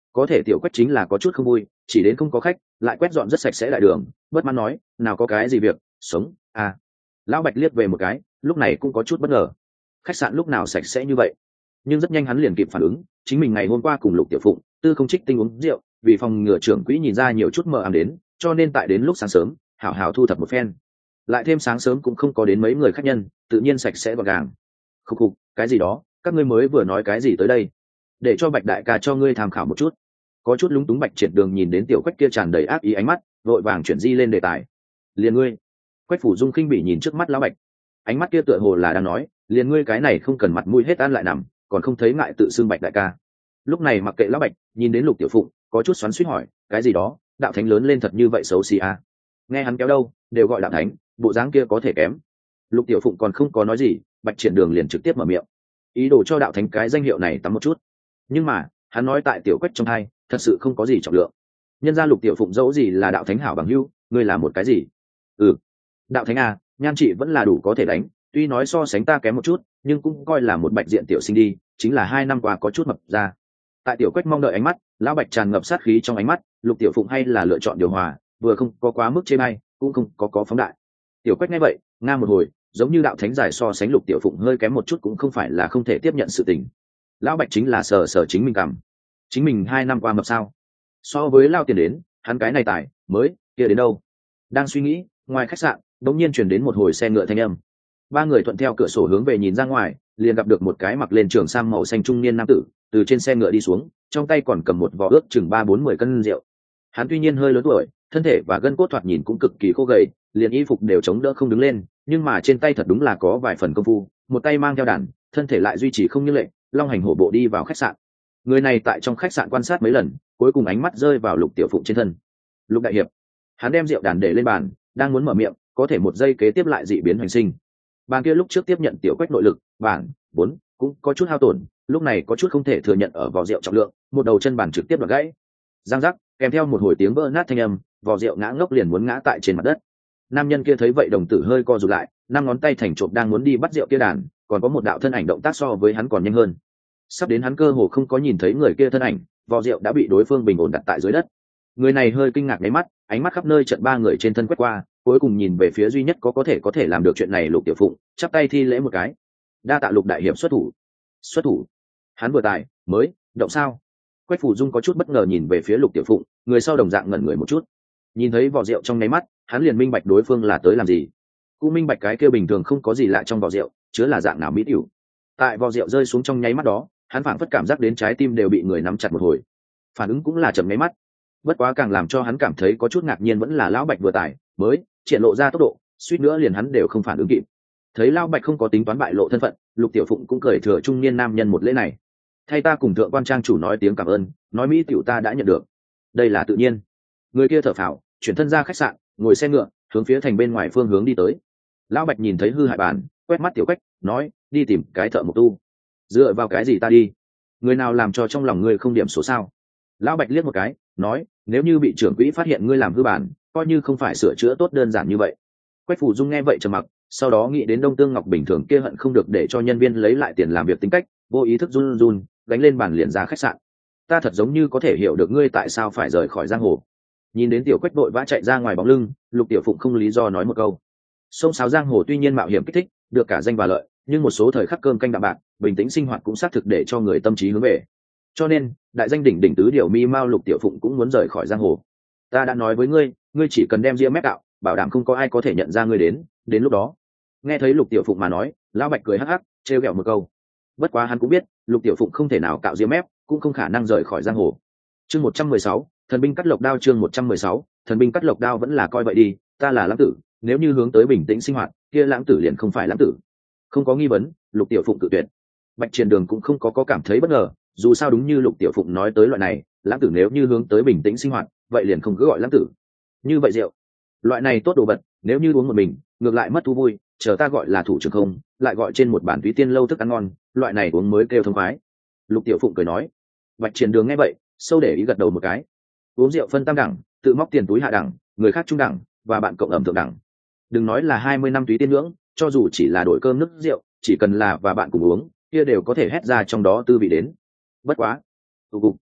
có thể tiểu quách chính là có chút không vui, chỉ đến không có khách lại quét dọn rất sạch sẽ đại đường, bất mãn nói nào có cái gì việc sống à. Lão Bạch liếc về một cái, lúc này cũng có chút bất ngờ, khách sạn lúc nào sạch sẽ như vậy. Nhưng rất nhanh hắn liền kịp phản ứng, chính mình ngày hôm qua cùng Lục Tiểu Phụng tư không trích tinh uống rượu, vì phòng ngừa trưởng quỹ nhìn ra nhiều chút mờ ám đến, cho nên tại đến lúc sáng sớm hảo hảo thu thập một phen, lại thêm sáng sớm cũng không có đến mấy người khách nhân, tự nhiên sạch sẽ gọn gàng. Khúc khục, cái gì đó, các ngươi mới vừa nói cái gì tới đây? Để cho Bạch đại ca cho ngươi tham khảo một chút. Có chút lúng túng Bạch Triệt Đường nhìn đến tiểu quách kia tràn đầy ác ý ánh mắt, vội vàng chuyển di lên đề tài. Liền ngươi. Quách Phủ Dung khinh bỉ nhìn trước mắt lão Bạch, ánh mắt kia tựa hồ là đang nói, liền ngươi cái này không cần mặt mũi hết ăn lại nằm, còn không thấy ngại tự xưng Bạch đại ca. Lúc này mặc kệ lão Bạch, nhìn đến Lục Tiểu Phụng, có chút xoắn xuýt hỏi, cái gì đó, đạo thánh lớn lên thật như vậy xấu xí à? Nghe hắn kéo đâu, đều gọi đạo thánh, bộ dáng kia có thể kém. Lục Tiểu Phụng còn không có nói gì, Bạch Triển Đường liền trực tiếp mở miệng, ý đồ cho đạo thánh cái danh hiệu này tắm một chút. Nhưng mà hắn nói tại tiểu quách trong hai, thật sự không có gì trọng lượng. Nhân ra Lục Tiểu Phụng dẫu gì là đạo thánh hảo bằng hữu, ngươi là một cái gì? Ừ, đạo thánh à, nhan trị vẫn là đủ có thể đánh, tuy nói so sánh ta kém một chút, nhưng cũng coi là một bạch diện tiểu sinh đi, chính là hai năm qua có chút mập ra. Tại tiểu quách mong đợi ánh mắt, lão Bạch tràn ngập sát khí trong ánh mắt, Lục Tiểu Phụng hay là lựa chọn điều hòa, vừa không có quá mức chê bai, cũng không có có phóng đại. Tiểu quách nghe vậy, nga một hồi, giống như đạo thánh giải so sánh Lục Tiểu Phụng hơi kém một chút cũng không phải là không thể tiếp nhận sự tình. Lão Bạch chính là sờ sờ chính mình cảm, chính mình hai năm qua mập sao? So với lao tiền đến, hắn cái này tài mới kia đến đâu? Đang suy nghĩ, ngoài khách sạn đột nhiên truyền đến một hồi xe ngựa thanh âm. Ba người thuận theo cửa sổ hướng về nhìn ra ngoài, liền gặp được một cái mặc lên trường sam màu xanh trung niên nam tử từ trên xe ngựa đi xuống, trong tay còn cầm một vỏ ước chừng ba bốn mươi cân rượu. Hắn tuy nhiên hơi lớn tuổi, thân thể và gân cốt thoạt nhìn cũng cực kỳ khô gầy, liền y phục đều chống đỡ không đứng lên, nhưng mà trên tay thật đúng là có vài phần công phu, một tay mang theo đàn, thân thể lại duy trì không như lệ, long hành hổ bộ đi vào khách sạn. Người này tại trong khách sạn quan sát mấy lần, cuối cùng ánh mắt rơi vào Lục Tiểu Phụng trên thân. Lục đại hiệp. Hắn đem rượu đàn để lên bàn, đang muốn mở miệng, có thể một giây kế tiếp lại dị biến hoành sinh. Bàn kia lúc trước tiếp nhận tiểu quách nội lực, bảng vốn cũng có chút hao tổn, lúc này có chút không thể thừa nhận ở vỏ rượu trọng lượng, một đầu chân bàn trực tiếp đoạt gãy. Giang giác, kèm theo một hồi tiếng vỡ nát thanh âm, vỏ rượu ngã ngốc liền muốn ngã tại trên mặt đất. Nam nhân kia thấy vậy đồng tử hơi co rụt lại, năm ngón tay thành trộm đang muốn đi bắt rượu kia đàn, còn có một đạo thân ảnh động tác so với hắn còn nhanh hơn. Sắp đến hắn cơ hồ không có nhìn thấy người kia thân ảnh, vỏ rượu đã bị đối phương bình ổn đặt tại dưới đất. Người này hơi kinh ngạc mấy mắt, ánh mắt khắp nơi trận ba người trên thân quét qua, cuối cùng nhìn về phía duy nhất có có thể có thể làm được chuyện này Lục Tiểu Phụng, chắp tay thi lễ một cái. Đa tạ Lục đại hiệp xuất thủ. Xuất thủ? Hắn vừa tài mới động sao? Quách Phủ Dung có chút bất ngờ nhìn về phía Lục Tiểu Phụng, người sau đồng dạng ngẩn người một chút. Nhìn thấy vỏ rượu trong nháy mắt, hắn liền minh bạch đối phương là tới làm gì. Cũng minh bạch cái kia bình thường không có gì lạ trong vỏ rượu, chứa là dạng nào mỹ tiểu. Tại vỏ rượu rơi xuống trong nháy mắt đó, hắn phảng phất cảm giác đến trái tim đều bị người nắm chặt một hồi. Phản ứng cũng là chậm nháy mắt. Bất quá càng làm cho hắn cảm thấy có chút ngạc nhiên vẫn là lão Bạch vừa tài mới triển lộ ra tốc độ, suýt nữa liền hắn đều không phản ứng kịp. Thấy lão Bạch không có tính toán bại lộ thân phận, Lục Tiểu Phụng cũng cười thừa trung niên nam nhân một lễ này. Thay ta cùng thượng quan trang chủ nói tiếng cảm ơn, nói mỹ tiểu ta đã nhận được. Đây là tự nhiên. Người kia thở phào, chuyển thân ra khách sạn, ngồi xe ngựa, hướng phía thành bên ngoài phương hướng đi tới. Lão Bạch nhìn thấy hư hại bàn, quét mắt tiểu quách, nói, đi tìm cái thợ mộc tu. Dựa vào cái gì ta đi? Người nào làm cho trong lòng ngươi không điểm số sao? Lão Bạch liếc một cái, nói, nếu như bị trưởng quỹ phát hiện ngươi làm hư bản, coi như không phải sửa chữa tốt đơn giản như vậy. Quách Phủ Dung nghe vậy trầm mặc, sau đó nghĩ đến Đông Tương Ngọc bình thường kia hận không được để cho nhân viên lấy lại tiền làm việc tính cách, vô ý thức run run, gánh lên bàn liền ra khách sạn. Ta thật giống như có thể hiểu được ngươi tại sao phải rời khỏi giang hồ. Nhìn đến tiểu Quách đội vã chạy ra ngoài bóng lưng, Lục Tiểu Phụng không lý do nói một câu. Sông sáo giang hồ tuy nhiên mạo hiểm kích thích, được cả danh và lợi, nhưng một số thời khắc cơm canh đạm bạc, bình tĩnh sinh hoạt cũng xác thực để cho người tâm trí hướng về. Cho nên, đại danh đỉnh đỉnh tứ điều mi mao Lục Tiểu Phụng cũng muốn rời khỏi giang hồ. Ta đã nói với ngươi, ngươi chỉ cần đem ria mép đạo, bảo đảm không có ai có thể nhận ra ngươi đến, đến lúc đó. Nghe thấy Lục Tiểu Phụng mà nói, lão Bạch cười hắc hắc, trêu ghẹo một câu. Bất quá hắn cũng biết, Lục Tiểu Phụng không thể nào cạo ria mép, cũng không khả năng rời khỏi giang hồ. Chương một trăm mười sáu, thần binh cắt lộc đao chương một trăm mười sáu, thần binh cắt lộc đao vẫn là coi vậy đi, ta là lãng tử, nếu như hướng tới bình tĩnh sinh hoạt, kia lãng tử liền không phải lãng tử. Không có nghi vấn, Lục Tiểu Phụng cự tuyệt. Bạch Triển Đường cũng không có có cảm thấy bất ngờ, dù sao đúng như Lục Tiểu Phụng nói tới loại này, lãng tử nếu như hướng tới bình tĩnh sinh hoạt, vậy liền không cứ gọi lãng tử. Như vậy rượu, loại này tốt đồ vật, nếu như uống một mình, ngược lại mất thú vui, chờ ta gọi là thủ trưởng không, lại gọi trên một bản túy tiên lâu thức ăn ngon, loại này uống mới kêu thông khoái. Lục Tiểu Phụng cười nói. Bạch Triển Đường nghe vậy, sâu để ý gật đầu một cái. Uống rượu phân tam đẳng, tự móc tiền túi hạ đẳng, người khác trung đẳng, và bạn cộng ẩm thượng đẳng. Đừng nói là hai mươi năm túy tiên ngưỡng, cho dù chỉ là đổi cơm nước rượu, chỉ cần là và bạn cùng uống, kia đều có thể hét ra trong đó tư vị đến. Bất quá, tụ cục,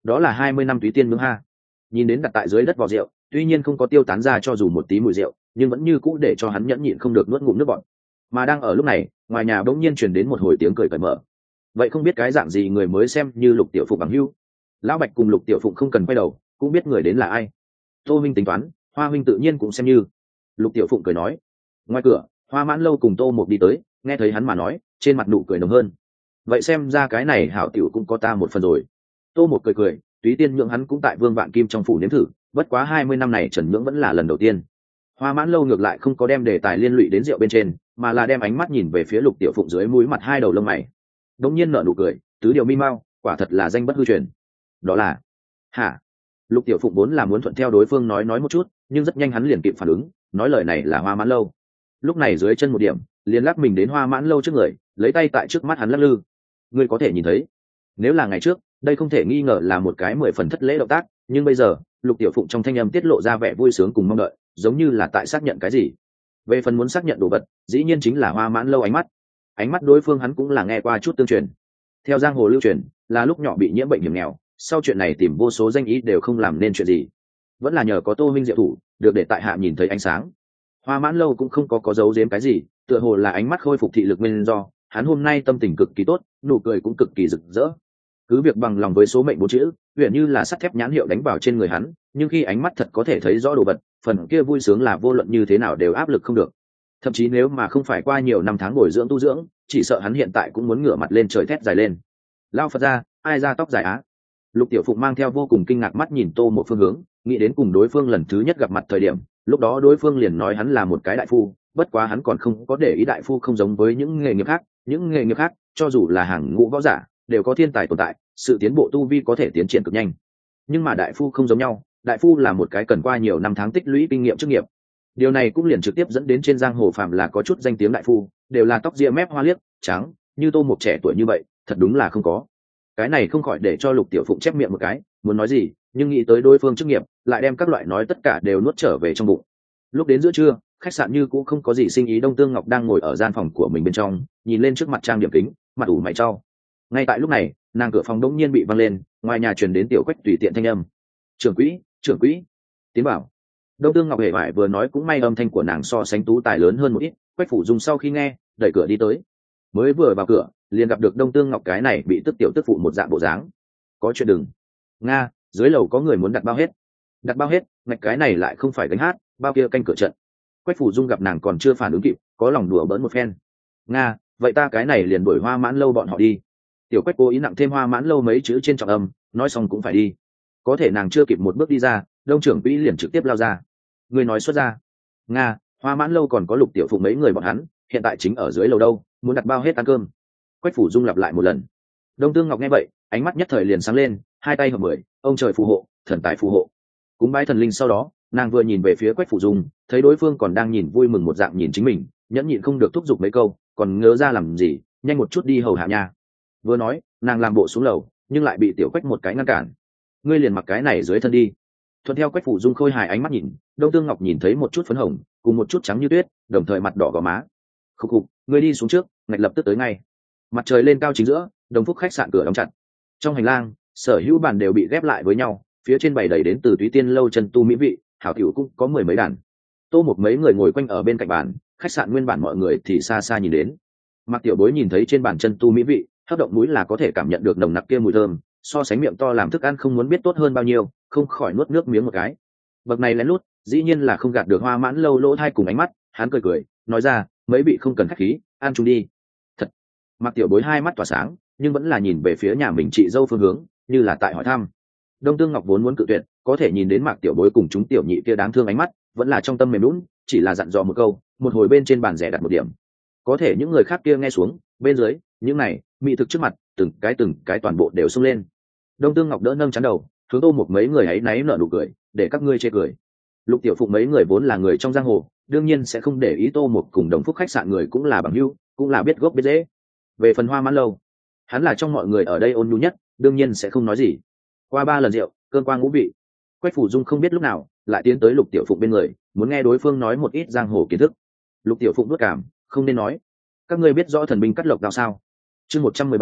đó là hai mươi năm túy tiên nướng ha. Nhìn đến đặt tại dưới đất vò rượu, tuy nhiên không có tiêu tán ra cho dù một tí mùi rượu, nhưng vẫn như cũ để cho hắn nhẫn nhịn không được nuốt ngụm nước bọt. Mà đang ở lúc này, ngoài nhà bỗng nhiên truyền đến một hồi tiếng cười cởi mở. Vậy không biết cái dạng gì người mới xem như Lục Tiểu Phụng bằng hữu. Lão Bạch cùng Lục Tiểu Phụng không cần quay đầu, cũng biết người đến là ai. Tô huynh tính toán, Hoa huynh tự nhiên cũng xem như. Lục Tiểu Phụng cười nói. Ngoài cửa, Hoa Mãn Lâu cùng Tô Mục đi tới, nghe thấy hắn mà nói, trên mặt nụ cười nồng hơn. Vậy xem ra cái này hảo tiểu cũng có ta một phần rồi. Tô Mục cười cười, túy tiên nhượng hắn cũng tại Vương Vạn Kim trong phủ nếm thử, bất quá hai mươi năm này Trần Nhưỡng vẫn là lần đầu tiên. Hoa Mãn Lâu ngược lại không có đem đề tài liên lụy đến rượu bên trên, mà là đem ánh mắt nhìn về phía Lục Tiểu Phụng dưới mũi mặt hai đầu lông mày. Đống nhiên nở nụ cười, tứ điều mi mau, quả thật là danh bất hư truyền. Đó là, hả? Lục Tiểu Phụng vốn là muốn thuận theo đối phương nói nói một chút, nhưng rất nhanh hắn liền kịp phản ứng, nói lời này là Hoa Mãn Lâu. Lúc này dưới chân một điểm, liền lắc mình đến Hoa Mãn Lâu trước người, lấy tay tại trước mắt hắn lắc lư. Ngươi có thể nhìn thấy, nếu là ngày trước, đây không thể nghi ngờ là một cái mười phần thất lễ động tác, nhưng bây giờ, Lục Tiểu Phụng trong thanh âm tiết lộ ra vẻ vui sướng cùng mong đợi, giống như là tại xác nhận cái gì. Về phần muốn xác nhận đồ vật, dĩ nhiên chính là Hoa Mãn Lâu ánh mắt. Ánh mắt đối phương hắn cũng là nghe qua chút tương truyền. Theo giang hồ lưu truyền, là lúc nhỏ bị nhiễm bệnh hiểm nghèo, sau chuyện này tìm vô số danh ý đều không làm nên chuyện gì. Vẫn là nhờ có Tô huynh diệu thủ, được để tại hạ nhìn thấy ánh sáng. Hoa Mãn Lâu cũng không có có giấu giếm cái gì, tựa hồ là ánh mắt khôi phục thị lực nguyên do, hắn hôm nay tâm tình cực kỳ tốt, nụ cười cũng cực kỳ rực rỡ. Cứ việc bằng lòng với số mệnh bốn chữ, huyền như là sắt thép nhãn hiệu đánh vào trên người hắn, nhưng khi ánh mắt thật có thể thấy rõ đồ vật, phần kia vui sướng là vô luận như thế nào đều áp lực không được. Thậm chí nếu mà không phải qua nhiều năm tháng bồi dưỡng tu dưỡng, chỉ sợ hắn hiện tại cũng muốn ngửa mặt lên trời thét dài lên. Lao Phật ra, ai ra tóc dài á? Lục Tiểu Phụng mang theo vô cùng kinh ngạc mắt nhìn Tô một phương hướng, nghĩ đến cùng đối phương lần thứ nhất gặp mặt thời điểm, lúc đó đối phương liền nói hắn là một cái đại phu, bất quá hắn còn không có để ý đại phu không giống với những nghề nghiệp khác, những nghề nghiệp khác, cho dù là hàng ngũ võ giả, đều có thiên tài tồn tại, sự tiến bộ tu vi có thể tiến triển cực nhanh. Nhưng mà đại phu không giống nhau, đại phu là một cái cần qua nhiều năm tháng tích lũy kinh nghiệm chức nghiệp. Điều này cũng liền trực tiếp dẫn đến trên giang hồ phàm là có chút danh tiếng đại phu, đều là tóc ria mép hoa liếc, trắng, như Tô một trẻ tuổi như vậy, thật đúng là không có. Cái này không khỏi để cho Lục Tiểu Phụng chép miệng một cái, muốn nói gì, nhưng nghĩ tới đối phương chức nghiệp, lại đem các loại nói tất cả đều nuốt trở về trong bụng. Lúc đến giữa trưa, khách sạn như cũng không có gì sinh ý. Đông Tương Ngọc đang ngồi ở gian phòng của mình bên trong, nhìn lên trước mặt trang điểm kính, mặt ủ mày trao. Ngay tại lúc này, nàng cửa phòng đống nhiên bị văng lên, ngoài nhà truyền đến Tiểu Quách tùy tiện thanh âm. "Trưởng quỹ, trưởng quỹ." Tiến bảo. Đông Tương Ngọc hề vải vừa nói cũng may âm thanh của nàng so sánh tú tài lớn hơn một ít, Quách Phủ Dung sau khi nghe, đẩy cửa đi tới. Mới vừa vào cửa, liền gặp được Đông Tương Ngọc cái này bị tức tiểu tức phụ một dạng bộ dáng. "Có chuyện đừng." "Nga, dưới lầu có người muốn đặt bao hết." "Đặt bao hết?" Ngạch cái này lại không phải gánh hát, bao kia canh cửa trận. Quách Phủ Dung gặp nàng còn chưa phản ứng kịp, có lòng đùa bỡn một phen. "Nga, vậy ta cái này liền đuổi Hoa Mãn Lâu bọn họ đi." Tiểu Quách cố ý nặng thêm Hoa Mãn Lâu mấy chữ trên trọng âm, nói xong cũng phải đi. Có thể nàng chưa kịp một bước đi ra, Đông trưởng quỹ liền trực tiếp lao ra. "Người nói xuất ra." "Nga, Hoa Mãn Lâu còn có Lục Tiểu Phụng mấy người bọn hắn, hiện tại chính ở dưới lầu đâu, muốn đặt bao hết ăn cơm." Quách Phủ Dung lặp lại một lần. Đông Tương Ngọc nghe vậy, ánh mắt nhất thời liền sáng lên, hai tay hợp mười, ông trời phù hộ, thần tài phù hộ. Cúng bái thần linh sau đó, nàng vừa nhìn về phía Quách Phủ Dung, thấy đối phương còn đang nhìn vui mừng một dạng nhìn chính mình, nhẫn nhịn không được thúc giục mấy câu, còn ngớ ra làm gì, nhanh một chút đi hầu hạ nha. Vừa nói, nàng làm bộ xuống lầu, nhưng lại bị Tiểu Quách một cái ngăn cản. "Ngươi liền mặc cái này dưới thân đi." Thuận theo Quách Phủ Dung khôi hài ánh mắt nhìn, Đông Tương Ngọc nhìn thấy một chút phấn hồng, cùng một chút trắng như tuyết, đồng thời mặt đỏ gò má. "Khục khục, ngươi đi xuống trước, ngạch lập tức tới ngay." Mặt trời lên cao chính giữa, Đồng Phúc khách sạn cửa đóng chặt. Trong hành lang, sở hữu bàn đều bị ghép lại với nhau, phía trên bày đầy đến từ Túy Tiên lâu chân tu mỹ vị, hảo tiểu cũng có mười mấy đàn. Tô một mấy người ngồi quanh ở bên cạnh bàn, khách sạn nguyên bản mọi người thì xa xa nhìn đến. Mạc Tiểu Bối nhìn thấy trên bàn chân tu mỹ vị, hấp động mũi là có thể cảm nhận được nồng nặc kia mùi thơm, so sánh miệng to làm thức ăn không muốn biết tốt hơn bao nhiêu, không khỏi nuốt nước miếng một cái. Bậc này lén lút, dĩ nhiên là không gạt được Hoa Mãn Lâu lỗ thai cùng ánh mắt, hắn cười cười, nói ra, mấy vị không cần khách khí, ăn chung đi. Thật. Mạc Tiểu Bối hai mắt tỏa sáng, nhưng vẫn là nhìn về phía nhà mình chị dâu phương hướng, như là tại hỏi thăm. Đông Tương Ngọc vốn muốn cự tuyệt, có thể nhìn đến Mạc Tiểu Bối cùng chúng tiểu nhị kia đáng thương ánh mắt, vẫn là trong tâm mềm lún, chỉ là dặn dò một câu, một hồi bên trên bàn rẻ đặt một điểm. Có thể những người khác kia nghe xuống, bên dưới, những này, mỹ thực trước mặt, từng cái từng cái toàn bộ đều xông lên. Đông Tương Ngọc đỡ nâng chán đầu, hướng Tô một mấy người ấy náy nở nụ cười, để các ngươi chê cười. Lục Tiểu Phụng mấy người vốn là người trong giang hồ, đương nhiên sẽ không để ý Tô một cùng Đồng Phúc khách sạn người cũng là bằng hữu, cũng là biết gốc biết rễ. Về phần Hoa Mãn Lâu, hắn là trong mọi người ở đây ôn nhu nhất, đương nhiên sẽ không nói gì. Qua ba lần rượu, cơn qua ngũ vị, Quách Phủ Dung không biết lúc nào lại tiến tới Lục Tiểu Phụng bên người, muốn nghe đối phương nói một ít giang hồ kiến thức. Lục Tiểu Phụng nuốt cảm, không nên nói. Các ngươi biết rõ thần binh cắt lộc đao sao? Chương một trăm mười bảy,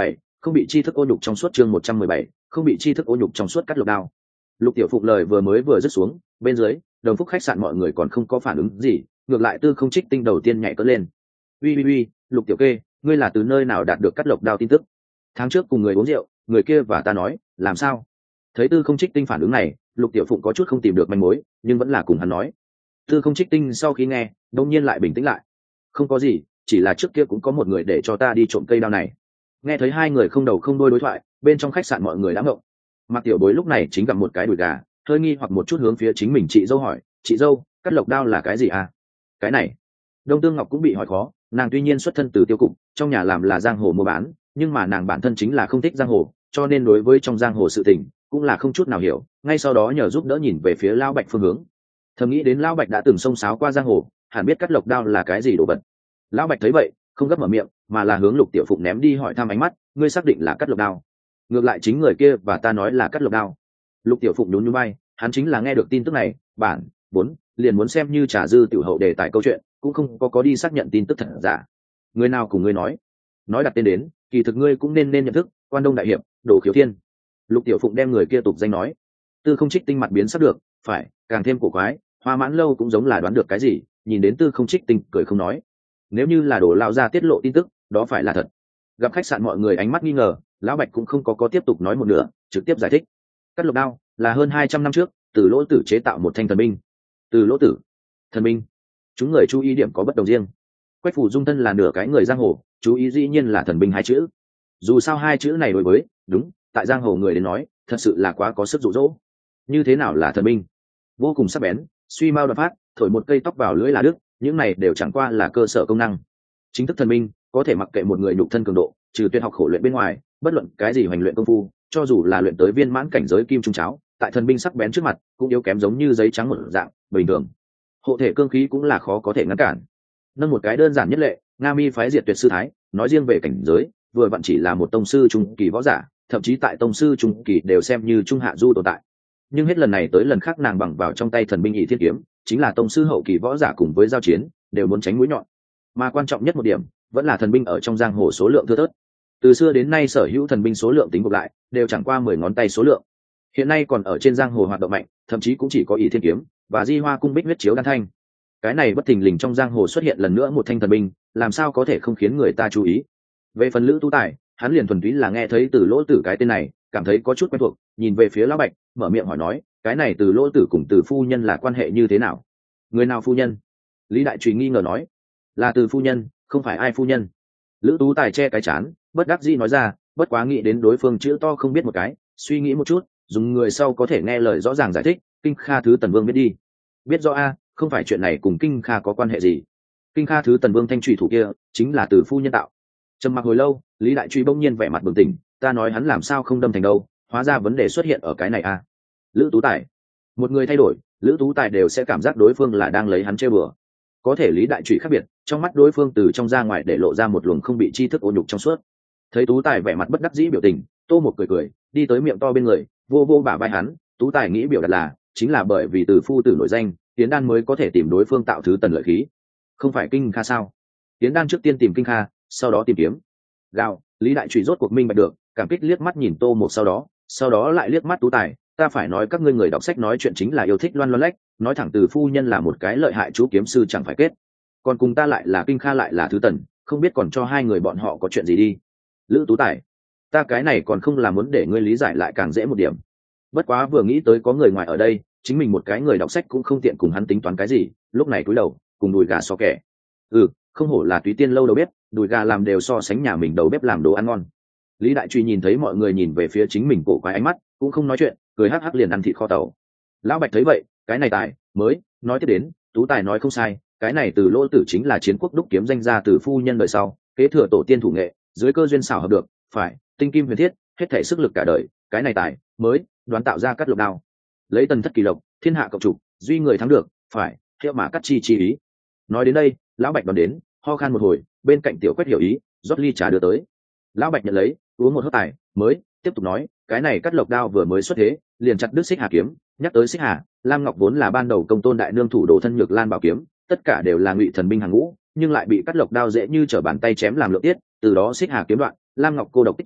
không bị chi thức ô nhục trong suốt. Chương một trăm mười bảy, không bị chi thức ô nhục trong suốt. Cắt lục đao. Lục Tiểu Phụng lời vừa mới vừa dứt xuống, bên dưới Đồng Phúc khách sạn mọi người còn không có phản ứng gì, ngược lại Tư Không Trích Tinh đầu tiên nhảy cất lên. Uy uy uy, Lục Tiểu Kê, ngươi là từ nơi nào đạt được cắt lộc đao tin tức? Tháng trước cùng người uống rượu, người kia và ta nói, làm sao? Thấy Tư Không Trích Tinh phản ứng này, Lục Tiểu Phụng có chút không tìm được manh mối, nhưng vẫn là cùng hắn nói. Tư Không Trích Tinh sau khi nghe, đột nhiên lại bình tĩnh lại. Không có gì, chỉ là trước kia cũng có một người để cho ta đi trộm cây đao này. Nghe thấy hai người không đầu không đuôi đối thoại, bên trong khách sạn mọi người đã ngộng. Mạc Tiểu Bối lúc này chính gặp một cái đùi gà, hơi nghi hoặc một chút hướng phía chính mình chị dâu hỏi, chị dâu, cắt lộc đao là cái gì à? Cái này, Đông Tương Ngọc cũng bị hỏi khó, nàng tuy nhiên xuất thân từ tiêu cục, trong nhà làm là giang hồ mua bán, nhưng mà nàng bản thân chính là không thích giang hồ, cho nên đối với trong giang hồ sự tình cũng là không chút nào hiểu. Ngay sau đó nhờ giúp đỡ nhìn về phía Lão Bạch phương hướng, thầm nghĩ đến Lão Bạch đã từng xông xáo qua giang hồ, hẳn biết cắt lộc đao là cái gì đồ vật. Lão Bạch thấy vậy, không gấp mở miệng, mà là hướng Lục Tiểu Phụng ném đi hỏi thăm ánh mắt, ngươi xác định là cắt lộc đao? Ngược lại chính người kia và ta nói là cắt lộc đao. Lục Tiểu Phụng nhún nhún vai, hắn chính là nghe được tin tức này, bản bốn liền muốn xem như trả dư tiểu hậu đề tài câu chuyện, cũng không có có đi xác nhận tin tức thật giả. Người nào cùng ngươi nói? Nói đặt tên đến, kỳ thực ngươi cũng nên nên nhận thức, Quan Đông đại hiệp, Đồ Khiếu Thiên. Lục Tiểu Phụng đem người kia tục danh nói. Tư Không Trích Tinh mặt biến sắc được, phải, càng thêm cổ quái, Hoa Mãn Lâu cũng giống là đoán được cái gì, nhìn đến Tư Không Trích Tinh cười không nói. Nếu như là Đồ lão gia tiết lộ tin tức, đó phải là thật. Gặp khách sạn mọi người ánh mắt nghi ngờ, Lão Bạch cũng không có có tiếp tục nói một nửa, trực tiếp giải thích. Cắt lộc đao là hơn hai trăm năm trước, Từ Lỗ Tử chế tạo một thanh thần binh. Từ Lỗ Tử, thần binh. Chúng người chú ý điểm có bất đồng riêng. Quách Phủ Dung thân là nửa cái người giang hồ, chú ý dĩ nhiên là thần binh hai chữ. Dù sao hai chữ này đối với, đúng, tại giang hồ người đến nói, thật sự là quá có sức dụ dỗ. Như thế nào là thần binh? Vô cùng sắc bén, suy mau đột phát, thổi một cây tóc vào lưỡi là đứt, những này đều chẳng qua là cơ sở công năng. Chính thức thần binh có thể mặc kệ một người nhục thân cường độ, trừ tuyệt học khổ luyện bên ngoài, bất luận cái gì hoành luyện công phu, cho dù là luyện tới viên mãn cảnh giới kim trung cháo, tại thần binh sắc bén trước mặt cũng yếu kém giống như giấy trắng một dạng bình thường. Hộ thể cương khí cũng là khó có thể ngăn cản. Nâng một cái đơn giản nhất lệ, Nga Mi phái diệt tuyệt sư thái, nói riêng về cảnh giới, vừa vặn chỉ là một tông sư trung kỳ võ giả, thậm chí tại tông sư trung kỳ đều xem như trung hạ du tồn tại. Nhưng hết lần này tới lần khác nàng bằng vào trong tay thần binh Ỷ Thiên kiếm, chính là tông sư hậu kỳ võ giả cùng với giao chiến đều muốn tránh mũi nhọn. Mà quan trọng nhất một điểm, vẫn là thần binh ở trong giang hồ số lượng thưa thớt. Từ xưa đến nay sở hữu thần binh số lượng tính gộp lại, đều chẳng qua mười ngón tay số lượng. Hiện nay còn ở trên giang hồ hoạt động mạnh, thậm chí cũng chỉ có Ỷ Thiên kiếm và Di Hoa cung bích huyết chiếu đan thanh. Cái này bất thình lình trong giang hồ xuất hiện lần nữa một thanh thần binh, làm sao có thể không khiến người ta chú ý. Về phần Lữ Tú Tài, hắn liền thuần túy là nghe thấy Từ Lỗ Tử cái tên này, cảm thấy có chút quen thuộc, nhìn về phía Lão Bạch, mở miệng hỏi nói, cái này Từ Lỗ Tử cùng Từ phu nhân là quan hệ như thế nào? Người nào phu nhân? Lý Đại Trùy nghi ngờ nói, là Từ phu nhân, không phải ai phu nhân. Lữ Tú Tài che cái chán, bất đắc dĩ nói ra, bất quá nghĩ đến đối phương chữ to không biết một cái, suy nghĩ một chút, dùng người sau có thể nghe lời rõ ràng giải thích, Kinh Kha thứ Tần Vương biết đi. Biết rõ a, không phải chuyện này cùng Kinh Kha có quan hệ gì. Kinh Kha thứ Tần Vương thanh trùy thủ kia, chính là Từ phu nhân tạo. Trầm mặc hồi lâu, Lý Đại Truy bỗng nhiên vẻ mặt bừng tỉnh, ta nói hắn làm sao không đâm thành đâu, hóa ra vấn đề xuất hiện ở cái này a. Lữ Tú Tài, một người thay đổi, Lữ Tú Tài đều sẽ cảm giác đối phương là đang lấy hắn chơi bừa. Có thể Lý Đại Truy khác biệt, trong mắt đối phương từ trong ra ngoài để lộ ra một luồng không bị tri thức ô nhục trong suốt. Thấy Tú Tài vẻ mặt bất đắc dĩ biểu tình, Tô một cười cười, đi tới miệng to bên người, vô vô bả vai hắn. Tú Tài nghĩ biểu đạt là, chính là bởi vì Từ phu tử nổi danh, Tiến Đan mới có thể tìm đối phương tạo thứ Tần lợi khí, không phải Kinh Kha sao? Tiến Đan trước tiên tìm Kinh Kha, sau đó tìm kiếm gạo. Lý Đại Trùy rốt cuộc minh bạch được, cảm kích liếc mắt nhìn Tô một sau đó, sau đó lại liếc mắt Tú Tài, ta phải nói các ngươi người đọc sách nói chuyện chính là yêu thích loan loan lách, nói thẳng Từ phu nhân là một cái lợi hại chú kiếm sư chẳng phải kết, còn cùng ta lại là Kinh Kha lại là thứ Tần, không biết còn cho hai người bọn họ có chuyện gì đi. Lữ Tú Tài, ta cái này còn không là muốn để ngươi lý giải lại càng dễ một điểm. Bất quá vừa nghĩ tới có người ngoài ở đây, chính mình một cái người đọc sách cũng không tiện cùng hắn tính toán cái gì, lúc này cúi đầu cùng đùi gà so kẻ. Ừ, không hổ là Túy Tiên lâu đầu bếp, đùi gà làm đều so sánh nhà mình đầu bếp làm đồ ăn ngon. Lý Đại Truy nhìn thấy mọi người nhìn về phía chính mình cổ quái ánh mắt, cũng không nói chuyện, cười hắc hắc liền ăn thịt kho tàu. Lão Bạch thấy vậy, cái này Tài mới nói tiếp đến, Tú Tài nói không sai, cái này Từ Lỗ Tử chính là chiến quốc đúc kiếm danh gia Từ phu nhân đời sau, kế thừa tổ tiên thủ nghệ, dưới cơ duyên xảo hợp được, phải tinh kim huyền thiết, hết thảy sức lực cả đời, cái này Tài mới đoán tạo ra cắt lục đao, lấy tần thất kỳ lộc, thiên hạ cộng chủ, duy người thắng được, phải hiệu mà cắt chi chi ý. Nói đến đây, Lão Bạch đón đến, ho khan một hồi, bên cạnh Tiểu Quét hiểu ý, rót ly trà đưa tới. Lão Bạch nhận lấy, uống một hớp Tài mới tiếp tục nói, cái này cắt lộc đao vừa mới xuất thế, liền chặt đứt Xích Hà kiếm. Nhắc tới Xích Hà, Lam Ngọc vốn là ban đầu công tôn đại nương thủ đồ thân nhược lan bảo kiếm, tất cả đều là ngụy thần binh hàng ngũ, nhưng lại bị cắt lộc đao dễ như trở bàn tay chém làm lượng tiết, từ đó Xích Hà kiếm đoạn, Lam Ngọc cô độc tích chữ,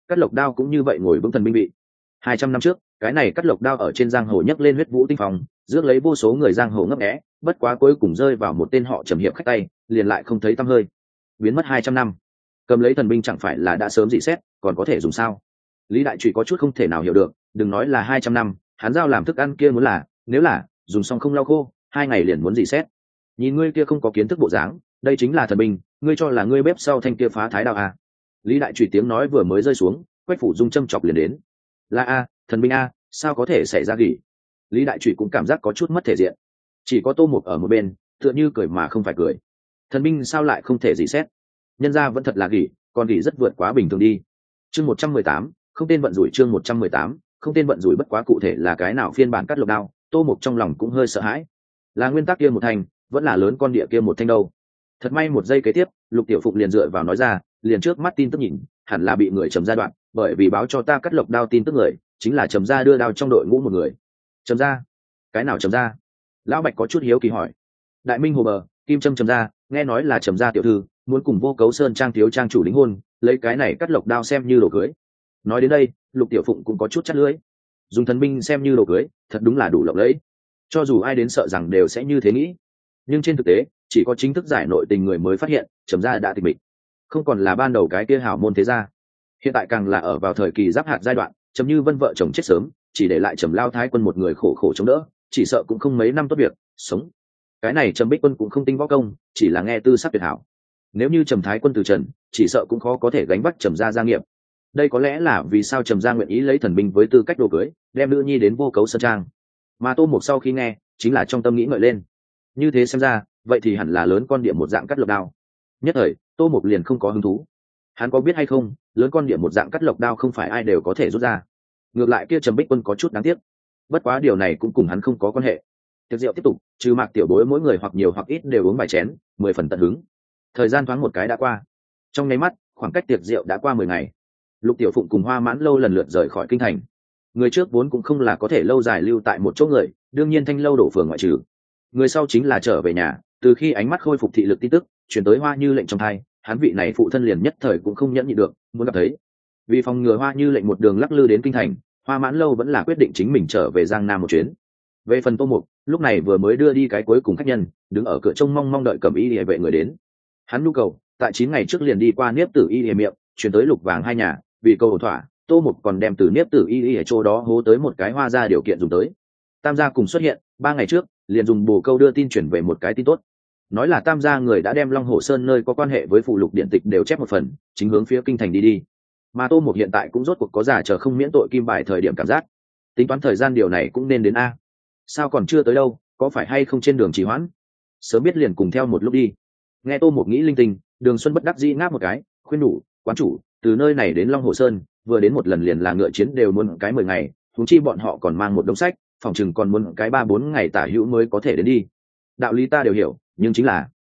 cắt lộc đao cũng như vậy ngồi vững thần binh vị. Hai trăm năm trước cái này cắt lộc đao ở trên giang hồ nhấc lên huyết vũ tinh phong, rước lấy vô số người giang hồ ngấp nghé, bất quá cuối cùng rơi vào một tên họ Trầm Hiệp khách tay, liền lại không thấy tăm hơi, biến mất hai trăm năm. Cầm lấy thần binh chẳng phải là đã sớm dị xét, còn có thể dùng sao? Lý Đại Trụy có chút không thể nào hiểu được, đừng nói là hai trăm năm, hắn giao làm thức ăn kia muốn là, nếu là dùng xong không lau khô, hai ngày liền muốn dị xét. Nhìn ngươi kia không có kiến thức bộ dáng, đây chính là thần binh, ngươi cho là ngươi bếp sau thanh kia phá thái đao à? Lý Đại Trụy tiếng nói vừa mới rơi xuống, Quách Phủ Dung châm chọc liền đến. Là a, thần binh a, sao có thể xảy ra gỉ? Lý Đại Trụy cũng cảm giác có chút mất thể diện. Chỉ có Tô Mục ở một bên, tựa như cười mà không phải cười. Thần binh sao lại không thể dị xét? Nhân ra vẫn thật là gỉ, còn gỉ rất vượt quá bình thường đi. Chương một trăm mười tám, không tên vận rủi chương một trăm mười tám, không tên vận rủi bất quá cụ thể là cái nào phiên bản cắt lộc đao, Tô Mục trong lòng cũng hơi sợ hãi. Là nguyên tắc kia một thành, vẫn là lớn con địa kia một thanh đâu. Thật may một giây kế tiếp, Lục Tiểu Phụng liền dựa vào nói ra, liền trước mắt tin tức nhìn, hẳn là bị người Trầm gia đoạn, bởi vì báo cho ta cắt lộc đao tin tức người, chính là Trầm gia đưa đao trong đội ngũ một người. Trầm gia? Cái nào Trầm gia? Lão Bạch có chút hiếu kỳ hỏi. Đại Minh Hồ Bờ, Kim Trâm Trầm gia, nghe nói là Trầm gia tiểu thư, muốn cùng Vô Cấu Sơn trang thiếu trang chủ đính hôn, lấy cái này cắt lộc đao xem như đồ cưới. Nói đến đây, Lục Tiểu Phụng cũng có chút chắt lưỡi. Dùng thần binh xem như đồ cưới, thật đúng là đủ lộng lẫy. Cho dù ai đến sợ rằng đều sẽ như thế nghĩ. Nhưng trên thực tế, chỉ có chính thức giải nội tình người mới phát hiện, Trầm gia đã tịch mịch, không còn là ban đầu cái kia hảo môn thế gia. Hiện tại càng là ở vào thời kỳ giáp hạt giai đoạn, Trầm Như Vân vợ chồng chết sớm, chỉ để lại Trầm Lao Thái Quân một người khổ khổ chống đỡ, chỉ sợ cũng không mấy năm tốt việc sống. Cái này Trầm Bích Quân cũng không tinh võ công, chỉ là nghe tư sắc tuyệt hảo. Nếu như Trầm Thái Quân từ trần, chỉ sợ cũng khó có thể gánh vác Trầm gia gia nghiệp. Đây có lẽ là vì sao Trầm gia nguyện ý lấy thần binh với tư cách đồ cưới, đem nữ nhi đến Vô Cấu Sơn trang. Mà Tô Mục sau khi nghe, chính là trong tâm nghĩ ngợi lên. Như thế xem ra, vậy thì hẳn là lớn con địa một dạng cắt lộc đao. Nhất thời, Tô Mục liền không có hứng thú. Hắn có biết hay không, lớn con địa một dạng cắt lộc đao không phải ai đều có thể rút ra. Ngược lại kia Trầm Bích Quân có chút đáng tiếc. Bất quá điều này cũng cùng hắn không có quan hệ. Tiệc rượu tiếp tục, trừ Mạc Tiểu Bối mỗi người hoặc nhiều hoặc ít đều uống vài chén, mười phần tận hứng. Thời gian thoáng một cái đã qua. Trong nháy mắt, khoảng cách tiệc rượu đã qua mười ngày. Lục Tiểu Phụng cùng Hoa Mãn Lâu lần lượt rời khỏi kinh thành. Người trước vốn cũng không là có thể lâu dài lưu tại một chỗ người, đương nhiên Thanh Lâu đổ phường ngoại trừ. Người sau chính là trở về nhà, từ khi ánh mắt khôi phục thị lực tin tức chuyển tới Hoa Như lệnh trong thai, hắn vị này phụ thân liền nhất thời cũng không nhẫn nhịn được, muốn gặp thấy. Vì phòng ngừa Hoa Như lệnh một đường lắc lư đến kinh thành, Hoa Mãn Lâu vẫn là quyết định chính mình trở về Giang Nam một chuyến. Về phần Tô Mục, lúc này vừa mới đưa đi cái cuối cùng khách nhân, đứng ở cửa trông mong mong đợi Cẩm Y Liễu vệ người đến. Hắn nhu cầu, tại chín ngày trước liền đi qua Niếp Tử Y Liễu miệng, chuyển tới Lục Vàng hai nhà, vì câu thỏa, Tô Mục còn đem từ Niếp Tử Y Liễu chỗ đó hố tới một cái hoa ra điều kiện dùng tới. Tam gia cùng xuất hiện, ba ngày trước, liền dùng bồ câu đưa tin chuyển về một cái tin tốt. Nói là Tam gia người đã đem Long Hồ Sơn nơi có quan hệ với phụ lục điện tịch đều chép một phần, chính hướng phía kinh thành đi đi. Mà Tô Mục hiện tại cũng rốt cuộc có giả chờ không miễn tội kim bài thời điểm cảm giác. Tính toán thời gian điều này cũng nên đến a. Sao còn chưa tới đâu, có phải hay không trên đường trì hoãn? Sớm biết liền cùng theo một lúc đi. Nghe Tô Mục nghĩ linh tinh, Đường Xuân bất đắc dĩ ngáp một cái, khuyên nhủ, quán chủ, từ nơi này đến Long Hồ Sơn, vừa đến một lần liền là ngựa chiến đều muốn cái mười ngày, huống chi bọn họ còn mang một đống sách, phòng chừng còn muốn cái ba bốn ngày tả hữu mới có thể đến đi. Đạo lý ta đều hiểu, nhưng chính là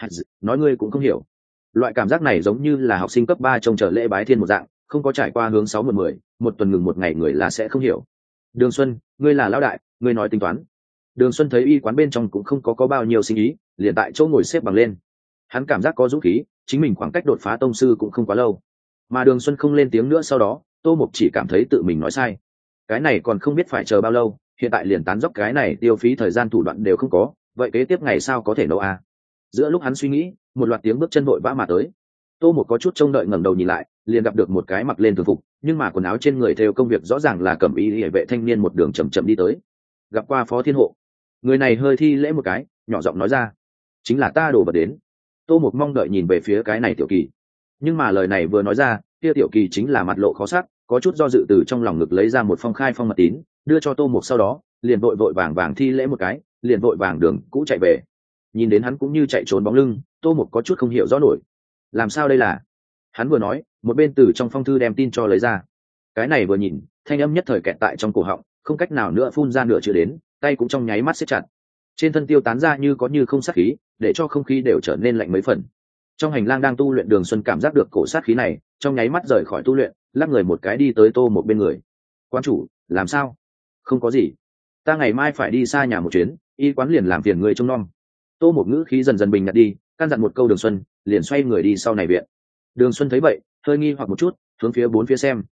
nói ngươi cũng không hiểu. Loại cảm giác này giống như là học sinh cấp ba trông chờ lễ bái thiên một dạng, không có trải qua hướng sáu một mười, một tuần ngừng một ngày người là sẽ không hiểu. Đường Xuân, ngươi là lão đại, ngươi nói tính toán. Đường Xuân thấy y quán bên trong cũng không có có bao nhiêu sinh ý, liền tại chỗ ngồi xếp bằng lên. Hắn cảm giác có dũng khí, chính mình khoảng cách đột phá tông sư cũng không quá lâu. Mà Đường Xuân không lên tiếng nữa, sau đó Tô Mục chỉ cảm thấy tự mình nói sai. Cái này còn không biết phải chờ bao lâu, hiện tại liền tán dốc cái này tiêu phí thời gian thủ đoạn đều không có, vậy kế tiếp ngày sao có thể nấu à? Giữa lúc hắn suy nghĩ, một loạt tiếng bước chân vội vã mà tới. Tô Mục có chút trông đợi ngẩng đầu nhìn lại, liền gặp được một cái mặc lên thường phục, nhưng mà quần áo trên người theo công việc rõ ràng là Cẩm Y Liễu vệ thanh niên một đường chậm chậm đi tới. Gặp qua Phó Thiên Hộ. Người này hơi thi lễ một cái, nhỏ giọng nói ra, chính là ta đổ vật đến. Tô Mục mong đợi nhìn về phía cái này Tiểu Kỳ, nhưng mà lời này vừa nói ra, kia Tiểu Kỳ chính là mặt lộ khó sắc, có chút do dự từ trong lòng ngực lấy ra một phong khai phong mật tín, đưa cho Tô Mục, sau đó liền vội vội vàng vàng thi lễ một cái, liền vội vàng đường cũ chạy về. Nhìn đến hắn cũng như chạy trốn bóng lưng, Tô Mục có chút không hiểu rõ nổi, làm sao đây là? Hắn vừa nói, một bên từ trong phong thư đem tin cho lấy ra. Cái này vừa nhìn, thanh âm nhất thời kẹt tại trong cổ họng, không cách nào nữa phun ra nửa chữ đến, tay cũng trong nháy mắt siết chặt. Trên thân tiêu tán ra như có như không sát khí, để cho không khí đều trở nên lạnh mấy phần. Trong hành lang đang tu luyện Đường Xuân cảm giác được cổ sát khí này, trong nháy mắt rời khỏi tu luyện, lắc người một cái đi tới Tô Mục bên người. Quan chủ, làm sao? Không có gì, ta ngày mai phải đi xa nhà một chuyến, y quán liền làm phiền người trông nom. Tô Mục ngữ khí dần dần bình nhạt đi, căn dặn một câu Đường Xuân, liền xoay người đi sau này viện. Đường Xuân thấy vậy, hơi nghi hoặc một chút, hướng phía bốn phía xem,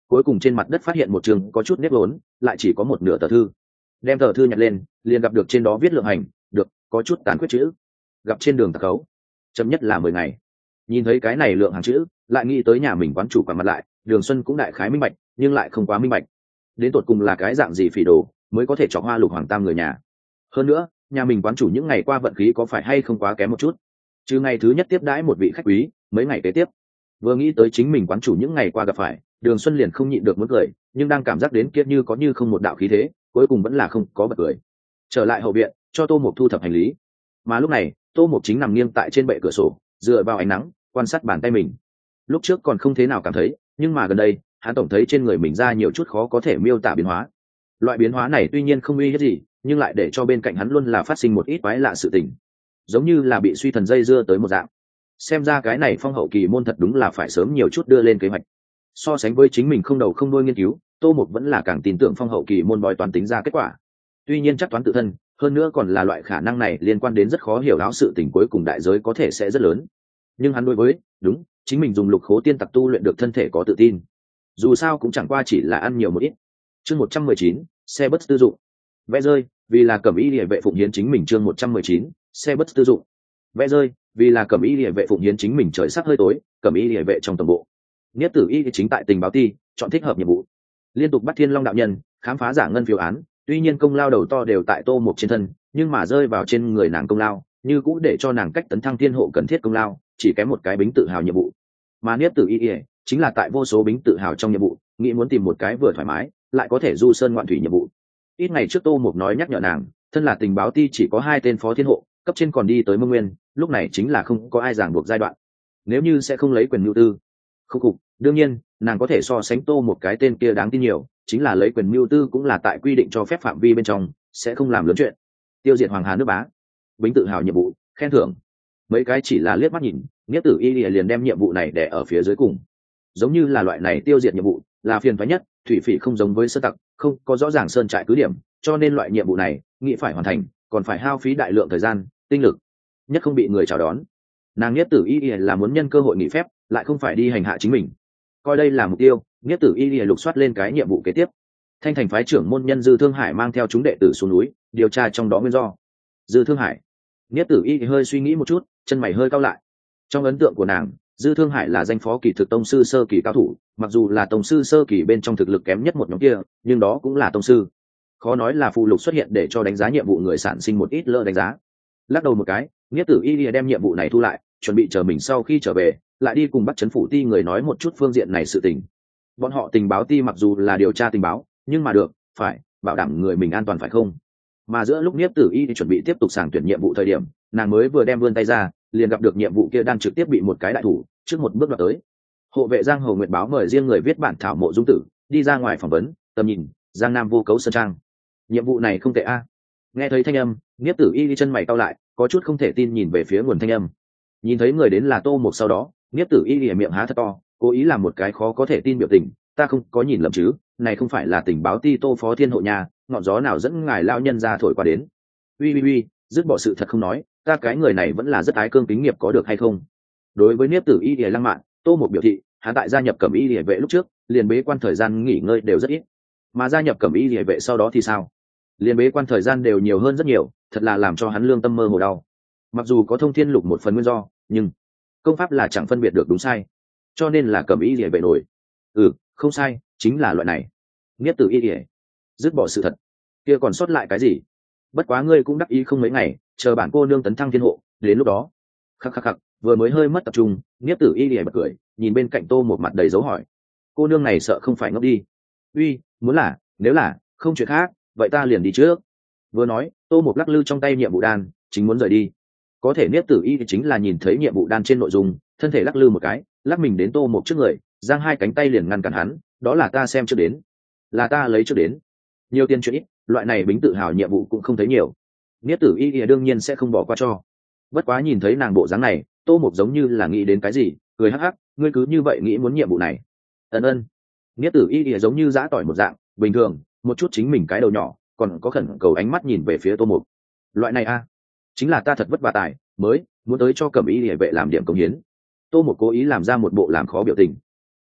cuối cùng trên mặt đất phát hiện một trường có chút nếp vốn, lại chỉ có một nửa tờ thư. Đem tờ thư nhặt lên, liền gặp được trên đó viết lượng hành, được, có chút tán quyết chữ. Gặp trên đường tạc khấu, chậm nhất là mười ngày. Nhìn thấy cái này lượng hàng chữ, lại nghĩ tới nhà mình quán chủ quả mặt lại, Đường Xuân cũng đại khái minh bạch, nhưng lại không quá minh bạch. Đến tột cùng là cái dạng gì phỉ đồ, mới có thể chọc hoa Lục Hoàng Tam người nhà. Hơn nữa, nhà mình quán chủ những ngày qua vận khí có phải hay không quá kém một chút. Chứ ngày thứ nhất tiếp đãi một vị khách quý, mấy ngày kế tiếp, vừa nghĩ tới chính mình quán chủ những ngày qua gặp phải, Đường Xuân liền không nhịn được muốn cười, nhưng đang cảm giác đến kia như có như không một đạo khí thế, cuối cùng vẫn là không có bật cười. Trở lại hậu viện, cho Tô Mục thu thập hành lý. Mà lúc này, Tô Mục chính nằm nghiêng tại trên bệ cửa sổ, dựa vào ánh nắng, quan sát bàn tay mình. Lúc trước còn không thế nào cảm thấy, nhưng mà gần đây, hắn tổng thấy trên người mình ra nhiều chút khó có thể miêu tả biến hóa. Loại biến hóa này tuy nhiên không uy hiếp gì, nhưng lại để cho bên cạnh hắn luôn là phát sinh một ít quái lạ sự tình, giống như là bị suy thần dây dưa tới một dạng. Xem ra cái này phong hậu kỳ môn thật đúng là phải sớm nhiều chút đưa lên kế hoạch. So sánh với chính mình không đầu không đuôi nghiên cứu, Tô Mục vẫn là càng tin tưởng phong hậu kỳ môn bói toán tính ra kết quả. Tuy nhiên chắc toán tự thân, hơn nữa còn là loại khả năng này liên quan đến rất khó hiểu đáo sự tình, cuối cùng đại giới có thể sẽ rất lớn. Nhưng hắn đối với, đúng, chính mình dùng lục khố tiên tặc tu luyện được thân thể có tự tin. Dù sao cũng chẳng qua chỉ là ăn nhiều một ít. Chương một trăm mười chín, xe bất tư dụng. Vẽ rơi, vì là Cẩm Y Liễu vệ phụng hiến chính mình. Chương một trăm mười chín, xe bất tư dụng. Vẽ rơi, vì là Cẩm Y Liễu vệ phụng hiến chính mình. Trời sắp hơi tối, Cẩm Y Liễu vệ trong tổng bộ. Niết Tử Y chính tại tình báo ti, chọn thích hợp nhiệm vụ. Liên tục bắt Thiên Long đạo nhân, khám phá giả ngân phiếu án, tuy nhiên công lao đầu to đều tại Tô Mục trên thân, nhưng mà rơi vào trên người nàng công lao, như cũng để cho nàng cách tấn thăng thiên hộ cần thiết công lao, chỉ kém một cái bính tự hào nhiệm vụ. Mà Niết Tử Y chính là tại vô số bính tự hào trong nhiệm vụ, nghĩ muốn tìm một cái vừa thoải mái, lại có thể du sơn ngoạn thủy nhiệm vụ. Ít ngày trước Tô Mục nói nhắc nhở nàng, thân là tình báo ti chỉ có hai tên phó thiên hộ, cấp trên còn đi tới Mông Nguyên, lúc này chính là không có ai ràng buộc giai đoạn. Nếu như sẽ không lấy quyền mưu tư, không cục, đương nhiên, nàng có thể so sánh Tô một cái tên kia đáng tin nhiều, chính là lấy quyền mưu tư cũng là tại quy định cho phép phạm vi bên trong, sẽ không làm lớn chuyện. Tiêu diệt Hoàng Hà nước Bá, bính tự hào nhiệm vụ, khen thưởng. Mấy cái chỉ là liếc mắt nhìn, Nghĩa Tử Y liền đem nhiệm vụ này để ở phía dưới cùng. Giống như là loại này tiêu diệt nhiệm vụ, là phiền toái nhất, thủy phỉ không giống với sơn tặc, không có rõ ràng sơn trại cứ điểm, cho nên loại nhiệm vụ này, nghĩ phải hoàn thành, còn phải hao phí đại lượng thời gian, tinh lực, nhất không bị người chào đón. Nàng Nghĩa Tử Y là muốn nhân cơ hội nghỉ phép, lại không phải đi hành hạ chính mình. Coi đây là mục tiêu, Nghĩa Tử Y lục soát lên cái nhiệm vụ kế tiếp. Thanh thành phái trưởng môn nhân Dư Thương Hải mang theo chúng đệ tử xuống núi, điều tra trong đó nguyên do. Dư Thương Hải, Nghĩa Tử Y hơi suy nghĩ một chút, chân mày hơi cau lại. Trong ấn tượng của nàng, Dư Thương Hải là danh phó kỳ thực tông sư sơ kỳ cao thủ, mặc dù là tông sư sơ kỳ bên trong thực lực kém nhất một nhóm kia, nhưng đó cũng là tông sư. Khó nói là phụ lục xuất hiện để cho đánh giá nhiệm vụ người sản sinh một ít lỡ đánh giá. Lắc đầu một cái, Nghĩa Tử Y đem nhiệm vụ này thu lại, chuẩn bị chờ mình sau khi trở về, lại đi cùng Bắc Trấn phủ ti người nói một chút phương diện này sự tình. Bọn họ tình báo ti mặc dù là điều tra tình báo, nhưng mà được, phải bảo đảm người mình an toàn phải không? Mà giữa lúc Niếp Tử Y chuẩn bị tiếp tục sàng tuyển nhiệm vụ thời điểm, nàng mới vừa đem vươn tay ra, liền gặp được nhiệm vụ kia đang trực tiếp bị một cái đại thủ trước một bước đoạt tới. Hộ vệ Giang Hồ Nguyệt báo mời riêng người viết bản thảo mộ dung tử đi ra ngoài phỏng vấn, tầm nhìn Giang Nam vô cấu sơn trang. Nhiệm vụ này không tệ a. Nghe thấy thanh âm, Niếp Tử Y chân mày cau lại, có chút không thể tin nhìn về phía nguồn thanh âm. Nhìn thấy người đến là Tô Mục sau đó, Niếp Tử Y lìa miệng há thật to, cố ý làm một cái khó có thể tin biểu tình, ta không có nhìn lầm chứ, này không phải là tình báo ti Tô phó thiên hộ nhà, ngọn gió nào dẫn ngài lao nhân ra thổi qua đến. Uy uy uy, dứt bỏ sự thật không nói, ta cái người này vẫn là rất ái cương kính nghiệp có được hay không? Đối với Niếp Tử Y lìa lăng mạn, Tô Mục biểu thị, hắn tại gia nhập Cẩm Y lìa vệ lúc trước, liền bế quan thời gian nghỉ ngơi đều rất ít, mà gia nhập Cẩm Y lìa vệ sau đó thì sao? Liền bế quan thời gian đều nhiều hơn rất nhiều, thật là làm cho hắn lương tâm mơ hồ đau. Mặc dù có thông thiên lục một phần nguyên do, nhưng công pháp là chẳng phân biệt được đúng sai, cho nên là Cẩm Y lìa vệ nổi. Ừ, không sai, chính là loại này. Niếp Tử Y lìa, dứt bỏ sự thật, kia còn sót lại cái gì? Bất quá ngươi cũng đắc ý không mấy ngày, chờ bản cô nương tấn thăng thiên hộ, đến lúc đó. Khắc khắc khắc, vừa mới hơi mất tập trung, Niếp Tử Y lìa bật cười, nhìn bên cạnh Tô một mặt đầy dấu hỏi. Cô nương này sợ không phải ngốc đi. Uy, muốn là, nếu là không chuyện khác, vậy ta liền đi trước. Vừa nói, Tô một lắc lư trong tay nhiệm vụ đan, chính muốn rời đi. Có thể Niếp Tử Y chính là nhìn thấy nhiệm vụ đan trên nội dung, thân thể lắc lư một cái, lắc mình đến Tô một trước người, giang hai cánh tay liền ngăn cản hắn, đó là ta xem trước đến, là ta lấy trước đến. Nhiều tiền chuyện ít, loại này bính tự hào nhiệm vụ cũng không thấy nhiều. Niếp Tử Y đương nhiên sẽ không bỏ qua cho. Bất quá nhìn thấy nàng bộ dáng này, Tô Mục giống như là nghĩ đến cái gì, cười hắc hắc, ngươi cứ như vậy nghĩ muốn nhiệm vụ này? Ân ân. Niếp Tử Y giống như giã tỏi một dạng, bình thường, một chút chính mình cái đầu nhỏ, còn có khẩn cầu ánh mắt nhìn về phía Tô Mục. Loại này a, chính là ta thật vất vả tài mới muốn tới cho Cẩm Y Liễu vệ làm điểm công hiến. Tô Mục cố ý làm ra một bộ làm khó biểu tình.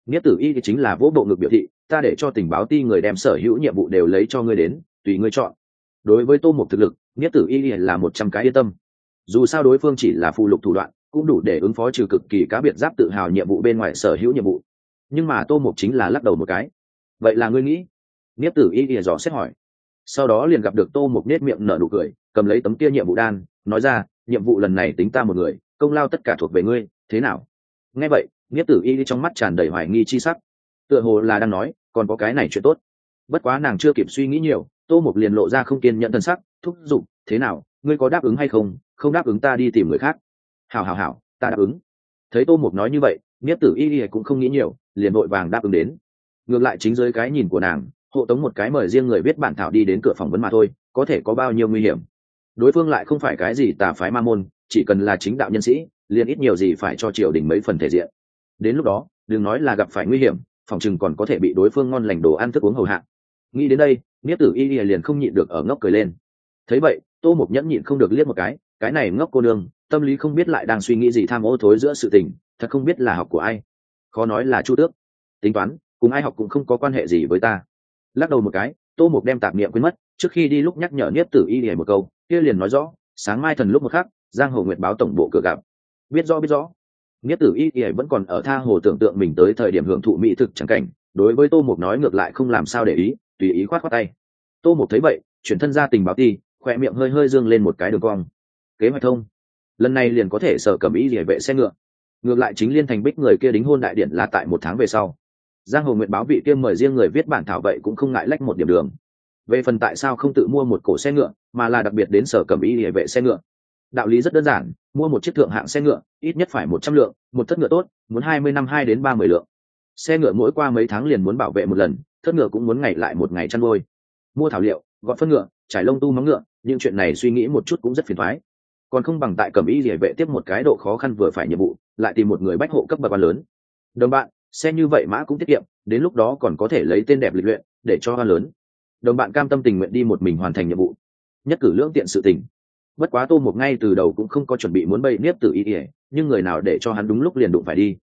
Nghĩa tử y thì chính là vỗ bộ ngực biểu thị, ta để cho tình báo ti người đem sở hữu nhiệm vụ đều lấy cho ngươi đến, tùy ngươi chọn. Đối với tô một thực lực, Nghĩa tử y là một trăm cái yên tâm. Dù sao đối phương chỉ là phụ lục thủ đoạn, cũng đủ để ứng phó trừ cực kỳ cá biệt giáp tự hào nhiệm vụ bên ngoài sở hữu nhiệm vụ. Nhưng mà tô một chính là lắc đầu một cái. Vậy là ngươi nghĩ? Nghĩa tử y ỉa dò xét hỏi. Sau đó liền gặp được tô một nết miệng nở nụ cười, cầm lấy tấm kia nhiệm vụ đan, nói ra, nhiệm vụ lần này tính ta một người, công lao tất cả thuộc về ngươi, thế nào? Nghe vậy, Nghĩa tử y trong mắt tràn đầy hoài nghi chi sắc, tựa hồ là đang nói, còn có cái này chuyện tốt. Bất quá nàng chưa kịp suy nghĩ nhiều, tô một liền lộ ra không kiên nhẫn thân sắc, thúc giục, thế nào, ngươi có đáp ứng hay không? Không đáp ứng ta đi tìm người khác. Hảo hảo hảo, ta đáp ứng. Thấy tô một nói như vậy, Nghĩa tử y cũng không nghĩ nhiều, liền vội vàng đáp ứng đến. Ngược lại chính dưới cái nhìn của nàng, hộ tống một cái mời riêng người viết bản thảo đi đến cửa phỏng vấn mà thôi, có thể có bao nhiêu nguy hiểm. Đối phương lại không phải cái gì tà phái ma môn, chỉ cần là chính đạo nhân sĩ, liền ít nhiều gì phải cho triều đình mấy phần thể diện. Đến lúc đó, đừng nói là gặp phải nguy hiểm, phòng chừng còn có thể bị đối phương ngon lành đồ ăn thức uống hầu hạ. Nghĩ đến đây, Nghĩa tử y liền không nhịn được ở ngốc cười lên. Thấy vậy, tô một nhẫn nhịn không được liếc một cái, cái này ngốc cô nương, tâm lý không biết lại đang suy nghĩ gì tham ô thối giữa sự tình, thật không biết là học của ai. Khó nói là Chu Tước. Tính toán, cùng ai học cũng không có quan hệ gì với ta. Lắc đầu một cái, tô một đem tạp niệm quên mất, trước khi đi lúc nhắc nhở Niếp Tử Y để một câu, kia liền nói rõ, sáng mai thần lúc một khắc, giang hồ nguyệt báo tổng bộ cửa gặp. Biết rõ biết rõ. Niếp Tử Y Y vẫn còn ở tha hồ tưởng tượng mình tới thời điểm hưởng thụ mỹ thực chẳng cảnh, đối với tô một nói ngược lại không làm sao để ý, tùy ý khoát khoát tay. Tô một thấy vậy, chuyển thân ra tình báo ti, khoe miệng hơi hơi dương lên một cái đường cong. Kế hoạch thông, lần này liền có thể sở cầm ý để vệ xe ngựa. Ngược lại chính liên thành bích người kia đính hôn đại điện là tại một tháng về sau. Giang hồ nguyện báo vị kia mời riêng người viết bản thảo vậy cũng không ngại lách một điểm đường. Về phần tại sao không tự mua một cổ xe ngựa, mà là đặc biệt đến sở cầm ý để vệ xe ngựa. Đạo lý rất đơn giản, mua một chiếc thượng hạng xe ngựa, ít nhất phải một trăm lượng, một thất ngựa tốt, muốn hai mươi năm hai đến ba mươi lượng. Xe ngựa mỗi qua mấy tháng liền muốn bảo vệ một lần, thất ngựa cũng muốn ngày lại một ngày chăn nuôi. Mua thảo liệu, gọt phân ngựa, trải lông tu móng ngựa, những chuyện này suy nghĩ một chút cũng rất phiền toái. Còn không bằng tại cẩm y liề vệ tiếp một cái độ khó khăn vừa phải nhiệm vụ, lại tìm một người bách hộ cấp bậc quan lớn. Đồng bạn, xe như vậy mã cũng tiết kiệm, đến lúc đó còn có thể lấy tên đẹp lịch luyện, để cho quan lớn. Đồng bạn cam tâm tình nguyện đi một mình hoàn thành nhiệm vụ, nhất cử lưỡng tiện sự tình. Bất quá tô một ngay từ đầu cũng không có chuẩn bị muốn bay Niếp Tử Y, nhưng người nào để cho hắn đúng lúc liền đụng phải đi.